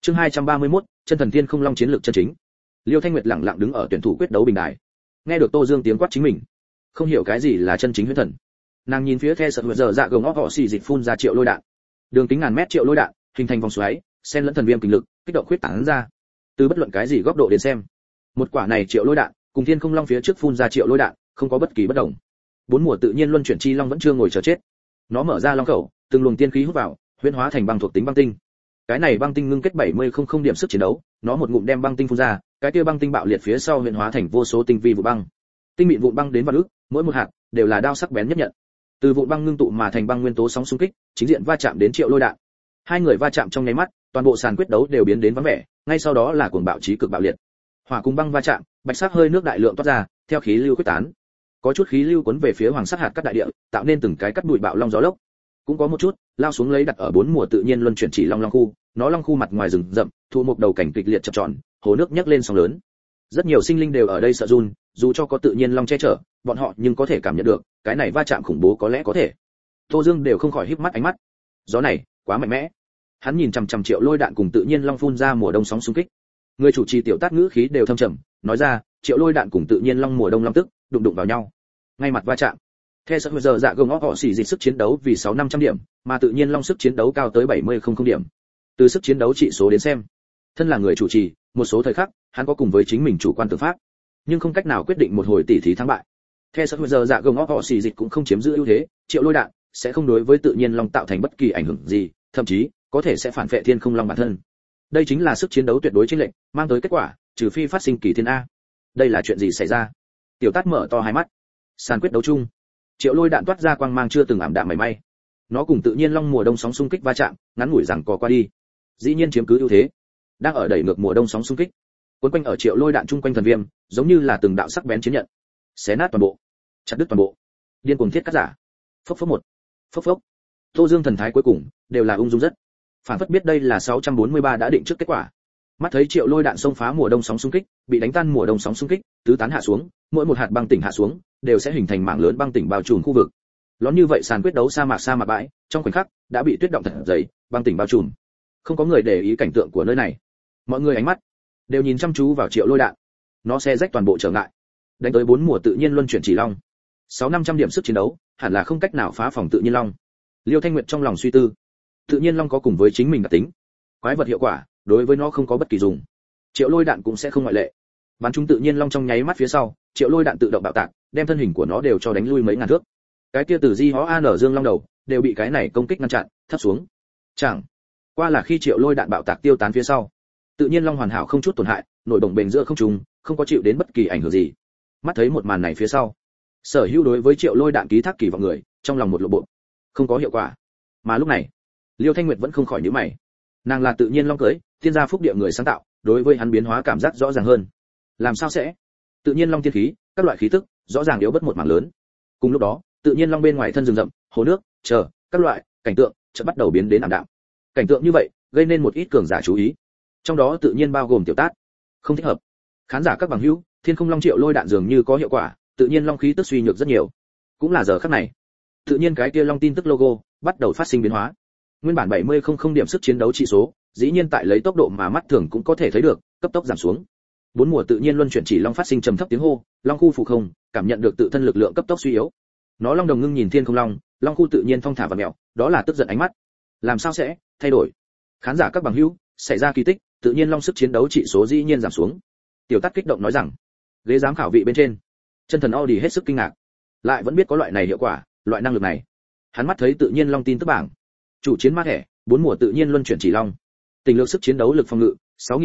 Chương 231, chân thần tiên không long chiến lược chân chính. Liêu Thanh Nguyệt lặng lặng đứng ở tuyển thủ quyết đấu bình đài. Nghe được Tô Dương tiếng quát chính mình, không hiểu cái gì là chân chính huyễn thần. Nàng nhìn phía The Sợ Giờ dạ gồng óc họ xì dịch phun ra triệu lôi đạn. Đường kính ngàn mét triệu lôi đạn, hình thành vòng xoáy, xen lẫn thần viêm kinh lực, kích động khuyết tán ra. Từ bất luận cái gì góc độ đến xem, một quả này triệu lôi đạn, cùng thiên không long phía trước phun ra triệu lôi đạn, không có bất kỳ bất đồng. Bốn mùa tự nhiên luân chuyển chi long vẫn chưa ngồi chờ chết. Nó mở ra long khẩu, từng luồng tiên khí hút vào, huyễn hóa thành băng thuộc tính băng tinh. Cái này băng tinh ngưng kết 7000 điểm sức chiến đấu, nó một ngụm đem băng tinh phun ra, cái kia băng tinh bạo liệt phía sau huyễn hóa thành vô số tinh vi vụ băng. Tinh mịn vụn băng đến vạn ức, mỗi một hạt đều là đao sắc bén nhất nhận. Từ vụn băng ngưng tụ mà thành băng nguyên tố sóng xung kích, chính diện va chạm đến triệu lôi đạn. Hai người va chạm trong nháy mắt, toàn bộ sàn quyết đấu đều biến đến vắng vẻ, ngay sau đó là cuồng bạo chí cực bạo liệt. Hỏa cùng băng va chạm, bạch sắc hơi nước đại lượng toát ra, theo khí lưu quyết tán. Có chút khí lưu cuốn về phía hoàng sắc hạt cắt đại địa, tạo nên từng cái cắt bụi bạo long gió lốc. Cũng có một chút lao xuống lấy đặt ở bốn mùa tự nhiên luân chuyển chỉ long khu, nó long khu mặt ngoài rừng rậm, thu một đầu cảnh kịch liệt chập tròn, hồ nước nhấc lên sóng lớn. Rất nhiều sinh linh đều ở đây sợ run, dù cho có tự nhiên long che chở, bọn họ nhưng có thể cảm nhận được, cái này va chạm khủng bố có lẽ có thể. Tô Dương đều không khỏi híp mắt ánh mắt. Gió này, quá mạnh mẽ. Hắn nhìn chằm chằm triệu lôi đạn cùng tự nhiên long phun ra mùa đông sóng xung kích. Người chủ trì tiểu tát ngữ khí đều thâm trầm, nói ra, triệu lôi đạn cùng tự nhiên long mùa đông long tức, đụng vào nhau. Ngay mặt va chạm. The Sợ Giờ dạ gồng óc họ xỉ dịch sức chiến đấu vì 6500 điểm, mà tự nhiên long sức chiến đấu cao tới 7000 điểm. Từ sức chiến đấu trị số đến xem, thân là người chủ trì, một số thời khắc, hắn có cùng với chính mình chủ quan tưởng pháp, nhưng không cách nào quyết định một hồi tỷ thí thắng bại. The Sợ Giờ dạ gồng óc họ xỉ dịch cũng không chiếm giữ ưu thế, triệu lôi đạn sẽ không đối với tự nhiên long tạo thành bất kỳ ảnh hưởng gì, thậm chí có thể sẽ phản vệ thiên không long bản thân. Đây chính là sức chiến đấu tuyệt đối chênh lệch, mang tới kết quả, trừ phi phát sinh kỳ thiên a. Đây là chuyện gì xảy ra? Tiểu Tát mở to hai mắt. Sàn quyết đấu chung, triệu lôi đạn toát ra quang mang chưa từng ảm đạm mảy may. Nó cùng tự nhiên long mùa đông sóng xung kích va chạm, ngắn ngủi rằng co qua đi, dĩ nhiên chiếm cứ ưu thế, đang ở đẩy ngược mùa đông sóng xung kích, cuốn quanh ở triệu lôi đạn chung quanh thần viêm, giống như là từng đạo sắc bén chiến nhận, xé nát toàn bộ, chặt đứt toàn bộ, điên cuồng thiết cắt giả. Phốc phốc một, phốc phốc. Tô Dương thần thái cuối cùng đều là ung dung rất, phản phất biết đây là 643 đã định trước kết quả. Mắt thấy triệu lôi đạn xông phá mùa đông sóng xung kích, bị đánh tan mùa đông sóng xung kích, tứ tán hạ xuống, mỗi một hạt băng tỉnh hạ xuống, đều sẽ hình thành mảng lớn băng tỉnh bao trùm khu vực. Lón như vậy sàn quyết đấu sa mạc bãi, trong khoảnh khắc đã bị tuyết động thật dày, băng tỉnh bao trùm. Không có người để ý cảnh tượng của nơi này. Mọi người ánh mắt đều nhìn chăm chú vào triệu lôi đạn. Nó xé rách toàn bộ trở ngại, đánh tới 4 mùa tự nhiên luân chuyển chỉ long. 6500 điểm sức chiến đấu, hẳn là không cách nào phá phòng tự nhiên long. Liêu Thanh Nguyệt trong lòng suy tư, tự nhiên long có cùng với chính mình đặc tính, quái vật hiệu quả, đối với nó không có bất kỳ dùng. Triệu lôi đạn cũng sẽ không ngoại lệ. Bắn trúng tự nhiên long trong nháy mắt phía sau, triệu lôi đạn tự động bạo tạc, đem thân hình của nó đều cho đánh lui mấy ngàn thước. Cái kia từ di hó an dương long đầu đều bị cái này công kích ngăn chặn, thấp xuống. Chẳng qua là khi triệu lôi đạn bạo tạc tiêu tán phía sau, tự nhiên long hoàn hảo không chút tổn hại, nổi đồng bền giữa không trung, không có chịu đến bất kỳ ảnh hưởng gì. Mắt thấy một màn này phía sau, sở hữu đối với triệu lôi đạn ký thác kỳ vọng người, trong lòng một lộ bộ, không có hiệu quả. Mà lúc này, Liêu Thanh Nguyệt vẫn không khỏi nhíu mày. Nàng là tự nhiên long cưới, tiên gia phúc địa người sáng tạo, đối với hắn biến hóa cảm giác rõ ràng hơn. Làm sao sẽ? Tự nhiên long tiên khí, các loại khí tức, rõ ràng yếu bất một mảng lớn. Cùng lúc đó, tự nhiên long bên ngoài thân rừng rậm, hồ nước, chờ, các loại cảnh tượng chợt bắt đầu biến đến ảm đạm. Cảnh tượng như vậy, gây nên một ít cường giả chú ý. Trong đó tự nhiên bao gồm Tiểu Tát. Không thích hợp. Khán giả các bằng hữu, thiên không long triệu lôi đạn dường như có hiệu quả, tự nhiên long khí tức suy nhược rất nhiều. Cũng là giờ khắc này, tự nhiên cái kia long tin tức logo bắt đầu phát sinh biến hóa. Nguyên bản 7000 điểm sức chiến đấu trị số, dĩ nhiên tại lấy tốc độ mà mắt thường cũng có thể thấy được, cấp tốc giảm xuống. 4 mùa tự nhiên luân chuyển chỉ long phát sinh trầm thấp tiếng hô, long khu phụ không, cảm nhận được tự thân lực lượng cấp tốc suy yếu. Nó long đồng ngưng nhìn thiên không long, long khu tự nhiên thong thả và mèo, đó là tức giận ánh mắt. Làm sao sẽ thay đổi? Khán giả các bằng hữu, xảy ra kỳ tích, tự nhiên long sức chiến đấu trị số dĩ nhiên giảm xuống. Tiểu Tát kích động nói rằng, ghế giám khảo vị bên trên, chân thần Audi hết sức kinh ngạc, lại vẫn biết có loại này hiệu quả, loại năng lực này. Hắn mắt thấy tự nhiên long tin tức bảng, chủ chiến mã thẻ, 4 mùa tự nhiên luân chuyển chỉ long, tình lượng sức chiến đấu lực phòng ngự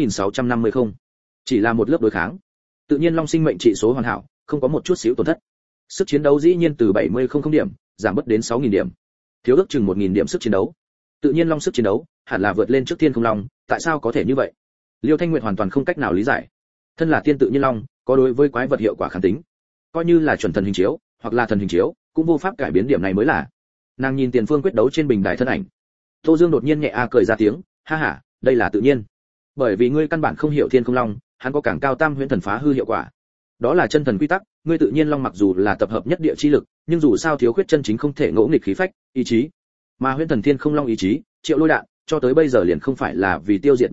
6650 không, chỉ là một lớp đối kháng. Tự nhiên long sinh mệnh trị số hoàn hảo, không có một chút xíu tổn thất. Sức chiến đấu dĩ nhiên từ 7000 điểm giảm bớt đến 6000 điểm, thiếu ước chừng 1000 điểm sức chiến đấu. Tự nhiên long sức chiến đấu hẳn là vượt lên trước thiên không long, tại sao có thể như vậy? Liêu Thanh Nguyệt hoàn toàn không cách nào lý giải. Thân là tiên tự nhiên long, có đối với quái vật hiệu quả kháng tính, coi như là chuẩn thần hình chiếu hoặc là thần hình chiếu, cũng vô pháp cải biến điểm này mới là. Nàng nhìn tiền phương quyết đấu trên bình đài thân ảnh, Tô Dương đột nhiên nhẹ cười ra tiếng, ha ha, đây là tự nhiên. Bởi vì ngươi căn bản không hiểu thiên không long, hắn có càng cao tam huyễn thần phá hư hiệu quả. Đó là chân thần quy tắc, ngươi tự nhiên long mặc dù là tập hợp nhất địa chi lực, nhưng dù sao thiếu khuyết chân chính không thể ngỗ nghịch khí phách, ý chí. Mà huyễn thần thiên không long ý chí, triệu lôi đạn, cho tới bây giờ liền không phải là vì tiêu diệt đối thủ,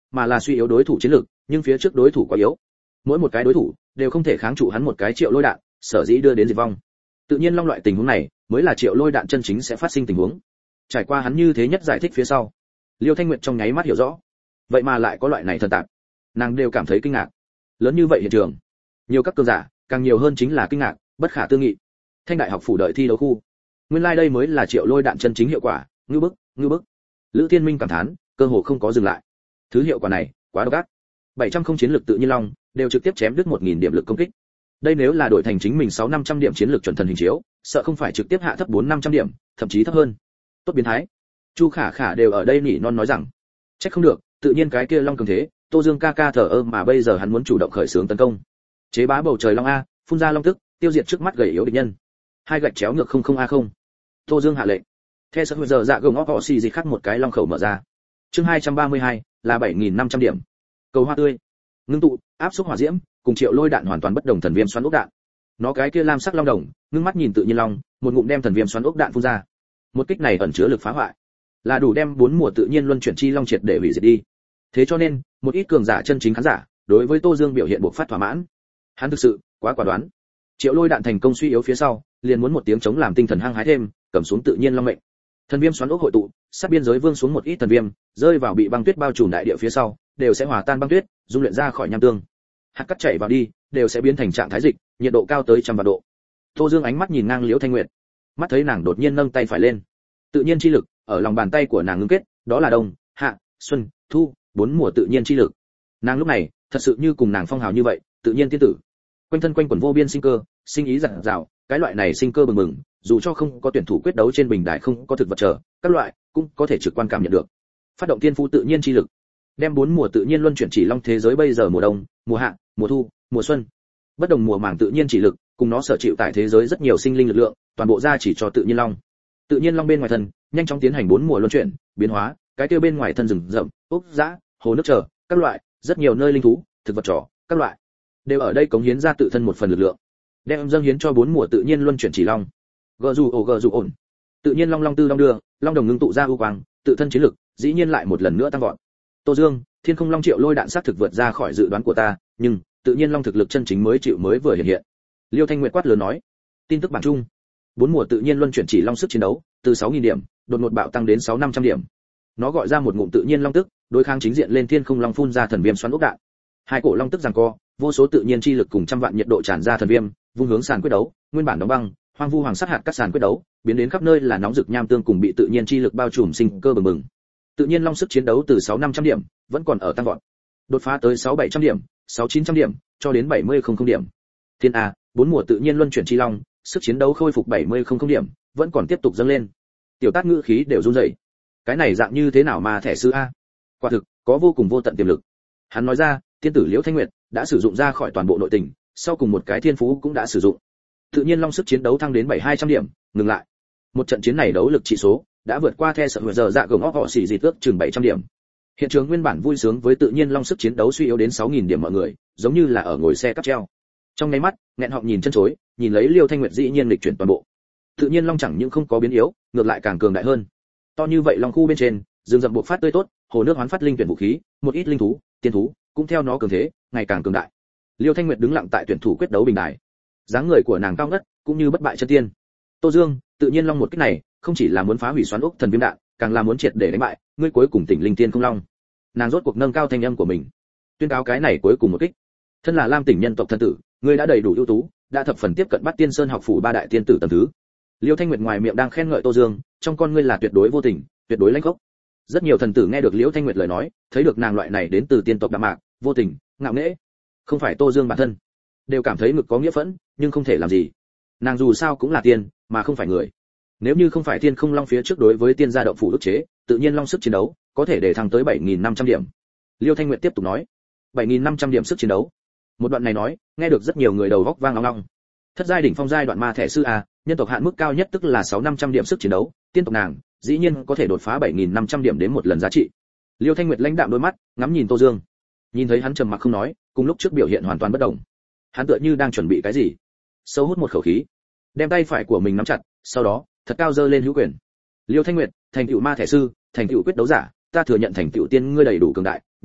mà là suy yếu đối thủ chiến lược, nhưng phía trước đối thủ quá yếu. Mỗi một cái đối thủ đều không thể kháng trụ hắn một cái triệu lôi đạn, sở dĩ đưa đến diệt vong. Tự nhiên long loại tình huống này mới là triệu lôi đạn chân chính sẽ phát sinh tình huống. Trải qua hắn như thế nhất giải thích phía sau, Liêu Thanh Nguyệt trong nháy mắt hiểu rõ, vậy mà lại có loại này thần tạp, nàng đều cảm thấy kinh ngạc. Lớn như vậy hiện trường, nhiều các cường giả, càng nhiều hơn chính là kinh ngạc, bất khả tư nghị. Thanh đại học phủ đợi thi đấu khu, nguyên lai đây mới là triệu lôi đạn chân chính hiệu quả, ngưu bức. Lữ Thiên Minh cảm thán, cơ hồ không có dừng lại. Thứ hiệu quả này, quá độc ác. 700 không chiến lực tự nhiên long, đều trực tiếp chém đứt 1000 điểm lực công kích. Đây nếu là đổi thành chính mình 6-500 điểm chiến lược chuẩn thần hình chiếu, sợ không phải trực tiếp hạ thấp 4-500 điểm, thậm chí thấp hơn. Tốt biến thái. Chu Khả Khả đều ở đây nỉ non nói rằng, trách không được, tự nhiên cái kia long cường thế, Tô Dương ca ca thở ơ mà bây giờ hắn muốn chủ động khởi xướng tấn công. Chế bá bầu trời long a, phun ra long tức, tiêu diệt trước mắt gầy yếu địch nhân. Hai gạch chéo ngược 00A0. Tô Dương hạ lệnh. Theo sự giờ dạ gồng họ xì dịch khắc một cái long khẩu mở ra. Chương 232 là 7500 điểm. Cầu hoa tươi. Ngưng tụ, áp xúc hỏa diễm, cùng triệu lôi đạn hoàn toàn bất đồng thần viêm xoắn ốc đạn. Nó cái kia lam sắc long đồng, ngưng mắt nhìn tự nhiên long, một ngụm đem thần viêm xoắn ốc đạn phun ra. Một kích này ẩn chứa lực phá hoại, là đủ đem 4 mùa tự nhiên luân chuyển chi long triệt để hủy diệt đi. Thế cho nên, một ít cường giả chân chính khán giả, đối với Tô Dương biểu hiện buộc phát thỏa mãn. Hắn thực sự quá quả đoán. Triệu lôi đạn thành công suy yếu phía sau, liền muốn một tiếng chống làm tinh thần hăng hái thêm, cầm xuống tự nhiên long mệnh. Thần viêm xoắn ốc hội tụ, sát biên giới vương xuống một ít thần viêm, rơi vào bị băng tuyết bao trùm đại địa phía sau, đều sẽ hòa tan băng tuyết, dung luyện ra khỏi nham tương. Hạt cát chảy vào đi, đều sẽ biến thành trạng thái dịch, nhiệt độ cao tới 100 vạn độ. Tô Dương ánh mắt nhìn ngang Liễu Thanh Nguyệt, mắt thấy nàng đột nhiên nâng tay phải lên. Tự nhiên chi lực ở lòng bàn tay của nàng ngưng kết, đó là đông, hạ, xuân, thu, 4 mùa tự nhiên chi lực. Nàng lúc này, thật sự như cùng nàng phong hào như vậy, tự nhiên tiên tử. Quanh thân quanh quẩn vô biên sinh cơ, sinh ý dạt dào, cái loại này sinh cơ bừng bừng, dù cho không có tuyển thủ quyết đấu trên bình đài không có thực vật trở, các loại cũng có thể trực quan cảm nhận được. Phát động tiên phú tự nhiên chi lực, đem 4 mùa tự nhiên luân chuyển chỉ long thế giới bây giờ mùa đông, mùa hạ, mùa thu, mùa xuân, bất đồng mùa màng tự nhiên chỉ lực, cùng nó sở chịu tại thế giới rất nhiều sinh linh lực lượng, toàn bộ ra chỉ cho tự nhiên long. Tự nhiên long bên ngoài thân, nhanh chóng tiến hành 4 mùa luân chuyển, biến hóa, cái kia bên ngoài thân rừng rậm, ốc dã, hồ nước trở, các loại, rất nhiều nơi linh thú, thực vật trò, các loại, đều ở đây cống hiến ra tự thân một phần lực lượng, đem dâng hiến cho 4 mùa tự nhiên luân chuyển chỉ long. Gờ dù ổn. Tự nhiên long tư long đưa, long đồng ngưng tụ ra ưu quang, tự thân chiến lực, dĩ nhiên lại một lần nữa tăng vọt. Tô Dương, Thiên Không Long triệu lôi đạn sát thực vượt ra khỏi dự đoán của ta, nhưng tự nhiên long thực lực chân chính mới vừa hiện hiện. Liêu Thanh Nguyệt quát lớn nói. Tin tức bản chung. 4 mùa tự nhiên luân chuyển chỉ long sức chiến đấu, từ 6000 điểm, đột ngột bạo tăng đến 6500 điểm. Nó gọi ra một ngụm tự nhiên long tức, đối kháng chính diện lên Thiên Không Long phun ra thần viêm xoắn ốc đạn. Hai cổ long tức giằng co, vô số tự nhiên chi lực cùng trăm vạn nhiệt độ tràn ra thần viêm, vung hướng sàn quyết đấu, nguyên bản đóng băng, hoang vu hoàng sát hạt các sàn quyết đấu, biến đến khắp nơi là nóng rực nham tương cùng bị tự nhiên chi lực bao trùm sinh cơ bừng bừng. Tự nhiên long sức chiến đấu từ 6500 điểm, vẫn còn ở tăng vọt. Đột phá tới 6700 điểm, 6900 điểm, cho đến 7000 điểm. Thiên a, 4 mùa tự nhiên luân chuyển chi long, sức chiến đấu khôi phục 7000 điểm, vẫn còn tiếp tục dâng lên. Tiểu Tát ngữ khí đều run rẩy. Cái này dạng như thế nào mà thẻ sư a? Quả thực, có vô cùng vô tận tiềm lực. Hắn nói ra, tiên tử Liễu Thanh Nguyệt đã sử dụng ra khỏi toàn bộ nội tình, sau cùng một cái thiên phú cũng đã sử dụng. Tự nhiên long sức chiến đấu thăng đến 7200 điểm, ngừng lại. Một trận chiến này đấu lực chỉ số đã vượt qua The Sợ giờ dạ gồng họ xỉ gì tước chừng 700 điểm. Hiện trường nguyên bản vui sướng với tự nhiên long sức chiến đấu suy yếu đến 6000 điểm mọi người, giống như là ở ngồi xe cáp treo. Trong nháy mắt, nghẹn họng nhìn chân chối, nhìn lấy Liêu Thanh Nguyệt dĩ nhiên lịch chuyển toàn bộ. Tự nhiên long chẳng những không có biến yếu, ngược lại càng cường đại hơn. To như vậy long khu bên trên, rừng rậm buộc phát tươi tốt, hồ nước hoán phát linh tuyển vũ khí, một ít linh thú, tiên thú cũng theo nó cường thế, ngày càng cường đại. Liêu Thanh Nguyệt đứng lặng tại tuyển thủ quyết đấu bình đài. Dáng người của nàng cao ngất, cũng như bất bại chân tiên. Tô Dương, tự nhiên long một kích này, không chỉ là muốn phá hủy xoắn ốc thần viêm đạn, càng là muốn triệt để đánh bại ngươi cuối cùng tỉnh linh tiên không long. Nàng rốt cuộc nâng cao thanh âm của mình, tuyên cáo cái này cuối cùng một kích. Thân là Lam tỉnh nhân tộc thân tử, ngươi đã đầy đủ ưu tú, đã thập phần tiếp cận Bát Tiên Sơn học phủ ba đại tiên tử tầng thứ. Liêu Thanh Nguyệt ngoài miệng đang khen ngợi Tô Dương, trong con ngươi là tuyệt đối vô tình, tuyệt đối lãnh khốc. Rất nhiều thần tử nghe được Liễu Thanh Nguyệt lời nói, thấy được nàng loại này đến từ tiên tộc đạm mạc, vô tình, ngạo nghễ. Không phải Tô Dương bản thân, đều cảm thấy ngực có nghĩa phẫn, nhưng không thể làm gì. Nàng dù sao cũng là tiên, mà không phải người. Nếu như không phải Thiên Không Long phía trước đối với tiên gia động phủ ức chế, tự nhiên long sức chiến đấu có thể để thăng tới 7500 điểm. Liêu Thanh Nguyệt tiếp tục nói, 7500 điểm sức chiến đấu. Một đoạn này nói, nghe được rất nhiều người đầu góc vang ong ong. Thất giai đỉnh phong giai đoạn ma thẻ sư a, nhân tộc hạn mức cao nhất tức là 6500 điểm sức chiến đấu, tiên tộc nàng dĩ nhiên có thể đột phá 7500 điểm đến một lần giá trị. Liêu Thanh Nguyệt lãnh đạm đôi mắt, ngắm nhìn Tô Dương. Nhìn thấy hắn trầm mặc không nói, cùng lúc trước biểu hiện hoàn toàn bất đồng. Hắn tựa như đang chuẩn bị cái gì. Sâu hút một khẩu khí, đem tay phải của mình nắm chặt, sau đó, thật cao giơ lên hữu quyền. Liêu Thanh Nguyệt, thành tựu ma thẻ sư, thành tựu quyết đấu giả, ta thừa nhận thành tựu tiên ngươi đầy đủ cường đại, nhưng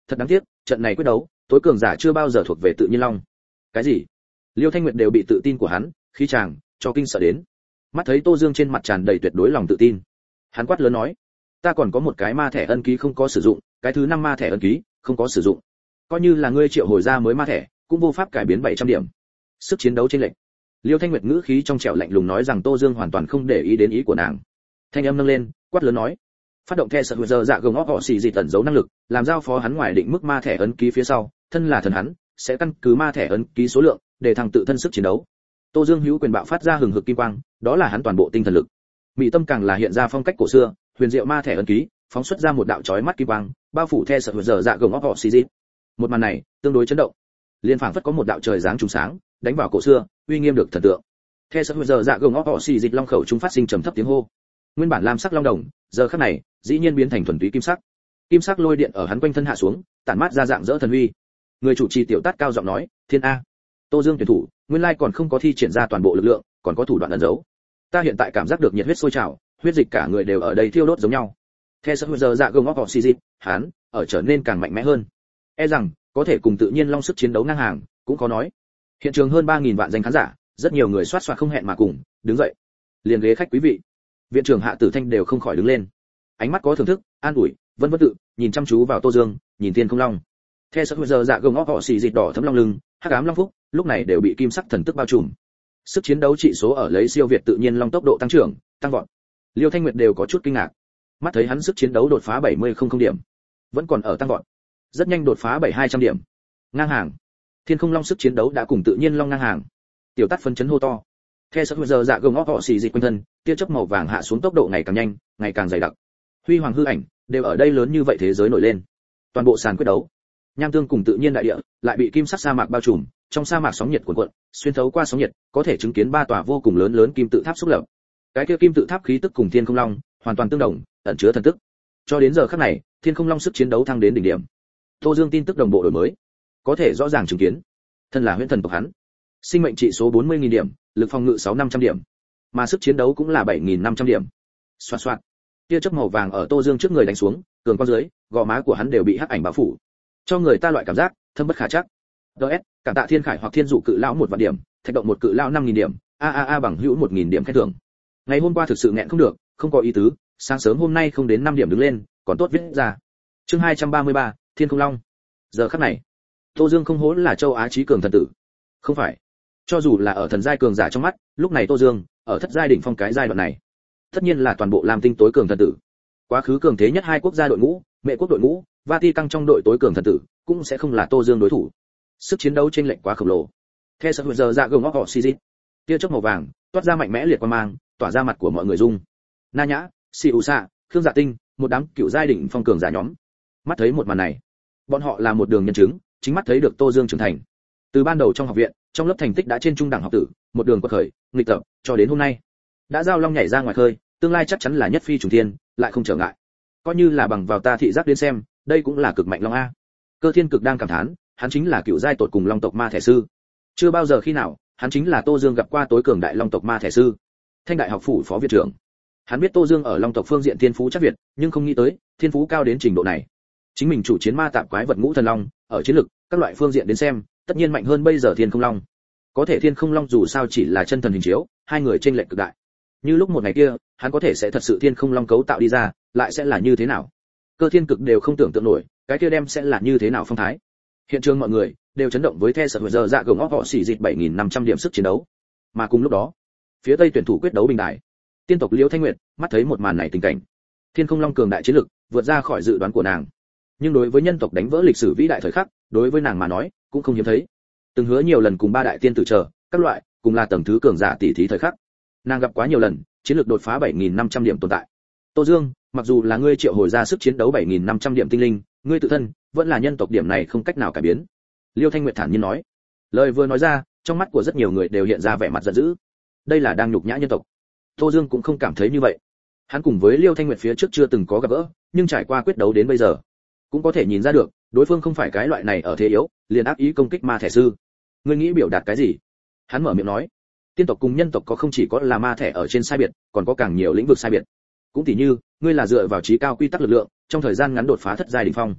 Thật đáng tiếc, trận này quyết đấu, tối cường giả chưa bao giờ thuộc về tự nhiên long. Cái gì? Liêu Thanh Nguyệt đều bị tự tin của hắn, khí chàng cho kinh sợ đến. Mắt thấy Tô Dương trên mặt tràn đầy tuyệt đối lòng tự tin, hắn quát lớn nói: "Ta còn có một cái ma thẻ ân ký không có sử dụng, cái thứ 5 ma thẻ ân ký không có sử dụng. Coi như là ngươi triệu hồi ra mới ma thẻ, cũng vô pháp cải biến 700 điểm. Sức chiến đấu trên lệnh." Liêu Thanh Nguyệt ngữ khí trong trẻo lạnh lùng nói rằng Tô Dương hoàn toàn không để ý đến ý của nàng. Thanh âm nâng lên, quát lớn nói: "Phát động the sợ giờ dạ gồng óc họ xì gì tẩn giấu năng lực, làm giao phó hắn ngoài định mức ma thẻ ấn ký phía sau, thân là thần hắn, sẽ căn cứ ma thẻ ấn ký số lượng để thăng tự thân sức chiến đấu." Tô Dương hữu quyền bạo phát ra hừng hực kim quang, đó là hắn toàn bộ tinh thần lực. Mỹ tâm càng là hiện ra phong cách cổ xưa, huyền diệu ma thẻ ấn ký, phóng xuất ra một đạo chói mắt kim quang, bao phủ the sợ giờ dạ gồng óc họ xì gì. Một màn này, tương đối chấn động. Liên phảng phất có một đạo trời giáng trùng sáng, đánh vào cổ xưa, uy nghiêm được thần tượng. The sợ giờ dạ gồng óc họ xì dịch long khẩu trung phát sinh trầm thấp tiếng hô. Nguyên bản lam sắc long đồng, giờ khắc này, dĩ nhiên biến thành thuần túy kim sắc. Kim sắc lôi điện ở hắn quanh thân hạ xuống, tản mát ra dạng dỡ thần uy. Người chủ trì tiểu tát cao giọng nói: "Thiên a." Tô Dương tuyển thủ, nguyên lai còn không có thi triển ra toàn bộ lực lượng, còn có thủ đoạn ẩn giấu. Ta hiện tại cảm giác được nhiệt huyết sôi trào, huyết dịch cả người đều ở đây thiêu đốt giống nhau. The sợ giờ dạ gồng óc họ xì dịch, hắn ở trở nên càng mạnh mẽ hơn. E rằng có thể cùng tự nhiên long sức chiến đấu ngang hàng, cũng có nói. Hiện trường hơn 3000 vạn danh khán giả, rất nhiều người xoát xoát không hẹn mà cùng, đứng dậy. Liền ghế khách quý vị, viện trưởng Hạ Tử Thanh đều không khỏi đứng lên. Ánh mắt có thưởng thức, an ủi, vân vân tự, nhìn chăm chú vào Tô Dương, nhìn Thiên Không Long. The sợ giờ dạ gồng óc họ xì dịch đỏ thấm long lưng, hắc ám long phúc, lúc này đều bị kim sắc thần tức bao trùm. Sức chiến đấu trị số ở lấy siêu việt tự nhiên long tốc độ tăng trưởng, tăng vọt. Liêu Thanh Nguyệt đều có chút kinh ngạc. Mắt thấy hắn sức chiến đấu đột phá 70 điểm, vẫn còn ở tăng vọt. Rất nhanh đột phá 7200 điểm. Ngang hàng. Thiên Không Long sức chiến đấu đã cùng tự nhiên long ngang hàng. Tiểu Tát phấn chấn hô to. The sợ giờ dạ gồng óc họ xì dịch quanh thân, tia chớp màu vàng hạ xuống tốc độ ngày càng nhanh, ngày càng dày đặc. Huy hoàng hư ảnh đều ở đây lớn như vậy thế giới nổi lên. Toàn bộ sàn quyết đấu, nham tương cùng tự nhiên đại địa lại bị kim sắc sa mạc bao trùm, trong sa mạc sóng nhiệt cuộn cuộn, xuyên thấu qua sóng nhiệt, có thể chứng kiến 3 tòa vô cùng lớn lớn kim tự tháp xúc lập. Cái kia kim tự tháp khí tức cùng Thiên Không Long hoàn toàn tương đồng, ẩn chứa thần tức. Cho đến giờ khắc này, Thiên Không Long sức chiến đấu thăng đến đỉnh điểm. Tô Dương tin tức đồng bộ đổi mới, có thể rõ ràng chứng kiến, thân là huyễn thần tộc hắn, sinh mệnh trị số 40.000 điểm, lực phòng ngự 6.500 điểm, mà sức chiến đấu cũng là 7.500 điểm. Xoạt xoạt, tia chớp màu vàng ở Tô Dương trước người đánh xuống, cường qua dưới, gò má của hắn đều bị hắc ảnh bao phủ, cho người ta loại cảm giác thâm bất khả trắc. DS, cảm tạ Thiên Khải hoặc Thiên Dụ cự lão 1 vạn điểm, thạch động một cự lão 5.000 điểm, a bằng hữu 1.000 điểm khen thưởng. Ngày hôm qua thực sự nghẹn không được, không có ý tứ, sáng sớm hôm nay không đến 5 điểm đứng lên, còn tốt viết ra. Chương 233, Thiên Không Long. Giờ khắc này, Tô Dương không hổ là châu Á chí cường thần tử. Không phải, cho dù là ở thần giai cường giả trong mắt, lúc này Tô Dương ở thất giai đỉnh phong cái giai đoạn này, tất nhiên là toàn bộ Lam Tinh tối cường thần tử. Quá khứ cường thế nhất hai quốc gia đội ngũ, Mẹ quốc đội ngũ, Vatican trong đội tối cường thần tử, cũng sẽ không là Tô Dương đối thủ. Sức chiến đấu trên lệnh quá khổng lồ. The sợ giờ dạ gồng óc họ xì dịch, tia chớp màu vàng toát ra mạnh mẽ liệt quang mang, tỏa ra mặt của mọi người dung. Na Nhã, Siêu Sa, Khương Dạ Tinh, một đám cựu giai đỉnh phong cường giả nhóm. Mắt thấy một màn này, bọn họ là một đường nhân chứng, chính mắt thấy được Tô Dương trưởng thành. Từ ban đầu trong học viện, trong lớp thành tích đã trên trung đẳng học tử, một đường quật khởi, nghịch tập, cho đến hôm nay, đã giao long nhảy ra ngoài khơi, tương lai chắc chắn là nhất phi trùng thiên, lại không trở ngại. Coi như là bằng vào ta thị giác đến xem, đây cũng là cực mạnh long a. Cơ Thiên Cực đang cảm thán, hắn chính là cựu giai tột cùng long tộc ma thể sư. Chưa bao giờ khi nào, hắn chính là Tô Dương gặp qua tối cường đại long tộc ma thể sư. Thanh đại học phủ phó viện trưởng. Hắn biết Tô Dương ở long tộc phương diện thiên phú chắc việt, nhưng không nghĩ tới, thiên phú cao đến trình độ này. Chính mình chủ chiến ma tạp quái vật ngũ thần long, ở chiến lực, các loại phương diện đến xem, tất nhiên mạnh hơn bây giờ Thiên Không Long. Có thể Thiên Không Long dù sao chỉ là chân thần hình chiếu, hai người chênh lệch cực đại. Như lúc một ngày kia, hắn có thể sẽ thật sự Thiên Không Long cấu tạo đi ra, lại sẽ là như thế nào? Cơ Thiên Cực đều không tưởng tượng nổi, cái kia đem sẽ là như thế nào phong thái. Hiện trường mọi người đều chấn động với the sợ giờ dạ gồng óc họ xỉ dịch 7.500 điểm sức chiến đấu. Mà cùng lúc đó, phía Tây tuyển thủ quyết đấu bình đài, tiên tộc Liễu Thanh Nguyệt mắt thấy một màn này tình cảnh, Thiên Không Long cường đại chiến lực, vượt ra khỏi dự đoán của nàng. Nhưng đối với nhân tộc đánh vỡ lịch sử vĩ đại thời khắc, đối với nàng mà nói, cũng không hiếm thấy. Từng hứa nhiều lần cùng ba đại tiên tử chờ, các loại, cùng là tầng thứ cường giả tỷ thí thời khắc. Nàng gặp quá nhiều lần, chiến lược đột phá 7.500 điểm tồn tại. Tô Dương, mặc dù là ngươi triệu hồi ra sức chiến đấu 7.500 điểm tinh linh, ngươi tự thân vẫn là nhân tộc điểm này không cách nào cải biến. Liêu Thanh Nguyệt thản nhiên nói. Lời vừa nói ra, trong mắt của rất nhiều người đều hiện ra vẻ mặt giận dữ. Đây là đang nhục nhã nhân tộc. Tô Dương cũng không cảm thấy như vậy. Hắn cùng với Liêu Thanh Nguyệt phía trước chưa từng có gặp gỡ, nhưng trải qua quyết đấu đến bây giờ, cũng có thể nhìn ra được, đối phương không phải cái loại này ở thế yếu, liền ác ý công kích ma thẻ sư. Ngươi nghĩ biểu đạt cái gì? Hắn mở miệng nói. Tiên tộc cùng nhân tộc có không chỉ có là ma thẻ ở trên sai biệt, còn có càng nhiều lĩnh vực sai biệt. Cũng tỉ như, ngươi là dựa vào trí cao quy tắc lực lượng, trong thời gian ngắn đột phá thất giai đỉnh phong.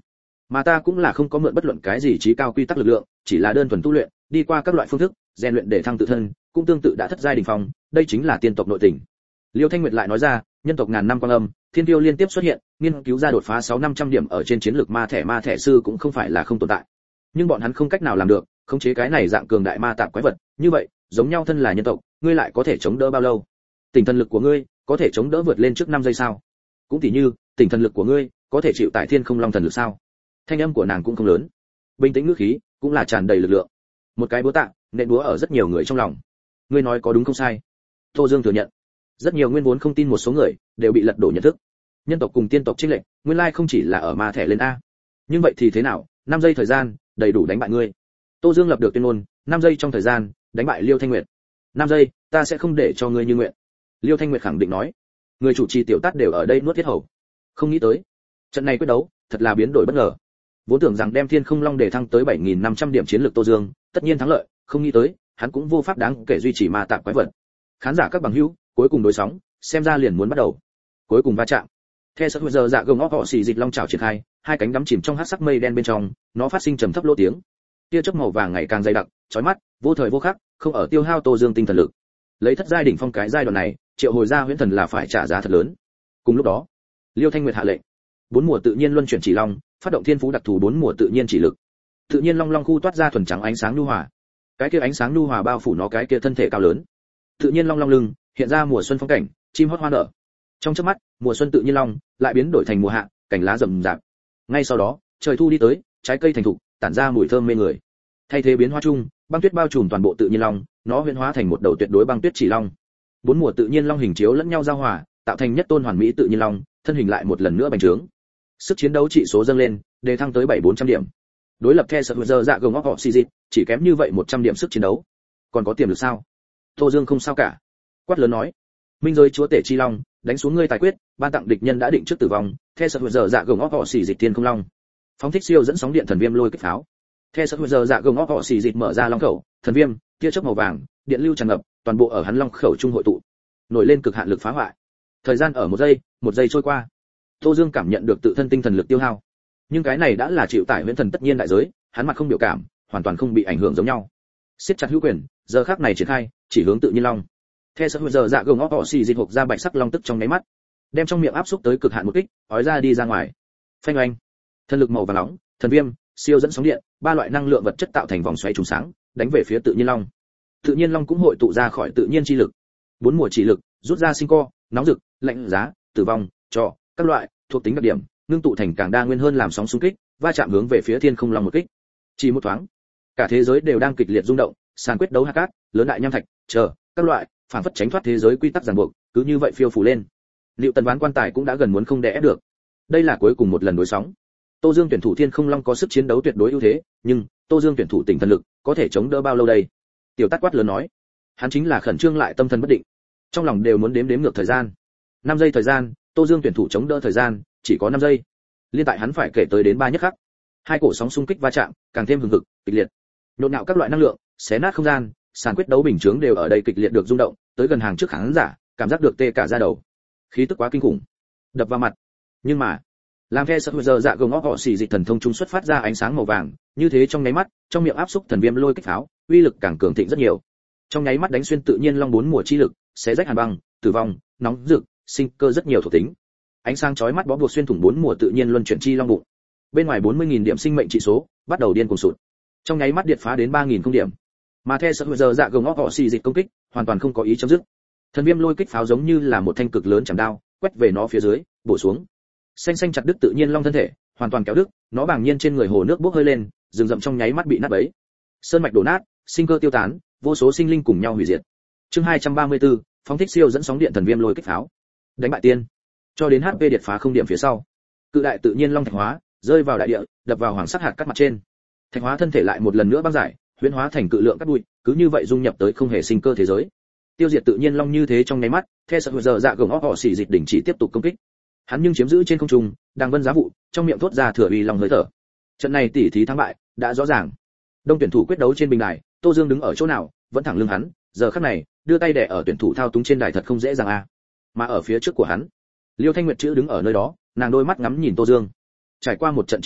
Mà ta cũng là không có mượn bất luận cái gì trí cao quy tắc lực lượng, chỉ là đơn thuần tu luyện, đi qua các loại phương thức, rèn luyện để thăng tự thân, cũng tương tự đã thất giai đỉnh phong, đây chính là tiên tộc nội tình. Liêu Thanh Nguyệt lại nói ra, nhân tộc ngàn năm quang âm, thiên tiêu liên tiếp xuất hiện, nghiên cứu ra đột phá 6-500 điểm ở trên chiến lược ma thẻ sư cũng không phải là không tồn tại. Nhưng bọn hắn không cách nào làm được, khống chế cái này dạng cường đại ma tạp quái vật, như vậy, giống nhau thân là nhân tộc, ngươi lại có thể chống đỡ bao lâu? Tỉnh thần lực của ngươi có thể chống đỡ vượt lên trước 5 giây sao? Cũng tỉ như, tỉnh thần lực của ngươi có thể chịu tải thiên không long thần lực sao? Thanh âm của nàng cũng không lớn, bình tĩnh ngữ khí cũng là tràn đầy lực lượng. Một cái búa tạ, nện búa ở rất nhiều người trong lòng. Ngươi nói có đúng không sai? Tô Dương thừa nhận. Rất nhiều nguyên vốn không tin một số người đều bị lật đổ nhận thức. Nhân tộc cùng tiên tộc chênh lệch, nguyên lai không chỉ là ở ma thẻ lên a. Nhưng vậy thì thế nào? 5 giây thời gian, đầy đủ đánh bại ngươi. Tô Dương lập được tuyên ngôn, 5 giây trong thời gian, đánh bại Liêu Thanh Nguyệt. 5 giây, ta sẽ không để cho ngươi như nguyện. Liêu Thanh Nguyệt khẳng định nói. Người chủ trì tiểu tát đều ở đây nuốt thiết hầu. Không nghĩ tới, trận này quyết đấu, thật là biến đổi bất ngờ. Vốn tưởng rằng đem Thiên Không Long để thăng tới 7500 điểm chiến lược Tô Dương, tất nhiên thắng lợi, không nghĩ tới, hắn cũng vô pháp đáng kể duy trì ma tạp quái vật. Khán giả các bằng hữu, cuối cùng đối sóng, xem ra liền muốn bắt đầu. Cuối cùng va chạm. The Sật giờ dạ gồng họ xì dịch long chảo triển khai, hai cánh đắm chìm trong hắc sắc mây đen bên trong, nó phát sinh trầm thấp lỗ tiếng. Tia chớp màu vàng ngày càng dày đặc, chói mắt, vô thời vô khắc, không ở tiêu hao Tô Dương tinh thần lực. Lấy thất giai đỉnh phong cái giai đoạn này, triệu hồi ra huyễn thần là phải trả giá thật lớn. Cùng lúc đó, Liêu Thanh Nguyệt hạ lệnh, 4 mùa tự nhiên luân chuyển chỉ long, phát động thiên phú đặc thù 4 mùa tự nhiên chỉ lực. Tự nhiên long khu toát ra thuần trắng ánh sáng nhu hòa. Cái kia ánh sáng nhu hòa bao phủ nó cái kia thân thể cao lớn. Tự nhiên long lưng, hiện ra mùa xuân phong cảnh, chim hót hoa nở. Trong chớp mắt, mùa xuân tự nhiên long lại biến đổi thành mùa hạ, cành lá rậm rạp. Ngay sau đó, trời thu đi tới, trái cây thành thục, tản ra mùi thơm mê người. Thay thế biến hóa chung, băng tuyết bao trùm toàn bộ tự nhiên long, nó huyễn hóa thành một đầu tuyệt đối băng tuyết chỉ long. 4 mùa tự nhiên long hình chiếu lẫn nhau giao hòa, tạo thành nhất tôn hoàn mỹ tự nhiên long, thân hình lại một lần nữa bành trướng. Sức chiến đấu trị số dâng lên, đề thăng tới 7400 điểm. Đối lập The Sật giờ dạ gồng họ xì dịch, chỉ kém như vậy 100 điểm sức chiến đấu. Còn có tiềm lực sao? Tô Dương không sao cả. Quát lớn nói, minh giới chúa tể chi long, đánh xuống ngươi tài quyết, ban tặng địch nhân đã định trước tử vong. The Sật giờ dạ gồng họ xì dịch thiên không long. Phóng thích siêu dẫn sóng điện thần viêm lôi kích pháo. The Sật giờ dạ gồng họ xì dịch mở ra long khẩu, thần viêm, tia chớp màu vàng, điện lưu tràn ngập, toàn bộ ở hắn long khẩu trung hội tụ, nổi lên cực hạn lực phá hoại. Thời gian ở một giây trôi qua. Tô Dương cảm nhận được tự thân tinh thần lực tiêu hao. Nhưng cái này đã là chịu tải huyễn thần tất nhiên đại giới, hắn mặt không biểu cảm, hoàn toàn không bị ảnh hưởng giống nhau. Siết chặt hữu quyền, giờ khắc này triển khai, chỉ hướng tự nhiên long. The Sật giờ dạ gồng họ xì dịch hộc ra bạch sắc long tức trong nháy mắt, đem trong miệng áp xúc tới cực hạn một kích, ói ra đi ra ngoài. Phanh oanh. Thân lực màu vàng nóng, thần viêm, siêu dẫn sóng điện, ba loại năng lượng vật chất tạo thành vòng xoáy trùng sáng, đánh về phía tự nhiên long. Tự nhiên long cũng hội tụ ra khỏi tự nhiên chi lực. 4 mùa chỉ lực, rút ra sinh co, nóng rực, lạnh giá, tử vong, cho các loại thuộc tính đặc điểm, ngưng tụ thành càng đa nguyên hơn làm sóng xung kích, va chạm hướng về phía thiên không long một kích. Chỉ một thoáng, cả thế giới đều đang kịch liệt rung động, sàn quyết đấu hạt cát, lớn đại nham thạch, chờ các loại, phản phất tránh thoát thế giới quy tắc ràng buộc, cứ như vậy phiêu phù lên. Liệu tần ván quan tài cũng đã gần muốn không đè ép được. Đây là cuối cùng một lần đối sóng. Tô Dương tuyển thủ thiên không long có sức chiến đấu tuyệt đối ưu thế, nhưng Tô Dương tuyển thủ tỉnh thần lực có thể chống đỡ bao lâu đây? Tiểu Tát quát lớn nói. Hắn chính là khẩn trương lại tâm thần bất định, trong lòng đều muốn đếm ngược thời gian. 5 giây thời gian, Tô Dương tuyển thủ chống đỡ thời gian chỉ có 5 giây. Liên tại hắn phải kể tới đến 3 nhất khắc. Hai cổ sóng xung kích va chạm, càng thêm hừng hực, kịch liệt. Nhộn nhạo các loại năng lượng, xé nát không gian, sàn quyết đấu bình chướng đều ở đây kịch liệt được rung động, tới gần hàng trước khán giả, cảm giác được tê cả da đầu. Khí tức quá kinh khủng, đập vào mặt. Nhưng mà, làm The Sật giờ dạ gồng họ xì dịch thần thông trung xuất phát ra ánh sáng màu vàng, như thế trong nháy mắt, trong miệng áp xúc thần viêm lôi kích pháo, uy lực càng cường thịnh rất nhiều. Trong nháy mắt đánh xuyên tự nhiên long 4 mùa chi lực, xé rách hàn băng, tử vong, nóng rực, sinh cơ rất nhiều thuộc tính. Ánh sáng chói mắt bó buộc xuyên thủng 4 mùa tự nhiên luân chuyển chi long bụng. Bên ngoài 40.000 điểm sinh mệnh trị số, bắt đầu điên cuồng sụt. Trong nháy mắt điệt phá đến 3.000 không điểm. Mà The Sật giờ dạ gồng họ xì dịch công kích, hoàn toàn không có ý chấm dứt. Thần viêm lôi kích pháo giống như là một thanh cực lớn chảm đao, quét về nó phía dưới, bổ xuống. Xanh chặt đứt tự nhiên long thân thể, hoàn toàn kéo đứt, nó bàng nhiên trên người hồ nước bốc hơi lên, rừng rậm trong nháy mắt bị nát bấy. Sơn mạch đổ nát, sinh cơ tiêu tán, vô số sinh linh cùng nhau hủy diệt. Chương 234, phóng thích siêu dẫn sóng điện thần viêm lôi kích pháo. Đánh bại tiên. Cho đến HP điệt phá không điểm phía sau. Cự đại tự nhiên long thạch hóa, rơi vào đại địa, đập vào hoàng sắc hạt cát mặt trên. Thạch hóa thân thể lại một lần nữa băng giải, huyễn hóa thành cự lượng cát bụi, cứ như vậy dung nhập tới không hề sinh cơ thế giới. Tiêu diệt tự nhiên long như thế trong nháy mắt, The Sật giờ dạ gồng họ xì dịch đỉnh chỉ tiếp tục công kích. Hắn nhưng chiếm giữ trên không trung, đang vân giá vụ, trong miệng thốt ra thừa uy long hơi thở. Trận này tỉ thí thắng bại đã rõ ràng. Đông tuyển thủ quyết đấu trên bình đài, Tô Dương đứng ở chỗ nào, vẫn thẳng lưng hắn, giờ khắc này, đưa tay đè ở tuyển thủ thao túng trên đài thật không dễ dàng a. Mà ở phía trước của hắn, Liêu Thanh Nguyệt chữ đứng ở nơi đó, nàng đôi mắt ngắm nhìn Tô Dương. Trải qua một trận chiến này,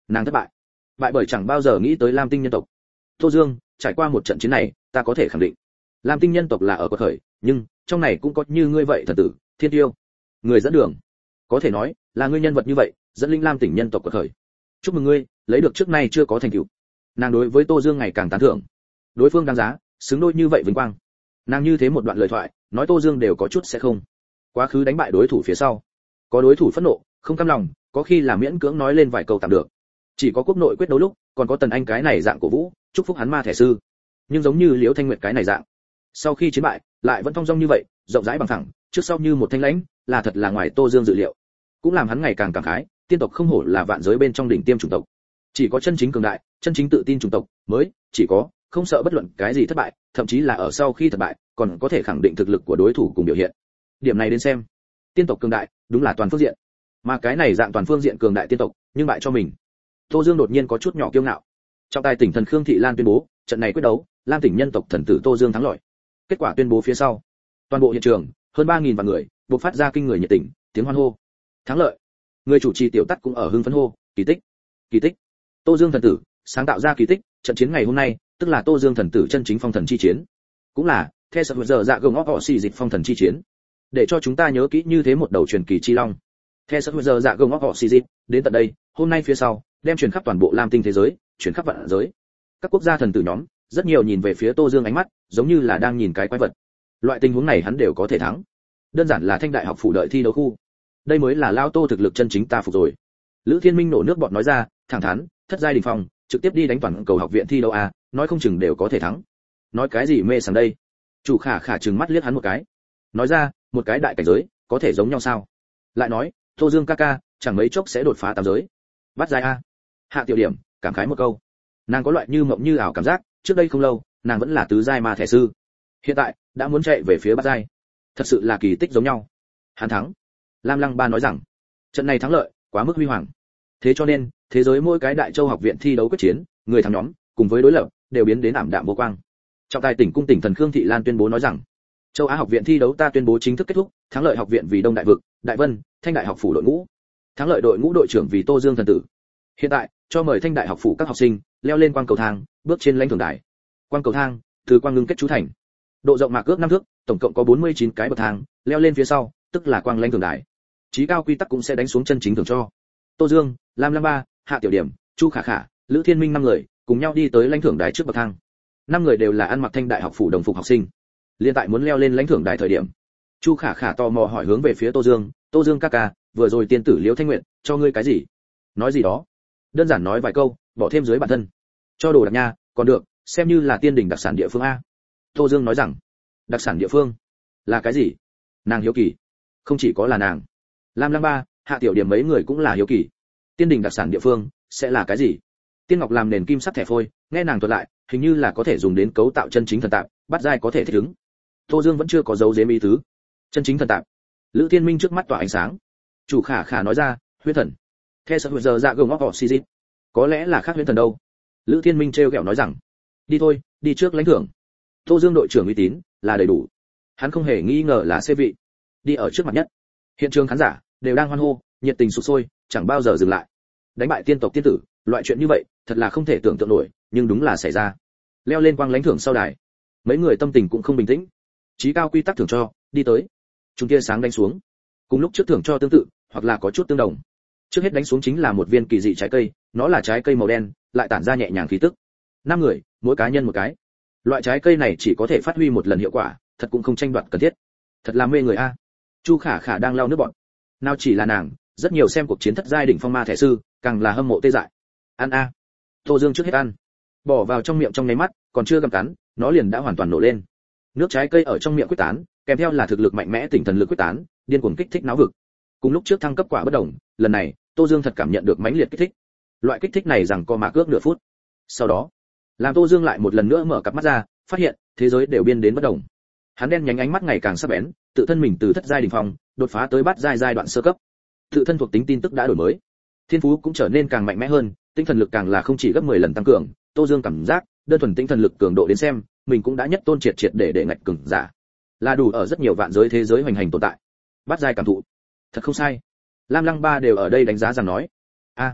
nàng thất bại, bại bởi chẳng bao giờ nghĩ tới lam tinh nhân tộc. Tô Dương, trải qua một trận chiến này, ta có thể khẳng định, lam tinh nhân tộc là ở quật khởi, nhưng trong này cũng có như ngươi vậy thần tử, thiên tiêu, người dẫn đường, có thể nói là ngươi nhân vật như vậy, dẫn linh lam tỉnh nhân tộc quật khởi. Chúc mừng ngươi, lấy được trước nay chưa có thành tựu. Nàng đối với Tô Dương ngày càng tán thưởng, đối phương đáng giá, xứng đôi như vậy vinh quang. Nàng như thế một đoạn lời thoại, nói Tô Dương đều có chút sẽ không. Quá khứ đánh bại đối thủ phía sau, có đối thủ phẫn nộ, không cam lòng, có khi là miễn cưỡng nói lên vài câu tạm được. Chỉ có quốc nội quyết đấu lúc, còn có Tần Anh cái này dạng cổ vũ, chúc phúc hắn ma thẻ sư. Nhưng giống như Liễu Thanh Nguyệt cái này dạng, sau khi chiến bại, lại vẫn thong dong như vậy, rộng rãi bằng thẳng, trước sau như một thanh lãnh, là thật là ngoài Tô Dương dự liệu. Cũng làm hắn ngày càng cảm khái, tiên tộc không hổ là vạn giới bên trong đỉnh tiêm chủng tộc. Chỉ có chân chính cường đại, chân chính tự tin chủng tộc mới chỉ có không sợ bất luận cái gì thất bại, thậm chí là ở sau khi thất bại, còn có thể khẳng định thực lực của đối thủ cùng biểu hiện. Điểm này đến xem, tiên tộc cường đại, đúng là toàn phương diện. Mà cái này dạng toàn phương diện cường đại tiên tộc, nhưng bại cho mình. Tô Dương đột nhiên có chút nhỏ kiêu ngạo. Trọng tài tỉnh thần Khương Thị Lan tuyên bố, trận này quyết đấu, Lam tỉnh nhân tộc thần tử Tô Dương thắng lợi. Kết quả tuyên bố phía sau, toàn bộ hiện trường, hơn 3000 vạn người, bộc phát ra kinh người nhiệt tình, tiếng hoan hô. Thắng lợi. Người chủ trì tiểu tắt cũng ở hưng phấn hô, kỳ tích, kỳ tích. Tô Dương thần tử sáng tạo ra kỳ tích, trận chiến ngày hôm nay, tức là Tô Dương thần tử chân chính phong thần chi chiến. Cũng là theo sự giờ dạ gồng họ xì dịch phong thần chi chiến. Để cho chúng ta nhớ kỹ như thế một đầu truyền kỳ chi long. Theo sự giờ dạ gồng họ xì dịch, đến tận đây, hôm nay phía sau, đem truyền khắp toàn bộ Lam tinh thế giới, truyền khắp vạn giới. Các quốc gia thần tử nhóm, rất nhiều nhìn về phía Tô Dương ánh mắt, giống như là đang nhìn cái quái vật. Loại tình huống này hắn đều có thể thắng. Đơn giản là Thanh đại học phủ đợi thi đấu khu. Đây mới là lao Tô thực lực chân chính ta phục rồi. Lữ Thiên Minh nổ nước bọt nói ra, thẳng thắn, thất giai đỉnh phong, trực tiếp đi đánh toàn cầu học viện thi đấu a, nói không chừng đều có thể thắng. Nói cái gì mê sảng đây? Chủ Khả Khả trừng mắt liếc hắn một cái. Nói ra, một cái đại cảnh giới, có thể giống nhau sao? Lại nói, Tô Dương ca ca, chẳng mấy chốc sẽ đột phá tam giới. Bắt giai a. Hạ Tiểu Điểm, cảm khái một câu. Nàng có loại như mộng như ảo cảm giác, trước đây không lâu, nàng vẫn là tứ giai ma thể sư. Hiện tại, đã muốn chạy về phía bát giai. Thật sự là kỳ tích giống nhau. Hắn thắng. Lam Lăng Ba nói rằng, trận này thắng lợi, quá mức huy hoàng. Thế cho nên, thế giới mỗi cái đại châu học viện thi đấu quyết chiến, người thắng nhóm, cùng với đối lập, đều biến đến ảm đạm vô quang. Trọng tài tỉnh cung tỉnh thần Khương Thị Lan tuyên bố nói rằng, châu Á học viện thi đấu ta tuyên bố chính thức kết thúc, thắng lợi học viện vì Đông Đại Vực, Đại Vân, Thanh Đại học phủ đội ngũ. Thắng lợi đội ngũ đội trưởng vì Tô Dương thần tử. Hiện tại, cho mời Thanh Đại học phủ các học sinh leo lên quang cầu thang, bước trên lãnh thưởng đài. Quang cầu thang, từ quang ngưng kết chú thành. Độ rộng mạc ước 5 thước, tổng cộng có 49 cái bậc thang, leo lên phía sau, tức là quang lãnh thưởng đài. Chí cao quy tắc cũng sẽ đánh xuống chân chính thưởng cho. Tô Dương, Lam Lam Ba, Hạ Tiểu Điểm, Chu Khả Khả, Lữ Thiên Minh 5 người, cùng nhau đi tới lãnh thưởng đài trước bậc thang. 5 người đều là ăn mặc Thanh Đại học phủ đồng phục học sinh. Liên tại muốn leo lên lãnh thưởng đài thời điểm, Chu Khả Khả tò mò hỏi hướng về phía Tô Dương ca ca, vừa rồi tiên tử Liễu Thanh Nguyệt cho ngươi cái gì? Nói gì đó? Đơn giản nói vài câu, bỏ thêm dưới bản thân. Cho đồ đặc nha, còn được, xem như là tiên đình đặc sản địa phương a. Tô Dương nói rằng, đặc sản địa phương là cái gì? Nàng hiếu kỳ. Không chỉ có là nàng, Lam Lăng Ba, Hạ Tiểu Điểm mấy người cũng là hiếu kỳ. Tiên đình đặc sản địa phương sẽ là cái gì? Tiên ngọc làm nền kim sắc thẻ phôi, nghe nàng thuật lại, hình như là có thể dùng đến cấu tạo chân chính thần tạp, bắt giai có thể thích ứng. Tô Dương vẫn chưa có dấu giếm ý tứ. Chân chính thần tạp. Lữ Thiên Minh trước mắt tỏa ánh sáng. Chủ Khả Khả nói ra, huyễn thần. Theo sự giờ dạ gồng họ xì dít. Có lẽ là khác huyễn thần đâu. Lữ Thiên Minh trêu ghẹo nói rằng, đi thôi, đi trước lãnh thưởng. Tô Dương đội trưởng uy tín là đầy đủ. Hắn không hề nghi ngờ là xê vị. Đi ở trước mặt nhất. Hiện trường khán giả đều đang hoan hô, nhiệt tình sục sôi, chẳng bao giờ dừng lại. Đánh bại tiên tộc tiên tử, loại chuyện như vậy, thật là không thể tưởng tượng nổi, nhưng đúng là xảy ra. Leo lên quang lãnh thưởng sau đài, mấy người tâm tình cũng không bình tĩnh. Chí cao quy tắc thưởng cho, đi tới. Chúng tia sáng đánh xuống. Cùng lúc trước thưởng cho tương tự, hoặc là có chút tương đồng. Trước hết đánh xuống chính là một viên kỳ dị trái cây, nó là trái cây màu đen, lại tản ra nhẹ nhàng khí tức. 5 người, mỗi cá nhân một cái. Loại trái cây này chỉ có thể phát huy một lần hiệu quả, thật cũng không tranh đoạt cần thiết. Thật là mê người a. Chu Khả Khả đang lau nước bọt. Nào chỉ là nàng, rất nhiều xem cuộc chiến thất giai đỉnh phong ma thể sư, càng là hâm mộ tê dại. Ăn a. Tô Dương trước hết ăn. Bỏ vào trong miệng trong nháy mắt, còn chưa gặm cắn, nó liền đã hoàn toàn nổ lên. Nước trái cây ở trong miệng quyết tán, kèm theo là thực lực mạnh mẽ tỉnh thần lực quyết tán, điên cuồng kích thích não vực. Cùng lúc trước thăng cấp quả bất đồng, lần này, Tô Dương thật cảm nhận được mãnh liệt kích thích. Loại kích thích này rằng co mà cước nửa phút. Sau đó, làm Tô Dương lại một lần nữa mở cặp mắt ra, phát hiện thế giới đều biên đến bất đồng. Hắn đen nhánh ánh mắt ngày càng sắc bén, tự thân mình từ thất giai đỉnh phong đột phá tới bát giai giai đoạn sơ cấp. Tự thân thuộc tính tin tức đã đổi mới, thiên phú cũng trở nên càng mạnh mẽ hơn, tinh thần lực càng là không chỉ gấp 10 lần tăng cường. Tô Dương cảm giác, đơn thuần tinh thần lực cường độ đến xem, mình cũng đã nhất tôn triệt để ngạch cường giả, là đủ ở rất nhiều vạn giới thế giới hoành hành tồn tại. Bát giai cảm thụ, thật không sai. Lam Lăng Ba đều ở đây đánh giá rằng nói, a,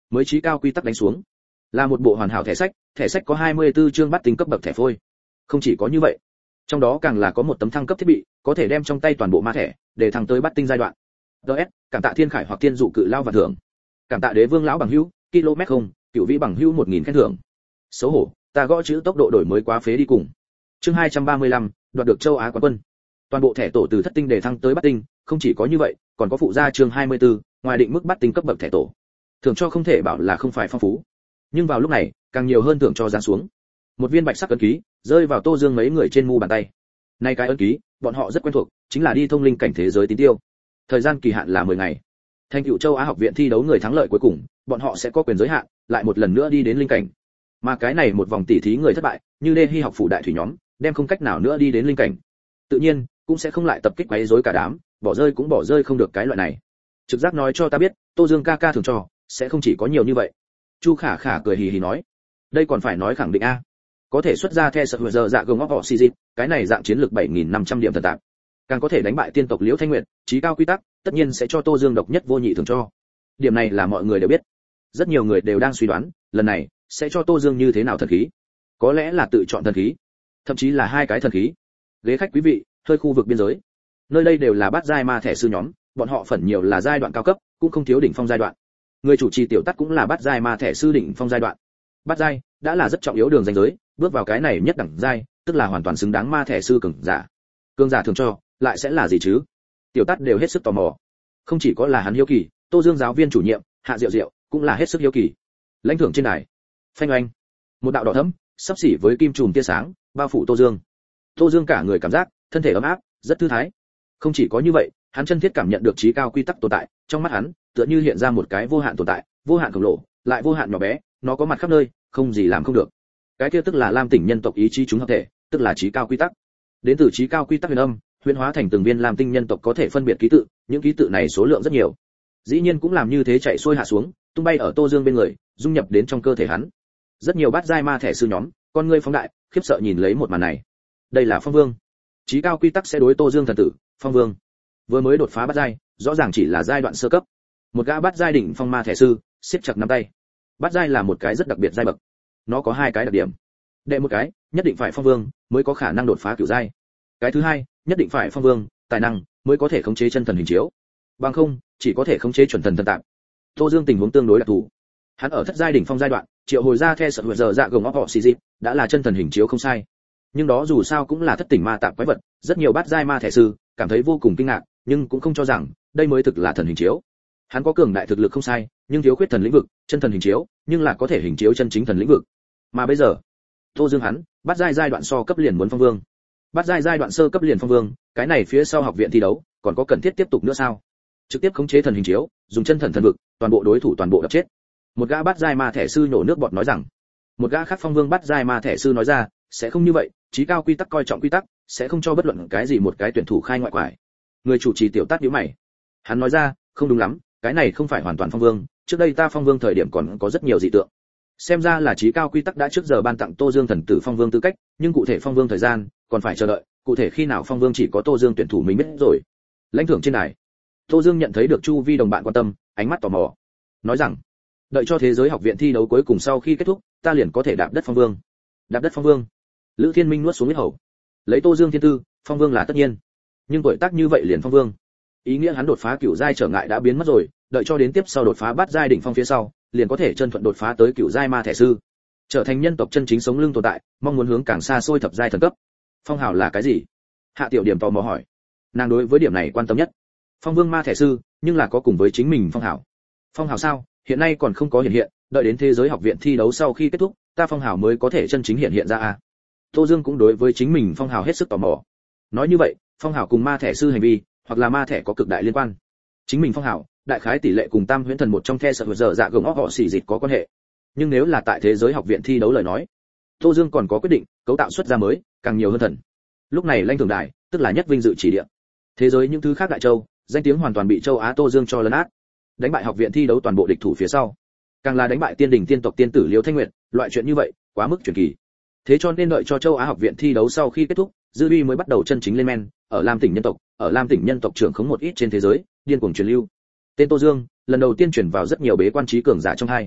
mới trí cao quy tắc đánh xuống. Là một bộ hoàn hảo thẻ sách có 24 chương bắt tinh cấp bậc thẻ phôi. Không chỉ có như vậy, trong đó càng là có một tấm thăng cấp thiết bị, có thể đem trong tay toàn bộ ma thẻ để thăng tới bắt tinh giai đoạn. DS, cảm tạ Thiên Khải hoặc Thiên Dụ cự lao và thưởng. Cảm tạ Đế Vương lão bằng hữu, km không, cựu vĩ bằng hữu 1000 khen thưởng. Xấu hổ, ta gõ chữ tốc độ đổi mới quá phế đi cùng. Chương 235, đoạt được châu Á quán quân. Toàn bộ thẻ tổ từ thất tinh để thăng tới bắt tinh, không chỉ có như vậy, còn có phụ gia chương 24, ngoài định mức bắt tinh cấp bậc thẻ tổ. Thưởng cho không thể bảo là không phải phong phú. Nhưng vào lúc này, càng nhiều hơn thưởng cho giáng xuống. Một viên bạch sắc ấn ký rơi vào Tô Dương mấy người trên mu bàn tay. Nay cái ấn ký, bọn họ rất quen thuộc, chính là đi thông linh cảnh thế giới tín tiêu. Thời gian kỳ hạn là 10 ngày. Thành tựu châu Á học viện thi đấu người thắng lợi cuối cùng, bọn họ sẽ có quyền giới hạn, lại một lần nữa đi đến linh cảnh. Mà cái này một vòng tỉ thí người thất bại, như Lê Hy học phủ đại thủy nhóm, đem không cách nào nữa đi đến linh cảnh. Tự nhiên, cũng sẽ không lại tập kích quấy rối cả đám, bỏ rơi cũng bỏ rơi không được cái loại này. Trực giác nói cho ta biết, Tô Dương ca ca thường cho, sẽ không chỉ có nhiều như vậy. Chu Khả Khả cười hì hì nói, đây còn phải nói khẳng định a. Có thể xuất ra the sợ giờ dạ gồng óc họ xì dịp, cái này dạng chiến lược 7500 điểm thần tạp. Càng có thể đánh bại tiên tộc Liễu Thanh Nguyệt, chí cao quy tắc, tất nhiên sẽ cho Tô Dương độc nhất vô nhị thường cho. Điểm này là mọi người đều biết. Rất nhiều người đều đang suy đoán, lần này sẽ cho Tô Dương như thế nào thần khí. Có lẽ là tự chọn thần khí, thậm chí là hai cái thần khí. Ghế khách quý vị, hơi khu vực biên giới. Nơi đây đều là bát giai ma thẻ sư nhóm, bọn họ phần nhiều là giai đoạn cao cấp, cũng không thiếu đỉnh phong giai đoạn. Người chủ trì tiểu tắt cũng là bát giai ma thẻ sư đỉnh phong giai đoạn. Bát giai đã là rất trọng yếu đường ranh giới, bước vào cái này nhất đẳng giai, tức là hoàn toàn xứng đáng ma thẻ sư cường giả. Cường giả thường cho, lại sẽ là gì chứ? Tiểu tắt đều hết sức tò mò. Không chỉ có là hắn hiếu kỳ, Tô Dương giáo viên chủ nhiệm, Hạ Diệu Diệu, cũng là hết sức hiếu kỳ. Lãnh thưởng trên đài. Phanh oanh. Một đạo đỏ thẫm, sắp xỉ với kim chùm tia sáng, bao phủ Tô Dương. Tô Dương cả người cảm giác, thân thể ấm áp, rất thư thái. Không chỉ có như vậy, hắn chân thiết cảm nhận được trí cao quy tắc tồn tại, trong mắt hắn, tựa như hiện ra một cái vô hạn tồn tại, vô hạn khổng lồ, lại vô hạn nhỏ bé, nó có mặt khắp nơi, không gì làm không được. Cái kia tức là Lam Tỉnh nhân tộc ý chí chúng hợp thể, tức là trí cao quy tắc. Đến từ trí cao quy tắc huyền âm, huyễn hóa thành từng viên Lam Tinh nhân tộc có thể phân biệt ký tự, những ký tự này số lượng rất nhiều. Dĩ nhiên cũng làm như thế chạy xuôi hạ xuống, tung bay ở Tô Dương bên người, dung nhập đến trong cơ thể hắn. Rất nhiều bát giai ma thẻ sư nhóm, con ngươi phóng đại, khiếp sợ nhìn lấy một màn này. Đây là Phong Vương. Trí cao quy tắc sẽ đối Tô Dương thần tử, Phong Vương. Vừa mới đột phá bát giai, rõ ràng chỉ là giai đoạn sơ cấp. Một gã bát giai đỉnh phong ma thẻ sư, siết chặt nắm tay. Bát giai là một cái rất đặc biệt giai bậc. Nó có hai cái đặc điểm. Đệ một cái, nhất định phải Phong Vương mới có khả năng đột phá cửu giai. Cái thứ hai, nhất định phải Phong Vương, tài năng mới có thể khống chế chân thần hình chiếu. Bằng không, chỉ có thể khống chế chuẩn thần thần tạm. Tô Dương tình huống tương đối đặc thù. Hắn ở thất giai đỉnh phong giai đoạn, triệu hồi ra the sợ giờ dạ gồng óc họ xì dịp, đã là chân thần hình chiếu không sai. Nhưng đó dù sao cũng là thất tỉnh ma tạp quái vật, rất nhiều bát giai ma thẻ sư cảm thấy vô cùng kinh ngạc, nhưng cũng không cho rằng đây mới thực là thần hình chiếu. Hắn có cường đại thực lực không sai, nhưng thiếu khuyết thần lĩnh vực, chân thần hình chiếu, nhưng là có thể hình chiếu chân chính thần lĩnh vực. Mà bây giờ, Tô Dương hắn, bát giai giai đoạn so cấp liền muốn Phong Vương. Bát giai giai đoạn sơ cấp liền Phong Vương, cái này phía sau học viện thi đấu, còn có cần thiết tiếp tục nữa sao? Trực tiếp khống chế thần hình chiếu, dùng chân thần thần vực, toàn bộ đối thủ toàn bộ đập chết. Một gã bát giai ma thẻ sư nhổ nước bọt nói rằng, một gã khác Phong Vương bát giai ma thẻ sư nói ra, sẽ không như vậy, chí cao quy tắc coi trọng quy tắc, sẽ không cho bất luận cái gì một cái tuyển thủ khai ngoại quải. Người chủ trì tiểu tát nhíu mày. Hắn nói ra, không đúng lắm, cái này không phải hoàn toàn Phong Vương, trước đây ta Phong Vương thời điểm còn có rất nhiều dị tượng. Xem ra là chí cao quy tắc đã trước giờ ban tặng Tô Dương thần tử Phong Vương tư cách, nhưng cụ thể Phong Vương thời gian còn phải chờ đợi, cụ thể khi nào Phong Vương chỉ có Tô Dương tuyển thủ mình biết rồi. Lãnh thưởng trên đài. Tô Dương nhận thấy được chu vi đồng bạn quan tâm, ánh mắt tò mò. Nói rằng, đợi cho thế giới học viện thi đấu cuối cùng sau khi kết thúc, ta liền có thể đạp đất Phong Vương. Đạp đất Phong Vương. Lữ Thiên Minh nuốt xuống huyết hầu. Lấy Tô Dương thiên tư, Phong Vương là tất nhiên. Nhưng tuổi tác như vậy liền Phong Vương, ý nghĩa hắn đột phá cửu giai trở ngại đã biến mất rồi, đợi cho đến tiếp sau đột phá bát giai đỉnh phong phía sau, liền có thể chân thuận đột phá tới cửu giai ma thẻ sư, trở thành nhân tộc chân chính sống lưng tồn tại, mong muốn hướng càng xa xôi thập giai thần cấp. Phong hào là cái gì? Hạ Tiểu Điểm tò mò hỏi. Nàng đối với điểm này quan tâm nhất. Phong Vương ma thẻ sư, nhưng là có cùng với chính mình phong hào. Phong hào sao? Hiện nay còn không có hiện hiện, đợi đến thế giới học viện thi đấu sau khi kết thúc, ta phong hào mới có thể chân chính hiện ra a. Tô Dương cũng đối với chính mình phong hào hết sức tò mò. Nói như vậy, phong hào cùng ma thẻ sư hành vi, hoặc là ma thẻ có cực đại liên quan. Chính mình phong hào, đại khái tỷ lệ cùng Tam Huyễn Thần một trong the sợ giờ dạ gồng óc họ xỉ dịch có quan hệ. Nhưng nếu là tại thế giới học viện thi đấu lời nói, Tô Dương còn có quyết định cấu tạo xuất ra mới, càng nhiều hơn thần. Lúc này lãnh thưởng đài, tức là nhất vinh dự chỉ địa. Thế giới những thứ khác đại châu, danh tiếng hoàn toàn bị châu Á Tô Dương cho lấn át. Đánh bại học viện thi đấu toàn bộ địch thủ phía sau, càng là đánh bại tiên đỉnh tiên tộc tiên tử Liễu Thanh Nguyệt, loại chuyện như vậy, quá mức truyền kỳ. Thế cho nên đợi cho châu Á học viện thi đấu sau khi kết thúc, dư uy mới bắt đầu chân chính lên men, ở Lam Tỉnh nhân tộc trưởng khống một ít trên thế giới, điên cuồng truyền lưu. Tên Tô Dương, lần đầu tiên chuyển vào rất nhiều bế quan trí cường giả trong hai.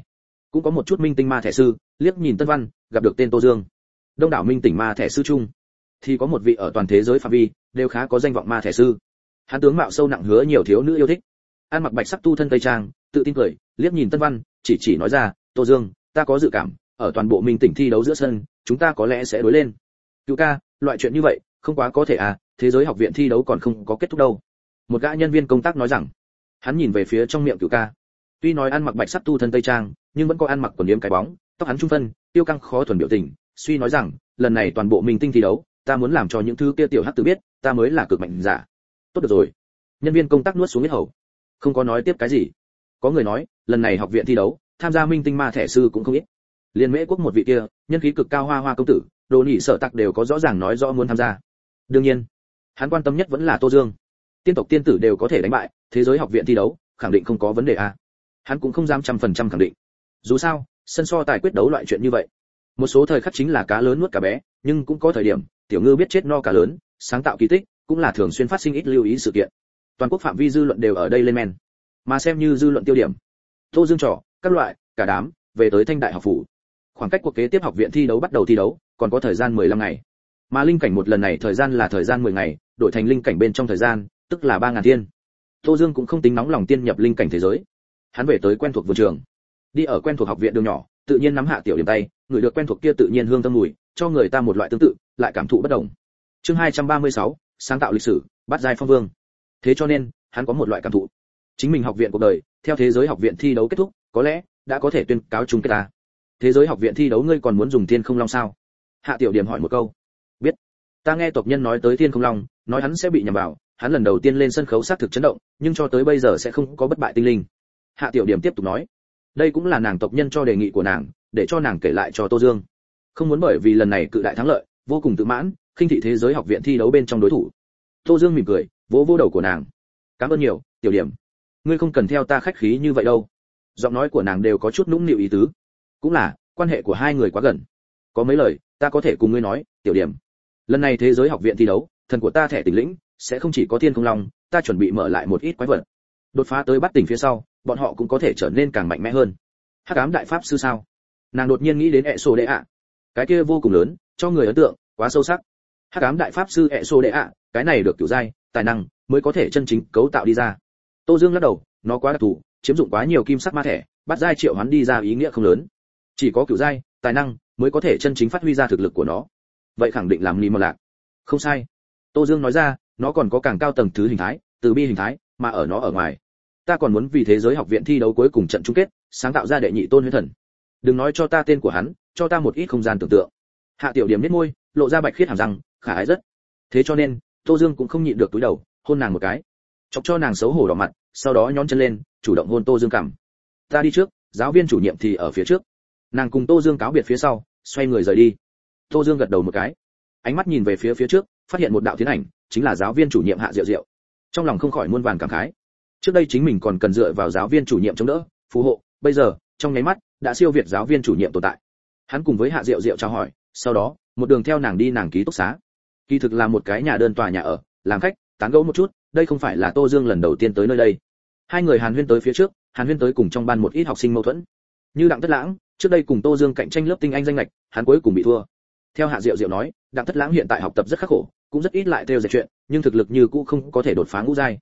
cũng có một chút minh tinh ma thẻ sư, liếc nhìn Tân Văn, gặp được tên Tô Dương. Đông đảo minh tỉnh ma thẻ sư chung, thì có một vị ở toàn thế giới phạm vi đều khá có danh vọng ma thẻ sư. Hắn tướng mạo sâu nặng hứa nhiều thiếu nữ yêu thích. Ăn mặc bạch sắc tu thân tây trang, tự tin cười, liếc nhìn Tân Văn, chỉ nói ra, "Tô Dương, ta có dự cảm, ở toàn bộ minh tỉnh thi đấu giữa sân, chúng ta có lẽ sẽ đối lên." "Cửu ca, loại chuyện như vậy, không quá có thể à, thế giới học viện thi đấu còn không có kết thúc đâu." Một gã nhân viên công tác nói rằng. Hắn nhìn về phía trong miệng Cửu ca. Tuy nói ăn mặc bạch sắc tu thân tây trang, nhưng vẫn có ăn mặc quần yếm cái bóng, tóc hắn trung phân, tiêu căng khó thuần biểu tình, suy nói rằng, lần này toàn bộ minh tinh thi đấu, ta muốn làm cho những thứ kia tiểu hắc tử biết, ta mới là cực mạnh giả. Tốt được rồi. Nhân viên công tác nuốt xuống huyết hầu, không có nói tiếp cái gì. Có người nói, lần này học viện thi đấu, tham gia minh tinh ma thẻ sư cũng không ít. Liên Mễ quốc một vị kia, nhân khí cực cao Hoa Hoa công tử, Đồ Nhị Sở Tặc đều có rõ ràng nói rõ muốn tham gia. Đương nhiên, hắn quan tâm nhất vẫn là Tô Dương. Tiên tộc tiên tử đều có thể đánh bại, thế giới học viện thi đấu, khẳng định không có vấn đề à. Hắn cũng không dám 100% khẳng định. Dù sao, sân so tài quyết đấu loại chuyện như vậy. Một số thời khắc chính là cá lớn nuốt cá bé, nhưng cũng có thời điểm, tiểu ngư biết chết no cá lớn, sáng tạo kỳ tích, cũng là thường xuyên phát sinh ít lưu ý sự kiện. Toàn quốc phạm vi dư luận đều ở đây lên men, mà xem như dư luận tiêu điểm. Tô Dương trò, các loại, cả đám, về tới Thanh Đại học phủ. Khoảng cách cuộc kế tiếp học viện thi đấu bắt đầu thi đấu, còn có thời gian 15 ngày. Mà linh cảnh một lần này thời gian là thời gian 10 ngày, đổi thành linh cảnh bên trong thời gian, tức là 3000 thiên. Tô Dương cũng không tính nóng lòng tiên nhập linh cảnh thế giới. Hắn về tới quen thuộc vườn trường, đi ở quen thuộc học viện đường nhỏ, tự nhiên nắm Hạ Tiểu Điểm tay, người được quen thuộc kia tự nhiên hương thơm mùi, cho người ta một loại tương tự, lại cảm thụ bất đồng. Chương 236, sáng tạo lịch sử, bát giai phong vương. Thế cho nên, hắn có một loại cảm thụ. Chính mình học viện cuộc đời, theo thế giới học viện thi đấu kết thúc, có lẽ đã có thể tuyên cáo chung kết ta. Thế giới học viện thi đấu ngươi còn muốn dùng Thiên Không Long sao? Hạ Tiểu Điểm hỏi một câu. Biết. Ta nghe tộc nhân nói tới Thiên Không Long, nói hắn sẽ bị nhầm vào, hắn lần đầu tiên lên sân khấu xác thực chấn động, nhưng cho tới bây giờ sẽ không có bất bại tinh linh. Hạ Tiểu Điểm tiếp tục nói, đây cũng là nàng tộc nhân cho đề nghị của nàng, để cho nàng kể lại cho Tô Dương. Không muốn bởi vì lần này cự đại thắng lợi, vô cùng tự mãn, khinh thị thế giới học viện thi đấu bên trong đối thủ. Tô Dương mỉm cười, vỗ vỗ đầu của nàng. Cảm ơn nhiều, Tiểu Điểm. Ngươi không cần theo ta khách khí như vậy đâu. Giọng nói của nàng đều có chút nũng nịu ý tứ. Cũng là, quan hệ của hai người quá gần. Có mấy lời, ta có thể cùng ngươi nói, Tiểu Điểm. Lần này thế giới học viện thi đấu, thần của ta thẻ tỉnh lĩnh, sẽ không chỉ có Thiên Không Long, ta chuẩn bị mở lại một ít quái vật. Đột phá tới bắt tỉnh phía sau, bọn họ cũng có thể trở nên càng mạnh mẽ hơn. Hắc ám đại pháp sư sao? Nàng đột nhiên nghĩ đến ẹ sổ đệ ạ. Cái kia vô cùng lớn, cho người ấn tượng quá sâu sắc. Hắc ám đại pháp sư ẹ sổ đệ ạ, cái này được kiểu giai, tài năng mới có thể chân chính cấu tạo đi ra. Tô Dương lắc đầu, nó quá đặc thù, chiếm dụng quá nhiều kim sắc ma thẻ, bắt giai triệu hắn đi ra ý nghĩa không lớn. Chỉ có kiểu giai, tài năng mới có thể chân chính phát huy ra thực lực của nó. Vậy khẳng định làm ni mà lạc. Không sai. Tô Dương nói ra, nó còn có càng cao tầng thứ hình thái, từ bi hình thái, mà ở nó ở ngoài. Ta còn muốn vì thế giới học viện thi đấu cuối cùng trận chung kết, sáng tạo ra đệ nhị tôn huyễn thần. Đừng nói cho ta tên của hắn, cho ta một ít không gian tưởng tượng. Hạ Tiểu Điểm nhếch môi, lộ ra bạch khiết hàm răng, khả ái rất. Thế cho nên, Tô Dương cũng không nhịn được túi đầu, hôn nàng một cái, chọc cho nàng xấu hổ đỏ mặt, sau đó nhón chân lên, chủ động hôn Tô Dương cằm. Ta đi trước, giáo viên chủ nhiệm thì ở phía trước. Nàng cùng Tô Dương cáo biệt phía sau, xoay người rời đi. Tô Dương gật đầu một cái, ánh mắt nhìn về phía trước, phát hiện một đạo tiến ảnh, chính là giáo viên chủ nhiệm Hạ Diệu Diệu. Trong lòng không khỏi muôn vàn cảm khái. Trước đây chính mình còn cần dựa vào giáo viên chủ nhiệm chống đỡ, phù hộ, bây giờ, trong nháy mắt, đã siêu việt giáo viên chủ nhiệm tồn tại. Hắn cùng với Hạ Diệu Diệu chào hỏi, sau đó, một đường theo nàng đi nàng ký túc xá. Kỳ thực là một cái nhà đơn tòa nhà ở, làm khách, tán gẫu một chút, đây không phải là Tô Dương lần đầu tiên tới nơi đây. Hai người hàn huyên tới phía trước, hàn huyên tới cùng trong ban một ít học sinh mâu thuẫn. Như Đặng Tất Lãng, trước đây cùng Tô Dương cạnh tranh lớp tinh anh danh ngạch, hắn cuối cùng bị thua. Theo Hạ Diệu Diệu nói, Đặng Tất Lãng hiện tại học tập rất khắc khổ, cũng rất ít lại theo dệt chuyện, nhưng thực lực như cũ không có thể đột phá ngũ giai.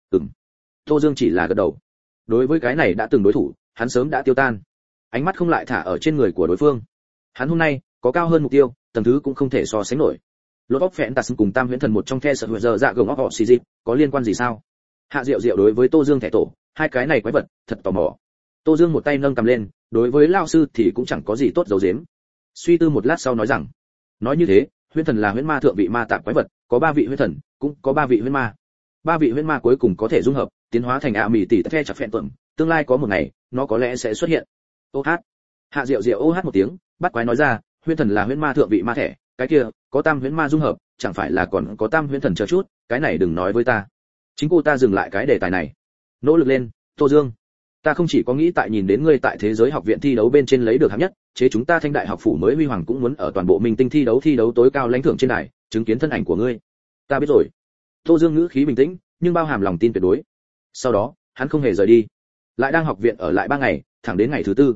Tô Dương chỉ là gật đầu. Đối với cái này đã từng đối thủ, hắn sớm đã tiêu tan. Ánh mắt không lại thả ở trên người của đối phương. Hắn hôm nay có cao hơn mục tiêu, tầng thứ cũng không thể so sánh nổi. Lột óc phẹn tạt cùng Tam Huyễn Thần một trong the sợ giờ dạ gồng óc họ xì dịp, có liên quan gì sao? Hạ Diệu Diệu đối với Tô Dương thẻ tổ, hai cái này quái vật, thật tò mò. Tô Dương một tay nâng cầm lên, đối với lão sư thì cũng chẳng có gì tốt giấu giếm. Suy tư một lát sau nói rằng, nói như thế, Huyễn Thần là huyễn ma thượng vị ma tạp quái vật, có 3 vị huyễn thần, cũng có 3 vị huyễn ma. 3 vị huyễn ma cuối cùng có thể dung hợp, tiến hóa thành ạ mỉ tỷ the chặt phẹn tuẩm, tương lai có một ngày, nó có lẽ sẽ xuất hiện. Ô hát. Hạ Diệu Diệu ô hát một tiếng, bắt quái nói ra, huyễn thần là huyễn ma thượng vị ma thẻ, cái kia, có tam huyễn ma dung hợp, chẳng phải là còn có tam huyễn thần chờ chút, cái này đừng nói với ta. Chính cô ta dừng lại cái đề tài này. Nỗ lực lên, Tô Dương. Ta không chỉ có nghĩ tại nhìn đến ngươi tại thế giới học viện thi đấu bên trên lấy được hạng nhất, chế chúng ta Thanh Đại học phủ mới huy hoàng cũng muốn ở toàn bộ minh tinh thi đấu tối cao lãnh thưởng trên đài, chứng kiến thân ảnh của ngươi. Ta biết rồi. Tô Dương ngữ khí bình tĩnh, nhưng bao hàm lòng tin tuyệt đối. Sau đó, hắn không hề rời đi, lại đang học viện ở lại 3 ngày, thẳng đến ngày thứ 4.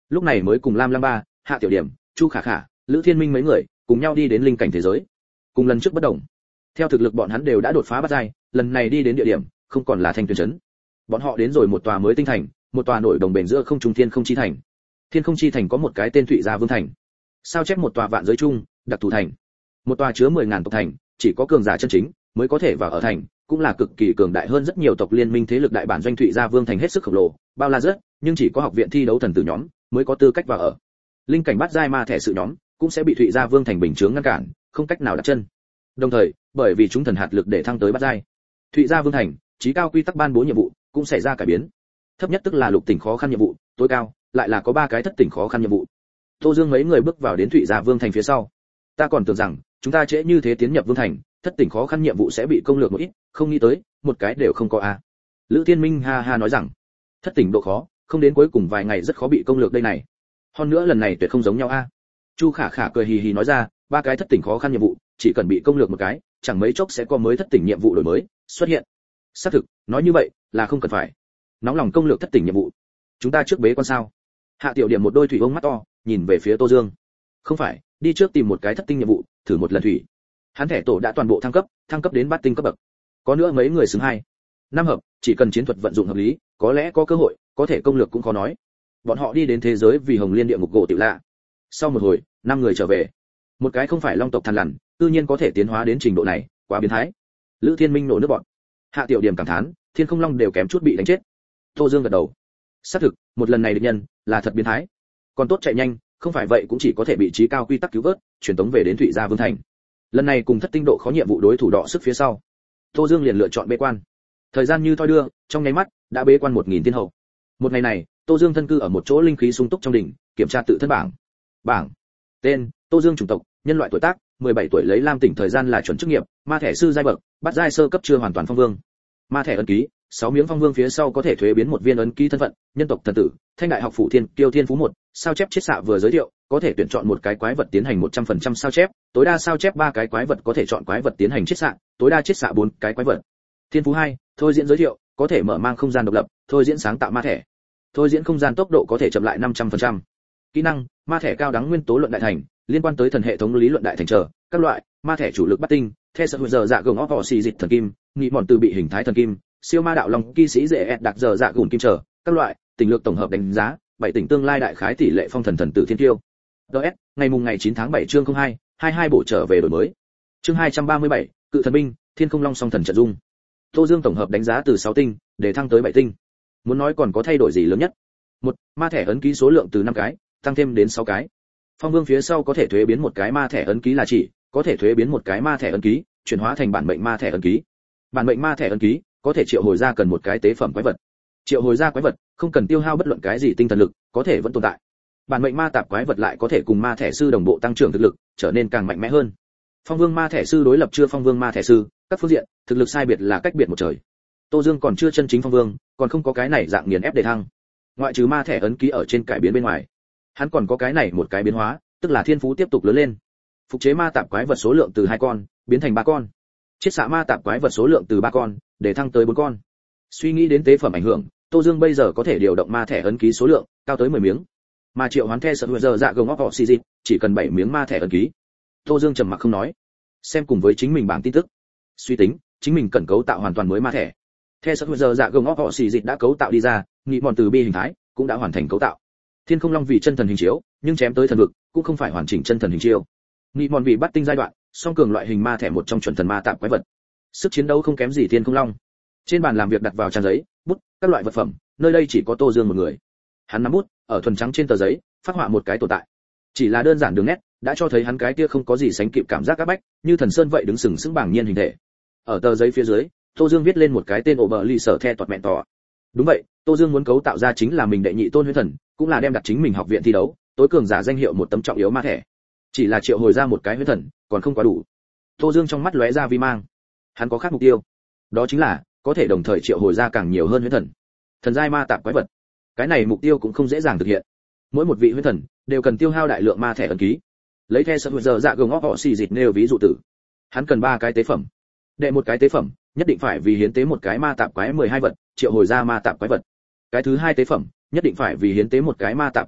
lúc này mới cùng Lam Lam Ba, Hạ Tiểu Điểm, Chu Khả Khả, Lữ Thiên Minh mấy người cùng nhau đi đến linh cảnh thế giới. Cùng lần trước bất đồng, theo thực lực bọn hắn đều đã đột phá bát giai, lần này đi đến địa điểm không còn là Thanh Tuyền trấn. Bọn họ đến rồi một tòa mới tinh thành, một tòa nổi đồng bền giữa không trung thiên không chi thành. Thiên không chi thành có một cái tên Thụy Gia Vương thành. Sao chép một tòa vạn giới chung, đặc thù thành. Một tòa chứa 10.000 tộc thành, chỉ có cường giả chân chính mới có thể vào ở thành, cũng là cực kỳ cường đại hơn rất nhiều tộc liên minh thế lực đại bản doanh. Thụy Gia Vương thành hết sức khổng lồ, bao la rất, nhưng chỉ có học viện thi đấu thần tử nhóm mới có tư cách vào ở. Linh cảnh bát giai ma thẻ sự nhóm cũng sẽ bị Thụy Gia Vương thành bình chướng ngăn cản, không cách nào đặt chân. Đồng thời, bởi vì chúng thần hạt lực để thăng tới bát giai, Thụy Gia Vương thành chí cao quy tắc ban bố nhiệm vụ cũng xảy ra cải biến. Thấp nhất tức là lục tỉnh khó khăn nhiệm vụ, tối cao lại là có 3 cái thất tỉnh khó khăn nhiệm vụ. Tô Dương mấy người bước vào đến Thụy Gia Vương thành phía sau. Ta còn tưởng rằng chúng ta trễ như thế tiến nhập Vương thành, thất tỉnh khó khăn nhiệm vụ sẽ bị công lược một ít, không nghĩ tới, một cái đều không có a. Lữ Thiên Minh ha ha nói rằng, thất tỉnh độ khó, không đến cuối cùng vài ngày rất khó bị công lược đây này. Hơn nữa lần này tuyệt không giống nhau a. Chu Khả Khả cười hì hì nói ra, 3 cái thất tỉnh khó khăn nhiệm vụ, chỉ cần bị công lược một cái, chẳng mấy chốc sẽ có mới thất tỉnh nhiệm vụ đổi mới xuất hiện. Xác thực, nói như vậy là không cần phải nóng lòng công lược thất tỉnh nhiệm vụ. Chúng ta trước bế quan sao? Hạ Tiểu Điểm một đôi thủy ông mắt to, nhìn về phía Tô Dương. Không phải, đi trước tìm một cái thất tinh nhiệm vụ, thử một lần thủy. Hắn thẻ tổ đã toàn bộ thăng cấp đến bát tinh cấp bậc. Có nữa mấy người xứng 2. 5 hợp, chỉ cần chiến thuật vận dụng hợp lý, có lẽ có cơ hội, có thể công lược cũng khó nói. Bọn họ đi đến thế giới vì Hồng Liên địa ngục gỗ tiểu lạ. Sau một hồi, 5 người trở về. Một cái không phải long tộc thằn lằn, tự nhiên có thể tiến hóa đến trình độ này, quá biến thái. Lữ Thiên Minh nổ nước bọt. Hạ Tiểu Điểm cảm thán, Thiên Không Long đều kém chút bị đánh chết. Tô Dương gật đầu. Xác thực, một lần này địch nhân là thật biến thái. Còn tốt chạy nhanh, không phải vậy cũng chỉ có thể bị trí cao quy tắc cứu vớt, truyền tống về đến Thụy Gia Vương thành. Lần này cùng thất tinh độ khó nhiệm vụ đối thủ đọ sức phía sau. Tô Dương liền lựa chọn bế quan. Thời gian như thoi đưa, trong nháy mắt đã bế quan 1000 tiên hậu. Một ngày này, Tô Dương thân cư ở một chỗ linh khí sung túc trong đỉnh, kiểm tra tự thân bảng. Bảng: tên, Tô Dương chủng tộc, nhân loại, tuổi tác, 17 tuổi, lấy Lam tỉnh, thời gian là chuẩn chức nghiệp, ma thẻ sư giai bậc, bát giai sơ cấp chưa hoàn toàn phong vương. Ma thẻ ấn ký, 6 miếng phong vương phía sau có thể thuế biến một viên ấn ký thân phận, nhân tộc thần tử, Thanh đại học phủ thiên, Tiêu Thiên phú 1, sao chép chiết xạ vừa giới thiệu, có thể tuyển chọn một cái quái vật tiến hành 100% sao chép, tối đa sao chép 3 cái quái vật có thể chọn quái vật tiến hành chiết xạ, tối đa chiết xạ 4 cái quái vật. Thiên phú 2, thôi diễn giới thiệu, có thể mở mang không gian độc lập, thôi diễn sáng tạo ma thẻ. Thôi diễn không gian tốc độ có thể chậm lại 500%. Kỹ năng, ma thẻ cao đẳng nguyên tố luận đại thành, liên quan tới thần hệ thống lý luận đại thành trở, các loại, ma thẻ chủ lực bắt tinh, theo sự giờ dạ gồng óc xì dịch thần kim, nghị mòn từ bị hình thái thần kim, siêu ma đạo long kỵ sĩ dễ đặc giờ dạ gùn kim trở, các loại, tình lược tổng hợp đánh giá, 7 tỉnh tương lai đại khái tỷ lệ phong thần thần tử thiên tiêu. DS, ngày 9 tháng 7 chương 02, 22 bổ trở về đổi mới. Chương 237, cự thần binh, thiên không long song thần trận dung. Tô Dương tổng hợp đánh giá từ 6 tinh, để thăng tới 7 tinh. Muốn nói còn có thay đổi gì lớn nhất? 1, ma thẻ ấn ký số lượng từ 5 cái, tăng thêm đến 6 cái. Phong vương phía sau có thể thuế biến một cái ma thẻ ấn ký là chỉ, có thể thuế biến một cái ma thẻ ấn ký, chuyển hóa thành bản mệnh ma thẻ ấn ký. Bản mệnh ma thẻ ấn ký có thể triệu hồi ra cần một cái tế phẩm quái vật. Triệu hồi ra quái vật, không cần tiêu hao bất luận cái gì tinh thần lực, có thể vẫn tồn tại. Bản mệnh ma tạp quái vật lại có thể cùng ma thẻ sư đồng bộ tăng trưởng thực lực, trở nên càng mạnh mẽ hơn. Phong vương ma thẻ sư đối lập chưa phong vương ma thẻ sư, các phương diện, thực lực sai biệt là cách biệt một trời. Tô Dương còn chưa chân chính phong vương, còn không có cái này dạng nghiền ép để thăng. Ngoại trừ ma thẻ ấn ký ở trên cải biến bên ngoài, hắn còn có cái này một cái biến hóa, tức là thiên phú tiếp tục lớn lên. Phục chế ma tạp quái vật số lượng từ 2 con biến thành 3 con. Chiết xạ ma tạp quái vật số lượng từ 3 con để thăng tới 4 con. Suy nghĩ đến tế phẩm ảnh hưởng, Tô Dương bây giờ có thể điều động ma thẻ ấn ký số lượng cao tới 10 miếng. Mà triệu hoán the sợ giờ dạ gồng óc xì dịch, chỉ cần 7 miếng ma thẻ ấn ký. Tô Dương trầm mặc không nói, xem cùng với chính mình bảng tin tức. Suy tính, chính mình cần cấu tạo hoàn toàn mới ma thẻ. The sợ giờ dạ gồng óc xì dịch đã cấu tạo đi ra, nghị mòn từ bi hình thái cũng đã hoàn thành cấu tạo. Thiên không long vì chân thần hình chiếu, nhưng chém tới thần vực cũng không phải hoàn chỉnh chân thần hình chiếu. Nghị mòn vì bắt tinh giai đoạn, song cường loại hình ma thẻ một trong chuẩn thần ma tạp quái vật. Sức chiến đấu không kém gì thiên không long. Trên bàn làm việc đặt vào trang giấy, bút, các loại vật phẩm, nơi đây chỉ có Tô Dương một người. Hắn nắm bút, ở thuần trắng trên tờ giấy, phác họa một cái tồn tại. Chỉ là đơn giản đường nét, đã cho thấy hắn cái kia không có gì sánh kịp cảm giác áp bách, như thần sơn vậy đứng sừng sững bảng nhiên hình thể. Ở tờ giấy phía dưới, Tô Dương viết lên một cái tên ổ bờ ly sở the toạt mẹn tỏ. Đúng vậy, Tô Dương muốn cấu tạo ra chính là mình đệ nhị tôn huyết thần, cũng là đem đặt chính mình học viện thi đấu, tối cường giả danh hiệu một tấm trọng yếu ma thẻ. Chỉ là triệu hồi ra một cái huyết thần, còn không quá đủ. Tô Dương trong mắt lóe ra vi mang. Hắn có khác mục tiêu, đó chính là có thể đồng thời triệu hồi ra càng nhiều hơn huyết thần. Thần giai ma tạp quái vật. Cái này mục tiêu cũng không dễ dàng thực hiện. Mỗi một vị huyết thần đều cần tiêu hao đại lượng ma thẻ ấn ký. Lấy theo sợ giờ dạ gồng óc họ xì dịch nêu ví dụ tử. Hắn cần 3 cái tế phẩm. Đệ một cái tế phẩm, nhất định phải vì hiến tế một cái ma tạp quái 12 vật, triệu hồi ra ma tạp quái vật. Cái thứ hai tế phẩm, nhất định phải vì hiến tế một cái ma tạp quái vật,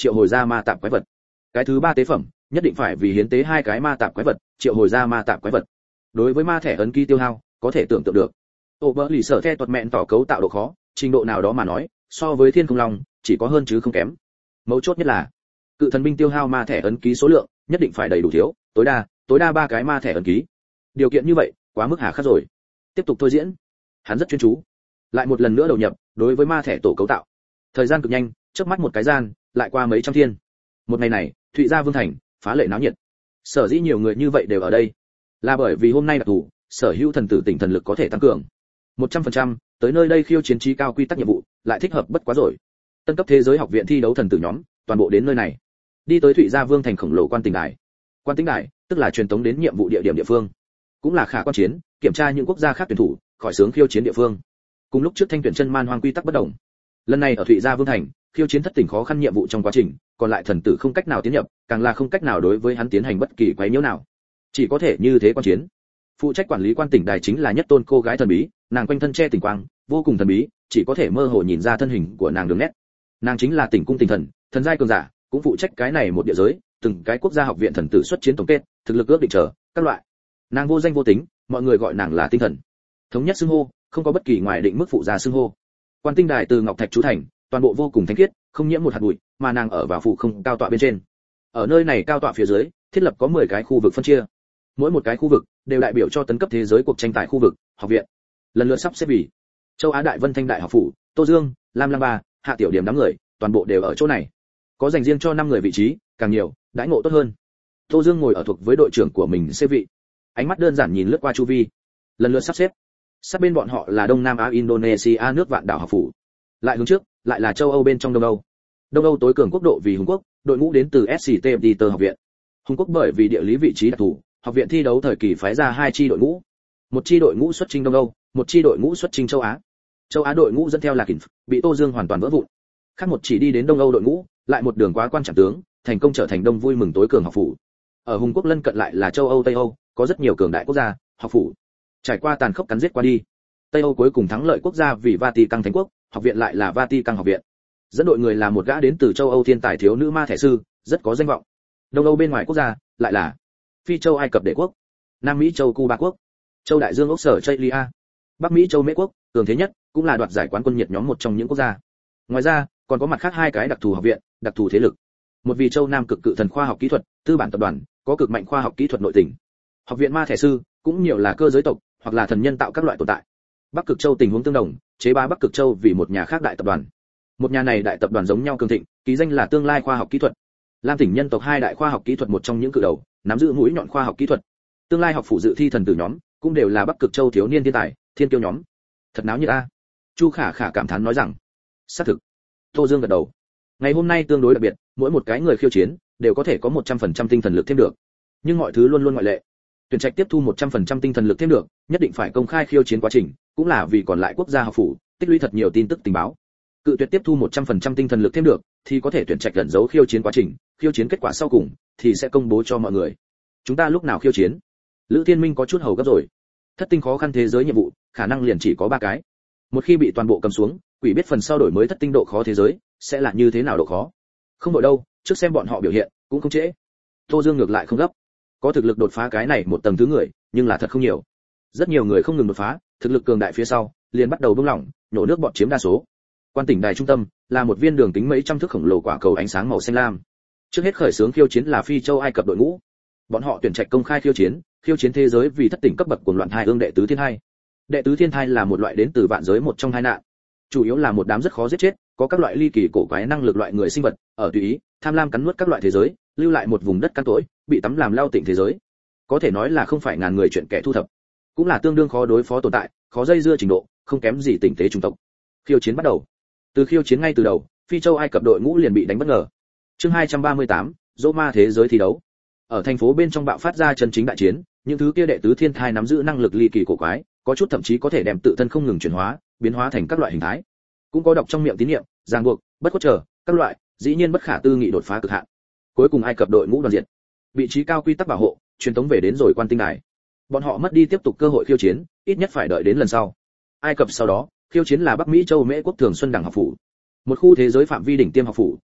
triệu hồi ra ma tạp quái vật. Cái thứ 3 tế phẩm, nhất định phải vì hiến tế 2 cái ma tạp quái vật, triệu hồi ra ma tạp quái vật. Đối với ma thẻ ấn ký tiêu hao, có thể tưởng tượng được. Ô bơ lì sở the tuật mẹn tỏ cấu tạo độ khó, trình độ nào đó mà nói, so với Thiên Không Long, chỉ có hơn chứ không kém. Mấu chốt nhất là, cự thần binh tiêu hao ma thẻ ấn ký số lượng, nhất định phải đầy đủ thiếu, tối đa 3 cái ma thẻ ấn ký. Điều kiện như vậy, quá mức hà khắc rồi. Tiếp tục thôi diễn. Hắn rất chuyên chú. Lại một lần nữa đầu nhập, đối với ma thẻ tổ cấu tạo. Thời gian cực nhanh, chớp mắt một cái gian, lại qua mấy trăm thiên. Một ngày này, Thụy Gia Vương thành, phá lệ náo nhiệt. Sở dĩ nhiều người như vậy đều ở đây, là bởi vì hôm nay đặc thù, sở hữu thần tử tỉnh thần lực có thể tăng cường 100%, tới nơi đây khiêu chiến trí cao quy tắc nhiệm vụ, lại thích hợp bất quá rồi. Tân cấp thế giới học viện thi đấu thần tử nhóm, toàn bộ đến nơi này. Đi tới Thụy Gia Vương thành khổng lồ quan tỉnh đài. Quan tỉnh đài, tức là truyền tống đến nhiệm vụ địa điểm địa phương, cũng là khả quan chiến, kiểm tra những quốc gia khác tuyển thủ, khỏi sướng khiêu chiến địa phương. Cùng lúc trước thanh tuyển chân man hoang quy tắc bất đồng. Lần này ở Thụy Gia Vương thành, khiêu chiến thất tỉnh khó khăn nhiệm vụ trong quá trình, còn lại thần tử không cách nào tiến nhập, càng là không cách nào đối với hắn tiến hành bất kỳ quấy nhiễu nào. Chỉ có thể như thế quan chiến. Phụ trách quản lý quan tỉnh đài chính là nhất tôn cô gái thần bí, nàng quanh thân che tỉnh quang, vô cùng thần bí, chỉ có thể mơ hồ nhìn ra thân hình của nàng đường nét. Nàng chính là Tỉnh cung Tỉnh thần, thần giai cường giả, cũng phụ trách cái này một địa giới, từng cái quốc gia học viện thần tử xuất chiến tổng kết, thực lực ước định trở, các loại. Nàng vô danh vô tính, mọi người gọi nàng là tinh thần. Thống nhất xưng hô, không có bất kỳ ngoài định mức phụ gia xưng hô. Quan tinh đài từ ngọc thạch chú thành, toàn bộ vô cùng thánh khiết, không nhiễm một hạt bụi, mà nàng ở vào phụ không cao tọa bên trên. Ở nơi này cao tọa phía dưới, thiết lập có 10 cái khu vực phân chia. Mỗi một cái khu vực đều đại biểu cho tấn cấp thế giới cuộc tranh tài khu vực, học viện. Lần lượt sắp xếp vì châu Á Đại Vân Thanh Đại học phủ, Tô Dương, Lam Lam Ba, Hạ Tiểu Điểm đám người, toàn bộ đều ở chỗ này. Có dành riêng cho 5 người vị trí, càng nhiều, đãi ngộ tốt hơn. Tô Dương ngồi ở thuộc với đội trưởng của mình xếp vị. Ánh mắt đơn giản nhìn lướt qua chu vi. Lần lượt sắp xếp. Sát bên bọn họ là Đông Nam Á Indonesia nước vạn đảo học phủ. Lại hướng trước, lại là châu Âu bên trong Đông Âu. Đông Âu tối cường quốc độ vì Hùng Quốc, đội ngũ đến từ SCT Peter học viện. Hùng Quốc bởi vì địa lý vị trí đặc thù, học viện thi đấu thời kỳ phái ra 2 chi đội ngũ. Một chi đội ngũ xuất chinh Đông Âu, một chi đội ngũ xuất chinh châu Á. Châu Á đội ngũ dẫn theo là Kình, bị Tô Dương hoàn toàn vỡ vụn. Khác một chỉ đi đến Đông Âu đội ngũ, lại một đường quá quan trọng tướng, thành công trở thành Đông vui mừng tối cường học phủ. Ở Hùng Quốc lân cận lại là châu Âu Tây Âu, có rất nhiều cường đại quốc gia, học phủ. Trải qua tàn khốc cắn giết qua đi, Tây Âu cuối cùng thắng lợi quốc gia vì Vatican Thánh quốc, học viện lại là Vatican học viện. Dẫn đội người là một gã đến từ châu Âu thiên tài thiếu nữ ma thẻ sư, rất có danh vọng. Đông Âu bên ngoài quốc gia lại là Phi châu Ai Cập Đệ quốc, Nam Mỹ châu Cuba quốc, châu Đại Dương Ốc Sở Chailia, Bắc Mỹ châu Mễ quốc, cường thế nhất, cũng là đoạt giải quán quân nhiệt nhóm một trong những quốc gia. Ngoài ra, còn có mặt khác 2 cái đặc thù học viện, đặc thù thế lực. Một vì châu Nam cực cự thần khoa học kỹ thuật, tư bản tập đoàn, có cực mạnh khoa học kỹ thuật nội tình. Học viện ma thẻ sư, cũng nhiều là cơ giới tộc, hoặc là thần nhân tạo các loại tồn tại. Bắc Cực Châu tình huống tương đồng, chế bá Bắc Cực Châu vì một nhà khác đại tập đoàn. Một nhà này đại tập đoàn giống nhau cường thịnh, ký danh là Tương lai khoa học kỹ thuật. Lam tỉnh nhân tộc 2 đại khoa học kỹ thuật một trong những cự đầu, nắm giữ mũi nhọn khoa học kỹ thuật. Tương lai học phủ dự thi thần tử nhóm, cũng đều là Bắc Cực Châu thiếu niên thiên tài, thiên kiêu nhóm. Thật náo nhiệt a. Chu Khả Khả cảm thán nói rằng. Xác thực. Tô Dương gật đầu. Ngày hôm nay tương đối đặc biệt, mỗi một cái người khiêu chiến đều có thể có 100% tinh thần lực thêm được. Nhưng mọi thứ luôn luôn ngoại lệ. Tuyển trạch tiếp thu 100% tinh thần lực thêm được, nhất định phải công khai khiêu chiến quá trình, cũng là vì còn lại quốc gia học phủ tích lũy thật nhiều tin tức tình báo. Cự tuyệt tiếp thu 100% tinh thần lực thêm được, thì có thể tuyển trạch ẩn giấu khiêu chiến quá trình, khiêu chiến kết quả sau cùng thì sẽ công bố cho mọi người. Chúng ta lúc nào khiêu chiến? Lữ Thiên Minh có chút hầu gấp rồi. Thất tinh khó khăn thế giới nhiệm vụ, khả năng liền chỉ có 3 cái. Một khi bị toàn bộ cầm xuống, quỷ biết phần sau đổi mới thất tinh độ khó thế giới sẽ là như thế nào độ khó. Không đội đâu, trước xem bọn họ biểu hiện, cũng không trễ. Tô Dương ngược lại không gấp. Có thực lực đột phá cái này một tầng thứ người, nhưng là thật không nhiều. Rất nhiều người không ngừng đột phá, thực lực cường đại phía sau, liền bắt đầu buông lỏng, nhổ nước bọt chiếm đa số. Quan tỉnh đài trung tâm là một viên đường kính mấy trăm thước khổng lồ quả cầu ánh sáng màu xanh lam. Trước hết khởi xướng khiêu chiến là Phi châu Ai Cập đội ngũ. Bọn họ tuyển trạch công khai khiêu chiến thế giới vì thất tỉnh cấp bậc cuồng loạn thai ương đệ tứ thiên thai. Đệ tứ thiên thai là một loại đến từ vạn giới một trong hai nạn. Chủ yếu là một đám rất khó giết chết, có các loại ly kỳ cổ quái năng lực loại người sinh vật, ở tùy ý, tham lam cắn nuốt các loại thế giới, lưu lại một vùng đất căn tối, bị tắm làm lao tịnh thế giới. Có thể nói là không phải ngàn người chuyện kẻ thu thập, cũng là tương đương khó đối phó tồn tại, khó dây dưa trình độ, không kém gì tình tế chủng tộc. Khiêu chiến bắt đầu. Từ khiêu chiến ngay từ đầu, Phi châu Ai Cập đội ngũ liền bị đánh bất ngờ. Chương 238, Roma thế giới thi đấu. Ở thành phố bên trong bạo phát ra chân chính đại chiến, những thứ kia đệ tứ thiên thai nắm giữ năng lực ly kỳ cổ quái, có chút thậm chí có thể đem tự thân không ngừng chuyển hóa, biến hóa thành các loại hình thái. Cũng có đọc trong miệng tín niệm, ràng buộc, bất khuất trở, các loại, dĩ nhiên bất khả tư nghị đột phá cực hạn. Cuối cùng Ai Cập đội ngũ đoàn diệt. Vị trí cao quy tắc bảo hộ, truyền tống về đến rồi quan tinh đài. Bọn họ mất đi tiếp tục cơ hội khiêu chiến, ít nhất phải đợi đến lần sau. Ai Cập sau đó, khiêu chiến là Bắc Mỹ châu Mễ quốc Thường Xuân Đẳng học phủ. Một khu thế giới phạm vi đỉnh tiêm học phủ,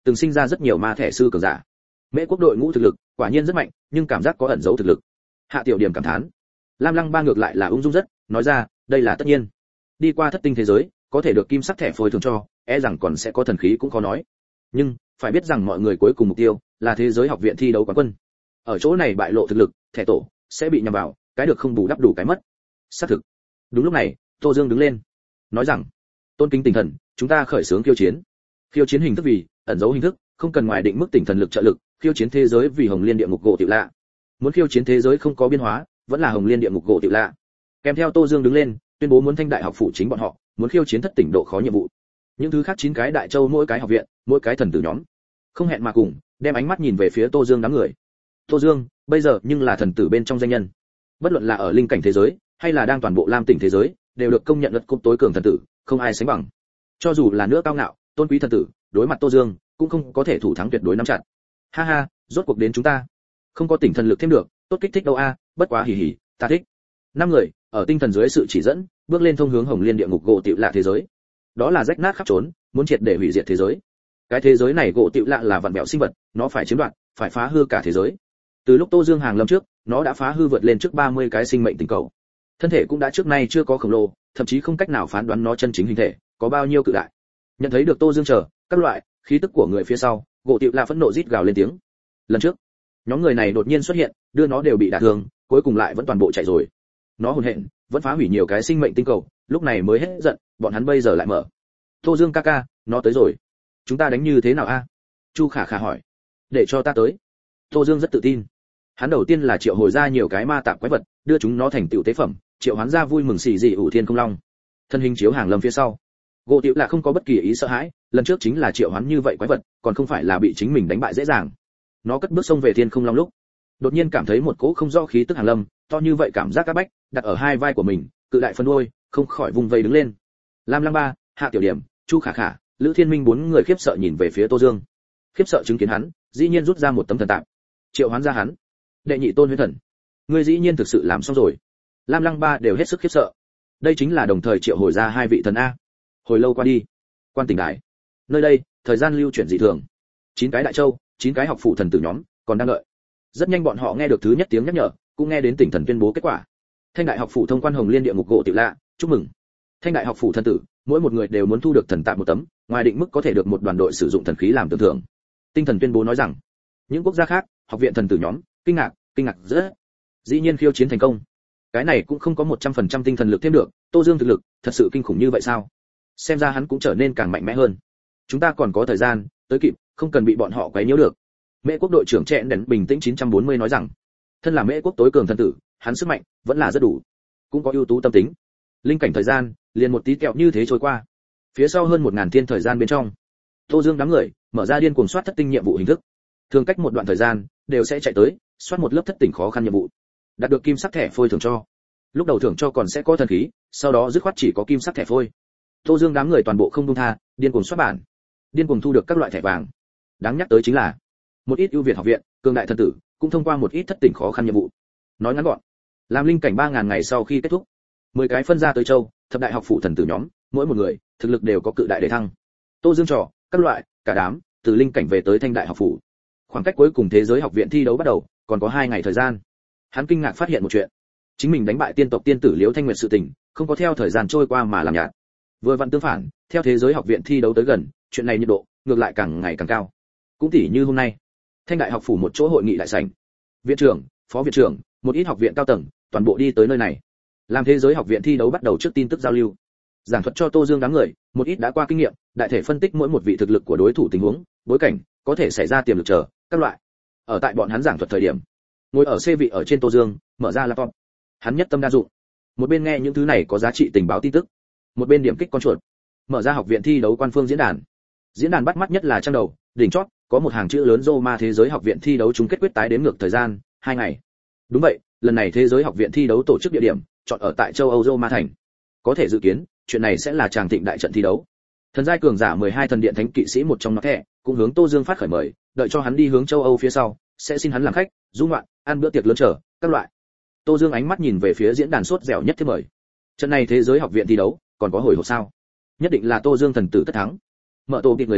từng sinh ra rất nhiều ma thẻ sư cường giả. Mễ quốc đội ngũ thực lực quả nhiên rất mạnh, nhưng cảm giác có ẩn giấu thực lực. Hạ Tiểu Điểm cảm thán. Lam Lăng Ba ngược lại là ung dung rất, nói ra, đây là tất nhiên. Đi qua thất tinh thế giới, có thể được kim sắc thẻ phôi thường cho, rằng còn sẽ có thần khí cũng khó nói. Nhưng phải biết rằng mọi người cuối cùng mục tiêu là thế giới học viện thi đấu quán quân. Ở chỗ này bại lộ thực lực, thẻ tổ sẽ bị nhằm vào, cái được không bù đắp đủ cái mất. Xác thực. Đúng lúc này, Tô Dương đứng lên, nói rằng, tôn kính tinh thần, chúng ta khởi xướng khiêu chiến. Khiêu chiến hình thức vì ẩn dấu hình thức, không cần ngoài định mức tinh thần lực trợ lực, khiêu chiến thế giới vì Hồng Liên địa ngục gỗ tiểu lạ. Muốn khiêu chiến thế giới không có biên hóa, vẫn là Hồng Liên địa ngục gỗ tiểu lạ. Kèm theo Tô Dương đứng lên, tuyên bố muốn Thanh Đại học phủ chính bọn họ, muốn khiêu chiến thất tỉnh độ khó nhiệm vụ. Những thứ khác 9 cái đại châu mỗi cái học viện, mỗi cái thần tử nhóm, không hẹn mà cùng, đem ánh mắt nhìn về phía Tô Dương đám người. Tô Dương, bây giờ nhưng là thần tử bên trong danh nhân. Bất luận là ở linh cảnh thế giới, hay là đang toàn bộ Lam tỉnh thế giới, đều được công nhận lật cúp tối cường thần tử, không ai sánh bằng. Cho dù là nữa cao ngạo, tôn quý thần tử, đối mặt Tô Dương, cũng không có thể thủ thắng tuyệt đối nắm chặt. Ha ha, rốt cuộc đến chúng ta. Không có tỉnh thần lực thêm được, tốt kích thích đâu a, bất quá hỉ hỉ, ta thích. 5 người, ở tinh thần dưới sự chỉ dẫn, bước lên thông hướng Hồng Liên địa ngục gỗ tiểu lạ thế giới. Đó là rách nát khắp trốn, muốn triệt để hủy diệt thế giới. Cái thế giới này gỗ tiểu lạ là vạn vẹo sinh vật, nó phải chiếm đoạt, phải phá hư cả thế giới. Từ lúc Tô Dương hàng lâm trước, nó đã phá hư vượt lên trước 30 cái sinh mệnh tinh cầu. Thân thể cũng đã trước nay chưa có khổng lồ, thậm chí không cách nào phán đoán nó chân chính hình thể có bao nhiêu cự đại. Nhận thấy được Tô Dương chờ các loại khí tức của người phía sau, gỗ tiểu lạ phẫn nộ rít gào lên tiếng. Lần trước, nhóm người này đột nhiên xuất hiện, đưa nó đều bị đả thương, cuối cùng lại vẫn toàn bộ chạy rồi. Nó hồn hện, vẫn phá hủy nhiều cái sinh mệnh tinh cầu, lúc này mới hết giận, bọn hắn bây giờ lại mở. Tô Dương ca ca, nó tới rồi. Chúng ta đánh như thế nào a? Chu Khả Khả hỏi. Để cho ta tới. Tô Dương rất tự tin. Hắn đầu tiên là triệu hồi ra nhiều cái ma tạp quái vật, đưa chúng nó thành tiểu tế phẩm, triệu hoán ra vui mừng xì dị ủ thiên công long. Thân hình chiếu hàng lâm phía sau. Gỗ tiểu là không có bất kỳ ý sợ hãi, lần trước chính là triệu hoán như vậy quái vật, còn không phải là bị chính mình đánh bại dễ dàng. Nó cất bước xông về thiên không long lúc, đột nhiên cảm thấy một cỗ không rõ khí tức hàng lâm, to như vậy cảm giác áp bách, đặt ở hai vai của mình, cự đại phân đuôi, không khỏi vùng vây đứng lên. Lam Lăng Ba, Hạ Tiểu Điểm, Chu Khả Khả, Lữ Thiên Minh 4 người khiếp sợ nhìn về phía Tô Dương. Khiếp sợ chứng kiến hắn, dĩ nhiên rút ra một tấm thần tạm, triệu hoán ra hắn. Đệ nhị tôn huyễn thần, ngươi dĩ nhiên thực sự làm xong rồi. Lam Lăng Ba đều hết sức khiếp sợ. Đây chính là đồng thời triệu hồi ra 2 vị thần a. Hồi lâu qua đi, Quan Tỉnh Đài, nơi đây thời gian lưu chuyển dị thường. 9 cái đại châu, 9 cái học phủ thần tử nhóm còn đang đợi. Rất nhanh bọn họ nghe được thứ nhất tiếng nhắc nhở, cũng nghe đến tỉnh thần tuyên bố kết quả. Thanh Đại học phủ thông quan Hồng Liên địa ngục gỗ tiểu lạ, chúc mừng. Thanh Đại học phủ thần tử, mỗi một người đều muốn thu được thần tạm một tấm, ngoài định mức có thể được một đoàn đội sử dụng thần khí làm tưởng thưởng. Tinh thần tuyên bố nói rằng, những quốc gia khác, học viện thần tử nhóm, kinh ngạc rất. Dĩ nhiên khiêu chiến thành công. Cái này cũng không có 100% tinh thần lực thêm được, Tô Dương thực lực thật sự kinh khủng như vậy sao? Xem ra hắn cũng trở nên càng mạnh mẽ hơn. Chúng ta còn có thời gian, tới kịp, không cần bị bọn họ quấy nhiễu được. Mễ quốc đội trưởng Trẹn Đèn bình tĩnh 940 nói rằng, thân là Mễ quốc tối cường thần tử, hắn sức mạnh vẫn là rất đủ, cũng có ưu tú tâm tính. Linh cảnh thời gian, liền một tí kẹo như thế trôi qua. Phía sau hơn 1000 thiên thời gian bên trong, Tô Dương đám người mở ra điên cuồng soát thất tinh nhiệm vụ hình thức. Thường cách một đoạn thời gian, đều sẽ chạy tới, soát một lớp thất tỉnh khó khăn nhiệm vụ. Đạt được kim sắc thẻ phôi thưởng cho. Lúc đầu thưởng cho còn sẽ có thần khí, sau đó dứt khoát chỉ có kim sắc thẻ phôi. Tô Dương đám người toàn bộ không buông tha, điên cuồng soát bản, điên cuồng thu được các loại thẻ vàng. Đáng nhắc tới chính là, một ít ưu việt học viện, cường đại thần tử, cũng thông qua một ít thất tỉnh khó khăn nhiệm vụ. Nói ngắn gọn, làm linh cảnh 3000 ngày sau khi kết thúc, 10 cái phân ra tới châu, thập đại học phủ thần tử nhóm, mỗi một người, thực lực đều có cự đại để thăng. Tô Dương trò, các loại, cả đám, từ linh cảnh về tới Thanh Đại học phủ. Khoảng cách cuối cùng thế giới học viện thi đấu bắt đầu, còn có 2 ngày thời gian. Hắn kinh ngạc phát hiện một chuyện, chính mình đánh bại tiên tộc tiên tử Liễu Thanh Nguyệt sự tình, không có theo thời gian trôi qua mà làm nhạt. Vừa vặn tương phản, theo thế giới học viện thi đấu tới gần, chuyện này nhiệt độ ngược lại càng ngày càng cao. Cũng tỉ như hôm nay, Thanh Đại học phủ một chỗ hội nghị đại sảnh. Viện trưởng, phó viện trưởng, một ít học viện cao tầng, toàn bộ đi tới nơi này. Làm thế giới học viện thi đấu bắt đầu trước tin tức giao lưu. Giảng thuật cho Tô Dương đám người, một ít đã qua kinh nghiệm, đại thể phân tích mỗi một vị thực lực của đối thủ tình huống, bối cảnh, có thể xảy ra tiềm lực chờ, các loại. Ở tại bọn hắn giảng thuật thời điểm, ngồi ở C vị ở trên Tô Dương, mở ra laptop. Hắn nhất tâm đa dụng, một bên nghe những thứ này có giá trị tình báo tin tức, một bên điểm kích con chuột, mở ra học viện thi đấu quan phương diễn đàn. Diễn đàn bắt mắt nhất là trang đầu, đỉnh chót, có một hàng chữ lớn Roma thế giới học viện thi đấu chung kết quyết tái đếm ngược thời gian, 2 ngày. Đúng vậy, lần này thế giới học viện thi đấu tổ chức địa điểm, chọn ở tại châu Âu Roma thành. Có thể dự kiến, chuyện này sẽ là tràng thịnh đại trận thi đấu. Thần giai cường giả 12 thần điện thánh kỵ sĩ một trong nó thẻ, cũng hướng Tô Dương phát khởi mời, đợi cho hắn đi hướng châu Âu phía sau, sẽ xin hắn làm khách, du ngoạn, ăn bữa tiệc lớn chờ, các loại. Tô Dương ánh mắt nhìn về phía diễn đàn sốt dẻo nhất thế mời. Trận này thế giới học viện thi đấu, còn có hồi hộp sao? Nhất định là Tô Dương thần tử tất thắng. Mở tổ kịp người là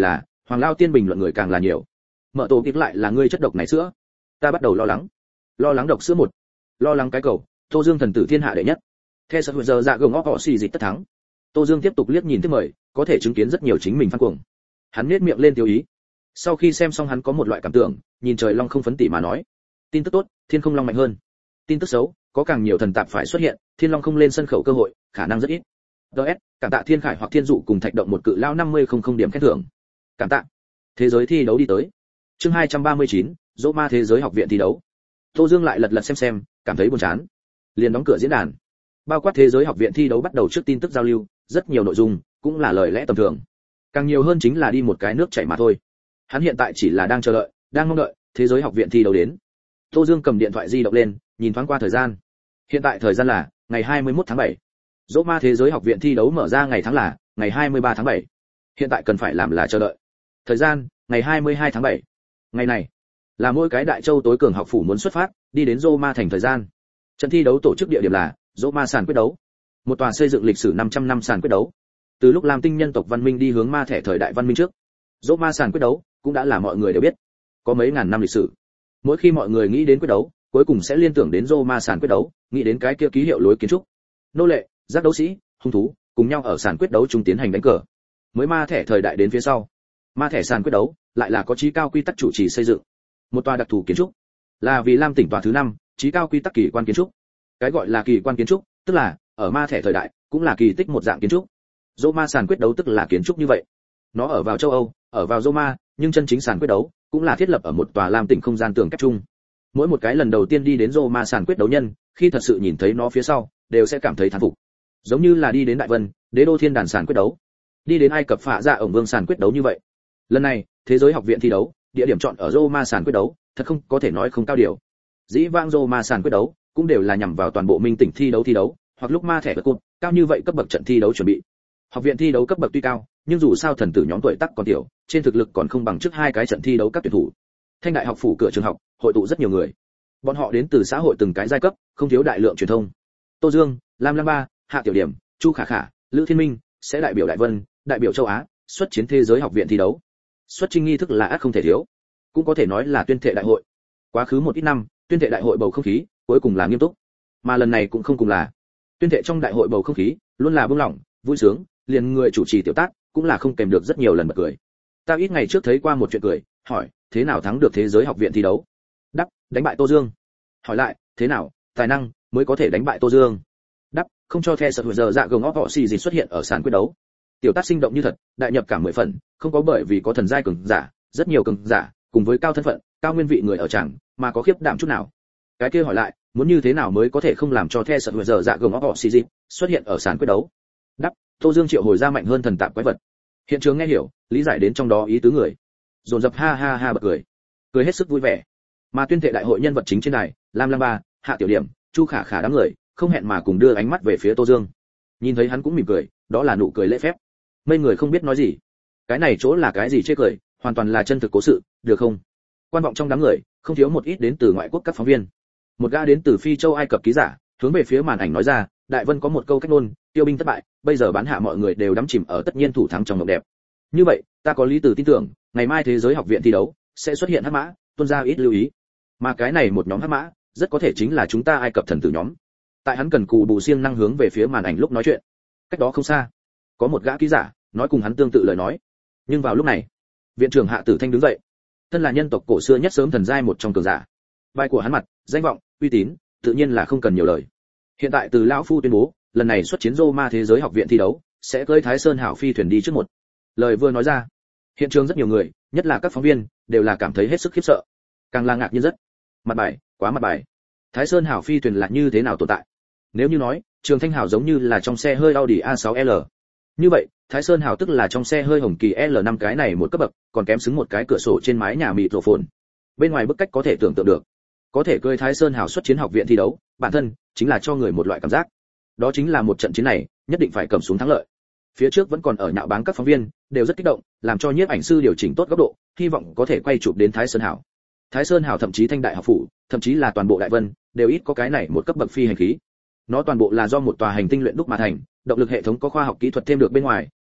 Hoàng Lao Tiên bình luận người càng là nhiều. Mở tổ kịp lại là ngươi chất độc này sữa. Ta bắt đầu lo lắng. Lo lắng độc sữa một. Lo lắng cái cầu, Tô Dương thần tử thiên hạ đệ nhất. Theo sự giờ dạ gồng họ xì dịch tất thắng. Tô Dương tiếp tục liếc nhìn tiếp mời, có thể chứng kiến rất nhiều chính mình phát cuồng. Hắn nhếch miệng lên tiêu ý. Sau khi xem xong hắn có một loại cảm tưởng, nhìn trời long không phấn tỉ mà nói. Tin tức tốt, thiên không long mạnh hơn. Tin tức xấu, có càng nhiều thần tạp phải xuất hiện, thiên long không lên sân khấu cơ hội, khả năng rất ít. DS, cảm tạ Thiên Khải hoặc Thiên Dụ cùng Thạch Động một cự lao 5000 điểm khen thưởng. Cảm tạ. Thế giới thi đấu đi tới. Chương 239, Roma thế giới học viện thi đấu. Tô Dương lại lật lật xem, cảm thấy buồn chán. Liền đóng cửa diễn đàn. Bao quát thế giới học viện thi đấu bắt đầu trước tin tức giao lưu, rất nhiều nội dung cũng là lời lẽ tầm thường. Càng nhiều hơn chính là đi một cái nước chảy mà thôi. Hắn hiện tại chỉ là đang chờ đợi, đang mong đợi thế giới học viện thi đấu đến. Tô Dương cầm điện thoại di động lên, nhìn thoáng qua thời gian. Hiện tại thời gian là ngày 21 tháng 7. Roma thế giới học viện thi đấu mở ra ngày tháng là ngày 23 tháng 7. Hiện tại cần phải làm là chờ đợi. Thời gian, ngày 22 tháng 7. Ngày này là mỗi cái đại châu tối cường học phủ muốn xuất phát, đi đến Roma thành thời gian. Trận thi đấu tổ chức địa điểm là Roma sàn quyết đấu. Một tòa xây dựng lịch sử 500 năm sàn quyết đấu. Từ lúc làm tinh nhân tộc văn minh đi hướng ma thẻ thời đại văn minh trước, Roma sàn quyết đấu cũng đã là mọi người đều biết. Có mấy ngàn năm lịch sử. Mỗi khi mọi người nghĩ đến quyết đấu, cuối cùng sẽ liên tưởng đến Roma sàn quyết đấu, nghĩ đến cái kia ký hiệu lối kiến trúc. Nô lệ, giác đấu sĩ, hung thú, cùng nhau ở sàn quyết đấu chung tiến hành đánh cờ. Mới ma thẻ thời đại đến phía sau, ma thẻ sàn quyết đấu lại là có chí cao quy tắc chủ trì xây dựng. Một tòa đặc thù kiến trúc, là vì Lam tỉnh tòa thứ 5, chí cao quy tắc kỳ quan kiến trúc. Cái gọi là kỳ quan kiến trúc, tức là ở ma thẻ thời đại, cũng là kỳ tích một dạng kiến trúc. Roma sàn quyết đấu tức là kiến trúc như vậy. Nó ở vào châu Âu, ở vào Roma, nhưng chân chính sàn quyết đấu cũng là thiết lập ở một tòa Lam tỉnh không gian tường kép chung. Mỗi một cái lần đầu tiên đi đến Roma sàn quyết đấu nhân, khi thật sự nhìn thấy nó phía sau, đều sẽ cảm thấy thán phục. Giống như là đi đến Đại Vân, Đế đô thiên đàn sàn quyết đấu, đi đến Ai Cập phạ dạ ổng vương sàn quyết đấu như vậy. Lần này, thế giới học viện thi đấu, địa điểm chọn ở Roma sàn quyết đấu, thật không có thể nói không cao điều. Dĩ vãng Roma sàn quyết đấu cũng đều là nhằm vào toàn bộ minh tỉnh thi đấu, hoặc lúc ma thẻ vật cột, cao như vậy cấp bậc trận thi đấu chuẩn bị. Học viện thi đấu cấp bậc tuy cao, nhưng dù sao thần tử nhóm tuổi tác còn tiểu, trên thực lực còn không bằng trước hai cái trận thi đấu các tuyển thủ. Thanh đại học phủ cửa trường học, hội tụ rất nhiều người. Bọn họ đến từ xã hội từng cái giai cấp, không thiếu đại lượng truyền thông. Tô Dương, Lam Lam Ba, Hạ Tiểu Điểm, Chu Khả Khả, Lữ Thiên Minh sẽ đại biểu Đại Vân, đại biểu châu Á, xuất chiến thế giới học viện thi đấu. Xuất trình nghi thức là ắt không thể thiếu, cũng có thể nói là tuyên thệ đại hội. Quá khứ một ít năm, tuyên thệ đại hội bầu không khí cuối cùng là nghiêm túc, mà lần này cũng không cùng là. Tuyên thệ trong đại hội bầu không khí luôn là bừng lỏng, vui sướng, liền người chủ trì tiểu tác cũng là không kèm được rất nhiều lần bật cười. Ta ít ngày trước thấy qua một chuyện cười, hỏi, thế nào thắng được thế giới học viện thi đấu? Đáp, đánh bại Tô Dương. Hỏi lại, thế nào, tài năng mới có thể đánh bại Tô Dương? Đáp, không cho The Sở giờ dạ gồng họ xì gì xuất hiện ở sàn quyết đấu. Tiểu tác sinh động như thật, đại nhập cả 10 phần, không có bởi vì có thần giai cường giả, rất nhiều cường giả, cùng với cao thân phận, cao nguyên vị người ở chẳng, mà có khiếp đảm chút nào. Cái kia hỏi lại, muốn như thế nào mới có thể không làm cho The Sở giờ dạ gồng họ xì gì xuất hiện ở sàn quyết đấu? Đáp, Tô Dương triệu hồi ra mạnh hơn thần tạp quái vật. Hiện trường nghe hiểu, lý giải đến trong đó ý tứ người, dồn dập ha ha ha bật cười hết sức vui vẻ. Mà tuyên thệ đại hội nhân vật chính trên này, Lam Lam Ba, Hạ Tiểu Điểm, Chu Khả Khả đám người, không hẹn mà cùng đưa ánh mắt về phía Tô Dương. Nhìn thấy hắn cũng mỉm cười, đó là nụ cười lễ phép. Mấy người không biết nói gì. Cái này chỗ là cái gì chê cười, hoàn toàn là chân thực cố sự, được không? Quan vọng trong đám người, không thiếu một ít đến từ ngoại quốc các phóng viên. Một gã đến từ Phi Châu Ai Cập ký giả, hướng về phía màn ảnh nói ra, Đại Vân có một câu cách ngôn, tiêu binh thất bại, bây giờ bán hạ mọi người đều đắm chìm ở tất nhiên thủ thắng trong mộng đẹp. Như vậy, ta có lý từ tin tưởng, ngày mai thế giới học viện thi đấu sẽ xuất hiện hắc mã, tuân ra ít lưu ý. Mà cái này một nhóm hắc mã, rất có thể chính là chúng ta Ai Cập thần tử nhóm. Tại hắn cần cù bù siêng năng hướng về phía màn ảnh lúc nói chuyện. Cách đó không xa, có một gã ký giả nói cùng hắn tương tự lời nói. Nhưng vào lúc này, viện trưởng Hạ Tử Thanh đứng dậy. Thân là nhân tộc cổ xưa nhất sớm thần giai một trong cường giả. Vai của hắn mặt, danh vọng, uy tín, tự nhiên là không cần nhiều lời. Hiện tại từ lão phu tuyên bố, lần này xuất chiến Roma thế giới học viện thi đấu, sẽ cưỡi Thái Sơn hảo phi thuyền đi trước một. Lời vừa nói ra, hiện trường rất nhiều người, nhất là các phóng viên, đều là cảm thấy hết sức khiếp sợ, càng là ngạc nhiên rất. Mặt bài, quá mặt bài. Thái Sơn hảo phi thuyền là như thế nào tồn tại? Nếu như nói, Trường Thanh hảo giống như là trong xe hơi Audi A6L. Như vậy, Thái Sơn hảo tức là trong xe hơi Hồng Kỳ L5 cái này một cấp bậc, còn kém xứng một cái cửa sổ trên mái nhà mịt rổ phồn. Bên ngoài bức cách có thể tưởng tượng được. Có thể cưỡi Thái Sơn hảo xuất chiến học viện thi đấu, bản thân chính là cho người một loại cảm giác. Đó chính là một trận chiến này, nhất định phải cầm xuống thắng lợi. Phía trước vẫn còn ở nhạo báng các phóng viên, đều rất kích động, làm cho nhiếp ảnh sư điều chỉnh tốt góc độ, hy vọng có thể quay chụp đến Thái Sơn hảo. Thái Sơn hảo thậm chí Thanh đại học phủ, thậm chí là toàn bộ Đại Vân, đều ít có cái này một cấp bậc phi hành khí. Nó toàn bộ là do một tòa hành tinh luyện đúc mà thành, động lực hệ thống có khoa học kỹ thuật thêm được bên ngoài,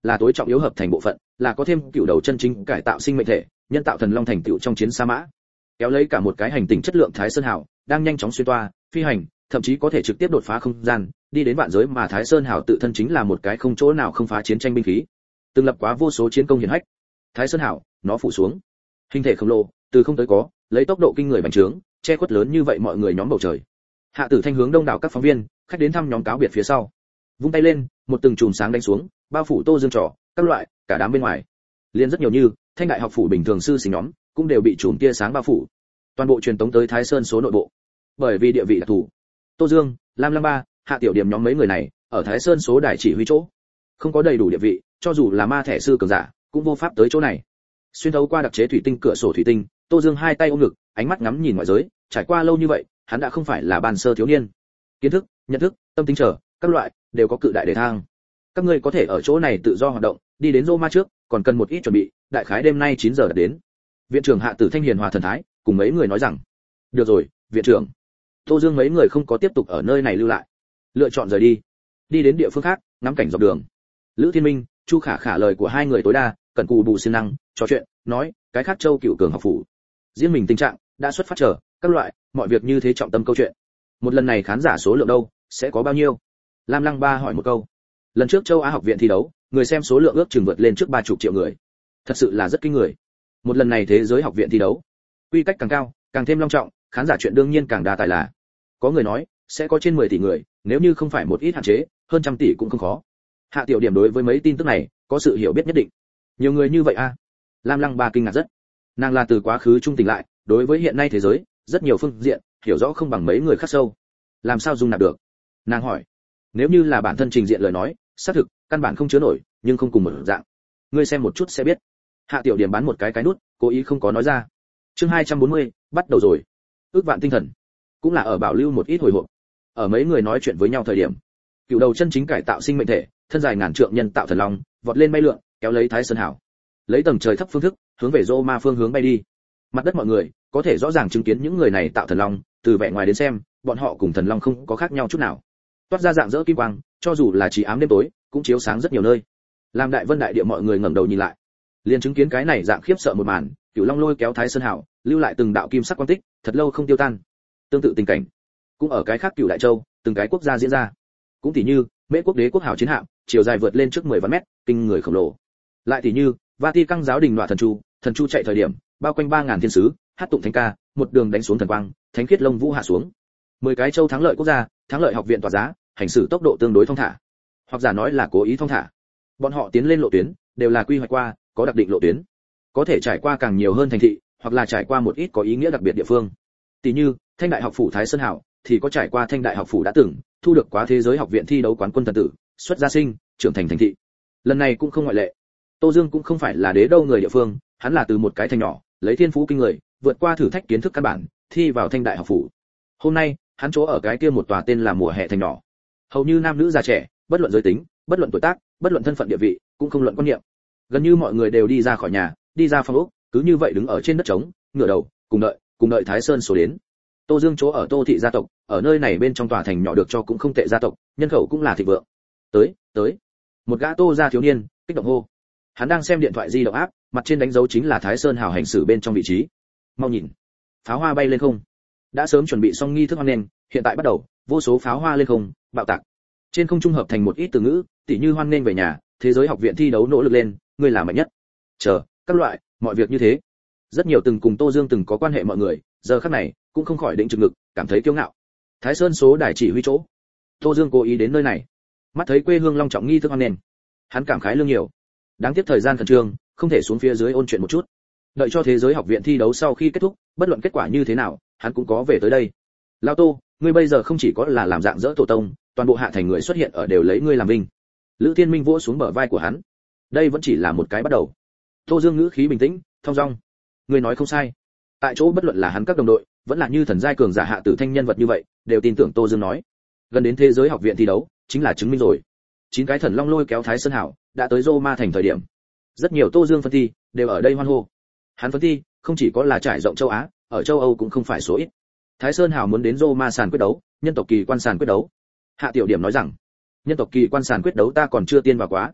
là tối trọng yếu hợp thành bộ phận, là có thêm cựu đầu chân chính cải tạo sinh mệnh thể, nhân tạo thần long thành tựu trong chiến sa mã. Kéo lấy cả một cái hành tinh chất lượng Thái Sơn Hào, đang nhanh chóng xuyên toa, phi hành, thậm chí có thể trực tiếp đột phá không gian, đi đến vạn giới mà Thái Sơn Hào tự thân chính là một cái không chỗ nào không phá chiến tranh binh khí. Từng lập quá vô số chiến công hiển hách. Thái Sơn Hào, nó phủ xuống. Hình thể khổng lồ, từ không tới có, lấy tốc độ kinh người bành trướng, che khuất lớn như vậy mọi người nhóm bầu trời. Hạ Tử Thanh hướng đông đảo các phóng viên, khách đến thăm nhóm cáo biệt phía sau. Vung tay lên, một từng chùm sáng đánh xuống, bao phủ Tô Dương trò, các loại, cả đám bên ngoài. Liên rất nhiều như, Thanh đại học phủ bình thường sư sinh nhóm, cũng đều bị chùm tia sáng bao phủ. Toàn bộ truyền tống tới Thái Sơn số nội bộ. Bởi vì địa vị đặc thù, Tô Dương, Lam Lam Ba, Hạ Tiểu Điểm nhóm mấy người này, ở Thái Sơn số đài chỉ huy chỗ, không có đầy đủ địa vị, cho dù là ma thẻ sư cường giả, cũng vô pháp tới chỗ này. Xuyên thấu qua đặc chế thủy tinh cửa sổ thủy tinh, Tô Dương hai tay ôm ngực, ánh mắt ngắm nhìn ngoại giới, trải qua lâu như vậy, hắn đã không phải là ban sơ thiếu niên. Kiến thức, nhận thức, tâm tính trở, các loại đều có cự đại đề thang. Các ngươi có thể ở chỗ này tự do hoạt động, đi đến Roma trước, còn cần một ít chuẩn bị, đại khái đêm nay 9 giờ đã đến. Viện trưởng Hạ Tử Thanh hiền hòa thần thái, cùng mấy người nói rằng: "Được rồi, viện trưởng." Tô Dương mấy người không có tiếp tục ở nơi này lưu lại, lựa chọn rời đi, đi đến địa phương khác, ngắm cảnh dọc đường. Lữ Thiên Minh, Chu Khả Khả lời của hai người tối đa, cần cù bù siêng năng, trò chuyện, nói, cái khác Châu Cựu Cường học phủ. Riêng mình tình trạng đã xuất phát trở, các loại, mọi việc như thế trọng tâm câu chuyện. Một lần này khán giả số lượng đâu, sẽ có bao nhiêu? Lam Lăng Ba hỏi một câu. Lần trước Châu Á học viện thi đấu, người xem số lượng ước chừng vượt lên trước 30 triệu người. Thật sự là rất kinh người. Một lần này thế giới học viện thi đấu, quy cách càng cao, càng thêm long trọng, khán giả chuyện đương nhiên càng đa tài là. Có người nói, sẽ có trên 10 tỷ người, nếu như không phải một ít hạn chế, hơn trăm tỷ cũng không khó. Hạ Tiểu Điểm đối với mấy tin tức này, có sự hiểu biết nhất định. Nhiều người như vậy a? Lam Lăng Ba kinh ngạc rất. Nàng là từ quá khứ trung tình lại, đối với hiện nay thế giới, rất nhiều phương diện, hiểu rõ không bằng mấy người khác sâu. Làm sao dung nạp được? Nàng hỏi. Nếu như là bản thân trình diện lời nói, xác thực, căn bản không chứa nổi, nhưng không cùng một dạng. Ngươi xem một chút sẽ biết. Hạ Tiểu Điểm bán một cái nút, cố ý không có nói ra. Chương 240, bắt đầu rồi. Ước vạn tinh thần, cũng là ở bảo lưu một ít hồi hộp. Ở mấy người nói chuyện với nhau thời điểm, cựu đầu chân chính cải tạo sinh mệnh thể, thân dài ngàn trượng nhân tạo thần long, vọt lên bay lượn, kéo lấy Thái Sơn Hảo, lấy tầng trời thấp phương thức, hướng về Roma phương hướng bay đi. Mặt đất mọi người có thể rõ ràng chứng kiến những người này tạo thần long, từ vẻ ngoài đến xem, bọn họ cùng thần long không có khác nhau chút nào. Toát ra dạng dỡ kim quang, cho dù là chỉ ám đêm tối, cũng chiếu sáng rất nhiều nơi. Làm đại vân đại địa mọi người ngẩng đầu nhìn lại, liền chứng kiến cái này dạng khiếp sợ một màn, cửu long lôi kéo Thái Sơn Hảo, lưu lại từng đạo kim sắc quang tích, thật lâu không tiêu tan. Tương tự tình cảnh cũng ở cái khác cửu đại châu, từng cái quốc gia diễn ra. Cũng tỉ như Mễ quốc đế quốc hào chiến hạm, chiều dài vượt lên trước 10 vạn mét, kinh người khổng lồ. Lại tỉ như Vatican giáo đình nọa thần chu chạy thời điểm, bao quanh 3000 thiên sứ, hát tụng thánh ca, một đường đánh xuống thần quang, thánh khiết lông vũ hạ xuống. 10 cái châu thắng lợi quốc gia, thắng lợi học viện tỏa giá, hành xử tốc độ tương đối thông thả, hoặc giả nói là cố ý thông thả. Bọn họ tiến lên lộ tuyến, đều là quy hoạch qua, có đặc định lộ tuyến, có thể trải qua càng nhiều hơn thành thị, hoặc là trải qua một ít có ý nghĩa đặc biệt địa phương. Tỷ như Thanh đại học phủ Thái Sơn Hảo, thì có trải qua Thanh đại học phủ đã từng thu được quá thế giới học viện thi đấu quán quân thần tử, xuất gia sinh, trưởng thành thành thị. Lần này cũng không ngoại lệ. Tô Dương cũng không phải là đế đâu người địa phương, hắn là từ một cái thành nhỏ, lấy thiên phú kinh người, vượt qua thử thách kiến thức căn bản, thi vào Thanh đại học phủ. Hôm nay, hắn chỗ ở cái kia một tòa tên là Mùa hè thành nhỏ. Hầu như nam nữ già trẻ, bất luận giới tính, bất luận tuổi tác, bất luận thân phận địa vị, cũng không luận quan niệm. Gần như mọi người đều đi ra khỏi nhà, đi ra phòng ốc, cứ như vậy đứng ở trên đất trống, ngửa đầu, cùng đợi Thái Sơn số đến. Tô Dương chỗ ở Tô thị gia tộc, ở nơi này bên trong tòa thành nhỏ được cho cũng không tệ gia tộc, nhân khẩu cũng là thịnh vượng. Tới. Một gã Tô gia thiếu niên, kích động hô. Hắn đang xem điện thoại di động áp, mặt trên đánh dấu chính là Thái Sơn Hào hành xử bên trong vị trí. Mau nhìn, pháo hoa bay lên không. Đã sớm chuẩn bị xong nghi thức hoan nghênh, hiện tại bắt đầu, vô số pháo hoa lên không, bạo tạc. Trên không trung hợp thành một ít từ ngữ, tỉ như hoan nghênh về nhà, thế giới học viện thi đấu nỗ lực lên, ngươi là mạnh nhất. Chờ, các loại, mọi việc như thế. Rất nhiều từng cùng Tô Dương từng có quan hệ mọi người, giờ khắc này cũng không khỏi định trực ngực, cảm thấy kiêu ngạo. Thái Sơn số đài chỉ huy chỗ, Tô Dương cố ý đến nơi này, mắt thấy quê hương long trọng nghi thức hoan nghênh, hắn cảm khái lương nhiều. Đáng tiếc thời gian khẩn trương, không thể xuống phía dưới ôn chuyện một chút. Đợi cho thế giới học viện thi đấu sau khi kết thúc, bất luận kết quả như thế nào, hắn cũng có về tới đây. Lão Tô, ngươi bây giờ không chỉ có là làm dạng dỡ tổ tông, toàn bộ hạ thành người xuất hiện ở đều lấy ngươi làm vinh. Lữ Thiên Minh vỗ xuống bờ vai của hắn. Đây vẫn chỉ là một cái bắt đầu. Tô Dương ngữ khí bình tĩnh, thong dong. Ngươi nói không sai. Tại chỗ bất luận là hắn các đồng đội, vẫn là như thần giai cường giả Hạ Tử Thanh nhân vật như vậy, đều tin tưởng Tô Dương nói. Gần đến thế giới học viện thi đấu, chính là chứng minh rồi. 9 cái thần long lôi kéo Thái Sơn Hảo, đã tới Roma thành thời điểm. Rất nhiều Tô Dương phân thi đều ở đây hoan hô. Hắn phân thi không chỉ có là trải rộng châu Á, ở châu Âu cũng không phải số ít. Thái Sơn Hảo muốn đến Roma sàn quyết đấu, nhân tộc kỳ quan sàn quyết đấu. Hạ Tiểu Điểm nói rằng, nhân tộc kỳ quan sàn quyết đấu ta còn chưa tiên vào quá.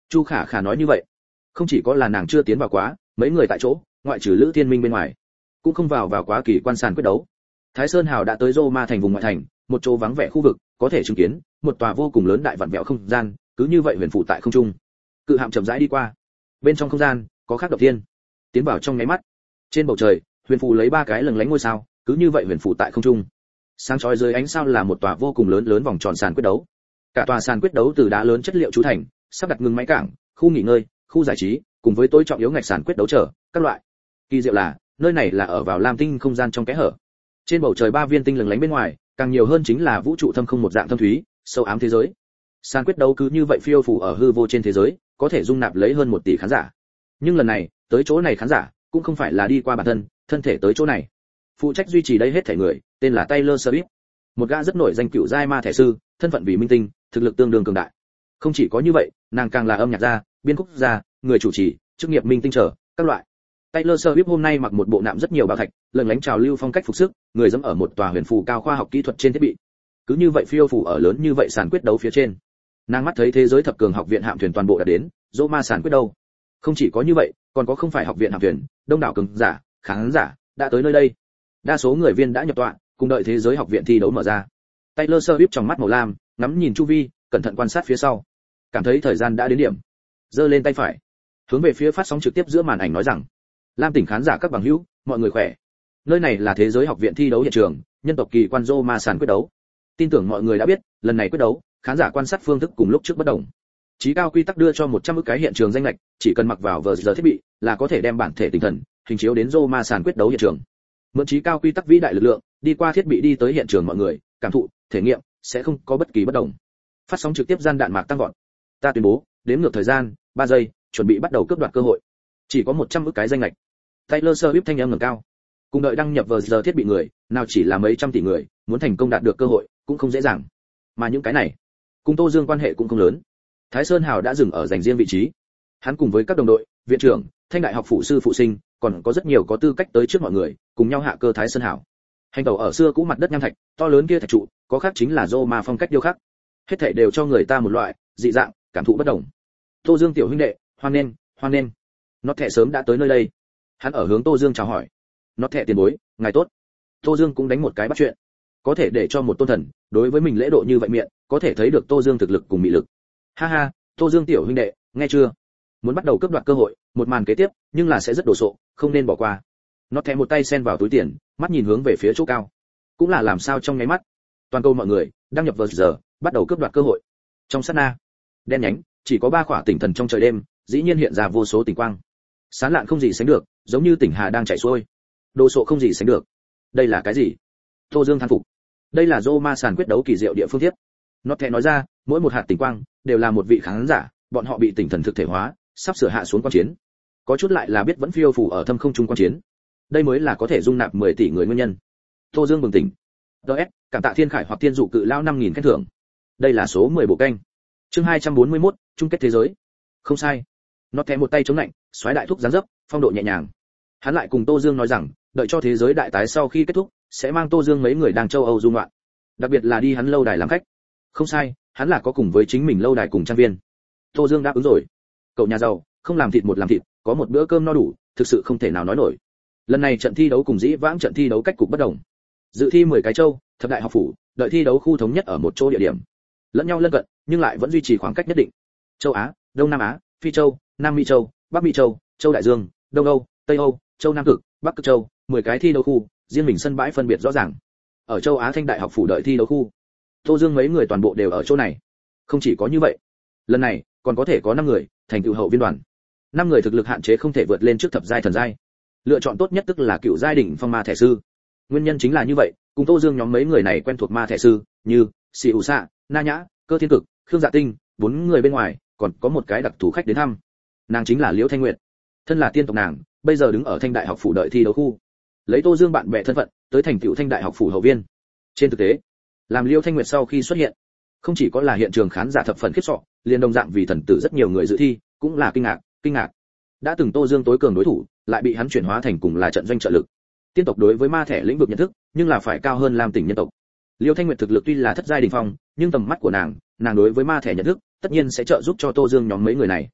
Chu Khả Khả nói như vậy, không chỉ có là nàng chưa tiến vào quá, mấy người tại chỗ, ngoại trừ Lữ Thiên Minh bên ngoài, cũng không vào quá kỳ quan sàn quyết đấu. Thái Sơn Hào đã tới Roma thành vùng ngoại thành, một chỗ vắng vẻ khu vực, có thể chứng kiến một tòa vô cùng lớn đại vặn vẹo không gian, cứ như vậy huyền phù tại không trung. Cự hạm chậm rãi đi qua. Bên trong không gian có khắc động thiên. Tiến vào trong nháy mắt, trên bầu trời, huyền phù lấy 3 cái lừng lánh ngôi sao, cứ như vậy huyền phù tại không trung. Sáng chói dưới ánh sao là một tòa vô cùng lớn vòng tròn sàn quyết đấu. Cả tòa sàn quyết đấu từ đá lớn chất liệu trú thành, sắp đặt ngừng máy cảng, khu nghỉ ngơi, khu giải trí, cùng với tối trọng yếu ngạch sàn quyết đấu trở các loại. Kỳ diệu là, nơi này là ở vào lam tinh không gian trong kẽ hở. Trên bầu trời 3 viên tinh lừng lánh bên ngoài, càng nhiều hơn chính là vũ trụ thâm không một dạng thâm thúy, sâu ám thế giới. Sàn quyết đấu cứ như vậy phiêu phù ở hư vô trên thế giới, có thể dung nạp lấy hơn 1 tỷ khán giả. Nhưng lần này, tới chỗ này khán giả cũng không phải là đi qua bản thân thể tới chỗ này. Phụ trách duy trì đây hết thể người, tên là Taylor Swift, một gã rất nổi danh cựu giai ma thể sư, thân phận vì minh tinh, thực lực tương đương cường đại. Không chỉ có như vậy, nàng càng là âm nhạc gia, biên khúc gia, người chủ trì, chức nghiệp minh tinh trở các loại. Taylor Swift hôm nay mặc một bộ nạm rất nhiều bảo thạch, lừng lánh trào lưu phong cách phục sức, người dẫm ở một tòa huyền phù cao khoa học kỹ thuật trên thiết bị. Cứ như vậy phiêu phù ở lớn như vậy sàn quyết đấu phía trên. Nàng mắt thấy thế giới thập cường học viện hạm thuyền toàn bộ đã đến, Roma sàn quyết đấu. Không chỉ có như vậy, còn có không phải học viện hạm thuyền, đông đảo cường giả, khán giả đã tới nơi đây. Đa số người viên đã nhập tọa, cùng đợi thế giới học viện thi đấu mở ra. Taylor Swift trong mắt màu lam, ngắm nhìn chu vi, cẩn thận quan sát phía sau. Cảm thấy thời gian đã đến điểm, giơ lên tay phải, hướng về phía phát sóng trực tiếp giữa màn ảnh nói rằng: "Lam tỉnh khán giả các bằng hữu, mọi người khỏe. Nơi này là thế giới học viện thi đấu hiện trường, nhân tộc kỳ quan Roma sàn quyết đấu. Tin tưởng mọi người đã biết, lần này quyết đấu, khán giả quan sát phương thức cùng lúc trước bất đồng. Chí cao quy tắc đưa cho 100 ức cái hiện trường danh lệch, chỉ cần mặc vào giờ thiết bị là có thể đem bản thể tinh thần hình chiếu đến Roma sàn quyết đấu hiện trường. Mượn chí cao quy tắc vĩ đại lực lượng, đi qua thiết bị đi tới hiện trường mọi người, cảm thụ, thể nghiệm sẽ không có bất kỳ bất đồng." Phát sóng trực tiếp gian đạn mạc tăng vọt. Ta tuyên bố, đếm ngược thời gian, 3 giây, chuẩn bị bắt đầu cướp đoạt cơ hội. Chỉ có 100 ức cái danh lệch. Taylor Swift thanh âm ngẩng cao. Cùng đợi đăng nhập vào giờ thiết bị người, nào chỉ là mấy trăm tỷ người, muốn thành công đạt được cơ hội cũng không dễ dàng. Mà những cái này, cùng Tô Dương quan hệ cũng không lớn. Thái Sơn Hào đã dừng ở dành riêng vị trí. Hắn cùng với các đồng đội, viện trưởng, Thanh đại học phụ sư phụ sinh, còn có rất nhiều có tư cách tới trước mọi người, cùng nhau hạ cơ Thái Sơn Hào. Hành tàu ở xưa cũ mặt đất nham thạch, to lớn kia thạch trụ, có khác chính là Roma phong cách điêu khắc. Hết thảy đều cho người ta một loại dị dạng, cảm thụ bất đồng. Tô Dương tiểu huynh đệ, hoan nghênh. Nó thẻ sớm đã tới nơi đây. Hắn ở hướng Tô Dương chào hỏi. Nó thẻ tiền bối, ngài tốt. Tô Dương cũng đánh một cái bắt chuyện. Có thể để cho một tôn thần đối với mình lễ độ như vậy miệng, có thể thấy được Tô Dương thực lực cùng mị lực. Ha ha, Tô Dương tiểu huynh đệ, nghe chưa? Muốn bắt đầu cướp đoạt cơ hội, một màn kế tiếp, nhưng là sẽ rất đồ sộ, không nên bỏ qua. Nó thẻ một tay sen vào túi tiền, mắt nhìn hướng về phía chỗ cao. Cũng là làm sao trong nháy mắt. Toàn cầu mọi người, đăng nhập vào giờ, bắt đầu cướp đoạt cơ hội. Trong sát na, đen nhánh, chỉ có 3 khỏa tỉnh thần trong trời đêm, dĩ nhiên hiện ra vô số tỉnh quang. Sáng lạn không gì sánh được, giống như tỉnh hà đang chảy xuôi. Đồ sộ không gì sánh được. Đây là cái gì? Tô Dương thán phục. Đây là Roma sàn quyết đấu kỳ diệu địa phương tiếp. Nó thẻ nói ra, mỗi một hạt tỉnh quang đều là một vị khán giả, bọn họ bị tỉnh thần thực thể hóa, sắp sửa hạ xuống quan chiến. Có chút lại là biết vẫn phiêu phù ở thâm không trung quan chiến. Đây mới là có thể dung nạp 10 tỷ người nguyên nhân. Tô Dương bừng tỉnh. DS, cảm tạ Thiên Khải hoặc Thiên Dụ cự lao 5000 khen thưởng. Đây là số 10 bộ kênh. Chương 241, chung kết thế giới. Không sai. Nó thẻ một tay chống lạnh, xoáy đại thúc dáng dấp, phong độ nhẹ nhàng. Hắn lại cùng Tô Dương nói rằng, đợi cho thế giới đại tái sau khi kết thúc, sẽ mang Tô Dương mấy người đang châu Âu du ngoạn. Đặc biệt là đi hắn lâu đài làm khách. Không sai, hắn là có cùng với chính mình lâu đài cùng trang viên. Tô Dương đáp ứng rồi. Cậu nhà giàu, không làm thịt một làm thịt, có một bữa cơm no đủ, thực sự không thể nào nói nổi. Lần này trận thi đấu cùng dĩ vãng trận thi đấu cách cục bất đồng. Dự thi 10 cái châu, thập đại học phủ, đợi thi đấu khu thống nhất ở một chỗ địa điểm. Lẫn nhau lân cận, nhưng lại vẫn duy trì khoảng cách nhất định. Châu Á, Đông Nam Á, Phi Châu, Nam Mỹ Châu, Bắc Mỹ Châu, Châu Đại Dương, Đông Âu, Tây Âu, Châu Nam Cực, Bắc Cực Châu, 10 cái thi đấu khu, riêng mình sân bãi phân biệt rõ ràng. Ở Châu Á Thanh đại học phủ đợi thi đấu khu, Tô Dương mấy người toàn bộ đều ở chỗ này. Không chỉ có như vậy, lần này còn có thể có 5 người thành cựu hậu viên đoàn. 5 người thực lực hạn chế không thể vượt lên trước thập giai thần giai. Lựa chọn tốt nhất tức là cựu giai đỉnh phong ma thể sư. Nguyên nhân chính là như vậy, cùng Tô Dương nhóm mấy người này quen thuộc ma thể sư, như Sĩ Ủ Xạ, Na Nhã, Cơ Thiên Cực, Khương Dạ Tinh, 4 người bên ngoài, còn có một cái đặc thù khách đến thăm. Nàng chính là Liễu Thanh Nguyệt. Thân là tiên tộc nàng, bây giờ đứng ở Thanh đại học phủ đợi thi đấu khu. Lấy Tô Dương bạn bè thân phận, tới thành tựu Thanh đại học phủ hậu viên. Trên thực tế, làm Liễu Thanh Nguyệt sau khi xuất hiện, không chỉ có là hiện trường khán giả thập phần khiếp sợ, liền đồng dạng vì thần tử rất nhiều người dự thi, cũng là kinh ngạc. Đã từng Tô Dương tối cường đối thủ, lại bị hắn chuyển hóa thành cùng là trận doanh trợ lực. Tiên tộc đối với ma thể lĩnh vực nhận thức, nhưng là phải cao hơn Lam tỉnh nhân tộc. Liêu Thanh Nguyệt thực lực tuy là thất giai đỉnh phong, nhưng tầm mắt của nàng đối với ma thể nhận thức, tất nhiên sẽ trợ giúp cho Tô Dương nhóm mấy người này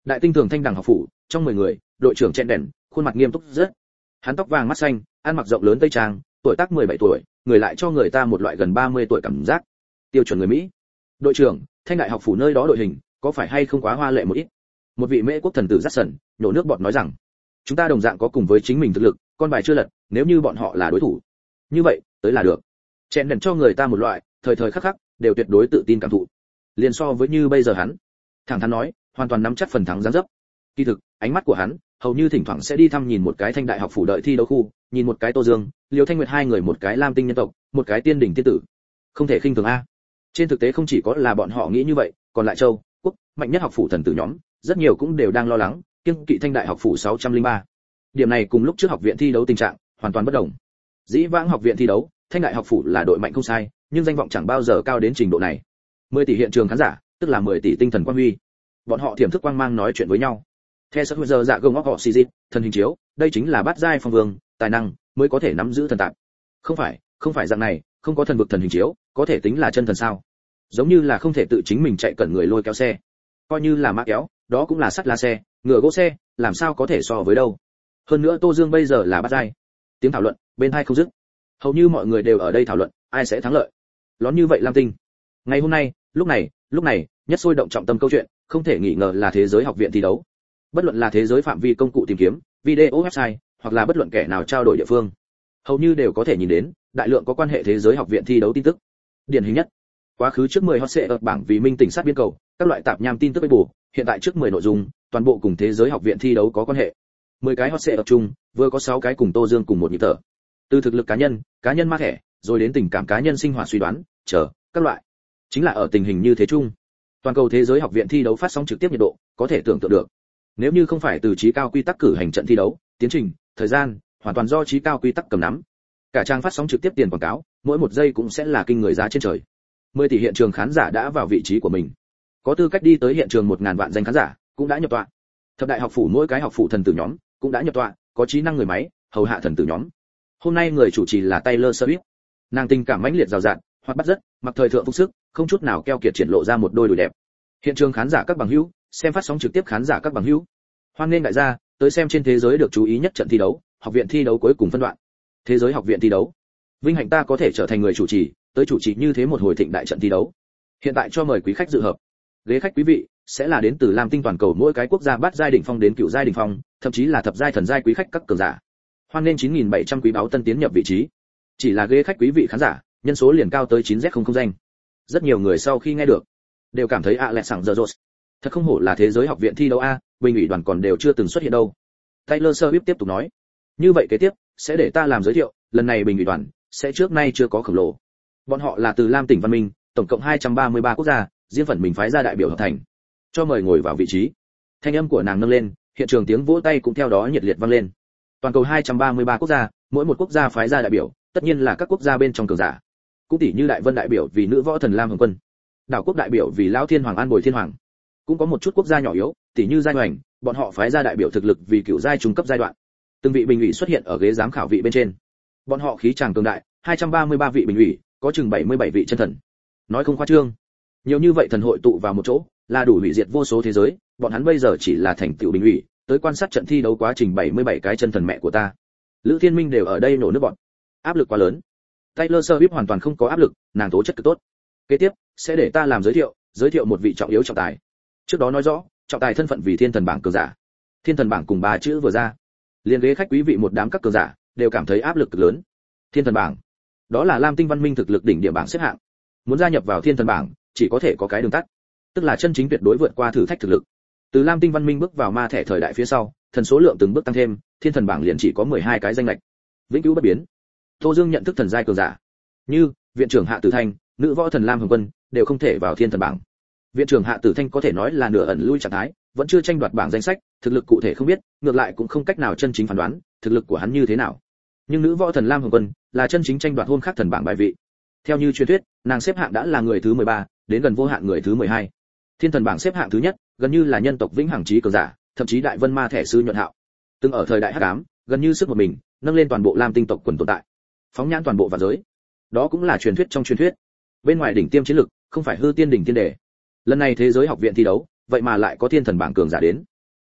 Đại tinh thường thanh đẳng học phủ, trong 10 người, đội trưởng Chen Đèn, khuôn mặt nghiêm túc rất. Hắn tóc vàng mắt xanh, ăn mặc rộng lớn tây trang, tuổi tác 17 tuổi, người lại cho người ta một loại gần 30 tuổi cảm giác. Tiêu chuẩn người Mỹ. Đội trưởng, thanh đại học phủ nơi đó đội hình, có phải hay không quá hoa lệ một ít? Một vị Mễ quốc thần tử Jackson, nhổ nước bọt nói rằng, chúng ta đồng dạng có cùng với chính mình thực lực, con bài chưa lật, nếu như bọn họ là đối thủ. Như vậy, tới là được. Chen Đèn cho người ta một loại, thời thời khắc khắc, đều tuyệt đối tự tin cảm thụ. Liên so với như bây giờ hắn, thẳng thắn nói, hoàn toàn nắm chắc phần thắng giáng dấp. Kỳ thực, ánh mắt của hắn, hầu như thỉnh thoảng sẽ đi thăm nhìn một cái thanh đại học phủ đợi thi đấu khu, nhìn một cái Tô Dương, Liêu Thanh Nguyệt hai người, một cái Lam Tinh nhân tộc, một cái tiên đỉnh tiên tử. Không thể khinh thường a. Trên thực tế không chỉ có là bọn họ nghĩ như vậy, còn lại châu, quốc, mạnh nhất học phủ thần tử nhóm, rất nhiều cũng đều đang lo lắng, kiêng kỵ thanh đại học phủ 603. Điểm này cùng lúc trước học viện thi đấu tình trạng hoàn toàn bất đồng. Dĩ vãng học viện thi đấu, thanh đại học phủ là đội mạnh không sai, nhưng danh vọng chẳng bao giờ cao đến trình độ này. 10 tỷ hiện trường khán giả, tức là 10 tỷ tinh thần quang huy. Bọn họ thiểm thức quang mang nói chuyện với nhau. Theo sắc giờ dạ gồng óc họ xì dịp, thần hình chiếu, đây chính là bát giai phong vương, tài năng mới có thể nắm giữ thần tạp. Không phải dạng này, không có thần vực thần hình chiếu, có thể tính là chân thần sao? Giống như là không thể tự chính mình chạy cẩn người lôi kéo xe. Coi như là mã kéo, đó cũng là sắt lá xe, ngựa gỗ xe, làm sao có thể so với đâu. Hơn nữa Tô Dương bây giờ là bát giai. Tiếng thảo luận, bên hai không dứt. Hầu như mọi người đều ở đây thảo luận, ai sẽ thắng lợi. Lón như vậy Lam Tinh. Ngày hôm nay, lúc này, nhất sôi động trọng tâm câu chuyện, không thể nghi ngờ là thế giới học viện thi đấu. Bất luận là thế giới phạm vi công cụ tìm kiếm, video website, hoặc là bất luận kẻ nào trao đổi địa phương, hầu như đều có thể nhìn đến đại lượng có quan hệ thế giới học viện thi đấu tin tức. Điển hình nhất, quá khứ trước 10 hot search ở bảng vì minh tỉnh sát biên cầu, các loại tạp nham tin tức với bù, hiện tại trước 10 nội dung, toàn bộ cùng thế giới học viện thi đấu có quan hệ. 10 cái hot search ở chung, vừa có 6 cái cùng Tô Dương cùng một nhịp thở. Từ thực lực cá nhân ma thẻ, rồi đến tình cảm cá nhân sinh hoạt suy đoán, chờ các loại. Chính là ở tình hình như thế chung, toàn cầu thế giới học viện thi đấu phát sóng trực tiếp nhiệt độ, có thể tưởng tượng được. Nếu như không phải từ trí cao quy tắc cử hành trận thi đấu, tiến trình, thời gian, hoàn toàn do trí cao quy tắc cầm nắm. Cả trang phát sóng trực tiếp tiền quảng cáo, mỗi một giây cũng sẽ là kinh người giá trên trời. 10 tỷ hiện trường khán giả đã vào vị trí của mình. Có tư cách đi tới hiện trường 1000 vạn danh khán giả, cũng đã nhập tọa. Thập đại học phủ mỗi cái học phủ thần tử nhóm, cũng đã nhập tọa, có trí năng người máy, hầu hạ thần tử nhóm. Hôm nay người chủ trì là Taylor Swift. Nàng tình cảm mãnh liệt rào rạt, hoạt bát rất, mặc thời thượng phục sức, không chút nào keo kiệt triển lộ ra một đôi đùi đẹp. Hiện trường khán giả các bằng hữu, xem phát sóng trực tiếp khán giả các bằng hữu. Hoan nghênh đại gia tới xem trên thế giới được chú ý nhất trận thi đấu, học viện thi đấu cuối cùng phân đoạn. Thế giới học viện thi đấu. Vinh hạnh ta có thể trở thành người chủ trì, tới chủ trì như thế một hồi thịnh đại trận thi đấu. Hiện tại cho mời quý khách dự hợp. Ghế khách quý vị sẽ là đến từ Lam Tinh toàn cầu mỗi cái quốc gia bát giai đỉnh phong đến cửu giai đỉnh phong, thậm chí là thập giai thần giai quý khách các cường giả. Hoan nghênh 9700 quý báo tân tiến nhập vị trí. Chỉ là ghế khách quý vị khán giả, nhân số liền cao tới 9Z00 danh. Rất nhiều người sau khi nghe được, đều cảm thấy lẹ sảng giờ rột. Thật không hổ là thế giới học viện thi đấu a, bình ủy đoàn còn đều chưa từng xuất hiện đâu. Taylor Swift tiếp tục nói. Như vậy kế tiếp, sẽ để ta làm giới thiệu, lần này bình ủy đoàn sẽ trước nay chưa có khổng lồ. Bọn họ là từ Lam tỉnh văn minh, tổng cộng 233 quốc gia, riêng phần mình phái ra đại biểu hợp thành. Cho mời ngồi vào vị trí. Thanh âm của nàng nâng lên, hiện trường tiếng vỗ tay cũng theo đó nhiệt liệt vang lên. Toàn cầu 233 quốc gia, mỗi một quốc gia phái ra đại biểu, tất nhiên là các quốc gia bên trong cường giả. Cũng tỷ như Đại Vân đại biểu vì nữ võ thần Lam Hồng Quân, Đảo Quốc đại biểu vì Lão Thiên Hoàng An Bồi Thiên Hoàng. Cũng có một chút quốc gia nhỏ yếu, tỷ như Giai Hoành, bọn họ phái ra đại biểu thực lực vì cựu giai trung cấp giai đoạn. Từng vị bình ủy xuất hiện ở ghế giám khảo vị bên trên. Bọn họ khí tràng cường đại, 233 vị bình ủy, có chừng 77 vị chân thần. Nói không khoa trương, nhiều như vậy thần hội tụ vào một chỗ, là đủ hủy diệt vô số thế giới, bọn hắn bây giờ chỉ là thành tựu bình ủy, tới quan sát trận thi đấu quá trình 77 cái chân thần mẹ của ta. Lữ Thiên Minh đều ở đây nổ nước bọt. Áp lực quá lớn. Taylor Swift hoàn toàn không có áp lực, nàng tố chất cực tốt. Kế tiếp sẽ để ta làm giới thiệu một vị trọng yếu trọng tài. Trước đó nói rõ, trọng tài thân phận vì thiên thần bảng cường giả. Thiên thần bảng cùng 3 chữ vừa ra, liền ghế khách quý vị một đám các cường giả đều cảm thấy áp lực cực lớn. Thiên thần bảng, đó là Lam Tinh văn minh thực lực đỉnh điểm bảng xếp hạng. Muốn gia nhập vào thiên thần bảng, chỉ có thể có cái đường tắt, tức là chân chính tuyệt đối vượt qua thử thách thực lực. Từ Lam Tinh văn minh bước vào ma thẻ thời đại phía sau, thần số lượng từng bước tăng thêm, thiên thần bảng liền chỉ có 12 cái danh lệch, vĩnh cửu bất biến. Tô Dương nhận thức thần giai cường giả, như viện trưởng Hạ Tử Thanh, nữ võ thần Lam Hồng Quân, đều không thể vào thiên thần bảng. Viện trưởng Hạ Tử Thanh có thể nói là nửa ẩn lui trạng thái, vẫn chưa tranh đoạt bảng danh sách, thực lực cụ thể không biết, ngược lại cũng không cách nào chân chính phán đoán thực lực của hắn như thế nào. Nhưng nữ võ thần Lam Hồng Quân là chân chính tranh đoạt hôn khắc thần bảng bài vị. Theo như truyền thuyết, nàng xếp hạng đã là người thứ 13, đến gần vô hạn người thứ 12. Thiên thần bảng xếp hạng thứ nhất, gần như là nhân tộc vĩnh hằng chí cường giả, thậm chí Đại Vân Ma thẻ sư nhuận hạo. Từng ở thời đại hắc ám, gần như sức một mình, nâng lên toàn bộ Lam Tinh tộc quần tồn tại, phóng nhãn toàn bộ vạn giới. Đó cũng là truyền thuyết trong truyền thuyết. Bên ngoài đỉnh tiêm chiến lực, không phải hư tiên đỉnh tiên đề. Lần này thế giới học viện thi đấu, vậy mà lại có thiên thần bảng cường giả đến.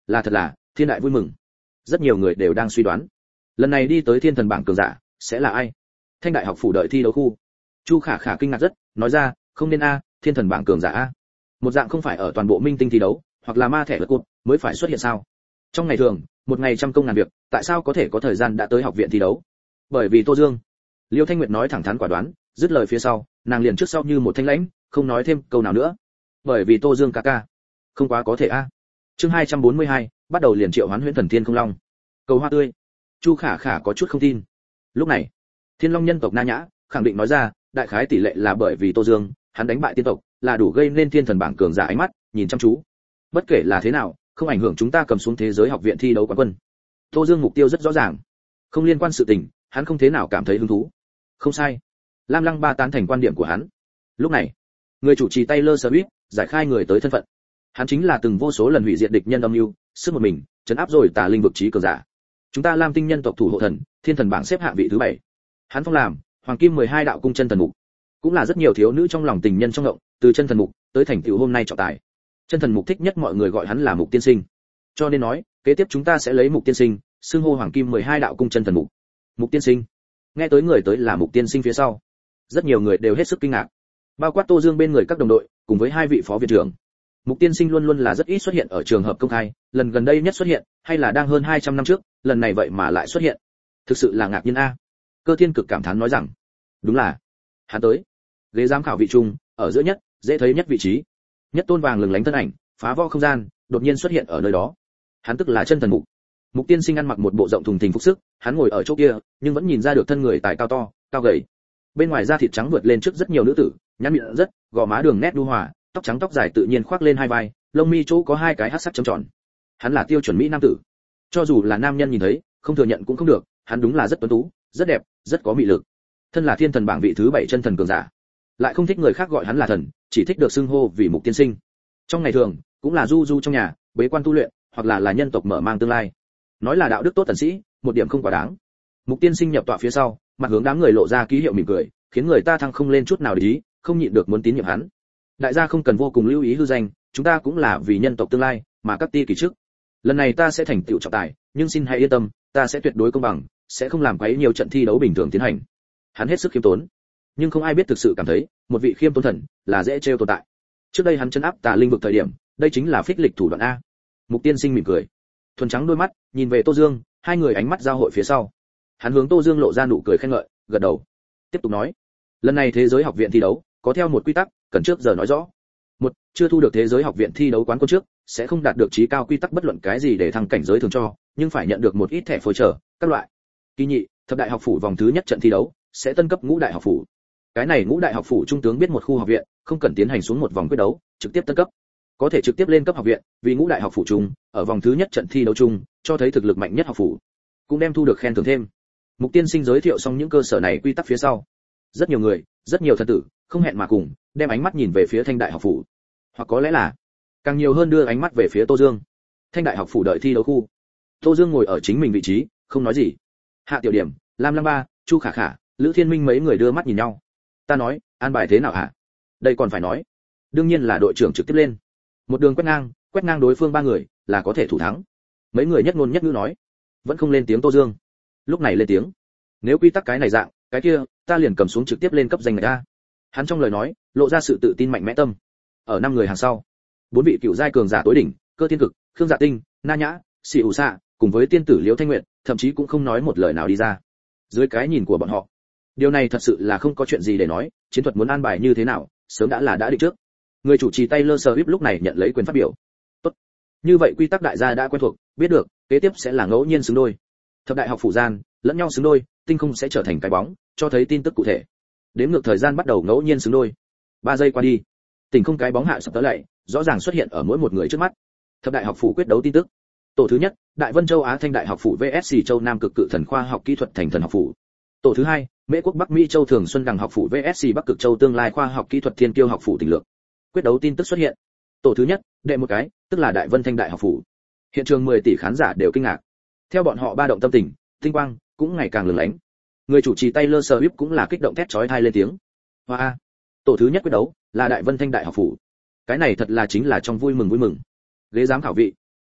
Là thật là thiên đại vui mừng. Rất nhiều người đều đang suy đoán, lần này đi tới thiên thần bảng cường giả sẽ là ai. Thanh đại học phủ đợi thi đấu khu, Chu Khả Khả kinh ngạc rất, nói ra, không nên a, thiên thần bảng cường giả a. Một dạng không phải ở toàn bộ minh tinh thi đấu, hoặc là ma thẻ vật cột mới phải xuất hiện sao? Trong ngày thường, một ngày trăm công ngàn việc, tại sao có thể có thời gian đã tới học viện thi đấu? Bởi vì Tô Dương. Liêu Thanh Nguyệt nói thẳng thắn quả đoán, dứt lời phía sau, nàng liền trước sau như một thanh lãnh, không nói thêm câu nào nữa. Bởi vì Tô Dương ca ca, không quá có thể a. Chương 242, bắt đầu liền triệu hoán huyễn thần thiên không long. Cầu hoa tươi. Chu Khả Khả có chút không tin. Lúc này, Thiên Long nhân tộc Na Nhã khẳng định nói ra, đại khái tỷ lệ là bởi vì Tô Dương, hắn đánh bại tiên tộc, là đủ gây nên thiên thần bảng cường giả ánh mắt nhìn chăm chú. Bất kể là thế nào, không ảnh hưởng chúng ta cầm xuống thế giới học viện thi đấu quán quân. Tô Dương mục tiêu rất rõ ràng, không liên quan sự tình, hắn không thế nào cảm thấy hứng thú. Không sai, Lam Lăng Ba tán thành quan điểm của hắn. Lúc này, người chủ trì Taylor Swift giải khai người tới thân phận. Hắn chính là từng vô số lần hủy diệt địch nhân âm mưu, sức một mình trấn áp rồi tà linh vực trí cường giả. Chúng ta Lam Tinh nhân tộc thủ hộ thần, thiên thần bảng xếp hạng vị thứ 7. Hắn phong làm hoàng kim 12 đạo cung chân thần mục, cũng là rất nhiều thiếu nữ trong lòng tình nhân trong động, từ chân thần mục tới thành tựu hôm nay trọng tài. Chân thần mục thích nhất mọi người gọi hắn là Mục tiên sinh, cho nên nói kế tiếp chúng ta sẽ lấy Mục tiên sinh xưng hô hoàng kim 12 đạo cung chân thần mục. Mục tiên sinh, nghe tới người tới là Mục tiên sinh phía sau, rất nhiều người đều hết sức kinh ngạc, bao quát Tô Dương bên người các đồng đội cùng với hai vị phó viện trưởng. Mục tiên sinh luôn luôn là rất ít xuất hiện ở trường hợp công khai, lần gần đây nhất xuất hiện hay là đang hơn 200 năm trước, lần này vậy mà lại xuất hiện, thực sự là ngạc nhiên a. Cơ Thiên cực cảm thán nói rằng, đúng là hắn tới. Ghế giám khảo vị trung, ở giữa nhất, dễ thấy nhất vị trí, nhất tôn vàng lừng lánh thân ảnh phá vỡ không gian, đột nhiên xuất hiện ở nơi đó. Hắn tức là chân thần mục. Mục tiên sinh ăn mặc một bộ rộng thùng thình phục sức, hắn ngồi ở chỗ kia, nhưng vẫn nhìn ra được thân người tài cao to, cao gầy. Bên ngoài da thịt trắng vượt lên trước rất nhiều nữ tử, nhăn miệng rất, gò má đường nét nhu hòa, tóc trắng tóc dài tự nhiên khoác lên hai vai, lông mi chỗ có hai cái hắc sắc chấm tròn. Hắn là tiêu chuẩn mỹ nam tử. Cho dù là nam nhân nhìn thấy, không thừa nhận cũng không được, hắn đúng là rất tuấn tú, rất đẹp, rất có mị lực. Thân là thiên thần bảng vị thứ 7 chân thần cường giả, lại không thích người khác gọi hắn là thần, chỉ thích được xưng hô vì Mục tiên sinh. Trong ngày thường, cũng là du du trong nhà, bế quan tu luyện, hoặc là nhân tộc mở mang tương lai. Nói là đạo đức tốt tần sĩ, một điểm không quá đáng. Mục tiên sinh nhập tọa phía sau, mặt hướng đám người lộ ra ký hiệu mỉm cười, khiến người ta thăng không lên chút nào để ý, không nhịn được muốn tín nhiệm hắn. Đại gia không cần vô cùng lưu ý hư danh, chúng ta cũng là vì nhân tộc tương lai mà các ti kỳ trước. Lần này ta sẽ thành tựu trọng tài, nhưng xin hãy yên tâm, ta sẽ tuyệt đối công bằng, sẽ không làm quấy nhiều trận thi đấu bình thường tiến hành. Hắn hết sức khiêm tốn, nhưng không ai biết thực sự cảm thấy một vị khiêm tốn thần là dễ trêu tồn tại. Trước đây hắn trấn áp tà linh vực thời điểm, đây chính là phích lịch thủ đoạn a. Mục tiên sinh mỉm cười, thuần trắng đôi mắt nhìn về Tô Dương, hai người ánh mắt giao hội phía sau. Hắn hướng Tô Dương lộ ra nụ cười khen ngợi, gật đầu, tiếp tục nói, lần này thế giới học viện thi đấu có theo một quy tắc, cần trước giờ nói rõ. Một, chưa thu được thế giới học viện thi đấu quán quân trước, sẽ không đạt được chí cao quy tắc bất luận cái gì để thăng cảnh giới thường cho, nhưng phải nhận được một ít thẻ phối trợ các loại. Kỳ nhị, thập đại học phủ vòng thứ nhất trận thi đấu sẽ tân cấp ngũ đại học phủ. Cái này ngũ đại học phủ trung tướng biết một khu học viện, không cần tiến hành xuống một vòng quyết đấu, trực tiếp tân cấp, có thể trực tiếp lên cấp học viện, vì ngũ đại học phủ chung, ở vòng thứ nhất trận thi đấu chung, cho thấy thực lực mạnh nhất học phủ, cũng đem thu được khen thưởng thêm. Mục tiên sinh giới thiệu xong những cơ sở này quy tắc phía sau, rất nhiều người, rất nhiều thần tử, không hẹn mà cùng đem ánh mắt nhìn về phía Thanh đại học phủ, hoặc có lẽ là càng nhiều hơn đưa ánh mắt về phía Tô Dương. Thanh đại học phủ đợi thi đấu khu, Tô Dương ngồi ở chính mình vị trí, không nói gì. Hạ Tiểu Điểm, Lam Lăng Ba, Chu Khả Khả, Lữ Thiên Minh mấy người đưa mắt nhìn nhau. Ta nói, an bài thế nào hả? Đây còn phải nói, đương nhiên là đội trưởng trực tiếp lên, một đường quét ngang đối phương ba người là có thể thủ thắng. Mấy người nhất ngôn nhất ngữ nói, vẫn không lên tiếng. Tô Dương lúc này lên tiếng, nếu quy tắc cái này dạng, cái kia ta liền cầm xuống trực tiếp lên cấp danh người ta. Hắn trong lời nói lộ ra sự tự tin mạnh mẽ tâm. Ở 5 người hàng sau, 4 vị cựu giai cường giả tối đỉnh, Cơ Thiên Cực, Khương Dạ Tinh, Na Nhã, Sĩ ủ Xạ, cùng với tiên tử Liễu Thanh Nguyệt, thậm chí cũng không nói một lời nào đi ra. Dưới cái nhìn của bọn họ, điều này thật sự là không có chuyện gì để nói, chiến thuật muốn an bài như thế nào, sớm đã định trước. Người chủ trì Taylor Swift lúc này nhận lấy quyền phát biểu. Tốt, như vậy quy tắc đại gia đã quen thuộc, biết được, kế tiếp sẽ là ngẫu nhiên xứng đôi. Thập đại học phủ gian, lẫn nhau xứng đôi, tinh không sẽ trở thành cái bóng, cho thấy tin tức cụ thể. Đếm ngược thời gian bắt đầu ngẫu nhiên xứng đôi. 3 giây qua đi, tinh không cái bóng hạ sập tới lại, rõ ràng xuất hiện ở mỗi một người trước mắt. Thập đại học phủ quyết đấu tin tức. Tổ thứ nhất, Đại Vân Châu Á Thanh đại học phủ VS Châu Nam Cực Cự Thần khoa học kỹ thuật thành thần học phủ. Tổ thứ hai, Mễ quốc Bắc Mỹ Châu Thường Xuân Đằng học phủ VS Bắc Cực Châu Tương lai khoa học kỹ thuật Thiên Kiêu học phủ tỉnh lược. Quyết đấu tin tức xuất hiện. Tổ thứ nhất, đệ một cái, tức là Đại Vân Thanh đại học phủ. Hiện trường 10 tỷ khán giả đều kinh ngạc. Theo bọn họ ba động tâm tình, tinh quang cũng ngày càng lừng lánh. Người chủ trì Taylor Swift cũng là kích động thét chói tai lên tiếng. Hoa, tổ thứ nhất quyết đấu là Đại Vân Thanh đại học phủ. Cái này thật là chính là trong vui mừng. Ghế giám khảo vị,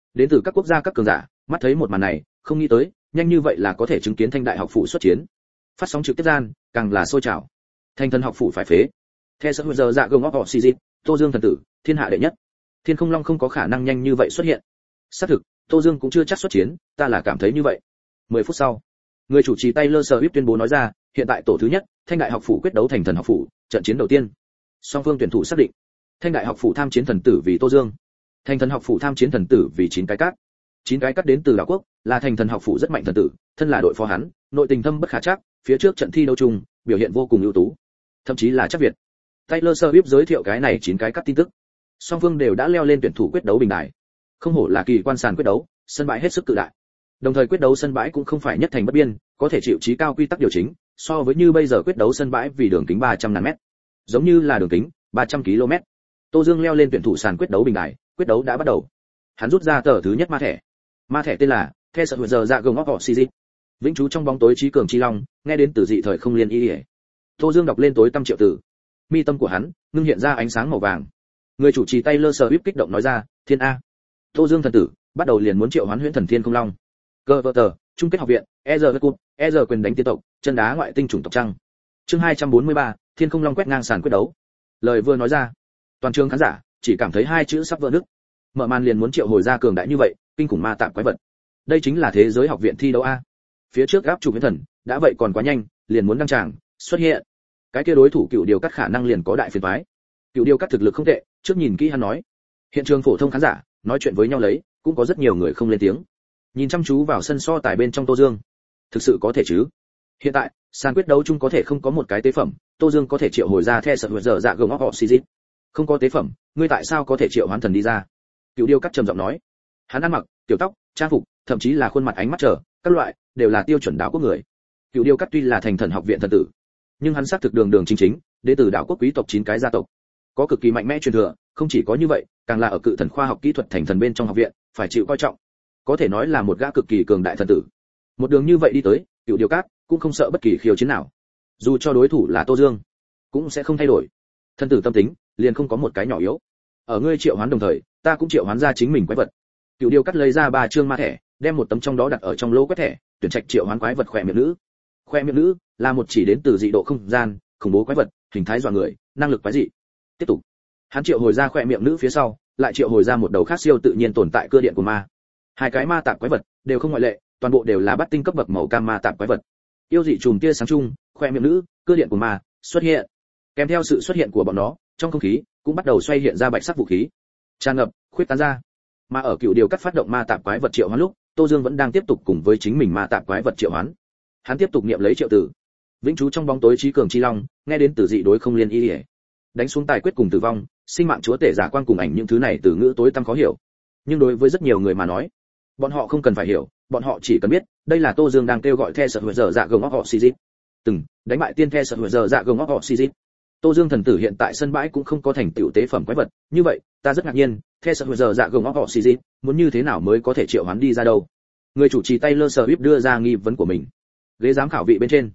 Đến từ các quốc gia các cường giả, mắt thấy một màn này, không nghĩ tới, nhanh như vậy là có thể chứng kiến Thanh Đại học phủ xuất chiến. Phát sóng trực tiếp gian, càng là sôi trào. Thanh Thần học phủ phải phế. Theo sự giờ dạ gồng họ xì dịp, Tô Dương thần tử, thiên hạ đệ nhất. Thiên Không Long không có khả năng nhanh như vậy xuất hiện. Xác thực, Tô Dương cũng chưa chắc xuất chiến, ta là cảm thấy như vậy. 10 phút sau, người chủ trì Taylor Swift tuyên bố nói ra, hiện tại tổ thứ nhất, Thanh Đại học phủ quyết đấu Thành Thần học phủ, trận chiến đầu tiên. Song phương tuyển thủ xác định. Thanh Đại học phủ tham chiến thần tử vì Tô Dương. Thành Thần học phủ tham chiến thần tử vì 9 cái cát. 9 cái cát đến từ đảo quốc, là Thành Thần học phủ rất mạnh thần tử, thân là đội phó hắn, nội tình thâm bất khả trắc, phía trước trận thi đấu chung, biểu hiện vô cùng ưu tú, thậm chí là chắc Việt. Taylor Swift giới thiệu cái này 9 cái cát tin tức. Song phương đều đã leo lên tuyển thủ quyết đấu bình đài. Không hổ là kỳ quan sàn quyết đấu, sân bãi hết sức cự đại. Đồng thời quyết đấu sân bãi cũng không phải nhất thành bất biên, có thể chịu trí cao quy tắc điều chỉnh, so với như bây giờ quyết đấu sân bãi vì đường kính 300 m, giống như là đường kính 300 km. Tô Dương leo lên tuyển thủ sàn quyết đấu bình đài, quyết đấu đã bắt đầu. Hắn rút ra tờ thứ nhất ma thẻ. Ma thẻ tên là The Sợ Giờ Dạ Gồng Họ Xì Dịp. Vĩnh trú trong bóng tối trí cường chi long, nghe đến từ dị thời không liên y. Tô Dương đọc lên tối tâm triệu tử. Mi tâm của hắn ngưng hiện ra ánh sáng màu vàng. Người chủ trì Taylor Swift kích động nói ra, "Thiên a." Tô Dương thần tử, bắt đầu liền muốn triệu hoán huyễn thần thiên không long. Cơ vợ tờ, chung kết học viện, EZ Cup, EZ quyền đánh tiên tộc, chân đá ngoại tinh chủng tộc trăng. Chương 243, Thiên không long quét ngang sàn quyết đấu. Lời vừa nói ra, toàn trường khán giả chỉ cảm thấy hai chữ sắp vỡ nứt. Mở màn liền muốn triệu hồi ra cường đại như vậy, kinh khủng ma tạp quái vật. Đây chính là thế giới học viện thi đấu a. Phía trước gáp chủ huyễn thần, đã vậy còn quá nhanh, liền muốn đăng tràng, xuất hiện. Cái kia đối thủ Cựu Điều Cắt khả năng liền có đại phiền toái. Cựu Điều Cắt thực lực không tệ, trước nhìn kỹ hắn nói. Hiện trường phổ thông khán giả nói chuyện với nhau lấy, cũng có rất nhiều người không lên tiếng. Nhìn chăm chú vào sân so tài bên trong Tô Dương. Thực sự có thể chứ? Hiện tại, sàn quyết đấu chung có thể không có một cái tế phẩm, Tô Dương có thể triệu hồi ra The Sợ Giờ Dạ Gồng Họ Xì Dịp. Không có tế phẩm, ngươi tại sao có thể triệu hoán thần đi ra? Cựu Điêu Cắt trầm giọng nói. Hắn ăn mặc, tiểu tóc, trang phục, thậm chí là khuôn mặt ánh mắt trở, các loại đều là tiêu chuẩn đảo quốc người. Cựu Điêu Cắt tuy là thành thần học viện thần tử, nhưng hắn xác thực đường đường chính chính, đến từ đảo quốc quý tộc 9 cái gia tộc, có cực kỳ mạnh mẽ truyền thừa, không chỉ có như vậy, càng là ở cự thần khoa học kỹ thuật thành thần bên trong học viện, phải chịu coi trọng. Có thể nói là một gã cực kỳ cường đại thần tử. Một đường như vậy đi tới, Cựu Điêu Cắt cũng không sợ bất kỳ khiêu chiến nào. Dù cho đối thủ là Tô Dương, cũng sẽ không thay đổi. Thần tử tâm tính, liền không có một cái nhỏ yếu. Ở ngươi triệu hoán đồng thời, ta cũng triệu hoán ra chính mình quái vật. Cựu Điêu Cắt lấy ra 3 chương ma thẻ, đem một tấm trong đó đặt ở trong lỗ quét thẻ, tuyển trạch triệu hoán quái vật khỏe miệng nữ. Khỏe miệng nữ là một chỉ đến từ dị độ không gian, khủng bố quái vật, hình thái dọa người, năng lực quái dị. Tiếp tục, hắn triệu hồi ra khỏe miệng nữ phía sau, lại triệu hồi ra một đầu khác siêu tự nhiên tồn tại cơ điện của ma. Hai cái ma tạp quái vật đều không ngoại lệ, toàn bộ đều là bắt tinh cấp bậc màu cam ma tạp quái vật. Yêu dị chùm tia sáng chung, khỏe miệng nữ, cơ điện của ma xuất hiện. Kèm theo sự xuất hiện của bọn nó, trong không khí cũng bắt đầu xoay hiện ra bạch sắc vũ khí, tràn ngập, khuyết tán ra. Mà ở Cựu Điều Cắt phát động ma tạp quái vật triệu hoán lúc, Tô Dương vẫn đang tiếp tục cùng với chính mình ma tạp quái vật triệu hoán. Hắn tiếp tục niệm lấy triệu tử. Vĩnh trú trong bóng tối trí cường chi long, nghe đến từ dị đối không liên y. Đánh xuống tài quyết cùng tử vong, sinh mạng chúa tể giả quang cùng ảnh những thứ này từ ngữ tối tăm khó hiểu. Nhưng đối với rất nhiều người mà nói, bọn họ không cần phải hiểu, bọn họ chỉ cần biết, đây là Tô Dương đang kêu gọi The Sợ Giờ Dạ Gồng Họ Xì Dịp. Từng đánh bại tiên The Sợ Giờ Dạ Gồng Họ Xì Dịp. Tô Dương thần tử hiện tại sân bãi cũng không có thành tựu tế phẩm quái vật, như vậy, ta rất ngạc nhiên, The Sợ Giờ Dạ Gồng Họ Xì Dịp, muốn như thế nào mới có thể triệu hoán đi ra đâu? Người chủ trì Taylor Swift đưa ra nghi vấn của mình. Ghế giám khảo vị bên trên,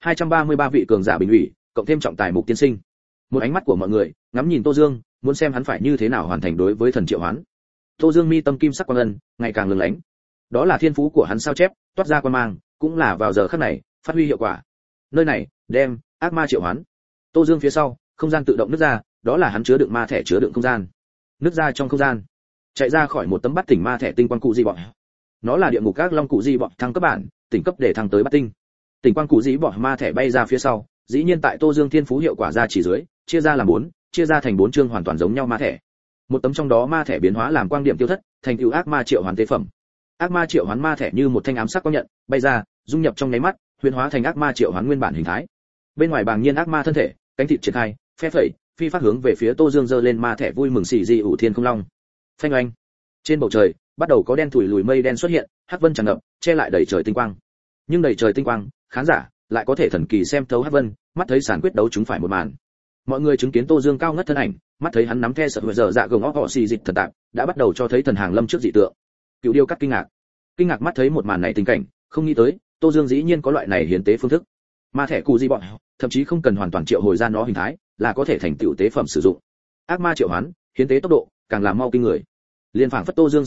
233 vị cường giả bình ủy, cộng thêm trọng tài mục tiên sinh. Một ánh mắt của mọi người ngắm nhìn Tô Dương, muốn xem hắn phải như thế nào hoàn thành đối với thần triệu hoán. Tô Dương mi tâm kim sắc quang ân, ngày càng lừng lánh. Đó là thiên phú của hắn sao chép, toát ra quan mang, cũng là vào giờ khắc này, phát huy hiệu quả. Nơi này, đem ác ma triệu hoán. Tô Dương phía sau, không gian tự động nứt ra, đó là hắn chứa đựng ma thẻ chứa đựng không gian. Nứt ra trong không gian, chạy ra khỏi một tấm bắt tỉnh ma thẻ tinh quang cụ di bọn. Nó là địa ngục các long cụ di bọn thăng cấp bản, tỉnh cấp để thăng tới bắt tinh. Tỉnh quang cụ di bọn ma thẻ bay ra phía sau, dĩ nhiên tại Tô Dương thiên phú hiệu quả ra chỉ dưới, chia ra làm 4, chia ra thành 4 chương hoàn toàn giống nhau ma thẻ. Một tấm trong đó ma thẻ biến hóa làm quang điểm tiêu thất, thành tựu ác ma triệu hoán tế phẩm. Ác ma triệu hoán ma thẻ như một thanh ám sắc quang nhận, bay ra, dung nhập trong nháy mắt, huyền hóa thành ác ma triệu hoán nguyên bản hình thái. Bên ngoài bàng nhiên ác ma thân thể, cánh thịt triển khai, phe phẩy, phi phát hướng về phía Tô Dương giơ lên ma thẻ vui mừng xì dị ủ thiên không long. Phanh oanh. Trên bầu trời, bắt đầu có đen thủi lùi mây đen xuất hiện, hắc vân tràn ngập, che lại đầy trời tinh quang. Nhưng đầy trời tinh quang, khán giả lại có thể thần kỳ xem thấu hắc vân, mắt thấy sàn quyết đấu chúng phải một màn. Mọi người chứng kiến Tô Dương cao ngất thân ảnh, mắt thấy hắn nắm The Sợ Giờ Dạ Gồng Họ Xì Dịp thần tạp, đã bắt đầu cho thấy thần hàng lâm trước dị tượng. Cựu Điêu Cắt kinh ngạc mắt thấy một màn này tình cảnh, không nghĩ tới Tô Dương dĩ nhiên có loại này hiến tế phương thức. Ma thẻ cụ di bọn, thậm chí không cần hoàn toàn triệu hồi ra nó hình thái, là có thể thành tựu tế phẩm sử dụng. Ác ma triệu hoán, hiến tế tốc độ càng làm mau kinh người. Liên phảng phất Tô Dương sân bãi,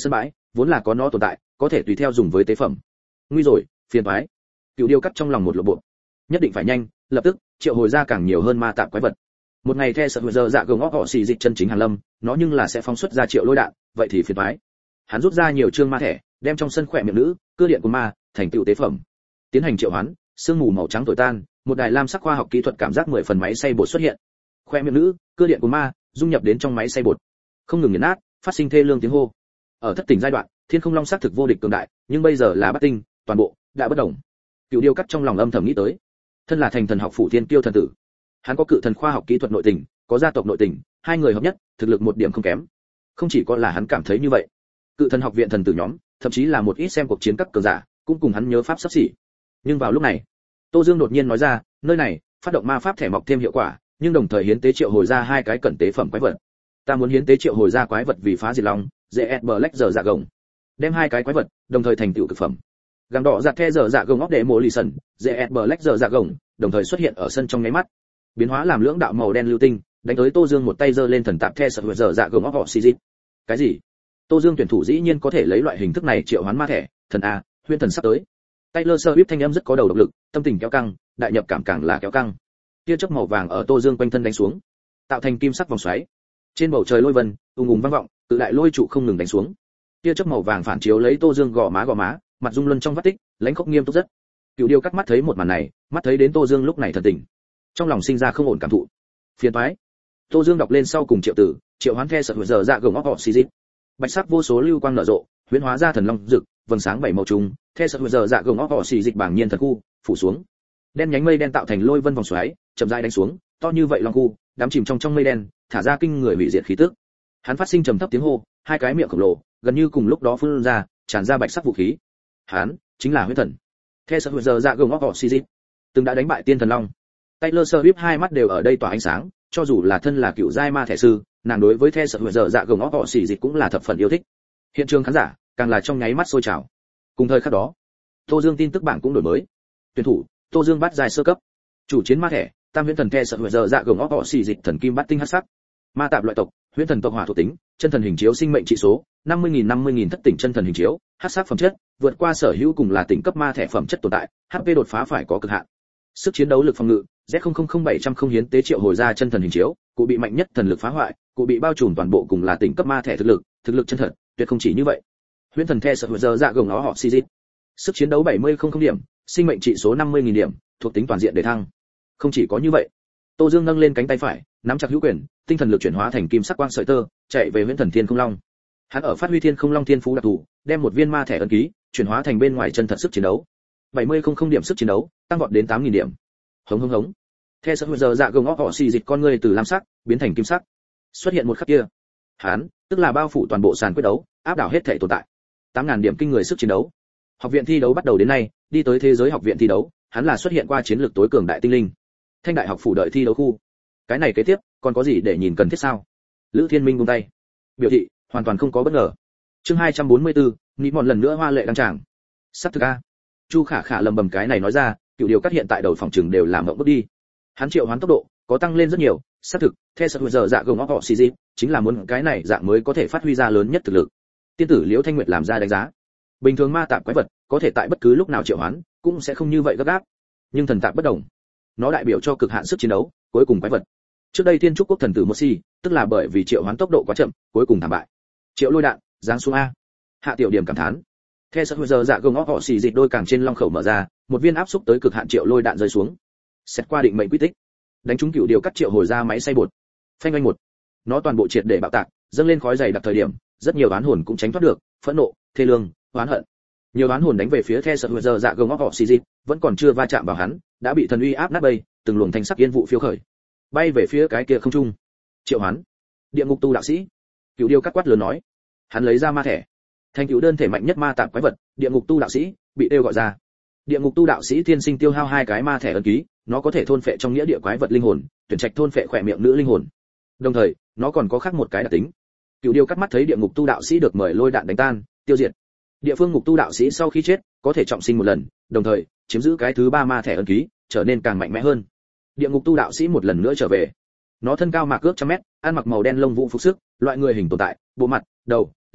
vốn là có nó tồn tại, có thể tùy theo dùng với tế phẩm. Nguy rồi, phiền toái. Cựu Điêu cắt trong lòng một lộ bộ. Nhất định phải nhanh, lập tức triệu hồi ra càng nhiều hơn ma tạp quái vật. Một ngày The sợ giờ dạ gồng họ xì dịch chân chính hàng lâm, nó nhưng là sẽ phóng xuất ra triệu lôi đạn, vậy thì phiền toái. Hắn rút ra nhiều trương ma thẻ, đem trong sân khỏe miệng nữ, cưa điện của ma, thành tựu tế phẩm. Tiến hành triệu hoán, sương mù màu trắng thổi tan, một đài lam sắc khoa học kỹ thuật cảm giác 10 phần máy xay bột xuất hiện. Khỏe miệng nữ, cưa điện của ma, dung nhập đến trong máy xay bột, không ngừng nghiền nát, phát sinh thê lương tiếng hô. Ở thất tỉnh giai đoạn, Thiên Không Long xác thực vô địch cường đại, nhưng bây giờ là bất tinh, toàn bộ đã bất động. Cựu Điêu cắt trong lòng âm thầm nghĩ tới, thân là thành thần học phủ thiên kiêu thần tử, hắn có cự thần khoa học kỹ thuật nội tình, có gia tộc nội tình, hai người hợp nhất, thực lực một điểm không kém. Không chỉ có là hắn cảm thấy như vậy, cự thần học viện thần tử nhóm, thậm chí là một ít xem cuộc chiến các cường giả, cũng cùng hắn nhớ pháp sắp xỉ. Nhưng vào lúc này, Tô Dương đột nhiên nói ra, nơi này phát động ma pháp thẻ mọc thêm hiệu quả, nhưng đồng thời hiến tế triệu hồi ra hai cái cận tế phẩm quái vật. Ta muốn hiến tế triệu hồi ra quái vật vì phá diệt long, GS Black giờ dạ gồng. Đem hai cái quái vật đồng thời thành tựu cực phẩm. Gàng đỏ giặt the giờ dạ gồng óc đệ mộ lì sần, GS Black giờ dạ gồng, đồng thời xuất hiện ở sân trong nháy mắt. Biến hóa làm lưỡng đạo màu đen lưu tinh, đánh tới Tô Dương một tay giơ lên thần tạp the sợ giờ dạ gồng óc họ xì dịch. Cái gì? Tô Dương tuyển thủ dĩ nhiên có thể lấy loại hình thức này triệu hoán ma thẻ, thần a, huyễn thần sắp tới. Taylor Swift thanh âm rất có đầu độc lực, tâm tình kéo căng, đại nhập cảm càng là kéo căng. Tia chớp màu vàng ở Tô Dương quanh thân đánh xuống, tạo thành kim sắc vòng xoáy. Trên bầu trời lôi vân, ùng ùng vang vọng, tự đại lôi trụ không ngừng đánh xuống. Tia chớp màu vàng phản chiếu lấy Tô Dương gò má, mặt rung luân trong vắt tích, lãnh khốc nghiêm túc rất. Cựu Điêu cắt mắt thấy một màn này, mắt thấy đến Tô Dương lúc này thần tình, trong lòng sinh ra không ổn cảm thụ. Phiền toái. Tô Dương đọc lên sau cùng triệu tử, triệu hoán the sợ giờ dạ gồng óc họ xì dịch. Bạch sắc vô số lưu quang nở rộ, huyễn hóa ra thần long rực, vầng sáng bảy màu trùng, the sợ giờ dạ gồng óc họ xì dịch bảng nhiên thần khu, phủ xuống. Đen nhánh mây đen tạo thành lôi vân vòng xoáy, chậm rãi đánh xuống, to như vậy long khu, đắm chìm trong mây đen, thả ra kinh người hủy diệt khí tức. Hắn phát sinh trầm thấp tiếng hô, hai cái miệng khổng lồ, gần như cùng lúc đó phun ra, tràn ra bạch sắc vũ khí. Hắn chính là huyết thần. The sợ giờ dạ gồng óc họ xì dịch, từng đã đánh bại tiên thần long. Taylor Swift hai mắt đều ở đây tỏa ánh sáng, cho dù là thân là cựu giai ma thể sư, nàng đối với the sợ giờ dạ gồng óc họ xì dịch cũng là thập phần yêu thích. Hiện trường khán giả càng là trong nháy mắt sôi trào. Cùng thời khắc đó, Tô Dương tin tức bảng cũng đổi mới. Tuyển thủ Tô Dương bắt giai sơ cấp. Chủ chiến ma thẻ, tam huyễn thần the sợ giờ dạ gồng óc họ xì dịch thần kim bát tinh hắc sắc. Ma tạp loại tộc, huyễn thần tộc hỏa thuộc tính, chân thần hình chiếu sinh mệnh trị số 50.000 thất tỉnh chân thần hình chiếu, hắc sắc phẩm chất, vượt qua sở hữu cùng là tỉnh cấp ma thẻ phẩm chất tồn tại, HP đột phá phải có cực hạn. Sức chiến đấu lực phòng ngự, Z000700 không hiến tế triệu hồi ra chân thần hình chiếu, cụ bị mạnh nhất thần lực phá hoại, cụ bị bao trùm toàn bộ cùng là tỉnh cấp ma thẻ thực lực chân thật, tuyệt không chỉ như vậy. Huyễn thần the sợ giờ dạ gồng nó họ xì dịch. Sức chiến đấu 70.000 điểm, sinh mệnh trị số 50.000 điểm, thuộc tính toàn diện để thăng. Không chỉ có như vậy, Tô Dương nâng lên cánh tay phải, nắm chặt hữu quyền, tinh thần lực chuyển hóa thành kim sắc quang sợi tơ, chạy về Huyễn thần Thiên Không Long. Hắn ở phát huy Thiên Không Long thiên phú đặc thù, đem một viên ma thẻ ấn ký chuyển hóa thành bên ngoài chân thật sức chiến đấu. 70.000 điểm sức chiến đấu, tăng vọt đến 8.000 điểm. Hống hống hống. The sợ giờ dạ gồng óc họ xì dịch con người từ lam sắc biến thành kim sắc. Xuất hiện một khắc kia, hắn tức là bao phủ toàn bộ sàn quyết đấu, áp đảo hết thể tồn tại. 8.000 điểm kinh người sức chiến đấu. Học viện thi đấu bắt đầu đến nay, đi tới thế giới học viện thi đấu, hắn là xuất hiện qua chiến lược tối cường đại tinh linh. Thanh đại học phủ đợi thi đấu khu. Cái này kế tiếp, còn có gì để nhìn cần thiết sao? Lữ Thiên Minh buông tay, biểu thị hoàn toàn không có bất ngờ. Chương 244, nghĩ một lần nữa hoa lệ đăng tràng. Sắp thực a. Chu Khả Khả lầm bầm cái này nói ra, Cựu Điều cắt hiện tại đầu phòng trường đều làm ngậm bước đi. Hắn triệu hoán tốc độ có tăng lên rất nhiều, xác thực, theo sự giờ dạ gồng óc họ xì dịch, chính là muốn cái này dạng mới có thể phát huy ra lớn nhất thực lực. Tiên tử Liễu Thanh Nguyệt làm ra đánh giá. Bình thường ma tạp quái vật, có thể tại bất cứ lúc nào triệu hoán, cũng sẽ không như vậy gấp gáp. Nhưng thần tạp bất đồng, nó đại biểu cho cực hạn sức chiến đấu, cuối cùng quái vật. Trước đây Thiên Trúc Quốc thần tử Mosi, tức là bởi vì triệu hoán tốc độ quá chậm, cuối cùng thảm bại. Triệu lôi đạn, giáng xuống a. Hạ tiểu điểm cảm thán. Theo sự giờ dạ gồng óc họ xì dịch đôi càng trên long khẩu mở ra, một viên áp xúc tới cực hạn triệu lôi đạn rơi xuống. Xét qua định mệnh quy tích, đánh trúng Cựu Điều cắt triệu hồi ra máy xay bột. Phanh oanh một. Nó toàn bộ triệt để bạo tạc, dâng lên khói dày đặc thời điểm, rất nhiều oán hồn cũng tránh thoát được, phẫn nộ, thê lương, oán hận. Nhiều oán hồn đánh về phía The sợ giờ dạ gồng óc họ xì dịch, vẫn còn chưa va chạm vào hắn, đã bị thần uy áp nát bay, từng luồng thanh sắc yên vụ phiêu khởi, bay về phía cái kia không trung. Triệu hoán, địa ngục tu đạo sĩ. Cựu Điêu cắt quát lớn nói. Hắn lấy ra ma thẻ, thành cựu đơn thể mạnh nhất ma tạp quái vật, địa ngục tu đạo sĩ, bị tiêu gọi ra. Địa ngục tu đạo sĩ thiên sinh tiêu hao 2 cái ma thẻ ấn ký, nó có thể thôn phệ trong nghĩa địa quái vật linh hồn, tuyển trạch thôn phệ khỏe miệng nữ linh hồn. Đồng thời, nó còn có khác một cái đặc tính. Cựu Điêu cắt mắt thấy địa ngục tu đạo sĩ được mời lôi đạn đánh tan, tiêu diệt. Địa phương ngục tu đạo sĩ sau khi chết, có thể trọng sinh một lần, đồng thời chiếm giữ cái thứ 3 ma thẻ ấn ký, trở nên càng mạnh mẽ hơn. Địa ngục tu đạo sĩ một lần nữa trở về. Nó thân cao mạc ước trăm mét, ăn mặc màu đen lông vũ phục sức, loại người hình tồn tại, bộ mặt, đầu, lưng,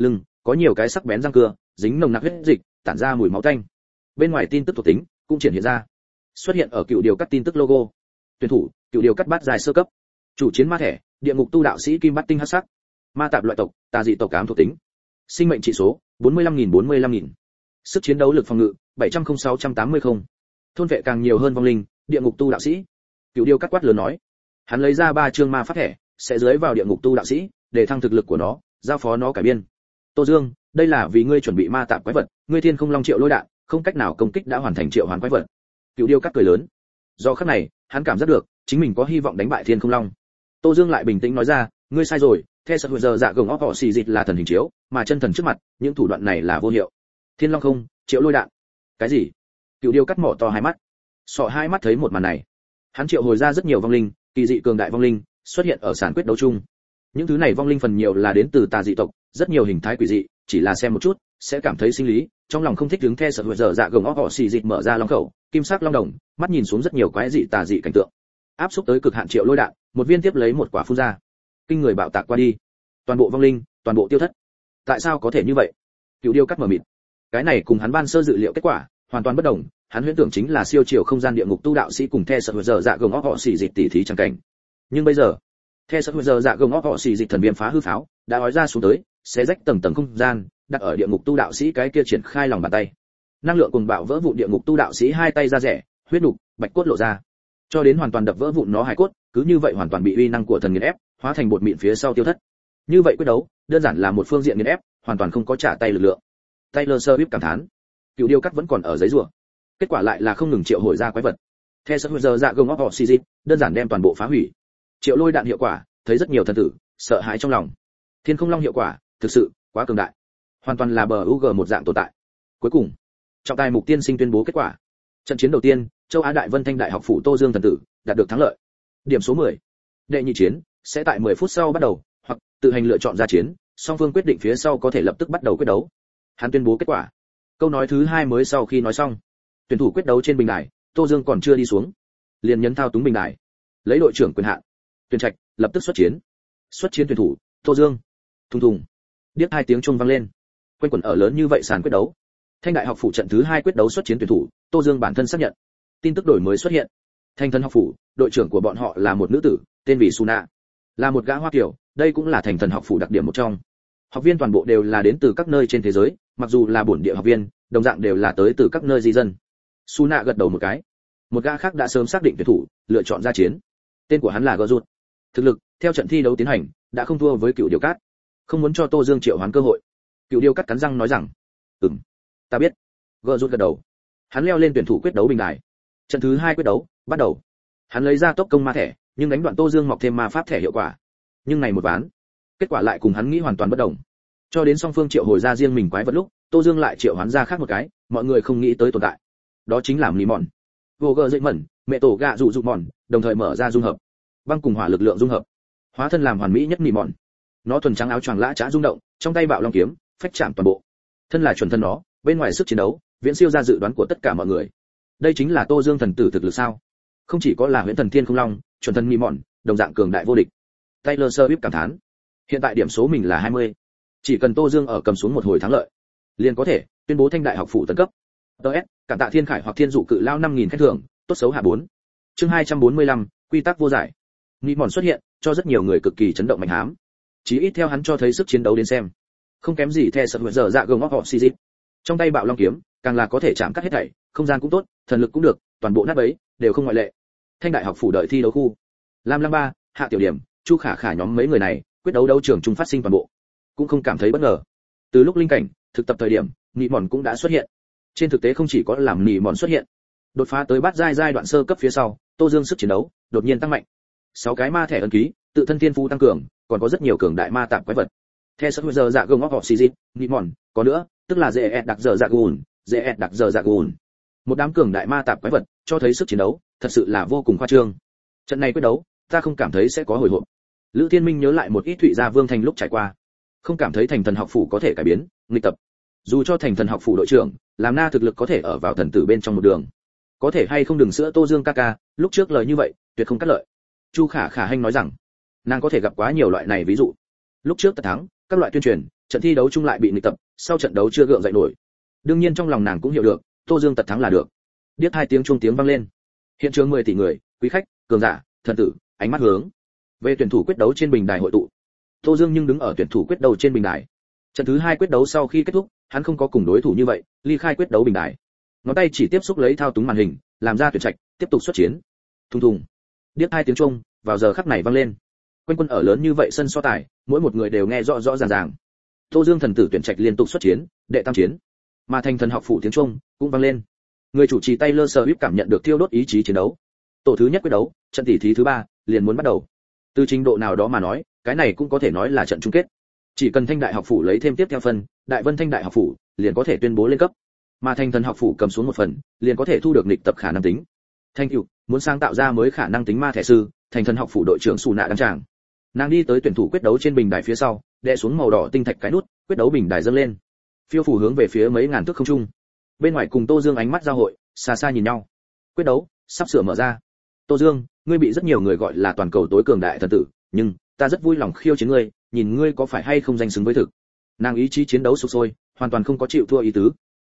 có nhiều cái sắc bén răng cưa, dính nồng nặc huyết dịch, tản ra mùi máu tanh. Bên ngoài tin tức thuộc tính cũng triển hiện ra. Xuất hiện ở cựu điều cắt tin tức logo. Tuyển thủ, cựu điều cắt bát dài sơ cấp. Chủ chiến ma thẻ, địa ngục tu đạo sĩ kim bát tinh hắc sắc. Ma tạp loại tộc, tà dị tộc ám thuộc tính. Sinh mệnh trị số 45.000. Sức chiến đấu lực phòng ngự 700-680. Thôn vệ càng nhiều hơn vong linh, địa ngục tu đạo sĩ. Cựu điều cắt quát lớn nói. Hắn lấy ra 3 chương ma pháp thẻ, sẽ dưới vào địa ngục tu đạo sĩ, để thăng thực lực của nó, giao phó nó cải biên. Tô Dương, đây là vì ngươi chuẩn bị ma tạp quái vật, ngươi thiên không long triệu lôi đạn, không cách nào công kích đã hoàn thành triệu hoán quái vật. Cựu điêu cắt cười lớn. Do khắc này, hắn cảm giác được, chính mình có hy vọng đánh bại thiên không long. Tô Dương lại bình tĩnh nói ra, ngươi sai rồi, theo sự giờ dạ gồng óc họ xì dịch là thần hình chiếu, mà chân thần trước mặt, những thủ đoạn này là vô hiệu. Thiên long không, triệu lôi đạn. Cái gì? Cựu điêu cắt mỏ to hai mắt. Sọ hai mắt thấy một màn này. Hắn triệu hồi ra rất nhiều vong linh, kỳ dị cường đại vong linh, xuất hiện ở sàn quyết đấu chung. Những thứ này vong linh phần nhiều là đến từ tà dị tộc, rất nhiều hình thái quỷ dị, chỉ là xem một chút sẽ cảm thấy sinh lý, trong lòng không thích đứng theo sợ giờ dạ gồng óc họ xì dịch mở ra long khẩu, kim sắc long đồng, mắt nhìn xuống rất nhiều quái dị tà dị cảnh tượng. Áp xúc tới cực hạn triệu lôi đạn, một viên tiếp lấy một quả phun ra. Kinh người bạo tạc qua đi, toàn bộ vong linh, toàn bộ tiêu thất. Tại sao có thể như vậy? Cựu điêu cắt mở mịt. Cái này cùng hắn ban sơ dự liệu kết quả hoàn toàn bất đồng, hắn huyễn tưởng chính là siêu chiều không gian địa ngục tu đạo sĩ cùng theo sợ giờ dạ gồng óc họ xì dịch tỉ thí chẳng cảnh. Nhưng bây giờ, theo sợ giờ dạ gồng óc họ xì dịch thần viêm phá hư pháo đã ói ra xuống tới, xé rách tầng tầng không gian, đặt ở địa ngục tu đạo sĩ cái kia triển khai lòng bàn tay. Năng lượng cùng bạo vỡ vụn địa ngục tu đạo sĩ hai tay ra rẻ, huyết nục, bạch cốt lộ ra, cho đến hoàn toàn đập vỡ vụn nó hài cốt, cứ như vậy hoàn toàn bị uy năng của thần nghiền ép, hóa thành bột mịn phía sau tiêu thất. Như vậy quyết đấu, đơn giản là một phương diện nghiền ép, hoàn toàn không có trả tay lực lượng. Taylor Swift cảm thán, cựu điêu cắt vẫn còn ở giấy rùa. Kết quả lại là không ngừng triệu hồi ra quái vật. Theo sự giờ dạ gồng óc họ xì dịch, đơn giản đem toàn bộ phá hủy. Triệu lôi đạn hiệu quả, thấy rất nhiều thần tử sợ hãi trong lòng. Thiên không long hiệu quả, thực sự quá cường đại, hoàn toàn là bờ UG một dạng tồn tại. Cuối cùng, trọng tài mục tiên sinh tuyên bố kết quả. Trận chiến đầu tiên, châu Á Đại Vân Thanh Đại học phủ Tô Dương thần tử đạt được thắng lợi. Điểm số 10. Đệ nhị chiến sẽ tại 10 phút sau bắt đầu, hoặc tự hành lựa chọn ra chiến, song phương quyết định phía sau có thể lập tức bắt đầu quyết đấu. Hắn tuyên bố kết quả. Câu nói thứ 2 mới sau khi nói xong, tuyển thủ quyết đấu trên bình đài, Tô Dương còn chưa đi xuống, liền nhấn thao túng bình đài, lấy đội trưởng quyền hạn. Tuyển trạch lập tức xuất chiến. Xuất chiến tuyển thủ Tô Dương. Thùng thùng. Điếc hai tiếng chuông vang lên. Quanh quẩn ở lớn như vậy sàn quyết đấu. Thanh Đại học phủ trận thứ 2 quyết đấu xuất chiến tuyển thủ, Tô Dương bản thân xác nhận. Tin tức đổi mới xuất hiện. Thanh Thần học phủ, đội trưởng của bọn họ là một nữ tử, tên vì Suna, là một gã Hoa Kiều, đây cũng là Thành Thần học phủ đặc điểm một trong. Học viên toàn bộ đều là đến từ các nơi trên thế giới, mặc dù là bổn địa học viên, đồng dạng đều là tới từ các nơi di dân. Suna gật đầu một cái. Một gã khác đã sớm xác định tuyển thủ, lựa chọn ra chiến. Tên của hắn là Gơ Rụt. Thực lực, theo trận thi đấu tiến hành, đã không thua với Cựu Điêu Cát. Không muốn cho Tô Dương triệu hoán cơ hội. Cựu Điêu Cát cắn răng nói rằng, ta biết. Gơ Rụt gật đầu. Hắn leo lên tuyển thủ quyết đấu bình đài. Trận thứ 2 quyết đấu bắt đầu. Hắn lấy ra tốc công ma thẻ, nhưng đánh đoạn Tô Dương mọc thêm ma pháp thẻ hiệu quả. Nhưng này một ván, kết quả lại cùng hắn nghĩ hoàn toàn bất đồng. Cho đến song phương triệu hồi ra riêng mình quái vật lúc, Tô Dương lại triệu hoán ra khác một cái, mọi người không nghĩ tới tồn tại. Đó chính là Mì Mòn. Vô gờ dậy mẩn, mẹ tổ gạ dụ mòn, đồng thời mở ra dung hợp. Băng cùng hỏa lực lượng dung hợp, hóa thân làm hoàn mỹ nhất Mì Mòn. Nó thuần trắng áo choàng lã chã rung động, trong tay bạo long kiếm, phách chạm toàn bộ. Thân là chuẩn thân nó, bên ngoài sức chiến đấu, viễn siêu ra dự đoán của tất cả mọi người. Đây chính là Tô Dương thần tử thực lực sao? Không chỉ có là huyễn thần thiên không long, chuẩn thân Mì Mòn, đồng dạng cường đại vô địch. Taylor Swift cảm thán. Hiện tại điểm số mình là 20. Chỉ cần Tô Dương ở cầm xuống một hồi thắng lợi, liền có thể tuyên bố Thanh Đại học phủ tấn cấp. DS, cảm tạ Thiên Khải hoặc Thiên Dụ cự lao 5000 khen thưởng, tốt xấu hạ 4. Chương 245, quy tắc vô giải. Nghĩ mòn xuất hiện, cho rất nhiều người cực kỳ chấn động mạnh hám. Chí ít theo hắn cho thấy sức chiến đấu đến xem, không kém gì theo sợ giờ dạ gồng óc họ xì dịch. Trong tay bạo long kiếm, càng là có thể chạm cắt hết thảy, không gian cũng tốt, thần lực cũng được, toàn bộ nát bấy, đều không ngoại lệ. Thanh Đại học phủ đợi thi đấu khu. Lam Lăng Ba, Hạ Tiểu Điểm, Chu Khả Khả nhóm mấy người này, quyết đấu đấu trường trung phát sinh toàn bộ, cũng không cảm thấy bất ngờ. Từ lúc linh cảnh thực tập thời điểm, Nị Mòn cũng đã xuất hiện. Trên thực tế không chỉ có làm Nị Mòn xuất hiện, đột phá tới bát giai đoạn sơ cấp phía sau, Tô Dương sức chiến đấu đột nhiên tăng mạnh. 6 cái ma thẻ ấn ký, tự thân thiên phú tăng cường, còn có rất nhiều cường đại ma tạp quái vật. Theo sự giờ dạ gồng óc họ xì dịch, Nị Mòn, có nữa, tức là dễ đặc giờ dạ gùn, dễ đặc giờ dạ gùn. Một đám cường đại ma tạp quái vật, cho thấy sức chiến đấu thật sự là vô cùng khoa trương. Trận này quyết đấu, ta không cảm thấy sẽ có hồi hộp. Lữ Thiên Minh nhớ lại một ít Thụy Gia Vương Thành lúc trải qua, không cảm thấy Thành Thần học phủ có thể cải biến, nghịch tập. Dù cho Thành Thần học phủ đội trưởng, làm na thực lực có thể ở vào thần tử bên trong một đường, có thể hay không đừng sữa Tô Dương ca ca, lúc trước lời như vậy, tuyệt không cắt lợi. Chu Khả Khả Hanh nói rằng, nàng có thể gặp quá nhiều loại này ví dụ. Lúc trước Tật Thắng, các loại tuyên truyền, trận thi đấu chung lại bị nghịch tập, sau trận đấu chưa gượng dậy nổi. Đương nhiên trong lòng nàng cũng hiểu được, Tô Dương tật thắng là được. Điếc hai tiếng chuông tiếng vang lên. Hiện trường 10 tỷ người, quý khách, cường giả, thần tử, ánh mắt hướng về tuyển thủ quyết đấu trên bình đài hội tụ. Tô Dương nhưng đứng ở tuyển thủ quyết đấu trên bình đài. Trận thứ 2 quyết đấu sau khi kết thúc, hắn không có cùng đối thủ như vậy, ly khai quyết đấu bình đài. Ngón tay chỉ tiếp xúc lấy thao túng màn hình, làm ra tuyển trạch, tiếp tục xuất chiến. Thùng thùng. Điếc hai tiếng chuông, vào giờ khắc này vang lên. Quanh quân ở lớn như vậy sân so tài, mỗi một người đều nghe rõ rõ ràng ràng. Tô Dương thần tử tuyển trạch liên tục xuất chiến, đệ tam chiến. Mà thành thần học phủ tiếng chuông cũng vang lên. Người chủ trì Taylor Swift cảm nhận được thiêu đốt ý chí chiến đấu. Tổ thứ nhất quyết đấu, trận tỷ thí thứ 3 liền muốn bắt đầu. Từ trình độ nào đó mà nói, cái này cũng có thể nói là trận chung kết. Chỉ cần Thanh Đại học phủ lấy thêm tiếp theo phần, Đại Vân Thanh Đại học phủ liền có thể tuyên bố lên cấp. Mà Thành Thần học phủ cầm xuống một phần, liền có thể thu được nghịch tập khả năng tính. Thanh Cửu muốn sáng tạo ra mới khả năng tính ma thẻ sư, Thành Thần học phủ đội trưởng Sù Nạ đăng tràng. Nàng đi tới tuyển thủ quyết đấu trên bình đài phía sau, đè xuống màu đỏ tinh thạch cái nút, quyết đấu bình đài dâng lên. Phiêu phù hướng về phía mấy ngàn thước không trung. Bên ngoài cùng Tô Dương ánh mắt giao hội, xa xa nhìn nhau. Quyết đấu sắp sửa mở ra. Tô Dương, ngươi bị rất nhiều người gọi là toàn cầu tối cường đại thần tử, nhưng ta rất vui lòng khiêu chiến ngươi, nhìn ngươi có phải hay không danh xứng với thực. Nàng ý chí chiến đấu sục sôi, hoàn toàn không có chịu thua ý tứ.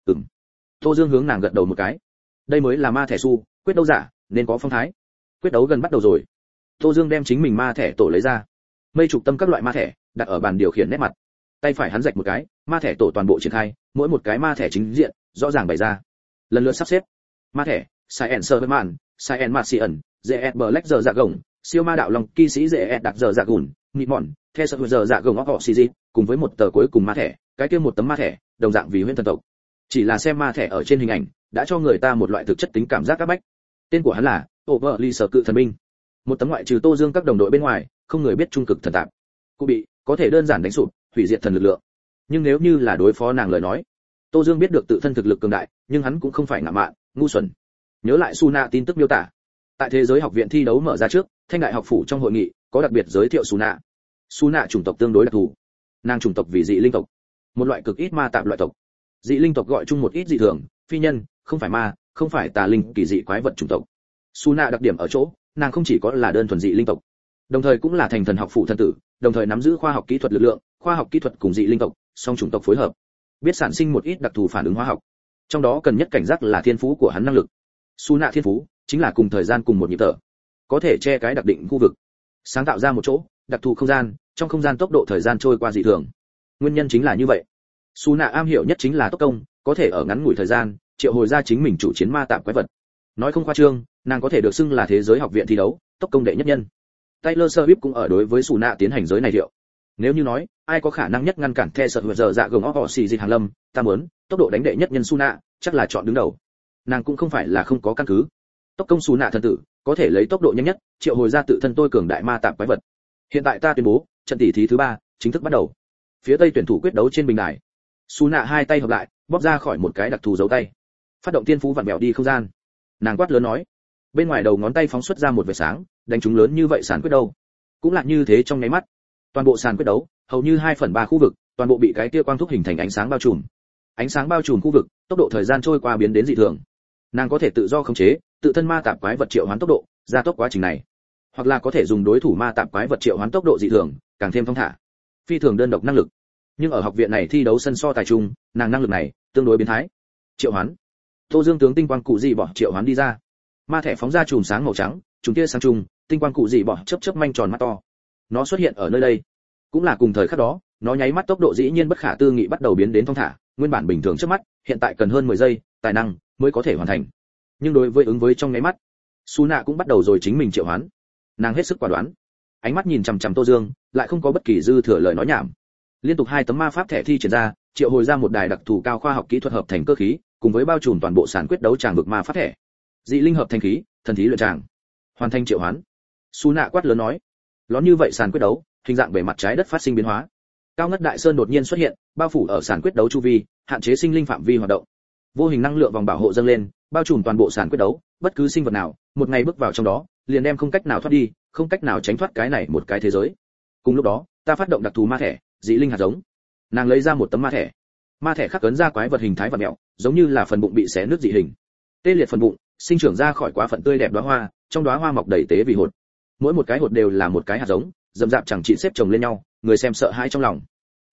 Tô Dương hướng nàng gật đầu một cái. Đây mới là ma thẻ su, quyết đấu giả, nên có phong thái. Quyết đấu gần bắt đầu rồi. Tô Dương đem chính mình ma thẻ tổ lấy ra. Mây trục tâm các loại ma thẻ đặt ở bàn điều khiển nét mặt. Tay phải hắn rạch một cái, ma thẻ tổ toàn bộ triển khai, mỗi một cái ma thẻ chính diện rõ ràng bày ra. Lần lượt sắp xếp. Ma thẻ, Saiyan Superman, Saiyan Martian, ZS Black giờ dạ gồng, siêu ma đạo long kỵ sĩ ZS đặc giờ dạ gùn, nghịch mòn, theo sợ giờ dạ gồng họ xì cùng với một tờ cuối cùng ma thẻ, cái kia một tấm ma thẻ, đồng dạng vì huyễn thần tộc. Chỉ là xem ma thẻ ở trên hình ảnh, đã cho người ta một loại thực chất tính cảm giác áp bách. Tên của hắn là Overly Sở Cự Thần Binh. Một tấm ngoại trừ Tô Dương các đồng đội bên ngoài, không người biết trung cực thần tạp. Cụ bị có thể đơn giản đánh sụp, hủy diệt thần lực lượng. Nhưng nếu như là đối phó nàng lời nói, Tô Dương biết được tự thân thực lực cường đại, nhưng hắn cũng không phải ngạo mạn, ngu xuẩn. Nhớ lại Su Na tin tức miêu tả. Tại thế giới học viện thi đấu mở ra trước, Thanh Đại học phủ trong hội nghị có đặc biệt giới thiệu Su Na. Su Na chủng tộc tương đối đặc thù. Nàng chủng tộc vì dị linh tộc, một loại cực ít ma tạp loại tộc. Dị linh tộc gọi chung một ít dị thường, phi nhân, không phải ma, không phải tà linh, kỳ dị quái vật chủng tộc. Su Na đặc điểm ở chỗ, nàng không chỉ có là đơn thuần dị linh tộc, đồng thời cũng là thành thần học phủ thân tử, đồng thời nắm giữ khoa học kỹ thuật lực lượng, khoa học kỹ thuật cùng dị linh tộc, song chủng tộc phối hợp, biết sản sinh một ít đặc thù phản ứng hóa học. Trong đó cần nhất cảnh giác là thiên phú của hắn năng lực. Su Na thiên phú chính là cùng thời gian cùng một nhịp thở, có thể che cái đặc định khu vực, sáng tạo ra một chỗ đặc thù không gian, trong không gian tốc độ thời gian trôi qua dị thường. Nguyên nhân chính là như vậy. Su Na am hiểu nhất chính là tốc công, có thể ở ngắn ngủi thời gian triệu hồi ra chính mình chủ chiến ma tạp quái vật. Nói không khoa trương, nàng có thể được xưng là thế giới học viện thi đấu tốc công đệ nhất nhân. Taylor Swift cũng ở đối với Su Na tiến hành giới này thiệu. Nếu như nói ai có khả năng nhất ngăn cản The Sợ giờ dạ gồng họ xì dịch hàng lâm, ta muốn tốc độ đánh đệ nhất nhân Su Na chắc là chọn đứng đầu. Nàng cũng không phải là không có căn cứ. Tốc công Su Na thần tử có thể lấy tốc độ nhanh nhất triệu hồi ra tự thân tôi cường đại ma tạp quái vật. Hiện tại ta tuyên bố trận tỷ thí thứ 3 chính thức bắt đầu. Phía tây tuyển thủ quyết đấu trên bình đài. Su Na hai tay hợp lại, bóp ra khỏi một cái đặc thù dấu tay. Phát động tiên phú vặn vẹo đi không gian. Nàng quát lớn nói. Bên ngoài đầu ngón tay phóng xuất ra một vệt sáng, đánh trúng lớn như vậy sàn quyết đấu. Cũng là như thế trong nháy mắt. Toàn bộ sàn quyết đấu, hầu như 2/3 khu vực, toàn bộ bị cái tia quang thúc hình thành ánh sáng bao trùm. Ánh sáng bao trùm khu vực, tốc độ thời gian trôi qua biến đến dị thường. Nàng có thể tự do khống chế, tự thân ma tạp quái vật triệu hoán tốc độ, gia tốc quá trình này. Hoặc là có thể dùng đối thủ ma tạp quái vật triệu hoán tốc độ dị thường, càng thêm thông thả. Phi thường đơn độc năng lực. Nhưng ở học viện này thi đấu sân so tài chung, nàng năng lực này tương đối biến thái. Triệu hoán. Tô Dương tướng tinh quang cụ dị bỏ triệu hoán đi ra. Ma thẻ phóng ra chùm sáng màu trắng, chúng tia sáng trùng, tinh quang cụ dị bỏ chớp chớp manh tròn mắt to. Nó xuất hiện ở nơi đây, cũng là cùng thời khắc đó, nó nháy mắt tốc độ dĩ nhiên bất khả tư nghị bắt đầu biến đến thông thả, nguyên bản bình thường trước mắt, hiện tại cần hơn 10 giây, tài năng mới có thể hoàn thành. Nhưng đối với ứng với trong nháy mắt, Su Na cũng bắt đầu rồi chính mình triệu hoán. Nàng hết sức quả đoán, ánh mắt nhìn chằm chằm Tô Dương, lại không có bất kỳ dư thừa lời nói nhảm. Liên tục 2 tấm ma pháp thẻ thi triển ra, triệu hồi ra một đài đặc thù cao khoa học kỹ thuật hợp thành cơ khí, cùng với bao trùm toàn bộ sàn quyết đấu tràng vực ma pháp thẻ. Dị linh hợp thành khí, thần thí luyện tràng. Hoàn thành triệu hoán. Su Na quát lớn nói. Lón như vậy sàn quyết đấu, hình dạng bề mặt trái đất phát sinh biến hóa. Cao ngất đại sơn đột nhiên xuất hiện, bao phủ ở sàn quyết đấu chu vi, hạn chế sinh linh phạm vi hoạt động. Vô hình năng lượng vòng bảo hộ dâng lên, bao trùm toàn bộ sàn quyết đấu, bất cứ sinh vật nào, một ngày bước vào trong đó, liền đem không cách nào thoát đi, không cách nào tránh thoát cái này một cái thế giới. Cùng lúc đó, ta phát động đặc thù ma thẻ, dị linh hạt giống. Nàng lấy ra một tấm ma thẻ khắc ấn ra quái vật hình thái vật mèo, giống như là phần bụng bị xé nứt dị hình. Tê liệt phần bụng, sinh trưởng ra khỏi quá phận tươi đẹp đóa hoa, trong đóa hoa mọc đầy tế vì hột. Mỗi một cái hột đều là một cái hạt giống, rậm rạp chẳng trị xếp chồng lên nhau, người xem sợ hãi trong lòng.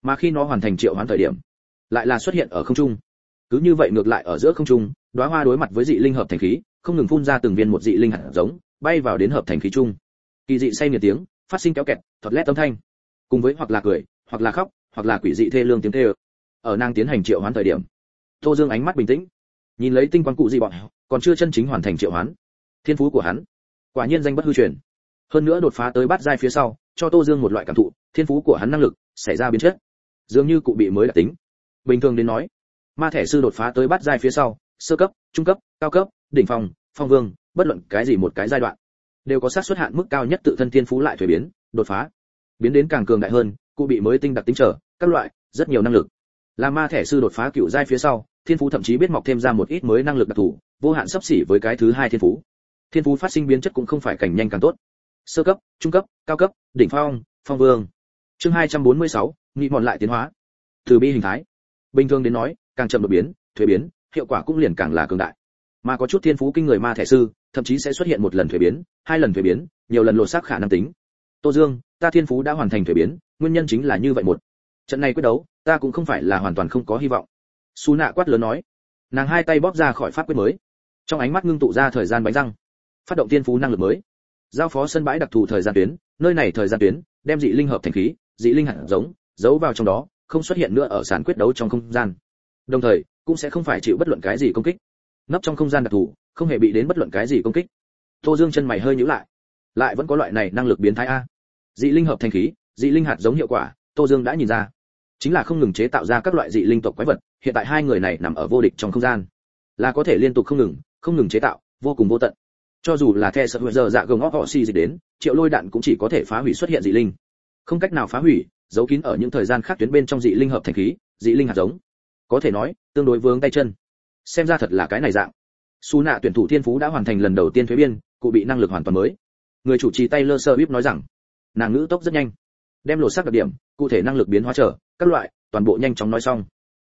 Mà khi nó hoàn thành triệu hoán thời điểm, lại là xuất hiện ở không trung. Cứ như vậy ngược lại ở giữa không trung, đóa hoa đối mặt với dị linh hợp thành khí, không ngừng phun ra từng viên một dị linh hạt giống, bay vào đến hợp thành khí trung. Kỳ dị say nghiệt tiếng, phát sinh kéo kẹt, thọt lét âm thanh, cùng với hoặc là cười, hoặc là khóc, hoặc là quỷ dị thê lương tiếng kêu. Ở nàng tiến hành triệu hoán thời điểm, Tô Dương ánh mắt bình tĩnh, nhìn lấy tinh quang cụ dị bọn, còn chưa chân chính hoàn thành triệu hoán. Thiên phú của hắn, quả nhiên danh bất hư truyền. Hơn nữa đột phá tới bát giai phía sau, cho Tô Dương một loại cảm thụ, thiên phú của hắn năng lực xảy ra biến chất, dường như cụ bị mới đặc tính. Bình thường đến nói, ma thể sư đột phá tới bát giai phía sau, sơ cấp, trung cấp, cao cấp, đỉnh phong, phong vương, bất luận cái gì một cái giai đoạn, đều có xác suất hạn mức cao nhất tự thân thiên phú lại thuế biến, đột phá, biến đến càng cường đại hơn, cụ bị mới tinh đặc tính trở, các loại, rất nhiều năng lực. Là ma thể sư đột phá cựu giai phía sau, thiên phú thậm chí biết mọc thêm ra một ít mới năng lực đặc thù, vô hạn sắp xỉ với cái thứ hai thiên phú. Thiên phú phát sinh biến chất cũng không phải càng nhanh càng tốt. Sơ cấp, trung cấp, cao cấp, đỉnh phong, phong vương. Chương 246, nghị mòn lại tiến hóa. Từ bi hình thái. Bình thường đến nói, càng chậm đột biến, thuế biến, hiệu quả cũng liền càng là cường đại. Mà có chút thiên phú kinh người ma thể sư, thậm chí sẽ xuất hiện một lần thuế biến, hai lần thuế biến, nhiều lần lột xác khả năng tính. Tô Dương, ta thiên phú đã hoàn thành thuế biến, nguyên nhân chính là như vậy một. Trận này quyết đấu, ta cũng không phải là hoàn toàn không có hy vọng. Su Nạ quát lớn nói. Nàng hai tay bóp ra khỏi pháp quyết mới, trong ánh mắt ngưng tụ ra thời gian bánh răng, phát động thiên phú năng lực mới. Giao phó sân bãi đặc thù thời gian tuyến, nơi này thời gian tuyến, đem dị linh hợp thành khí, dị linh hạt giống, giấu vào trong đó, không xuất hiện nữa ở sàn quyết đấu trong không gian. Đồng thời, cũng sẽ không phải chịu bất luận cái gì công kích. Nấp trong không gian đặc thù, không hề bị đến bất luận cái gì công kích. Tô Dương chân mày hơi nhíu lại vẫn có loại này năng lực biến thái a. Dị linh hợp thành khí, dị linh hạt giống hiệu quả, Tô Dương đã nhìn ra, chính là không ngừng chế tạo ra các loại dị linh tộc quái vật. Hiện tại hai người này nằm ở vô địch trong không gian, là có thể liên tục không ngừng chế tạo, vô cùng vô tận. Cho dù là The Sợ giờ dạ gồng óc họ xì dịch đến, triệu lôi đạn cũng chỉ có thể phá hủy xuất hiện dị linh, không cách nào phá hủy, giấu kín ở những thời gian khác tuyến bên trong dị linh hợp thành khí, dị linh hạt giống. Có thể nói, tương đối vướng tay chân. Xem ra thật là cái này dạng. Su Nạ tuyển thủ thiên phú đã hoàn thành lần đầu tiên thuế biên, cụ bị năng lực hoàn toàn mới. Người chủ trì Taylor Swift nói rằng, nàng ngữ tốc rất nhanh, đem lột xác đặc điểm, cụ thể năng lực biến hóa trở, các loại, toàn bộ nhanh chóng nói xong.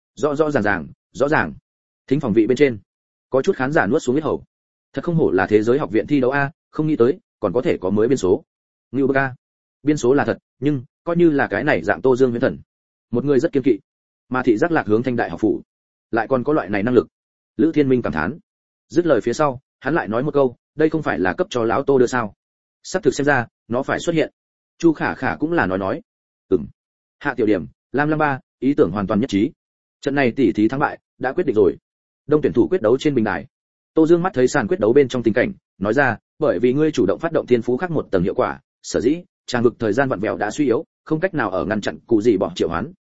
Rõ ràng. Thính phòng vị bên trên, có chút khán giả nuốt xuống huyết hầu. Thật không hổ là thế giới học viện thi đấu a, không nghĩ tới, còn có thể có mới biên số. Ngưu bậc a. Biên số là thật, nhưng coi như là cái này dạng Tô Dương huyễn thần, một người rất kiên kỵ, mà thị giác lạc hướng Thanh đại học phủ, lại còn có loại này năng lực. Lữ Thiên Minh cảm thán. Dứt lời phía sau, hắn lại nói một câu, đây không phải là cấp cho lão Tô đưa sao? Sắp thực xem ra, nó phải xuất hiện. Chu Khả Khả cũng là nói. Hạ tiểu điểm, Lam Lam ba, ý tưởng hoàn toàn nhất trí. Trận này tỷ thí thắng bại đã quyết định rồi. Đông tuyển thủ quyết đấu trên bình đài. Tô Dương mắt thấy sàn quyết đấu bên trong tình cảnh, nói ra, bởi vì ngươi chủ động phát động thiên phú khác một tầng hiệu quả, sở dĩ tràng vực thời gian vặn vẹo đã suy yếu, không cách nào ở ngăn chặn cụ gì bỏ triệu hoán.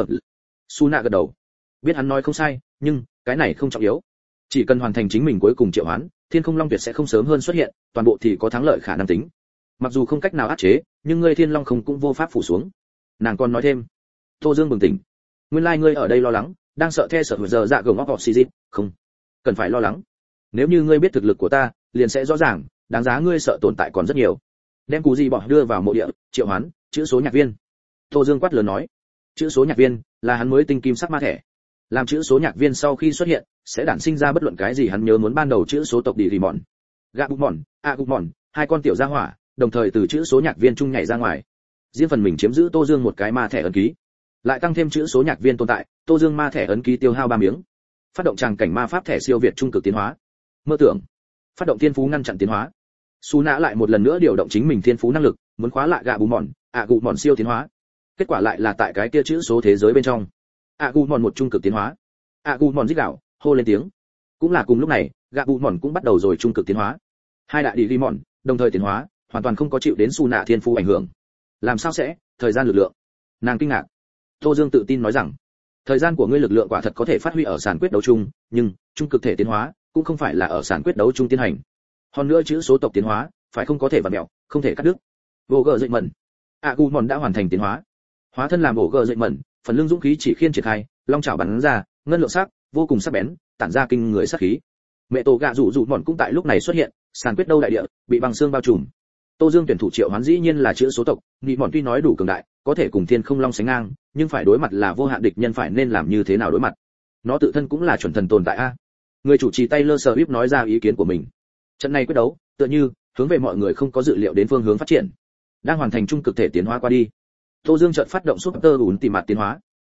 Su Nạ gật đầu, biết hắn nói không sai, nhưng cái này không trọng yếu. Chỉ cần hoàn thành chính mình cuối cùng triệu hoán, Thiên Không Long tuyệt sẽ không sớm hơn xuất hiện, toàn bộ thì có thắng lợi khả năng tính. Mặc dù không cách nào áp chế, nhưng ngươi Thiên Long không cũng vô pháp phủ xuống. Nàng còn nói thêm. Tô Dương bừng tỉnh. Nguyên lai ngươi ở đây lo lắng, đang sợ The Sợ giờ dạ gồng óc oxygen, không, cần phải lo lắng. Nếu như ngươi biết thực lực của ta, liền sẽ rõ ràng, đáng giá ngươi sợ tồn tại còn rất nhiều. Đem cú gì bỏ đưa vào mộ địa, triệu hoán, chữ số nhạc viên. Tô Dương quát lớn nói. Chữ số nhạc viên là hắn mới tinh kim sắc ma thẻ. Làm chữ số nhạc viên sau khi xuất hiện, sẽ đản sinh ra bất luận cái gì hắn nhớ muốn ban đầu chữ số tộc đi mòn, gạ bụng mòn, bụng mòn, hai con tiểu gia hỏa, đồng thời từ chữ số nhạc viên trung nhảy ra ngoài. Riêng phần mình chiếm giữ Tô Dương một cái ma thẻ ấn ký, lại tăng thêm chữ số nhạc viên tồn tại, Tô Dương ma thẻ ấn ký tiêu hao 3 miếng. Phát động tràng cảnh ma pháp thẻ siêu việt trung cực tiến hóa. Mơ tưởng. Phát động thiên phú ngăn chặn tiến hóa. Su Nạ lại một lần nữa điều động chính mình thiên phú năng lực, muốn khóa lại gạ bụng mòn, gụ mòn siêu tiến hóa. Kết quả lại là tại cái kia chữ số thế giới bên trong. Gụ mòn một trung cực tiến hóa. Gụ mòn rít gào, hô lên tiếng. Cũng là cùng lúc này, gạ bụng mòn cũng bắt đầu rồi trung cực tiến hóa. Hai đại đi mòn đồng thời tiến hóa, hoàn toàn không có chịu đến Su Nạ thiên phú ảnh hưởng. Làm sao sẽ? Thời gian lực lượng. Nàng kinh ngạc. Tô Dương tự tin nói rằng, thời gian của ngươi lực lượng quả thật có thể phát huy ở sàn quyết đấu chung, nhưng trung cực thể tiến hóa cũng không phải là ở sàn quyết đấu chung tiến hành. Hơn nữa chữ số tộc tiến hóa phải không có thể vặn mèo, không thể cắt đứt. Vô gờ dậy mẩn. Gù mòn đã hoàn thành tiến hóa, hóa thân làm bổ gờ dậy mẩn, phần lưng dũng khí chỉ khiên triển khai, long chảo bắn ra, ngân lượng sắc, vô cùng sắc bén, tản ra kinh người sát khí. Mẹ tổ gạ rủ mòn cũng tại lúc này xuất hiện, sàn quyết đấu đại địa bị băng xương bao trùm. Tô Dương tuyển thủ triệu hoán dĩ nhiên là chữ số tộc, nghị mòn tuy nói đủ cường đại, có thể cùng Thiên Không Long sánh ngang, nhưng phải đối mặt là vô hạn địch nhân, phải nên làm như thế nào đối mặt? Nó tự thân cũng là chuẩn thần tồn tại a. Người chủ trì Taylor Swift nói ra ý kiến của mình. Trận này quyết đấu, tựa như hướng về mọi người không có dự liệu đến phương hướng phát triển, đang hoàn thành trung cực thể tiến hóa qua đi. Tô Dương chợt phát động Super Ultimate tiến hóa,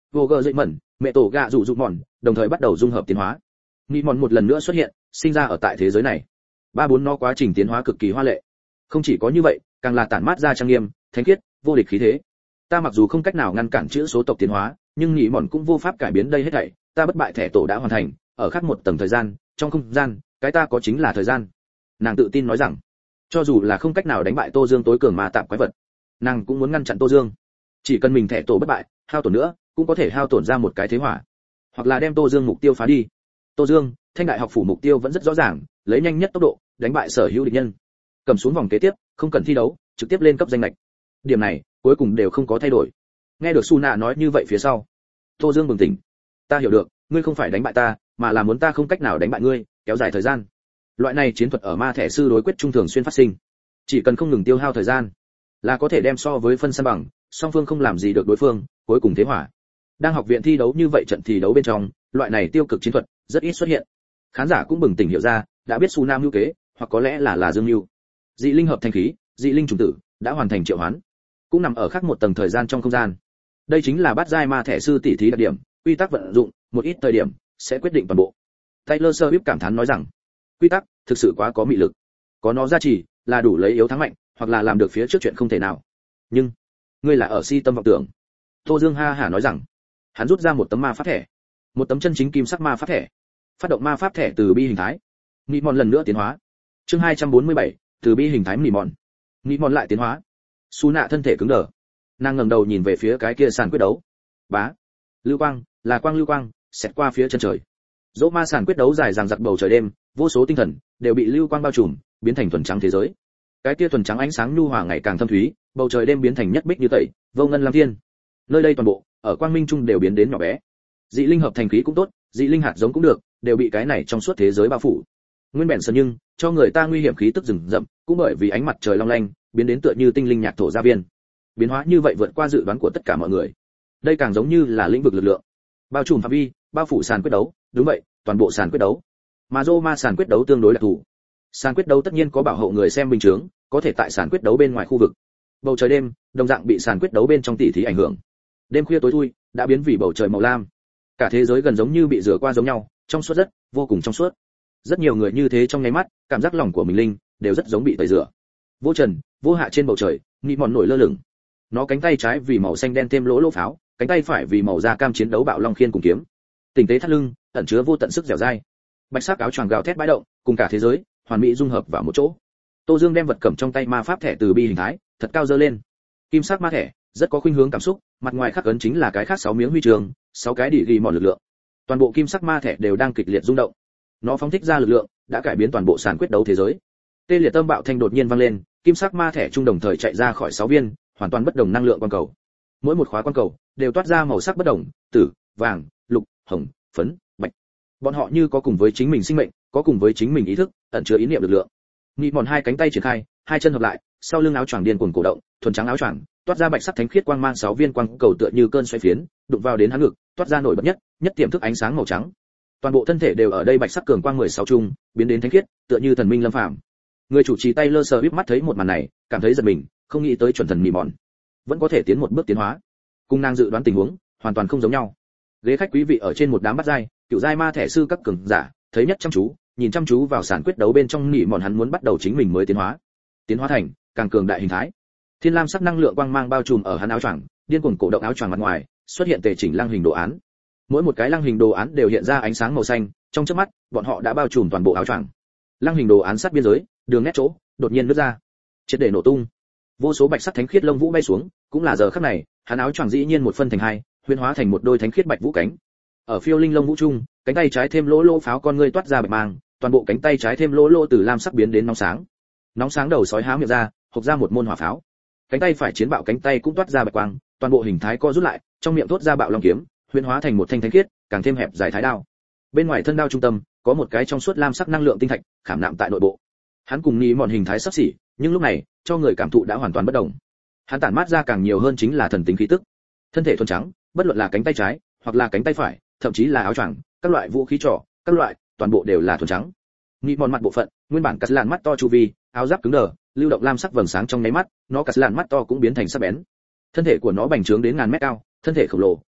vô gờ dậy mẩn, mẹ tổ gạ rủ rụt mòn, đồng thời bắt đầu dung hợp tiến hóa. Nghĩ mòn một lần nữa xuất hiện, sinh ra ở tại thế giới này. Ba bốn nó quá trình tiến hóa cực kỳ hoa lệ. Không chỉ có như vậy, càng là tản mát ra trang nghiêm, thánh khiết, vô địch khí thế. Ta mặc dù không cách nào ngăn cản chữ số tộc tiến hóa, nhưng nghĩ mòn cũng vô pháp cải biến đây hết thảy. Ta bất bại thẻ tổ đã hoàn thành, ở khác một tầng thời gian, trong không gian, cái ta có chính là thời gian. Nàng tự tin nói rằng, cho dù là không cách nào đánh bại Tô Dương tối cường ma tạm quái vật, nàng cũng muốn ngăn chặn Tô Dương. Chỉ cần mình thẻ tổ bất bại, hao tổn nữa, cũng có thể hao tổn ra một cái thế hỏa, hoặc là đem Tô Dương mục tiêu phá đi. Tô Dương, Thanh đại học phủ mục tiêu vẫn rất rõ ràng, lấy nhanh nhất tốc độ đánh bại sở hữu địch nhân, cầm xuống vòng kế tiếp, không cần thi đấu, trực tiếp lên cấp danh lệch. Điểm này cuối cùng đều không có thay đổi. Nghe được Suna nói như vậy phía sau, Tô Dương bừng tỉnh. Ta hiểu được, ngươi không phải đánh bại ta, mà là muốn ta không cách nào đánh bại ngươi, kéo dài thời gian. Loại này chiến thuật ở ma thẻ sư đối quyết trung thường xuyên phát sinh. Chỉ cần không ngừng tiêu hao thời gian, là có thể đem so với phân san bằng, song phương không làm gì được đối phương, cuối cùng thế hỏa. Đang học viện thi đấu như vậy trận thi đấu bên trong, loại này tiêu cực chiến thuật rất ít xuất hiện. Khán giả cũng bừng tỉnh hiểu ra, đã biết Su Nam lưu kế, hoặc có lẽ là Dương Lưu. Dị linh hợp thành khí, dị linh trùng tử đã hoàn thành triệu hoán, cũng nằm ở khác một tầng thời gian trong không gian. Đây chính là bát giai ma thẻ sư tỷ thí đặc điểm, quy tắc vận dụng, một ít thời điểm sẽ quyết định toàn bộ. Taylor Swift cảm thán nói rằng, quy tắc thực sự quá có mị lực, có nó gia trì là đủ lấy yếu thắng mạnh, hoặc là làm được phía trước chuyện không thể nào. Nhưng ngươi là ở si tâm vọng tưởng. Tô Dương ha hả nói rằng, hắn rút ra một tấm ma pháp thẻ, một tấm chân chính kim sắc ma pháp thẻ, phát động ma pháp thẻ từ bi hình thái. Nị mòn lần nữa tiến hóa. Chương 247, từ bi hình thái nị mòn. Nị mòn lại tiến hóa. Su nạ thân thể cứng đờ, nàng ngẩng đầu nhìn về phía cái kia sàn quyết đấu. Bá, lưu quang, là quang lưu quang, xẹt qua phía chân trời. Dỗ ma sàn quyết đấu dài dằng dặc bầu trời đêm, vô số tinh thần đều bị lưu quang bao trùm, biến thành thuần trắng thế giới. Cái kia thuần trắng ánh sáng nhu hòa ngày càng thâm thúy, bầu trời đêm biến thành nhất bích như tẩy, vô ngân lam thiên. Nơi đây toàn bộ ở quang minh trung đều biến đến nhỏ bé. Dị linh hợp thành khí cũng tốt, dị linh hạt giống cũng được, đều bị cái này trong suốt thế giới bao phủ. Nguyên bản sơn nhưng cho người ta nguy hiểm khí tức rừng rậm, cũng bởi vì ánh mặt trời long lanh, biến đến tựa như tinh linh nhạc thổ gia viên. Biến hóa như vậy vượt qua dự đoán của tất cả mọi người. Đây càng giống như là lĩnh vực lực lượng, bao trùm phạm vi, bao phủ sàn quyết đấu. Đúng vậy, toàn bộ sàn quyết đấu. Mà Roma sàn quyết đấu tương đối đặc thù. Sàn quyết đấu tất nhiên có bảo hộ người xem bình chướng, có thể tại sàn quyết đấu bên ngoài khu vực. Bầu trời đêm đồng dạng bị sàn quyết đấu bên trong tỉ thí ảnh hưởng. Đêm khuya tối thui đã biến vì bầu trời màu lam. Cả thế giới gần giống như bị rửa qua giống nhau, trong suốt, rất vô cùng trong suốt. Rất nhiều người như thế trong nháy mắt, cảm giác lòng của mình linh đều rất giống bị tẩy rửa. Vô trần, vô hạ trên bầu trời, Nị mòn nổi lơ lửng. Nó cánh tay trái vì màu xanh đen thêm lỗ lỗ pháo, cánh tay phải vì màu da cam chiến đấu bạo long khiên cùng kiếm. Tinh tế thắt lưng, ẩn chứa vô tận sức dẻo dai. Bạch sắc áo choàng gào thét bãi động, cùng cả thế giới hoàn mỹ dung hợp vào một chỗ. Tô Dương đem vật cầm trong tay ma pháp thẻ từ bi hình thái, thật cao dơ lên. Kim sắc ma thẻ, rất có khuynh hướng cảm xúc, mặt ngoài khắc ấn chính là cái khác 6 miếng huy chương, 6 cái đỉ ghi mòn lực lượng. Toàn bộ kim sắc ma thẻ đều đang kịch liệt rung động. Nó phóng thích ra lực lượng, đã cải biến toàn bộ sàn quyết đấu thế giới. Tê liệt tâm bạo thanh đột nhiên vang lên, kim sắc ma thẻ trung đồng thời chạy ra khỏi 6 viên, hoàn toàn bất đồng năng lượng quang cầu. Mỗi một khóa quang cầu đều toát ra màu sắc bất đồng, tử, vàng, lục, hồng, phấn, bạch. Bọn họ như có cùng với chính mình sinh mệnh, có cùng với chính mình ý thức, ẩn chứa ý niệm lực lượng. Nị mòn hai cánh tay triển khai, hai chân hợp lại, sau lưng áo choàng điên cuồng cổ động, thuần trắng áo choàng, toát ra bạch sắc thánh khiết quang mang 6 viên quang cầu tựa như cơn xoáy phiến, đụng vào đến hắn ngực, toát ra nổi bật nhất tiềm thức ánh sáng màu trắng. Toàn bộ thân thể đều ở đây bạch sắc cường quang 16 trung, biến đến thánh khiết, tựa như thần minh lâm phàm. Người chủ trì Taylor Swift mắt thấy một màn này, cảm thấy giật mình, không nghĩ tới chuẩn thần Nị mòn vẫn có thể tiến một bước tiến hóa. Cùng nàng dự đoán tình huống hoàn toàn không giống nhau. Ghế khách quý vị ở trên một đám bát giai, cựu giai ma thẻ sư các cường giả, thấy nhất chăm chú, nhìn chăm chú vào sàn quyết đấu bên trong Nị mòn hắn muốn bắt đầu chính mình mới tiến hóa thành càng cường đại hình thái. Thiên lam sắc năng lượng quang mang bao trùm ở hắn áo choàng, điên cuồng cổ động áo choàng mặt ngoài, xuất hiện tề chỉnh lăng hình đồ án. Mỗi một cái lăng hình đồ án đều hiện ra ánh sáng màu xanh, trong chớp mắt, bọn họ đã bao trùm toàn bộ áo choàng. Lăng hình đồ án sát biên giới, đường nét chỗ, đột nhiên nứt ra, triệt để nổ tung. Vô số bạch sắc thánh khiết lông vũ bay xuống, cũng là giờ khắc này, hắn áo choàng dĩ nhiên một phân thành hai, huyễn hóa thành một đôi thánh khiết bạch vũ cánh. Ở phiêu linh lông vũ trung, cánh tay trái thêm lỗ lỗ pháo con ngươi toát ra bạch mang, toàn bộ cánh tay trái thêm lỗ lỗ từ lam sắc biến đến nóng sáng. Nóng sáng đầu sói há miệng ra, hộc ra một môn hỏa pháo. Cánh tay phải chiến bạo cánh tay cũng toát ra bạch quang, toàn bộ hình thái co rút lại, trong miệng thốt ra bạo long kiếm, huyễn hóa thành một thanh thánh khiết, càng thêm hẹp dài thái đao. Bên ngoài thân đao trung tâm, có một cái trong suốt lam sắc năng lượng tinh thạch, khảm nạm tại nội bộ. Hắn cùng Nị mòn hình thái sắp xỉ, nhưng lúc này, cho người cảm thụ đã hoàn toàn bất động. Hắn tản mát ra càng nhiều hơn chính là thần tính khí tức. Thân thể thuần trắng, bất luận là cánh tay trái, hoặc là cánh tay phải, thậm chí là áo choàng, các loại vũ khí trỏ, các loại, toàn bộ đều là thuần trắng. Nị mòn mặt bộ phận, nguyên bản cắt làn mắt to chu vi, áo giáp cứng đờ, lưu động lam sắc vầng sáng trong nháy mắt, nó cắt làn mắt to cũng biến thành sắc bén. Thân thể của nó bành trướng đến ngàn mét cao, thân thể khổng lồ, mũ giáp,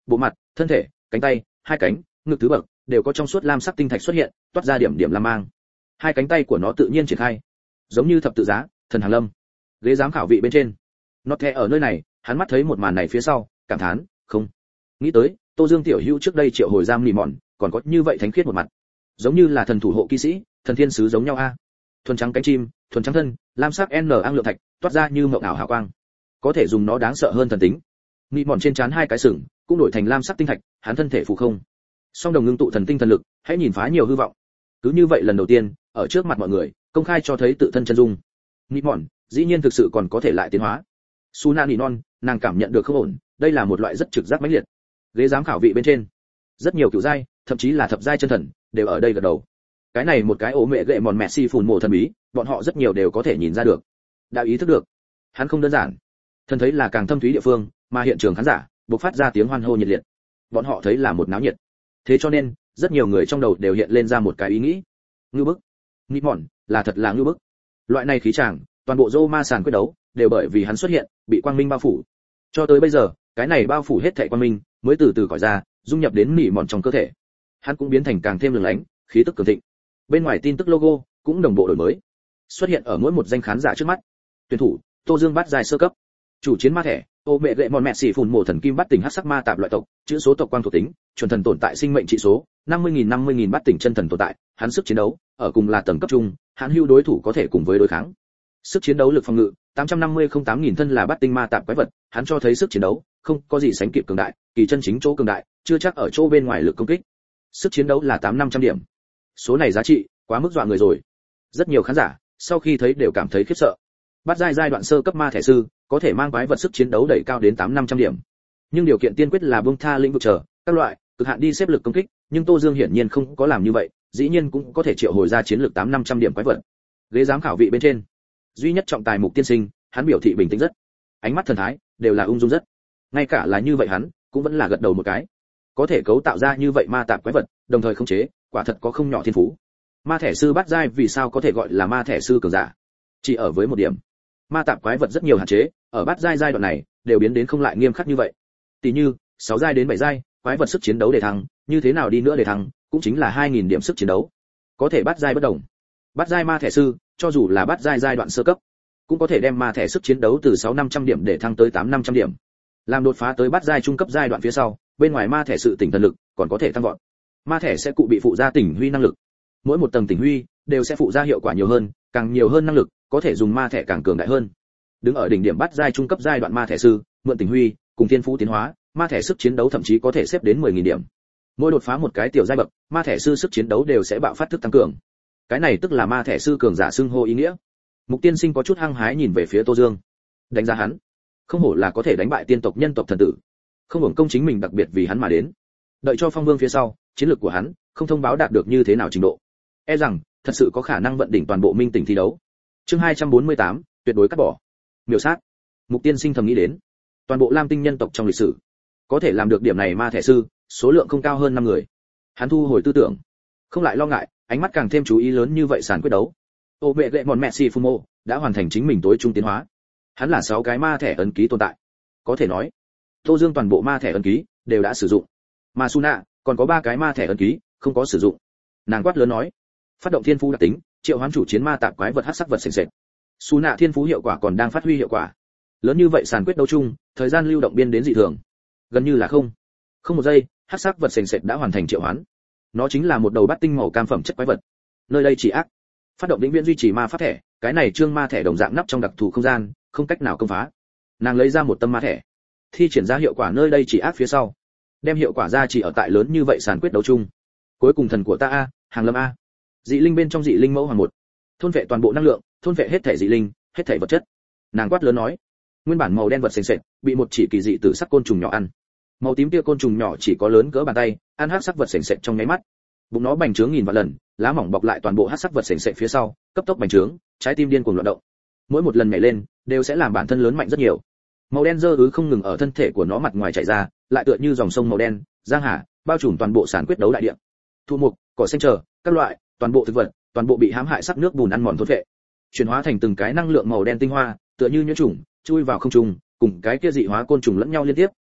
bộ mặt, thân thể, cánh tay, hai cánh, ngực thứ bậc đều có trong suốt lam sắc tinh thạch xuất hiện, toát ra điểm điểm lam mang. Hai cánh tay của nó tự nhiên triển khai, giống như thập tự giá, thần hàng lâm. Ghế giám khảo vị bên trên, nó thẻ ở nơi này, hắn mắt thấy một màn này phía sau, cảm thán, không nghĩ tới, Tô Dương tiểu hữu trước đây triệu hồi giam nỉ mòn, còn có như vậy thánh khiết một mặt, giống như là thần thủ hộ kỵ sĩ, thần thiên sứ giống nhau a. Thuần trắng cánh chim, thuần trắng thân, lam sắc n ang lượng thạch, toát ra như mộng ảo hào quang, có thể dùng nó đáng sợ hơn thần tính. Nỉ mòn trên trán hai cái sừng, cũng đổi thành lam sắc tinh thạch, hắn thân thể phù không. Song đồng ngưng tụ thần tinh thần lực, hãy nhìn phá nhiều hư vọng. Cứ như vậy lần đầu tiên, ở trước mặt mọi người, công khai cho thấy tự thân chân dung. Nỉ mòn, dĩ nhiên thực sự còn có thể lại tiến hóa. Suna nỉ non, nàng cảm nhận được không ổn, đây là một loại rất trực giác mãnh liệt. Ghế giám khảo vị bên trên, rất nhiều cửu giai, thậm chí là thập giai chân thần, đều ở đây gật đầu. Cái này một cái ố mẹ gệ mòn Messi phùn mồ thần bí, bọn họ rất nhiều đều có thể nhìn ra được. Đã ý thức được, hắn không đơn giản. Thần thấy là càng thâm thúy địa phương, mà hiện trường khán giả bộc phát ra tiếng hoan hô nhiệt liệt. Bọn họ thấy là một náo nhiệt. Thế cho nên, rất nhiều người trong đầu đều hiện lên ra một cái ý nghĩ. Ngưu bức. Nỉ mòn, là thật là ngưu bức. Loại này khí chàng, toàn bộ Roma sàn quyết đấu, đều bởi vì hắn xuất hiện, bị quang minh bao phủ. Cho tới bây giờ, cái này bao phủ hết thảy quang minh, mới từ từ cõi ra, dung nhập đến nỉ mòn trong cơ thể. Hắn cũng biến thành càng thêm lừng lánh, khí tức cường thịnh. Bên ngoài tin tức logo cũng đồng bộ đổi mới, xuất hiện ở mỗi một danh khán giả trước mắt. Tuyển thủ: Tô Dương bát giai sơ cấp. Chủ chiến ma thẻ: ô mẹ gệ mòn mẹ xỉ phùn mổ thần kim bát tỉnh hắc sắc ma tạp loại tộc, chữ số tộc quang thuộc tính, chuẩn thần tồn tại sinh mệnh trị số 50.000 bát tỉnh chân thần tồn tại, hắn sức chiến đấu ở cùng là tầng cấp trung, hắn hưu đối thủ có thể cùng với đối kháng. Sức chiến đấu lực phòng ngự 850-08.000 thân là bát tinh ma tạp quái vật, hắn cho thấy sức chiến đấu không có gì sánh kịp cường đại, kỳ chân chính chỗ cường đại, chưa chắc ở chỗ bên ngoài lực công kích. Sức chiến đấu là 8500 điểm. Số này giá trị quá mức dọa người rồi. Rất nhiều khán giả sau khi thấy đều cảm thấy khiếp sợ. Bát giai giai đoạn sơ cấp ma thẻ sư có thể mang quái vật sức chiến đấu đẩy cao đến 8500 điểm. Nhưng điều kiện tiên quyết là buông tha lĩnh vực chờ các loại cực hạn đi xếp lực công kích, nhưng Tô Dương hiển nhiên không có làm như vậy, dĩ nhiên cũng có thể triệu hồi ra chiến lược 8500 điểm quái vật. Ghế giám khảo vị bên trên, duy nhất trọng tài Mục Tiên Sinh, hắn biểu thị bình tĩnh rất, ánh mắt thần thái đều là ung dung rất. Ngay cả là như vậy hắn cũng vẫn là gật đầu một cái. Có thể cấu tạo ra như vậy ma tạp quái vật, đồng thời khống chế, quả thật có không nhỏ thiên phú. Ma thẻ sư bát giai vì sao có thể gọi là ma thẻ sư cường giả? Chỉ ở với một điểm, ma tạp quái vật rất nhiều hạn chế, ở bát giai giai đoạn này đều biến đến không lại nghiêm khắc như vậy. Tỷ như 6 giai đến 7 giai, quái vật sức chiến đấu để thăng, như thế nào đi nữa để thăng, cũng chính là 2000 điểm sức chiến đấu. Có thể bát giai bất đồng. Bát giai ma thẻ sư, cho dù là bát giai giai đoạn sơ cấp, cũng có thể đem ma thẻ sức chiến đấu từ 6-500 điểm để thăng tới 8-500 điểm. Làm đột phá tới bát giai trung cấp giai đoạn phía sau, bên ngoài ma thẻ sự tỉnh thần lực còn có thể tăng vọt. Ma thẻ sẽ cụ bị phụ gia tỉnh huy năng lực. Mỗi một tầng tỉnh huy đều sẽ phụ gia hiệu quả nhiều hơn, càng nhiều hơn năng lực, có thể dùng ma thẻ càng cường đại hơn. Đứng ở đỉnh điểm bát giai trung cấp giai đoạn ma thẻ sư, mượn tỉnh huy cùng thiên phú tiến hóa, ma thẻ sức chiến đấu thậm chí có thể xếp đến 10000 điểm. Mỗi đột phá một cái tiểu giai bậc, ma thẻ sư sức chiến đấu đều sẽ bạo phát thức tăng cường. Cái này tức là ma thẻ sư cường giả xưng hô ý nghĩa. Mục Tiên Sinh có chút hăng hái nhìn về phía Tô Dương, đánh giá hắn, không hổ là có thể đánh bại tiên tộc nhân tộc thần tử, không hưởng công chính mình đặc biệt vì hắn mà đến. Đợi cho Phong Vương phía sau, chiến lược của hắn không thông báo đạt được như thế nào trình độ, e rằng thật sự có khả năng vận đỉnh toàn bộ minh tỉnh thi đấu. Chương 248, tuyệt đối cắt bỏ. Miểu sát. Mục Tiên Sinh thầm nghĩ đến, toàn bộ Lam Tinh nhân tộc trong lịch sử, có thể làm được điểm này ma thẻ sư, số lượng không cao hơn 5 người. Hắn thu hồi tư tưởng, không lại lo ngại, ánh mắt càng thêm chú ý lớn như vậy sàn quyết đấu. Ô mẹ gệ mòn Messi Fumo đã hoàn thành chính mình tối trung tiến hóa. Hắn là 6 cái ma thẻ ấn ký tồn tại. Có thể nói, Tô Dương toàn bộ ma thẻ ấn ký đều đã sử dụng. Mà Suna còn có 3 cái ma thẻ ấn ký không có sử dụng. Nàng quát lớn nói, phát động thiên phú đặc tính, triệu hoán chủ chiến ma tạp quái vật hắc sắc vật sền sệt. Suna thiên phú hiệu quả còn đang phát huy hiệu quả. Lớn như vậy sàn quyết đấu chung, thời gian lưu động biên đến dị thường, gần như là không một giây, hắc sắc vật sền sệt đã hoàn thành triệu hoán. Nó chính là một đầu bát tinh màu cam phẩm chất quái vật. Nơi đây chỉ ác. Phát động vĩnh viễn duy trì ma pháp thẻ, cái này trương ma thẻ đồng dạng nắp trong đặc thù không gian, không cách nào công phá. Nàng lấy ra một tâm ma thẻ, thi triển ra hiệu quả nơi đây chỉ ác phía sau, đem hiệu quả ra chỉ ở tại lớn như vậy sàn quyết đấu chung. Cuối cùng thần của ta a, hàng lâm a. Dị linh bên trong dị linh mẫu hoàng một, thôn vệ toàn bộ năng lượng, thôn vệ hết thể dị linh, hết thể vật chất. Nàng quát lớn nói, nguyên bản màu đen vật sền sệt bị một chỉ kỳ dị tử sắc côn trùng nhỏ ăn. Màu tím kia côn trùng nhỏ chỉ có lớn cỡ bàn tay, ăn hắc sắc vật sền sệt trong nháy mắt. Bụng nó bành trướng nghìn vạn lần, lá mỏng bọc lại toàn bộ hắc sắc vật sền sệt phía sau, cấp tốc bành trướng, trái tim điên cuồng loạn động. Mỗi một lần nhảy lên, đều sẽ làm bản thân lớn mạnh rất nhiều. Màu đen dơ không ngừng ở thân thể của nó mặt ngoài chảy ra, lại tựa như dòng sông màu đen, giang hà, bao trùm toàn bộ sàn quyết đấu đại địa. Thu mục, cỏ xanh chờ, các loại, toàn bộ thực vật, toàn bộ bị hãm hại sắc nước bùn ăn mòn thôn phệ, chuyển hóa thành từng cái năng lượng màu đen tinh hoa, tựa như nhiễm trùng, chui vào không trung, cùng cái kia dị hóa côn trùng lẫn nhau liên tiếp,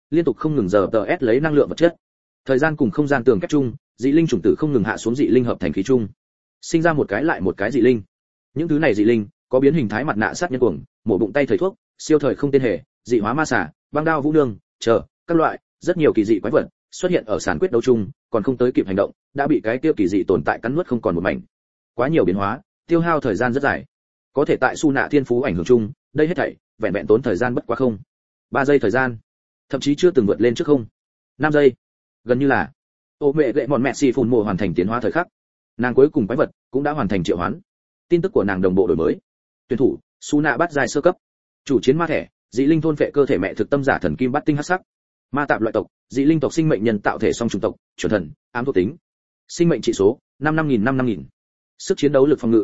liên tục không ngừng giờ ts lấy năng lượng vật chất. Thời gian cùng không gian tường kép chung, dị linh chủng tử không ngừng hạ xuống dị linh hợp thành khí chung, sinh ra một cái lại một cái dị linh. Những thứ này dị linh có biến hình thái mặt nạ sát nhân cuồng, mổ bụng tay thầy thuốc, siêu thời không tên hệ, dị hóa ma xà, băng đao vũ nương, chờ các loại rất nhiều kỳ dị quái vật xuất hiện ở sàn quyết đấu chung, còn không tới kịp hành động, đã bị cái kia kỳ dị tồn tại cắn nuốt không còn một mảnh. Quá nhiều biến hóa, tiêu hao thời gian rất dài. Có thể tại Su Nạ thiên phú ảnh hưởng chung, đây hết thảy vẹn vẹn tốn thời gian bất quá không 3 giây thời gian, thậm chí chưa từng vượt lên trước không 5 giây, gần như là ô mẹ gậy mòn mẹ xì phun mồ hoàn thành tiến hóa thời khắc. Nàng cuối cùng quái vật cũng đã hoàn thành triệu hoán. Tin tức của nàng đồng bộ đổi mới. Tuyển thủ Su Nạ bắt dài sơ cấp, chủ chiến ma thẻ, dị linh thôn phệ cơ thể mẹ thực tâm giả thần kim bát tinh hắc sắc, ma tạp loại tộc, dị linh tộc sinh mệnh nhân tạo thể song trùng tộc, chuẩn thần, ám thuộc tính, sinh mệnh trị số 55.000, sức chiến đấu lực phòng ngự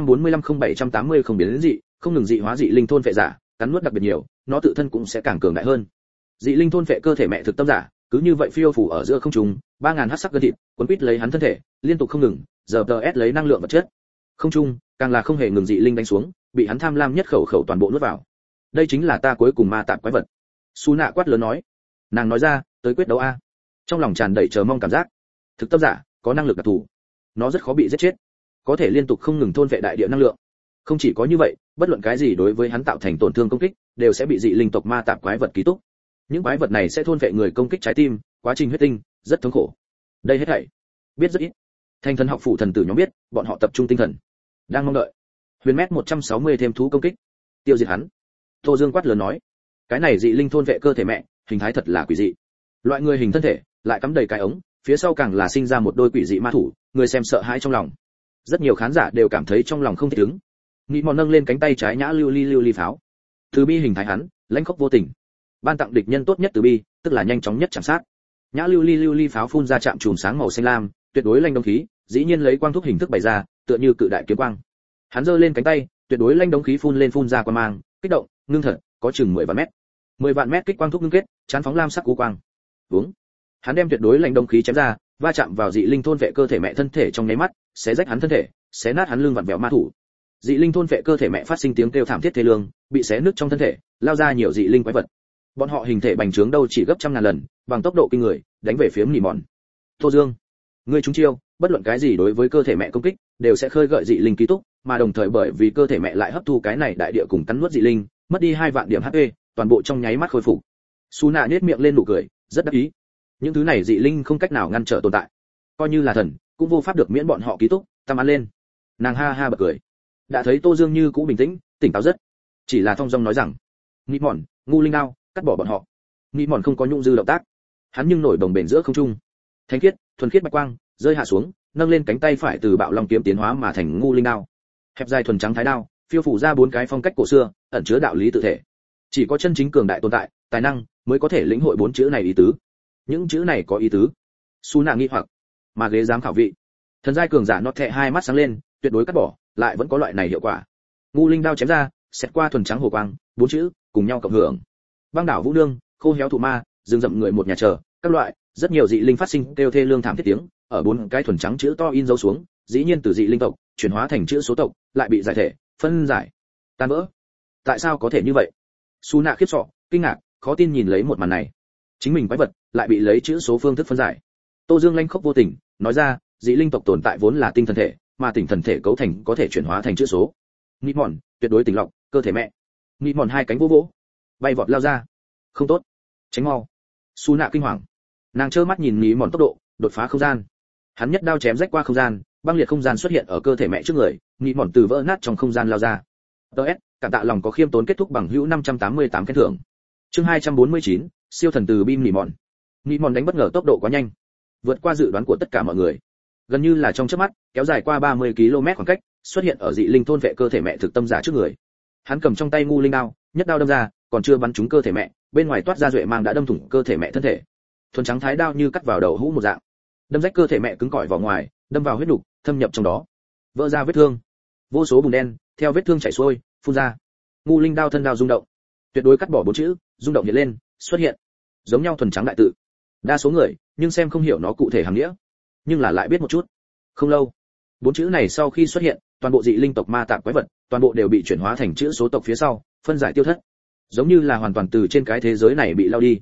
845-0780 không biến dị, không ngừng dị hóa dị linh thôn phệ giả, cắn nuốt đặc biệt nhiều, nó tự thân cũng sẽ càng cường đại hơn. Dị linh thôn phệ cơ thể mẹ thực tâm giả, cứ như vậy phiêu phù ở giữa không trung, 3000 hắc sắc cơ thịt, cuốn quýt lấy hắn thân thể, liên tục không ngừng, giờ ts lấy năng lượng vật chất. Không trung, càng là không hề ngừng dị linh đánh xuống, bị hắn tham lam nhất khẩu toàn bộ nuốt vào. Đây chính là ta cuối cùng ma tạp quái vật. Su Nạ quát lớn nói. Nàng nói ra, tới quyết đấu a. Trong lòng tràn đầy chờ mong cảm giác. Thực tâm giả có năng lực đặc thù, nó rất khó bị giết chết, có thể liên tục không ngừng thôn vệ đại địa năng lượng. Không chỉ có như vậy, bất luận cái gì đối với hắn tạo thành tổn thương công kích, đều sẽ bị dị linh tộc ma tạp quái vật ký túc. Những quái vật này sẽ thôn vệ người công kích trái tim, quá trình huyết tinh rất thống khổ. Đây hết thảy biết rất ít. Thành thần học phủ thần tử nhóm biết, bọn họ tập trung tinh thần, đang mong đợi. Huyền mét 160 thêm thú công kích, tiêu diệt hắn. Tô Dương quát lớn nói, cái này dị linh thôn vệ cơ thể mẹ, hình thái thật là quỷ dị. Loại người hình thân thể, lại cắm đầy cái ống, phía sau càng là sinh ra một đôi quỷ dị ma thủ, người xem sợ hãi trong lòng. Rất nhiều khán giả đều cảm thấy trong lòng không thích ứng. Nghĩ mòn nâng lên cánh tay trái nhã lưu ly pháo. Từ bi hình thái hắn, lãnh khốc vô tình. Ban tặng địch nhân tốt nhất từ bi, tức là nhanh chóng nhất chạm sát. Nhã lưu ly pháo phun ra chạm chùm sáng màu xanh lam, tuyệt đối lanh đống khí, dĩ nhiên lấy quang thúc hình thức bày ra, tựa như cự đại kiếm quang. Hắn giơ lên cánh tay, tuyệt đối lanh đống khí phun ra quang mang, kích động, ngưng thật, có chừng 10 vạn mét. 10 vạn mét kích quang thúc ngưng kết, chán phóng lam sắc cú quang. Vúng. Hắn đem tuyệt đối lanh đống khí chém ra, va chạm vào dị linh thôn vệ cơ thể mẹ thân thể trong nháy mắt, xé rách hắn thân thể, xé nát hắn lưng vặn vẹo ma thủ. Dị linh thôn vệ cơ thể mẹ phát sinh tiếng kêu thảm thiết thê lương, bị xé nứt trong thân thể, lao ra nhiều dị linh quái vật. Bọn họ hình thể bành trướng đâu chỉ gấp trăm ngàn lần, bằng tốc độ kinh người, đánh về phía Nỉ Mòn. Tô Dương, ngươi trúng chiêu, bất luận cái gì đối với cơ thể mẹ công kích, đều sẽ khơi gợi dị linh ký túc, mà đồng thời bởi vì cơ thể mẹ lại hấp thu cái này đại địa cùng cắn nuốt dị linh, mất đi 2 vạn điểm HP, toàn bộ trong nháy mắt khôi phục. Su Nạ nhếch miệng lên nụ cười, rất đắc ý. Những thứ này dị linh không cách nào ngăn trở tồn tại, coi như là thần, cũng vô pháp được miễn bọn họ ký túc, tam ăn lên. Nàng ha ha bật cười. Đã thấy Tô Dương như cũ bình tĩnh, tỉnh táo rất, chỉ là thong dong nói rằng, Nỉ Mòn, ngu linh đao, cắt bỏ bọn họ. Nỉ Mòn không có nhung dư động tác, hắn nhưng nổi đồng bền giữa không trung. Thánh khiết, thuần khiết bạch quang, rơi hạ xuống, nâng lên cánh tay phải từ bạo long kiếm tiến hóa mà thành ngu linh đao. Hẹp dài thuần trắng thái đao, phiêu phủ ra 4 cái phong cách cổ xưa, ẩn chứa đạo lý tự thể. Chỉ có chân chính cường đại tồn tại, tài năng mới có thể lĩnh hội 4 chữ này ý tứ. Những chữ này có ý tứ. Su Nạ nghi hoặc, mà ghế giám khảo vị. Thần giai cường giả nọt thẹ 2 mắt sáng lên, tuyệt đối cắt bỏ, lại vẫn có loại này hiệu quả. Ngu linh đao chém ra, xét qua thuần trắng hồ quang, 4 chữ cùng nhau cộng hưởng. Băng đảo vũ nương, khô héo thụ ma, rừng rậm người một nhà chờ, các loại, rất nhiều dị linh phát sinh kêu thê lương thảm thiết tiếng, ở 4 cái thuần trắng chữ to in dấu xuống, dĩ nhiên từ dị linh tộc chuyển hóa thành chữ số tộc, lại bị giải thể, phân giải, tan vỡ. Tại sao có thể như vậy? Su Nạ khiếp sợ, kinh ngạc, khó tin nhìn lấy một màn này. Chính mình quái vật lại bị lấy chữ số phương thức phân giải. Tô Dương lanh khốc vô tình, nói ra, dị linh tộc tồn tại vốn là tinh thần thể, mà tinh thần thể cấu thành có thể chuyển hóa thành chữ số. Nỉ Mòn, tuyệt đối tỉnh lọc, cơ thể mẹ. Nỉ Mòn 2 cánh vỗ vỗ, bay vọt lao ra. Không tốt, tránh mau. Su Nạ kinh hoàng, nàng trơ mắt nhìn Nỉ Mòn tốc độ đột phá không gian. Hắn nhất đao chém rách qua không gian, băng liệt không gian xuất hiện ở cơ thể mẹ trước người, Nỉ Mòn từ vỡ nát trong không gian lao ra. DS, cảm tạ lòng có khiêm tốn kết thúc bằng hữu 588 khen thưởng. Chương 249, siêu thần từ bim Nỉ Mòn. Nỉ Mòn đánh bất ngờ tốc độ quá nhanh, vượt qua dự đoán của tất cả mọi người. Gần như là trong chớp mắt, kéo dài qua 30 km khoảng cách, xuất hiện ở dị linh thôn vệ cơ thể mẹ thực tâm giả trước người. Hắn cầm trong tay ngu linh đao, nhất đao đâm ra, còn chưa bắn trúng cơ thể mẹ, bên ngoài toát ra duệ mang đã đâm thủng cơ thể mẹ thân thể. Thuần trắng thái đao như cắt vào đầu hũ một dạng, đâm rách cơ thể mẹ cứng cỏi vào ngoài, đâm vào huyết nục, thâm nhập trong đó, vỡ ra vết thương. Vô số bùn đen theo vết thương chảy xuôi, phun ra. Ngu linh đao thân đao rung động, tuyệt đối cắt bỏ 4 chữ, rung động hiện lên, xuất hiện, giống nhau thuần trắng đại tự. Đa số người, nhưng xem không hiểu nó cụ thể hàm nghĩa, nhưng là lại biết một chút. Không lâu, 4 chữ này sau khi xuất hiện, toàn bộ dị linh tộc ma tạp quái vật, toàn bộ đều bị chuyển hóa thành chữ số tộc phía sau, phân giải tiêu thất, giống như là hoàn toàn từ trên cái thế giới này bị lao đi.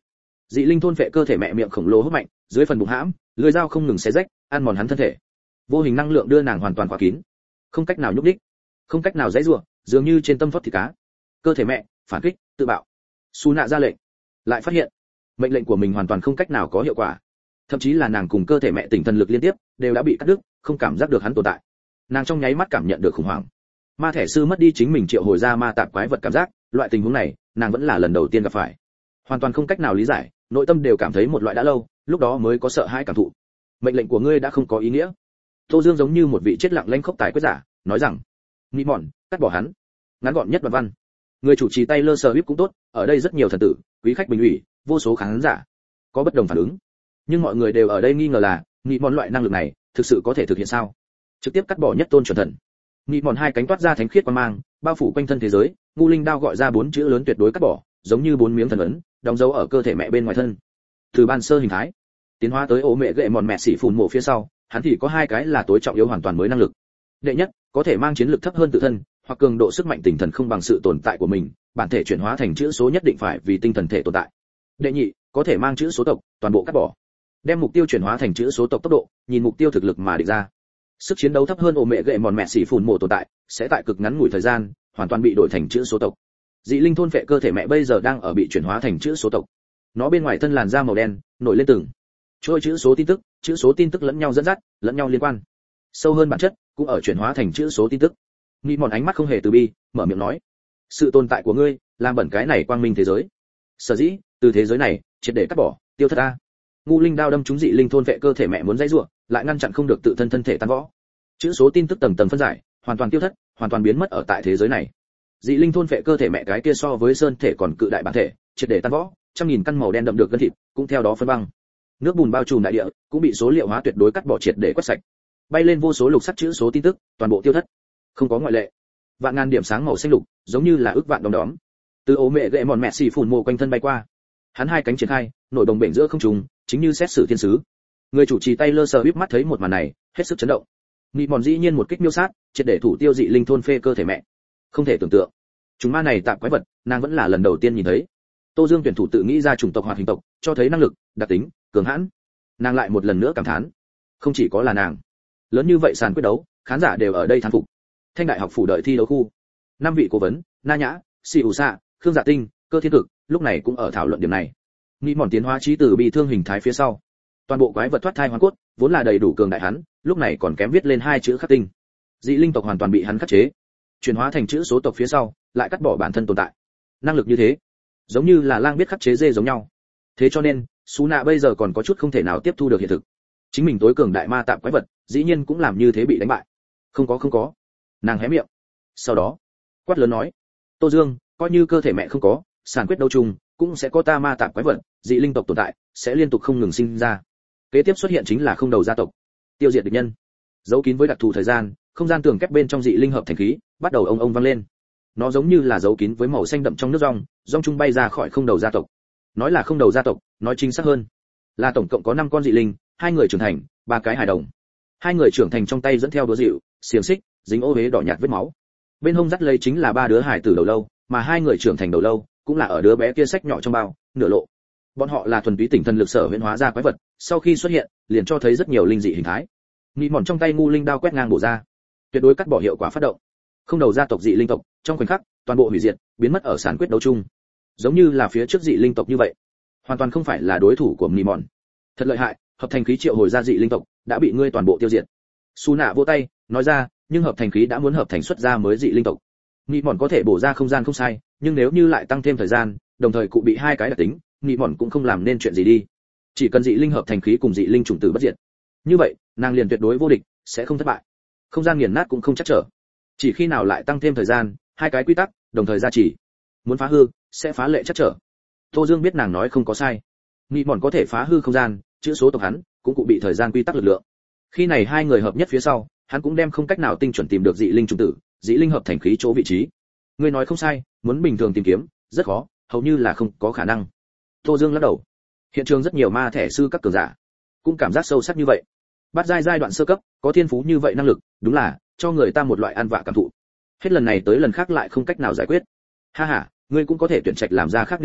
Dị linh thôn vệ cơ thể mẹ miệng khổng lồ hút mạnh, dưới phần bụng hãm, lưỡi dao không ngừng xé rách, ăn mòn hắn thân thể. Vô hình năng lượng đưa nàng hoàn toàn khóa kín, không cách nào nhúc nhích, không cách nào giãy giụa, dường như trên tâm phốt thịt cá. Cơ thể mẹ phản kích, tự bạo. Su nạ ra lệnh, lại phát hiện mệnh lệnh của mình hoàn toàn không cách nào có hiệu quả. Thậm chí là nàng cùng cơ thể mẹ tỉnh thần lực liên tiếp đều đã bị cắt đứt, không cảm giác được hắn tồn tại. Nàng trong nháy mắt cảm nhận được khủng hoảng. Ma thể sư mất đi chính mình triệu hồi ra ma tạp quái vật cảm giác, loại tình huống này, nàng vẫn là lần đầu tiên gặp phải. Hoàn toàn không cách nào lý giải, nội tâm đều cảm thấy một loại đã lâu, lúc đó mới có sợ hãi cảm thụ. Mệnh lệnh của ngươi đã không có ý nghĩa. Tô Dương giống như một vị chết lặng lanh khốc tài quyết giả, nói rằng: "Nghĩ mòn, cắt bỏ hắn." Ngắn gọn nhất đoạn văn. Người chủ trì Taylor Swift cũng tốt, ở đây rất nhiều thần tử, quý khách bình ủy, vô số khán giả có bất đồng phản ứng. Nhưng mọi người đều ở đây nghi ngờ là, nghĩ mòn loại năng lực này, thực sự có thể thực hiện sao? Trực tiếp cắt bỏ nhất tôn chuẩn thần. Nghĩ mòn hai cánh toát ra thánh khiết quang mang, bao phủ quanh thân thế giới, ngu linh đao gọi ra 4 chữ lớn tuyệt đối cắt bỏ, giống như 4 miếng thần ấn, đóng dấu ở cơ thể mẹ bên ngoài thân. Từ ban sơ hình thái, tiến hóa tới ố mẹ gệ mòn mẹ xỉ phùn mộ phía sau, hắn thì có 2 cái là tối trọng yếu hoàn toàn mới năng lực. Đệ nhất, có thể mang chiến lực thấp hơn tự thân, hoặc cường độ sức mạnh tinh thần không bằng sự tồn tại của mình, bản thể chuyển hóa thành chữ số nhất định phải vì tinh thần thể tồn tại. Đệ nhị, có thể mang chữ số tộc, toàn bộ cắt bỏ. Đem mục tiêu chuyển hóa thành chữ số tộc tốc độ, nhìn mục tiêu thực lực mà định ra. Sức chiến đấu thấp hơn ổ mẹ gệ mòn mẹ xỉ phùn mộ tồn tại, sẽ tại cực ngắn ngủi thời gian, hoàn toàn bị đổi thành chữ số tộc. Dị linh thôn vệ cơ thể mẹ bây giờ đang ở bị chuyển hóa thành chữ số tộc. Nó bên ngoài thân làn da màu đen, nổi lên từng chuỗi chữ số tin tức lẫn nhau dẫn dắt, lẫn nhau liên quan. Sâu hơn bản chất, cũng ở chuyển hóa thành chữ số tin tức. Nghĩ mòn ánh mắt không hề từ bi, mở miệng nói: "Sự tồn tại của ngươi, làm bẩn cái này quang minh thế giới. Sở dĩ, từ thế giới này, triệt để cắt bỏ, tiêu thất ta." Ngu linh đao đâm trúng dị linh thôn vệ cơ thể mẹ muốn dãy rủa, lại ngăn chặn không được tự thân thân thể tan võ. Chữ số tin tức tầng tầng phân giải, hoàn toàn tiêu thất, hoàn toàn biến mất ở tại thế giới này. Dị linh thôn vệ cơ thể mẹ cái kia so với sơn thể còn cự đại bản thể, triệt để tan võ, trăm nghìn căn màu đen đậm được gân thịt, cũng theo đó phân băng. Nước bùn bao trùm đại địa, cũng bị số liệu hóa tuyệt đối cắt bỏ triệt để quét sạch. Bay lên vô số lục sắc chữ số tin tức, toàn bộ tiêu thất. Không có ngoại lệ. Vạn ngàn điểm sáng màu xanh lục, giống như là ước vạn đom đóm. Từ ố mẹ gệ mòn mẹ xì phủn mộ quanh thân bay qua. Hắn hai cánh triển khai, nổi đồng bể giữa không trung, chính như xét xử thiên sứ. Người chủ trì Taylor Swift mắt thấy một màn này, hết sức chấn động. Nghĩ mòn dĩ nhiên một kích miêu sát, triệt để thủ tiêu dị linh thôn phệ cơ thể mẹ. Không thể tưởng tượng. Chúng ma này tạm quái vật, nàng vẫn là lần đầu tiên nhìn thấy. Tô Dương tuyển thủ tự nghĩ ra chủng tộc hoạt hình tộc, cho thấy năng lực, đặc tính, cường hãn. Nàng lại một lần nữa cảm thán. Không chỉ có là nàng. Lớn như vậy sàn quyết đấu, khán giả đều ở đây thán phục. Thanh đại học phủ đợi thi đấu khu. 5 vị cố vấn, Na Nhã, Si Ủ Xạ, Khương Dạ Tinh, Cơ Thiên Cực, lúc này cũng ở thảo luận điểm này. Nghĩ mòn tiến hóa trí từ bị thương hình thái phía sau. Toàn bộ quái vật thoát thai hoàn cốt, vốn là đầy đủ cường đại hắn, lúc này còn kém viết lên 2 chữ khắc tinh. Dị linh tộc hoàn toàn bị hắn khắc chế, chuyển hóa thành chữ số tộc phía sau, lại cắt bỏ bản thân tồn tại. Năng lực như thế, giống như là lang biết khắc chế dê giống nhau. Thế cho nên, Sú Nạ bây giờ còn có chút không thể nào tiếp thu được hiện thực. Chính mình tối cường đại ma tạm quái vật, dĩ nhiên cũng làm như thế bị đánh bại. Không có. Nàng hé miệng. Sau đó, quát lớn nói: "Tô Dương, coi như cơ thể mẹ không có, sàn quyết đấu chung, cũng sẽ có ta ma tạm quái vật, dị linh tộc tồn tại, sẽ liên tục không ngừng sinh ra. Kế tiếp xuất hiện chính là không đầu gia tộc, tiêu diệt địch nhân." Giấu kín với đặc thù thời gian, không gian tường kép bên trong dị linh hợp thành khí, bắt đầu ông vang lên. Nó giống như là giấu kín với màu xanh đậm trong nước rong trung bay ra khỏi không đầu gia tộc. Nói là không đầu gia tộc, nói chính xác hơn, là tổng cộng có 5 con dị linh, 2 người trưởng thành, 3 cái hài đồng. 2 người trưởng thành trong tay dẫn theo đũa dịu, xiềng xích, dính ô uế đỏ nhạt vết máu. Bên hông dắt lấy chính là 3 đứa hài tử đầu lâu, mà 2 người trưởng thành đầu lâu, cũng là ở đứa bé kia sách nhỏ trong bao, nửa lộ. Bọn họ là thuần túy tỉnh thần lực sở huyễn hóa ra quái vật, sau khi xuất hiện, liền cho thấy rất nhiều linh dị hình thái. Nghĩ mòn trong tay ngu linh đao quét ngang bổ ra, tuyệt đối cắt bỏ hiệu quả phát động. Không đầu gia tộc dị linh tộc, trong khoảnh khắc, toàn bộ hủy diệt, biến mất ở sàn quyết đấu chung. Giống như là phía trước dị linh tộc như vậy, hoàn toàn không phải là đối thủ của Nghĩ mòn. Thật lợi hại, hợp thành khí triệu hồi ra dị linh tộc, đã bị ngươi toàn bộ tiêu diệt. Su Nạ vỗ tay, nói ra, nhưng hợp thành khí đã muốn hợp thành xuất ra mới dị linh tộc. Nghĩ mòn có thể bổ ra không gian không sai, nhưng nếu như lại tăng thêm thời gian, đồng thời cụ bị 2 cái đặc tính, Nghĩ mòn cũng không làm nên chuyện gì đi. Chỉ cần dị linh hợp thành khí cùng dị linh chủng tử bất diệt, như vậy, nàng liền tuyệt đối vô địch, sẽ không thất bại. Không gian nghiền nát cũng không chắc trở. Chỉ khi nào lại tăng thêm thời gian, 2 cái quy tắc đồng thời gia trì, muốn phá hư sẽ phá lệ chắc trở. Tô Dương biết nàng nói không có sai. Nghĩ mòn có thể phá hư không gian, chữ số tộc hắn cũng cụ bị thời gian quy tắc lực lượng. Khi này 2 người hợp nhất phía sau, hắn cũng đem không cách nào tinh chuẩn tìm được dị linh chủng tử, dị linh hợp thành khí chỗ vị trí. Ngươi nói không sai, muốn bình thường tìm kiếm rất khó, hầu như là không có khả năng. Tô Dương lắc đầu. Hiện trường rất nhiều ma thể sư các cường giả cũng cảm giác sâu sắc như vậy. Bắt giai đoạn sơ cấp, có thiên phú như vậy năng lực, đúng là cho người ta một loại ăn vạ cảm thụ. Hết lần này tới lần khác lại không cách nào giải quyết. Ha ha, ngươi cũng có thể tuyển trạch làm ra khác nếm thử,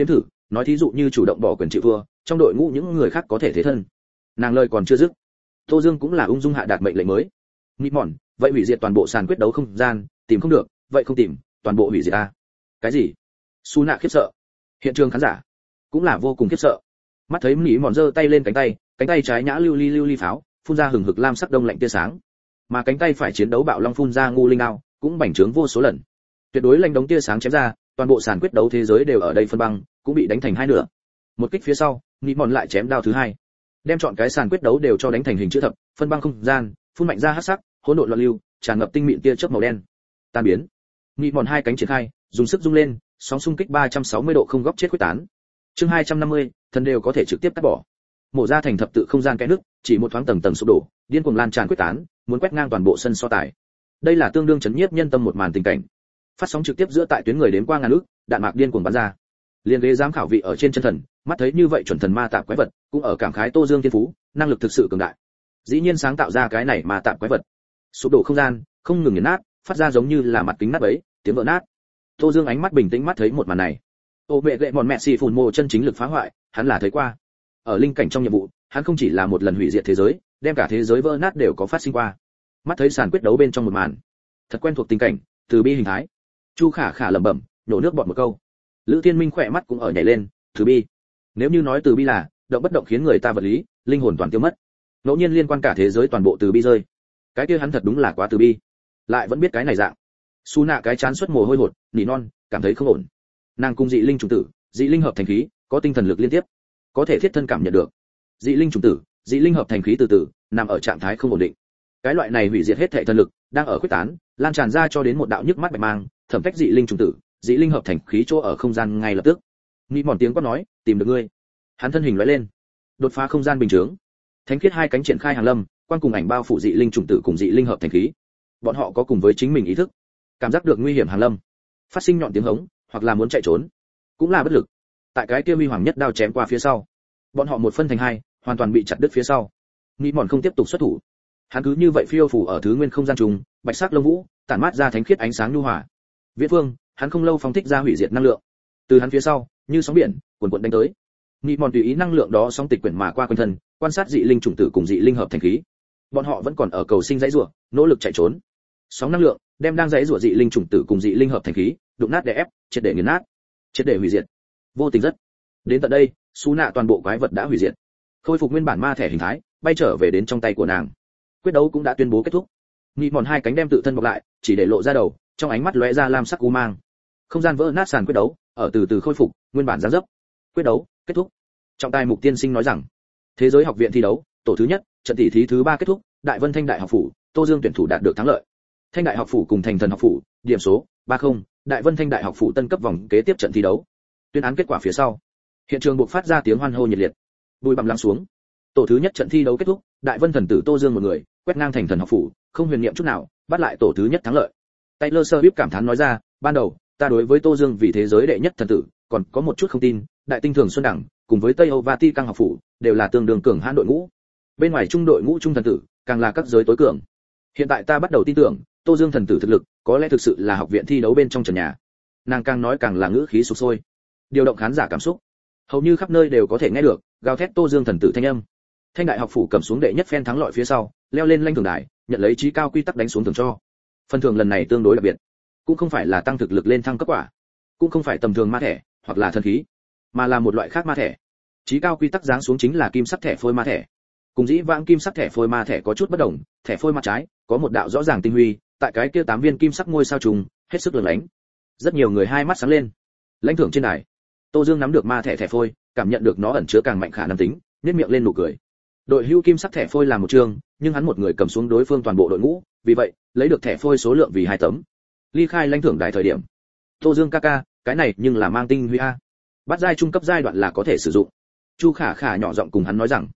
nói thí dụ như chủ động bỏ quyền chịu thua, trong đội ngũ những người khác có thể thế thân. Nàng lời còn chưa dứt, Tô Dương cũng là ung dung hạ đạt mệnh lệnh mới. Nghĩ mòn, vậy hủy diệt toàn bộ sàn quyết đấu không gian, tìm không được, vậy không tìm, toàn bộ hủy diệt a. Cái gì? Su nạ khiếp sợ. Hiện trường khán giả cũng là vô cùng khiếp sợ. Mắt thấy Nghĩ mòn giơ tay lên cánh tay trái nhã lưu ly pháo, phun ra hừng hực lam sắc đông lạnh tia sáng. Mà cánh tay phải chiến đấu bạo long phun ra ngu linh đao, cũng bành trướng vô số lần. Tuyệt đối lanh đống tia sáng chém ra, toàn bộ sàn quyết đấu thế giới đều ở đây phân băng, cũng bị đánh thành hai nửa. Một kích phía sau, Nghĩ mòn lại chém đao thứ hai, đem chọn cái sàn quyết đấu đều cho đánh thành hình chữ thập, phân băng không gian, phun mạnh ra hắc sắc, hỗn độn loạn lưu, tràn ngập tinh mịn tia chớp màu đen. Tan biến. Nghĩ mòn hai cánh triển khai, dùng sức rung lên, sóng xung kích 360 độ không góc chết quyết tán. Chương 250, thần đều có thể trực tiếp cắt bỏ. Mổ ra thành thập tự không gian kẽ nước, chỉ một thoáng tầng tầng sụp đổ, điên cuồng lan tràn quyết tán, muốn quét ngang toàn bộ sân so tài. Đây là tương đương chấn nhiếp nhân tâm một màn tình cảnh. Phát sóng trực tiếp giữa tại tuyến người đếm qua ngàn ước, đạn mạc điên cuồng bắn ra. Liên ghế giám khảo vị ở trên chân thần, mắt thấy như vậy chuẩn thần ma tạp quái vật, cũng ở cảm khái Tô Dương thiên phú, năng lực thực sự cường đại. Dĩ nhiên sáng tạo ra cái này ma tạp quái vật. Sụp đổ không gian, không ngừng nghiền nát, phát ra giống như là mặt kính nát bấy, tiếng vỡ nát. Tô Dương ánh mắt bình tĩnh mắt thấy một màn này. Ô mẹ gậy mòn mẹ xì phùn mồ chân chính lực phá hoại, hắn là thấy qua. Ở linh cảnh trong nhiệm vụ, hắn không chỉ là một lần hủy diệt thế giới, đem cả thế giới vỡ nát đều có phát sinh qua. Mắt thấy sàn quyết đấu bên trong một màn, thật quen thuộc tình cảnh, từ bi hình thái. Chu Khả Khả lẩm bẩm, nhổ nước bọt một câu. Lữ Thiên Minh khỏe mắt cũng ở nhảy lên, từ bi. Nếu như nói từ bi là động bất động khiến người ta vật lý, linh hồn toàn tiêu mất, ngẫu nhiên liên quan cả thế giới toàn bộ từ bi rơi, cái kia hắn thật đúng là quá từ bi. Lại vẫn biết cái này dạng. Su nạ cái chán xuất mồ hôi hột, nỉ non, cảm thấy không ổn. Nàng cùng dị linh trùng tử, dị linh hợp thành khí, có tinh thần lực liên tiếp, có thể thiết thân cảm nhận được. Dị linh trùng tử, dị linh hợp thành khí từ từ nằm ở trạng thái không ổn định. Cái loại này hủy diệt hết thể thần lực, đang ở quyết tán, lan tràn ra cho đến một đạo nhức mắt bạch mang, thẩm phách dị linh trùng tử, dị linh hợp thành khí chỗ ở không gian ngay lập tức. Nghĩ mòn tiếng quát nói, tìm được ngươi. Hắn thân hình lóe lên, đột phá không gian bình thường. Thánh khiết hai cánh triển khai hàng lâm, quan cùng ảnh bao phủ dị linh trùng tử cùng dị linh hợp thành khí. Bọn họ có cùng với chính mình ý thức, cảm giác được nguy hiểm hàng lâm, phát sinh nhọn tiếng hống, hoặc là muốn chạy trốn, cũng là bất lực. Tại cái kia huy hoàng nhất đao chém qua phía sau, bọn họ một phân thành hai, hoàn toàn bị chặt đứt phía sau. Nghĩ mòn không tiếp tục xuất thủ, hắn cứ như vậy phiêu phù ở thứ nguyên không gian trùng, bạch sắc lông vũ tản mát ra thánh khiết ánh sáng nhu hòa. Viễn Phương, hắn không lâu phóng thích ra hủy diệt năng lượng, từ hắn phía sau như sóng biển cuồn cuộn đánh tới. Nghĩ mòn tùy ý năng lượng đó sóng tịch quyển mà qua quanh thân, quan sát dị linh chủng tử cùng dị linh hợp thành khí. Bọn họ vẫn còn ở cầu sinh dãy rủa, nỗ lực chạy trốn. Sóng năng lượng đem đang dãy rủa dị linh chủng tử cùng dị linh hợp thành khí đụng nát để ép, triệt để nghiền nát, triệt để hủy diệt. Vô tình rất. Đến tận đây, Sú nạ toàn bộ quái vật đã hủy diệt, khôi phục nguyên bản ma thể hình thái, bay trở về đến trong tay của nàng. Quyết đấu cũng đã tuyên bố kết thúc. Nghĩ mòn hai cánh đem tự thân bọc lại, chỉ để lộ ra đầu, trong ánh mắt lóe ra lam sắc u mang. Không gian vỡ nát, sàn quyết đấu ở từ từ khôi phục nguyên bản dáng dấp. Quyết đấu kết thúc. Trọng tài Mục Tiên Sinh nói rằng, thế giới học viện thi đấu tổ thứ nhất, trận tỷ thí thứ 3 kết thúc, Đại Vân Thanh Đại học phủ, Tô Dương tuyển thủ đạt được thắng lợi. Thanh Đại học phủ cùng Thành Thần học phủ, điểm số 3-0, Đại Vân Thanh Đại học phủ tân cấp vòng kế tiếp trận thi đấu. Tuyên án kết quả phía sau, hiện trường buộc phát ra tiếng hoan hô nhiệt liệt. Bùi bặm lắng xuống. Tổ thứ nhất trận thi đấu kết thúc, Đại Vân thần tử Tô Dương một người, quét ngang Thành Thần học phủ, không huyền niệm chút nào, bắt lại tổ thứ nhất thắng lợi. Taylor Swift cảm thán nói ra, ban đầu, ta đối với Tô Dương vì thế giới đệ nhất thần tử, còn có một chút không tin, Đại Tinh Thường Xuân Đẳng, cùng với Tây Âu Vati Căng học phủ, đều là tương đương cường hãn đội ngũ. Bên ngoài trung đội ngũ trung thần tử, càng là các giới tối cường. Hiện tại ta bắt đầu tin tưởng, Tô Dương thần tử thực lực, có lẽ thực sự là học viện thi đấu bên trong trần nhà. Nàng càng nói càng là ngữ khí sục sôi, điều động khán giả cảm xúc, hầu như khắp nơi đều có thể nghe được gào thét Tô Dương thần tử thanh âm. Thanh Đại học phủ cầm xuống đệ nhất phen thắng lợi phía sau, leo lên lãnh thưởng đài, nhận lấy chí cao quy tắc đánh xuống thưởng cho. Phần thưởng lần này tương đối đặc biệt, cũng không phải là tăng thực lực lên thăng cấp quả, cũng không phải tầm thường ma thẻ hoặc là thần khí, mà là một loại khác ma thẻ. Chí cao quy tắc giáng xuống chính là kim sắc thẻ phôi ma thẻ. Cùng dĩ vãng kim sắc thẻ phôi ma thẻ có chút bất đồng, thẻ phôi mặt trái có một đạo rõ ràng tinh huy, tại cái kia 8 viên kim sắc ngôi sao trùng, hết sức lừng lánh. Rất nhiều người hai mắt sáng lên. Lãnh thưởng trên đài, Tô Dương nắm được ma thẻ phôi, cảm nhận được nó ẩn chứa càng mạnh khả năng tính, nhếch miệng lên nụ cười. Đội hưu kim sắc thẻ phôi là một trường, nhưng hắn một người cầm xuống đối phương toàn bộ đội ngũ, vì vậy, lấy được thẻ phôi số lượng vì 2 tấm. Ly khai lãnh thưởng đài thời điểm, Tô Dương ca ca, cái này nhưng là mang tinh huy a. Bắt giai trung cấp giai đoạn là có thể sử dụng. Chu Khả Khả nhỏ giọng cùng hắn nói rằng,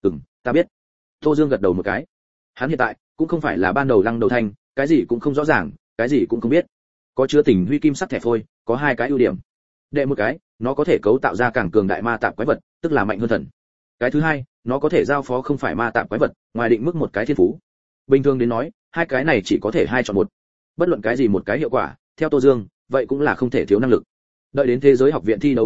ta biết. Tô Dương gật đầu một cái. Hắn hiện tại cũng không phải là ban đầu lăng đầu thanh, cái gì cũng không rõ ràng, cái gì cũng không biết. Có chứa tình huy kim sắc thẻ phôi, có 2 cái ưu điểm. Đệ một cái, nó có thể cấu tạo ra càng cường đại ma tạp quái vật, tức là mạnh hơn thần. Cái thứ hai, nó có thể giao phó không phải ma tạp quái vật, ngoài định mức một cái thiên phú. Bình thường đến nói, 2 cái này chỉ có thể 2 chọn 1. Bất luận cái gì một cái hiệu quả, theo Tô Dương, vậy cũng là không thể thiếu năng lực. Đợi đến thế giới học viện thi đấu kết thúc,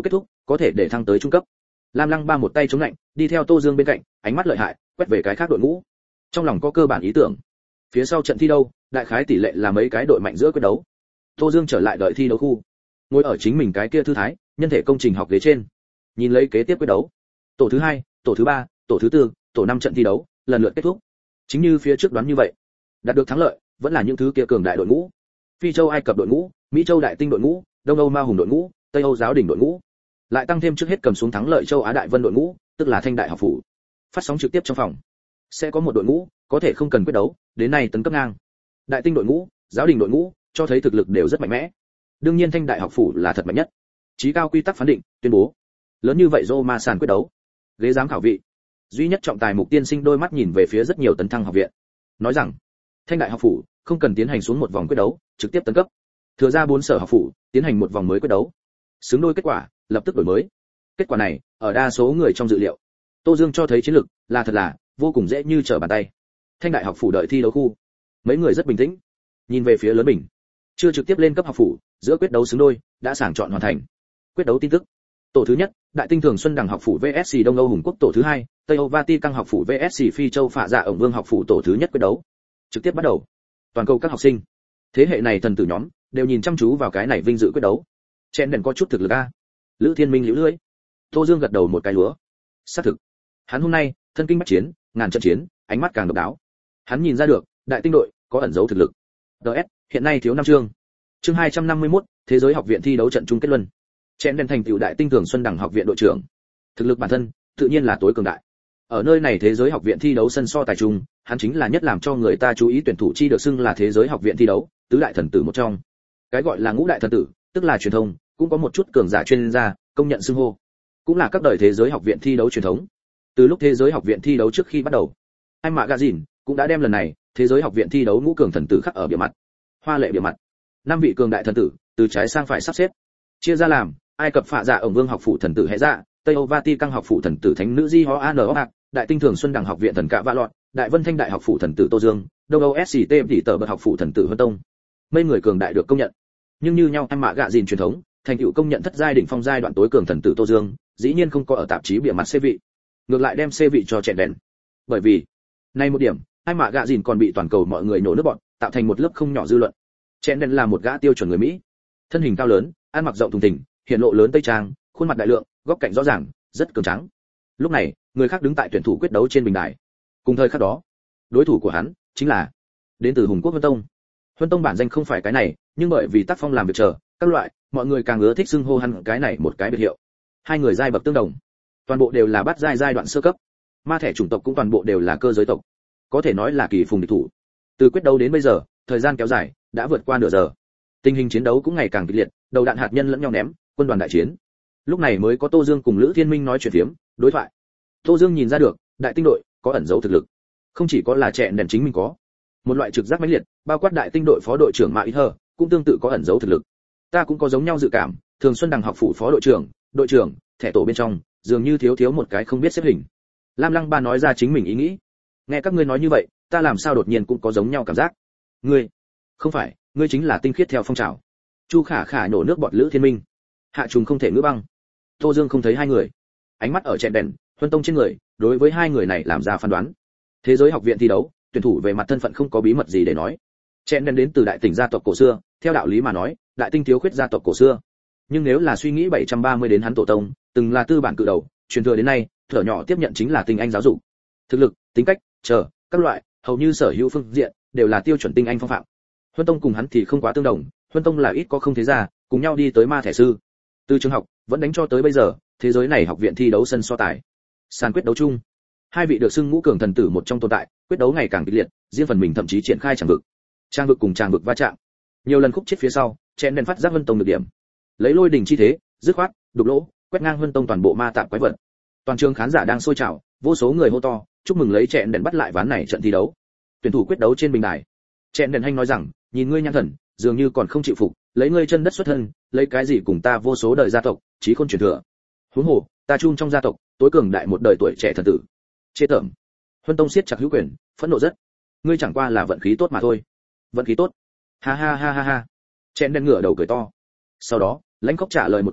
có thể để thăng tới trung cấp. Lam Lăng Ba một tay chống lạnh, đi theo Tô Dương bên cạnh, ánh mắt lợi hại, quét về cái khác đội ngũ. Trong lòng có cơ bản ý tưởng. Phía sau trận thi đấu, đại khái tỷ lệ là mấy cái đội mạnh giữa quyết đấu. Tô Dương trở lại đợi thi đấu khu, ngồi ở chính mình cái kia thư thái, nhân thể công trình học ghế trên, nhìn lấy kế tiếp quyết đấu. Tổ thứ 2, tổ thứ 3, tổ thứ 4, tổ 5 trận thi đấu, lần lượt kết thúc. Chính như phía trước đoán như vậy, đạt được thắng lợi vẫn là những thứ kia cường đại đội ngũ. Phi châu Ai Cập đội ngũ, Mỹ châu Đại Tinh đội ngũ, Đông Âu Ma Hùng đội ngũ, Tây Âu Giáo Đình đội ngũ. Lại tăng thêm trước hết cầm xuống thắng lợi châu Á Đại Vân đội ngũ, tức là Thanh Đại học phủ. Phát sóng trực tiếp trong phòng. Sẽ có một đội ngũ, có thể không cần quyết đấu, đến nay tấn cấp ngang. Đại Tinh đội ngũ, Giáo Đình đội ngũ, cho thấy thực lực đều rất mạnh mẽ. Đương nhiên Thanh Đại học phủ là thật mạnh nhất. Chí cao quy tắc phán định, tuyên bố. Lớn như vậy Roma sàn quyết đấu. Ghế giám khảo vị. Duy nhất trọng tài Mục Tiên Sinh đôi mắt nhìn về phía rất nhiều tấn thăng học viện. Nói rằng, Thanh Đại học phủ không cần tiến hành xuống một vòng quyết đấu, trực tiếp tấn cấp. Thừa ra 4 sở học phủ, tiến hành một vòng mới quyết đấu. Xứng đôi kết quả, lập tức đổi mới. Kết quả này, ở đa số người trong dự liệu. Tô Dương cho thấy chiến lực là thật là vô cùng dễ như trở bàn tay. Thanh Đại học phủ đợi thi đấu khu. Mấy người rất bình tĩnh, nhìn về phía lớn bình. Chưa trực tiếp lên cấp học phủ, giữa quyết đấu xứng đôi đã sàng chọn hoàn thành. Quyết đấu tin tức. Tổ thứ nhất, Đại Tinh Thường Xuân Đằng học phủ VS Đông Âu Hùng Quốc tổ thứ 2, Tây Âu Vati Căng học phủ VS Phi Châu Phạ Dạ ổng Vương học phủ tổ thứ nhất quyết đấu. Trực tiếp bắt đầu. Toàn cầu các học sinh, thế hệ này thần tử nhóm đều nhìn chăm chú vào cái này vinh dự quyết đấu. Chen đèn có chút thực lực a. Lữ Thiên Minh liễu lưỡi. Tô Dương gật đầu một cái lúa. Xác thực. Hắn hôm nay, thân kinh bách chiến, ngàn trận chiến, ánh mắt càng độc đáo. Hắn nhìn ra được, Đại Tinh đội có ẩn giấu thực lực. DS, hiện nay thiếu 5 chương. Chương 251, Thế giới học viện thi đấu trận chung kết luân. Chen đèn thành tựu Đại Tinh Thường Xuân Đằng học viện đội trưởng. Thực lực bản thân, tự nhiên là tối cường đại. Ở nơi này thế giới học viện thi đấu sân so tài chung, hắn chính là nhất làm cho người ta chú ý tuyển thủ chi được xưng là thế giới học viện thi đấu, tứ đại thần tử một trong. Cái gọi là ngũ đại thần tử, tức là truyền thông, cũng có một chút cường giả chuyên gia công nhận xưng hô, cũng là các đời thế giới học viện thi đấu truyền thống. Từ lúc thế giới học viện thi đấu trước khi bắt đầu, Time Magazine cũng đã đem lần này thế giới học viện thi đấu ngũ cường thần tử khắc ở bìa mặt. Hoa lệ bìa mặt, 5 vị cường đại thần tử, từ trái sang phải sắp xếp, chia ra làm Ai Cập Phạ Dạ ổng Vương học phủ thần tử Hệ Dạ, Tây Âu Vati Căng học phủ thần tử Thánh nữ Di Ho An Ốc, Đại Tinh Thường Xuân Đằng học viện thần Cạ Vạ Lọt, Đại Vân Thanh Đại học phủ thần tử Tô Dương, Đông Âu SCT tỷ tờ bậc học phủ thần tử Huân Tông. Mấy người cường đại được công nhận, nhưng như nhau Time Magazine truyền thống, thành tựu công nhận thất giai đỉnh phong giai đoạn tối cường thần tử Tô Dương, dĩ nhiên không có ở tạp chí bìa mặt C vị, ngược lại đem C vị cho Chen đèn. Bởi vì, nay một điểm, Time Magazine còn bị toàn cầu mọi người nổ nước bọn, tạo thành một lớp không nhỏ dư luận. Chen đèn là một gã tiêu chuẩn người Mỹ, thân hình cao lớn, ăn mặc rộng thùng thình, hiện lộ lớn tây trang, khuôn mặt đại lượng, góc cạnh rõ ràng, rất cường tráng. Lúc này, người khác đứng tại tuyển thủ quyết đấu trên bình đài. Cùng thời khắc đó, đối thủ của hắn chính là đến từ Hùng Quốc Huân Tông. Huân Tông bản danh không phải cái này, nhưng bởi vì tác phong làm việc chờ các loại, mọi người càng ưa thích xưng hô hắn cái này một cái biệt hiệu. Hai người giai bậc tương đồng, toàn bộ đều là bát giai đoạn sơ cấp. Ma thẻ chủng tộc cũng toàn bộ đều là cơ giới tộc, có thể nói là kỳ phùng địch thủ. Từ quyết đấu đến bây giờ, thời gian kéo dài đã vượt qua nửa giờ. Tình hình chiến đấu cũng ngày càng kịch liệt, đầu đạn hạt nhân lẫn nhau ném, quân đoàn đại chiến. Lúc này mới có Tô Dương cùng Lữ Thiên Minh nói chuyện phiếm, đối thoại. Tô Dương nhìn ra được, Đại Tinh đội có ẩn giấu thực lực, không chỉ có là Chen đèn chính mình có, một loại trực giác mãnh liệt, bao quát Đại Tinh đội phó đội trưởng Mã Ít Hơ cũng tương tự có ẩn giấu thực lực. Ta cũng có giống nhau dự cảm, Thường Xuân Đằng học phủ phó đội trưởng, thẻ tổ bên trong, dường như thiếu một cái không biết xếp hình. Lam Lăng Ba nói ra chính mình ý nghĩ. Nghe các ngươi nói như vậy, ta làm sao đột nhiên cũng có giống nhau cảm giác. Ngươi, không phải, ngươi chính là tinh khiết theo phong trào. Chu Khả Khả nổ nước bọt Lữ Thiên Minh. Hạ trùng không thể ngữ băng. Tô Dương không thấy hai người, ánh mắt ở Chen đèn, Huân Tông trên người, đối với hai người này làm ra phán đoán. Thế giới học viện thi đấu, tuyển thủ về mặt thân phận không có bí mật gì để nói. Chen đèn đến từ đại tỉnh gia tộc cổ xưa, theo đạo lý mà nói, Đại Tinh thiếu khuyết gia tộc cổ xưa. Nhưng nếu là suy nghĩ 730 đến hắn tổ tông, từng là tư bản cự đầu, truyền thừa đến nay, thở nhỏ tiếp nhận chính là tinh anh giáo dục. Thực lực, tính cách, các loại, hầu như sở hữu phương diện đều là tiêu chuẩn tinh anh phong phạm. Huân Tông cùng hắn thì không quá tương đồng, Huân Tông là ít có không thế gia, cùng nhau đi tới ma thẻ sư. Từ trường học, vẫn đánh cho tới bây giờ, thế giới này học viện thi đấu sân so tài. Sàn quyết đấu chung. Hai vị được xưng ngũ cường thần tử một trong tồn tại, quyết đấu ngày càng kịch liệt, riêng phần mình thậm chí triển khai trang vực cùng trang vực va chạm. Nhiều lần khúc chết phía sau, Chen đèn phát giác Huân Tông được điểm. Lấy lôi đỉnh chi thế, dứt khoát, đục lỗ, quét ngang Huân Tông toàn bộ ma tạm quái vật. Toàn trường khán giả đang sôi trào, vô số người hô to, chúc mừng lấy Chen đèn bắt lại ván này trận thi đấu. Tuyển thủ quyết đấu trên bình đài. Chen đèn hanh nói rằng, nhìn ngươi nhãn thần, dường như còn không chịu phục, lấy ngươi chân đất xuất thân, lấy cái gì cùng ta vô số đời gia tộc, chí khôn truyền thừa. Huống hồ, ta chung trong gia tộc, tối cường đại một đời tuổi trẻ thần tử. Chê tởm. Huân Tông siết chặt hữu quyền, phẫn nộ rất. Ngươi chẳng qua là vận khí tốt mà thôi. Vận khí tốt? Ha ha ha ha ha. Chen đen ngửa đầu cười to. Sau đó, lãnh khốc trả lời một câu,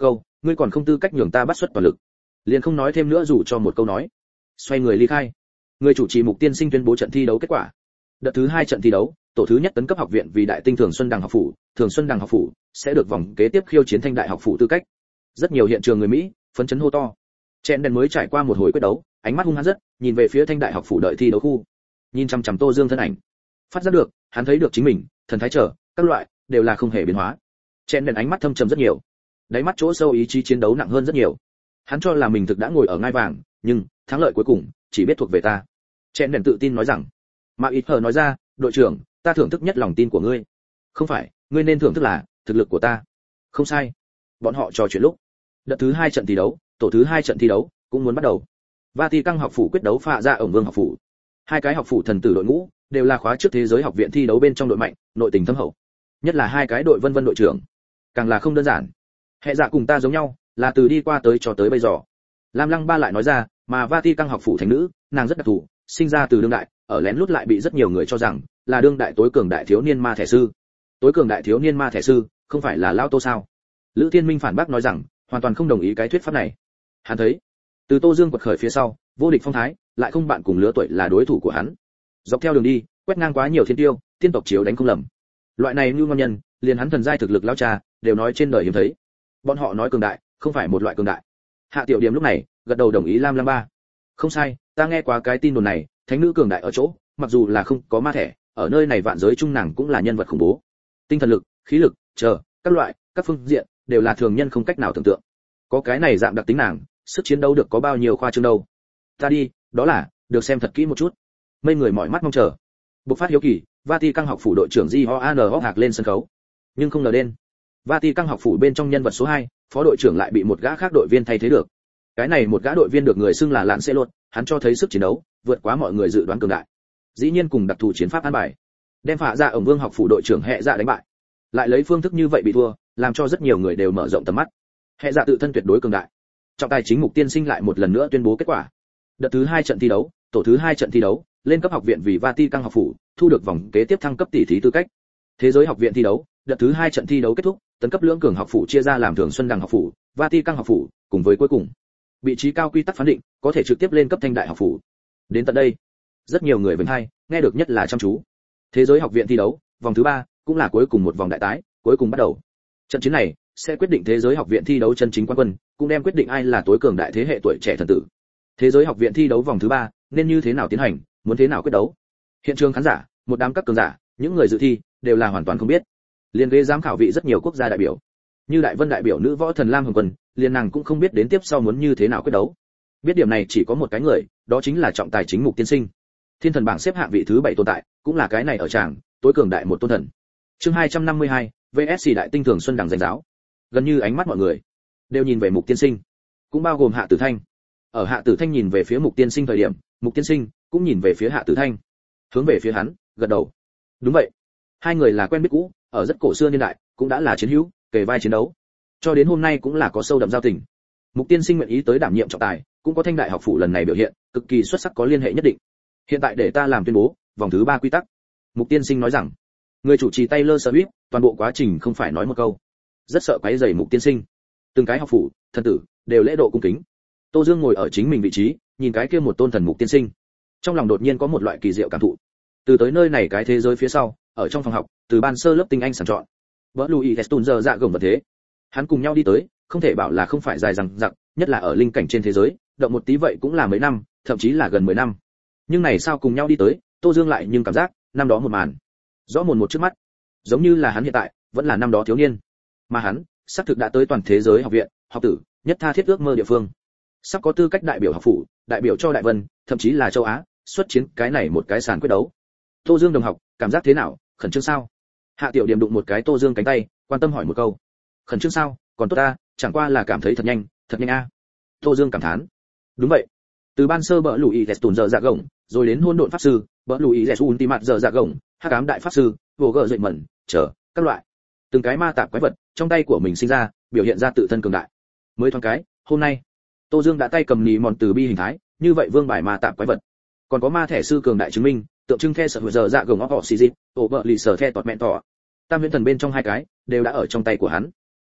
ngươi còn không tư cách nhường ta bắt xuất toàn lực. Liền không nói thêm nữa dù cho một câu nói. Xoay người ly khai. Người chủ trì Mục Tiên Sinh tuyên bố trận thi đấu kết quả. Đợt thứ 2 trận thi đấu, tổ thứ nhất tấn cấp học viện vì Đại Tinh Thường Xuân Đằng học phủ, Thường Xuân Đằng học phủ sẽ được vòng kế tiếp khiêu chiến Thanh Đại học phủ tư cách. Rất nhiều hiện trường người Mỹ phấn chấn hô to. Chen đèn mới trải qua một hồi quyết đấu, ánh mắt hung hăng rất, nhìn về phía Thanh Đại học phủ đợi thi đấu khu. Nhìn chằm chằm Tô Dương thân ảnh. Phát giác được, hắn thấy được chính mình, thần thái trở, các loại đều là không hề biến hóa. Chen đèn ánh mắt thâm trầm rất nhiều. Đáy mắt chỗ sâu ý chí chiến đấu nặng hơn rất nhiều. Hắn cho là mình thực đã ngồi ở ngai vàng, nhưng thắng lợi cuối cùng chỉ biết thuộc về ta. Chen đèn tự tin nói rằng. Mà ít hờ nói ra, đội trưởng, ta thưởng thức nhất lòng tin của ngươi. Không phải, ngươi nên thưởng thức là thực lực của ta. Không sai. Bọn họ trò chuyện lúc. Đợt thứ 2 trận thi đấu, tổ thứ 2 trận thi đấu cũng muốn bắt đầu. Vatican học phủ quyết đấu Phạ Dạ ổng Vương học phủ. Hai cái học phủ thần tử đội ngũ đều là khóa trước thế giới học viện thi đấu bên trong đội mạnh, nội tình thâm hậu. Nhất là hai cái đội vân vân đội trưởng, càng là không đơn giản. Hệ dạ cùng ta giống nhau, là từ đi qua tới cho tới bây giờ. Lam Lăng Ba lại nói ra, mà Vatican học phủ thánh nữ, nàng rất đặc thù, sinh ra từ đương đại, ở lén lút lại bị rất nhiều người cho rằng là đương đại tối cường đại thiếu niên ma thể sư. Tối cường đại thiếu niên ma thể sư, không phải là Lao Tô sao? Lữ Thiên Minh phản bác nói rằng, hoàn toàn không đồng ý cái thuyết pháp này. Hắn thấy, từ Tô Dương quật khởi phía sau, vô địch phong thái, lại không bạn cùng lứa tuổi là đối thủ của hắn. Dọc theo đường đi, quét ngang quá nhiều thiên tiêu, tiên tộc chiếu đánh không lầm. Loại này như ngon nhân, liền hắn thần giai thực lực lao cha, đều nói trên đời hiếm thấy. Bọn họ nói cường đại, không phải một loại cường đại. Hạ Tiểu Điểm lúc này, gật đầu đồng ý Lam Lam Ba. Không sai, ta nghe qua cái tin đồn này, thánh nữ cường đại ở chỗ, mặc dù là không có ma thể, ở nơi này vạn giới trung nàng cũng là nhân vật khủng bố. Tinh thần lực, khí lực, chờ, các loại, các phương diện đều là thường nhân không cách nào tưởng tượng. Có cái này dạng đặc tính nàng, sức chiến đấu được có bao nhiêu khoa trương đâu. Ta đi, đó là, được xem thật kỹ một chút. Mấy người mỏi mắt mong chờ. Bộc phát hiếu kỳ, Vatican học phủ đội trưởng Ji hạc lên sân khấu. Nhưng không ngờ đến, Vatican học phủ bên trong nhân vật số 2, phó đội trưởng lại bị một gã khác đội viên thay thế được. Cái này một gã đội viên được người xưng là Lạn Xe Lột, hắn cho thấy sức chiến đấu vượt quá mọi người dự đoán cường đại. Dĩ nhiên cùng đặc thù chiến pháp an bài, đem Phạ Dạ ổng Vương học phủ đội trưởng Hệ Dạ đánh bại. Lại lấy phương thức như vậy bị thua, làm cho rất nhiều người đều mở rộng tầm mắt. Hệ Dạ tự thân tuyệt đối cường đại. Trọng tài chính Mục Tiên Sinh lại một lần nữa tuyên bố kết quả. Đợt thứ 2 trận thi đấu, tổ thứ 2 trận thi đấu, lên cấp học viện vì Vatican học phủ, thu được vòng kế tiếp thăng cấp tỷ thí tư cách. Thế giới học viện thi đấu, đợt thứ 2 trận thi đấu kết thúc, tấn cấp lưỡng cường học phủ chia ra làm Thường Xuân Đằng học phủ, Vatican học phủ, cùng với cuối cùng vị trí cao quy tắc phán định, có thể trực tiếp lên cấp Thanh Đại học phủ. Đến tận đây, rất nhiều người vinh hay, nghe được nhất là chăm chú. Thế giới học viện thi đấu, vòng thứ 3, cũng là cuối cùng một vòng đại tái, cuối cùng bắt đầu. Trận chiến này sẽ quyết định thế giới học viện thi đấu chân chính quán quân, cũng đem quyết định ai là tối cường đại thế hệ tuổi trẻ thần tử. Thế giới học viện thi đấu vòng thứ 3 nên như thế nào tiến hành, muốn thế nào quyết đấu. Hiện trường khán giả, một đám các cường giả, những người dự thi đều là hoàn toàn không biết. Liên ghế giám khảo vị rất nhiều quốc gia đại biểu, như Đại Vân đại biểu nữ võ thần Lam Hồng Quân, liền nàng cũng không biết đến tiếp sau muốn như thế nào quyết đấu. Biết điểm này chỉ có một cái người, đó chính là trọng tài chính Mục Tiên Sinh. Thiên thần bảng xếp hạng vị thứ 7 tồn tại, cũng là cái này ở tràng, tối cường đại một tôn thần. Chương 252, VSC Đại Tinh Thường Xuân Đằng danh giáo. Gần như ánh mắt mọi người đều nhìn về Mục Tiên Sinh, cũng bao gồm Hạ Tử Thanh. Ở Hạ Tử Thanh nhìn về phía Mục Tiên Sinh thời điểm, Mục Tiên Sinh cũng nhìn về phía Hạ Tử Thanh, hướng về phía hắn, gật đầu. Đúng vậy, hai người là quen biết cũ, ở rất cổ xưa niên đại, cũng đã là chiến hữu, kề vai chiến đấu. Cho đến hôm nay cũng là có sâu đậm giao tình. Mục Tiên Sinh nguyện ý tới đảm nhiệm trọng tài, cũng có Thanh Đại học phủ lần này biểu hiện cực kỳ xuất sắc có liên hệ nhất định. Hiện tại để ta làm tuyên bố, vòng thứ 3 quy tắc. Mục Tiên Sinh nói rằng, người chủ trì Taylor Swift, toàn bộ quá trình không phải nói một câu, rất sợ quấy rầy Mục Tiên Sinh. Từng cái học phủ, thần tử đều lễ độ cung kính. Tô Dương ngồi ở chính mình vị trí, nhìn cái kia một tôn thần Mục Tiên Sinh, trong lòng đột nhiên có một loại kỳ diệu cảm thụ. Từ tới nơi này cái thế giới phía sau, ở trong phòng học, từ ban sơ lớp tinh anh sàng chọn, vợ Louis Heston giờ dạ gồng vật thế, hắn cùng nhau đi tới, không thể bảo là không phải dài dằng dặc, nhất là ở linh cảnh trên thế giới, động một tí vậy cũng là mấy năm, thậm chí là gần 10 năm. Nhưng này sao cùng nhau đi tới, Tô Dương lại nhưng cảm giác, năm đó một màn, rõ mồn một trước mắt, giống như là hắn hiện tại, vẫn là năm đó thiếu niên, mà hắn, xác thực đã tới toàn thế giới học viện, học tử, nhất tha thiết ước mơ địa phương, sắp có tư cách đại biểu học phủ, đại biểu cho Đại Vân, thậm chí là châu Á, xuất chiến cái này một cái sàn quyết đấu. Tô Dương đồng học, cảm giác thế nào, khẩn trương sao? Hạ Tiểu Điểm đụng một cái Tô Dương cánh tay, quan tâm hỏi một câu. Khẩn trương sao? Còn tốt ta, chẳng qua là cảm thấy thật nhanh a. Tô Dương cảm thán. Đúng vậy. Từ ban sơ bỡ Louis Heston giờ dạ gồng, rồi đến hôn độn pháp sư, bỡ Louis Heston Ultimate giờ dạ gồng, hắc ám đại pháp sư, vô gở dậy mẩn, chờ các loại. Từng cái ma tạp quái vật trong tay của mình sinh ra, biểu hiện ra tự thân cường đại. Mới thoáng cái, hôm nay, Tô Dương đã tay cầm nì mòn từ bi hình thái, như vậy vương bài ma tạp quái vật. Còn có ma thẻ sư cường đại chứng minh, tượng trưng the sở giờ dạ gồng họ xì dịp, ổ bợ lì sở the tọt mẹn tỏ. Tam huyễn thần bên trong hai cái đều đã ở trong tay của hắn.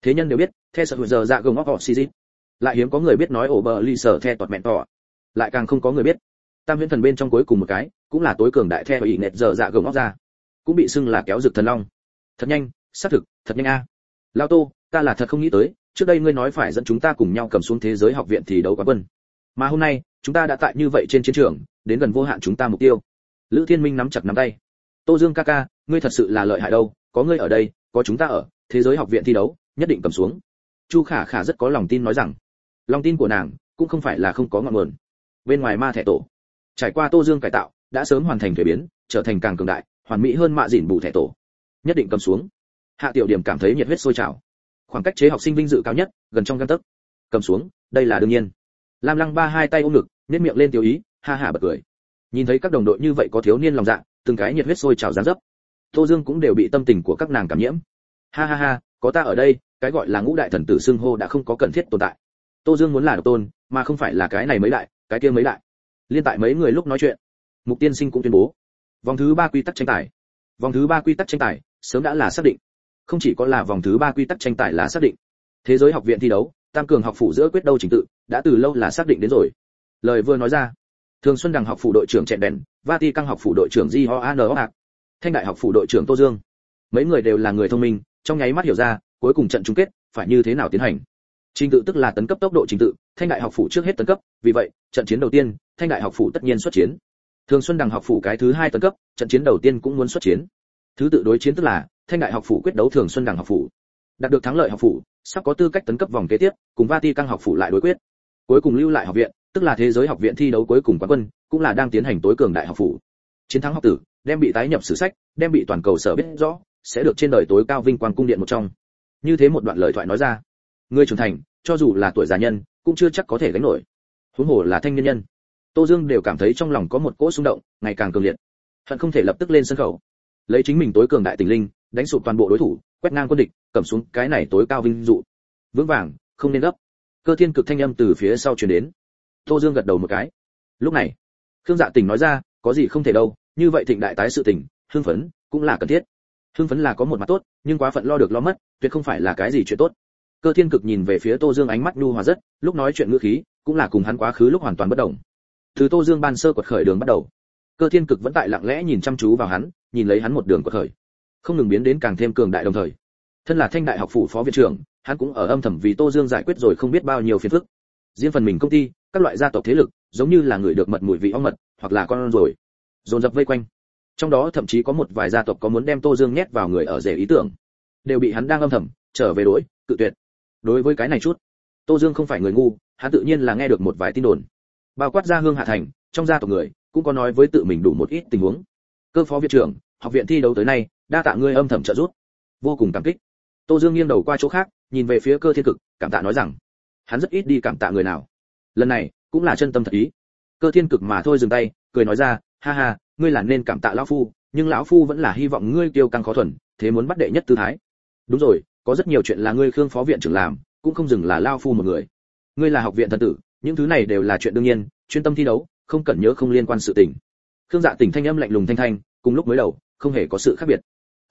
Thế nhân đều biết, The Sở giờ dạ gồng óc xì. Lại hiếm có người biết nói ổ bờ ly sở The tọt mẹn tọ. Lại càng không có người biết. Tam huyễn thần bên trong cuối cùng một cái, cũng là tối cường đại The ủy nệt giờ dạ gồng óc ra. Cũng bị xưng là kéo rực thần long. Thật nhanh, xác thực, thật nhanh a. Lão Tô, ta là thật không nghĩ tới, trước đây ngươi nói phải dẫn chúng ta cùng nhau cầm xuống thế giới học viện thì đấu quán quân. Mà hôm nay, chúng ta đã tại như vậy trên chiến trường, đến gần vô hạn chúng ta mục tiêu. Lữ Thiên Minh nắm chặt nắm tay. Tô Dương ca ca, ngươi thật sự là lợi hại đâu, có ngươi ở đây, có chúng ta ở, thế giới học viện thi đấu, nhất định cầm xuống. Chu Khả Khả rất có lòng tin nói rằng, lòng tin của nàng cũng không phải là không có ngọn nguồn. Bên ngoài ma thẻ tổ, trải qua Tô Dương cải tạo, đã sớm hoàn thành thuế biến, trở thành càng cường đại, hoàn mỹ hơn mạ dỉn bù thẻ tổ. Nhất định cầm xuống. Hạ Tiểu Điểm cảm thấy nhiệt huyết sôi trào. Khoảng cách chế học sinh vinh dự cao nhất, gần trong gang tấc. Cầm xuống, đây là đương nhiên. Lam Lăng Ba hai tay ôm ngực, nhếch miệng lên tiêu ý, ha ha bật cười. Nhìn thấy các đồng đội như vậy có thiếu niên lòng dạ, từng cái nhiệt huyết sôi trào dáng dấp. Tô Dương cũng đều bị tâm tình của các nàng cảm nhiễm. Ha ha ha, có ta ở đây, cái gọi là ngũ đại thần tử xưng hô đã không có cần thiết tồn tại. Tô Dương muốn là độc tôn, mà không phải là cái này mấy đại, cái kia mấy đại. Liên tại mấy người lúc nói chuyện, Mục Tiên Sinh cũng tuyên bố, vòng thứ 3 quy tắc tranh tài. Vòng thứ 3 quy tắc tranh tài sớm đã là xác định. Không chỉ có là vòng thứ 3 quy tắc tranh tài là xác định, thế giới học viện thi đấu, tam cường học phủ giữa quyết đấu trình tự, đã từ lâu là xác định đến rồi. Lời vừa nói ra, Thường Xuân Đằng học phủ đội trưởng Trẹn Đèn, Vati Căng học phủ đội trưởng Di Ho An Hạc, Thanh Đại học phủ đội trưởng Tô Dương. Mấy người đều là người thông minh, trong nháy mắt hiểu ra, cuối cùng trận chung kết phải như thế nào tiến hành. Trình tự tức là tấn cấp tốc độ trình tự, Thanh Đại học phủ trước hết tấn cấp, vì vậy, trận chiến đầu tiên, Thanh Đại học phủ tất nhiên xuất chiến. Thường Xuân Đằng học phủ cái thứ 2 tấn cấp, trận chiến đầu tiên cũng muốn xuất chiến. Thứ tự đối chiến tức là Thanh Đại học phủ quyết đấu Thường Xuân Đằng học phủ. Đạt được thắng lợi học phủ, sắp có tư cách tấn cấp vòng kế tiếp, cùng Vati Căng học phủ lại đối quyết. Cuối cùng lưu lại học viện, tức là thế giới học viện thi đấu cuối cùng quán quân, cũng là đang tiến hành tối cường đại học phủ. Chiến thắng học tử, đem bị tái nhập sử sách, đem bị toàn cầu sở biết rõ, sẽ được trên đời tối cao vinh quang cung điện một trong. Như thế một đoạn lời thoại nói ra, người trưởng thành, cho dù là tuổi già nhân, cũng chưa chắc có thể gánh nổi. Huống hồ là thanh niên nhân. Tô Dương đều cảm thấy trong lòng có một cỗ xung động, ngày càng cường liệt. Hận không thể lập tức lên sân khấu, lấy chính mình tối cường đại tình linh, đánh sụp toàn bộ đối thủ, quét ngang quân địch, cầm xuống cái này tối cao vinh dụ. Vững vàng, không nên gấp. Cơ Thiên Cực thanh âm từ phía sau truyền đến. Tô Dương gật đầu một cái. Lúc này, Khương Dạ Tình nói ra, có gì không thể đâu, như vậy thịnh đại tái sự tình, hưng phấn cũng là cần thiết. Hưng phấn là có một mặt tốt, nhưng quá phận lo được lo mất, tuyệt không phải là cái gì chuyện tốt. Cơ Thiên Cực nhìn về phía Tô Dương ánh mắt nhu hòa rất, lúc nói chuyện ngữ khí, cũng là cùng hắn quá khứ lúc hoàn toàn bất đồng. Từ Tô Dương ban sơ quật khởi đường bắt đầu, Cơ Thiên Cực vẫn tại lặng lẽ nhìn chăm chú vào hắn, nhìn lấy hắn một đường quật khởi, không ngừng biến đến càng thêm cường đại đồng thời. Thân là Thanh Đại học phủ phó viện trưởng, hắn cũng ở âm thầm vì Tô Dương giải quyết rồi không biết bao nhiêu phiền phức. Riêng phần mình công ty, các loại gia tộc thế lực, giống như là người được mật mùi vị ong mật, hoặc là con rồi, dồn dập vây quanh. Trong đó thậm chí có một vài gia tộc có muốn đem Tô Dương nhét vào người ở rể ý tưởng, đều bị hắn đang âm thầm trở về đối, cự tuyệt. Đối với cái này chút, Tô Dương không phải người ngu, hắn tự nhiên là nghe được một vài tin đồn. Bao quát gia hương hạ thành, trong gia tộc người cũng có nói với tự mình đủ một ít tình huống. Cơ phó viện trưởng, học viện thi đấu tới nay, đa tạ ngươi âm thầm trợ giúp, vô cùng cảm kích. Tô Dương nghiêng đầu qua chỗ khác, nhìn về phía Cơ Thiên Cực, cảm tạ nói rằng, hắn rất ít đi cảm tạ người nào. Lần này, cũng là chân tâm thật ý. Cơ Thiên Cực mà thôi dừng tay, cười nói ra, ha ha, ngươi là nên cảm tạ lão phu, nhưng lão phu vẫn là hy vọng ngươi kiêu căng khó thuần, thế muốn bắt đệ nhất tư thái. Đúng rồi, có rất nhiều chuyện là ngươi Khương phó viện trưởng làm, cũng không dừng là lão phu một người. Ngươi là học viện thần tử, những thứ này đều là chuyện đương nhiên, chuyên tâm thi đấu, không cần nhớ không liên quan sự tình. Khương Dạ Tình thanh âm lạnh lùng thanh thanh, cùng lúc mới đầu, không hề có sự khác biệt.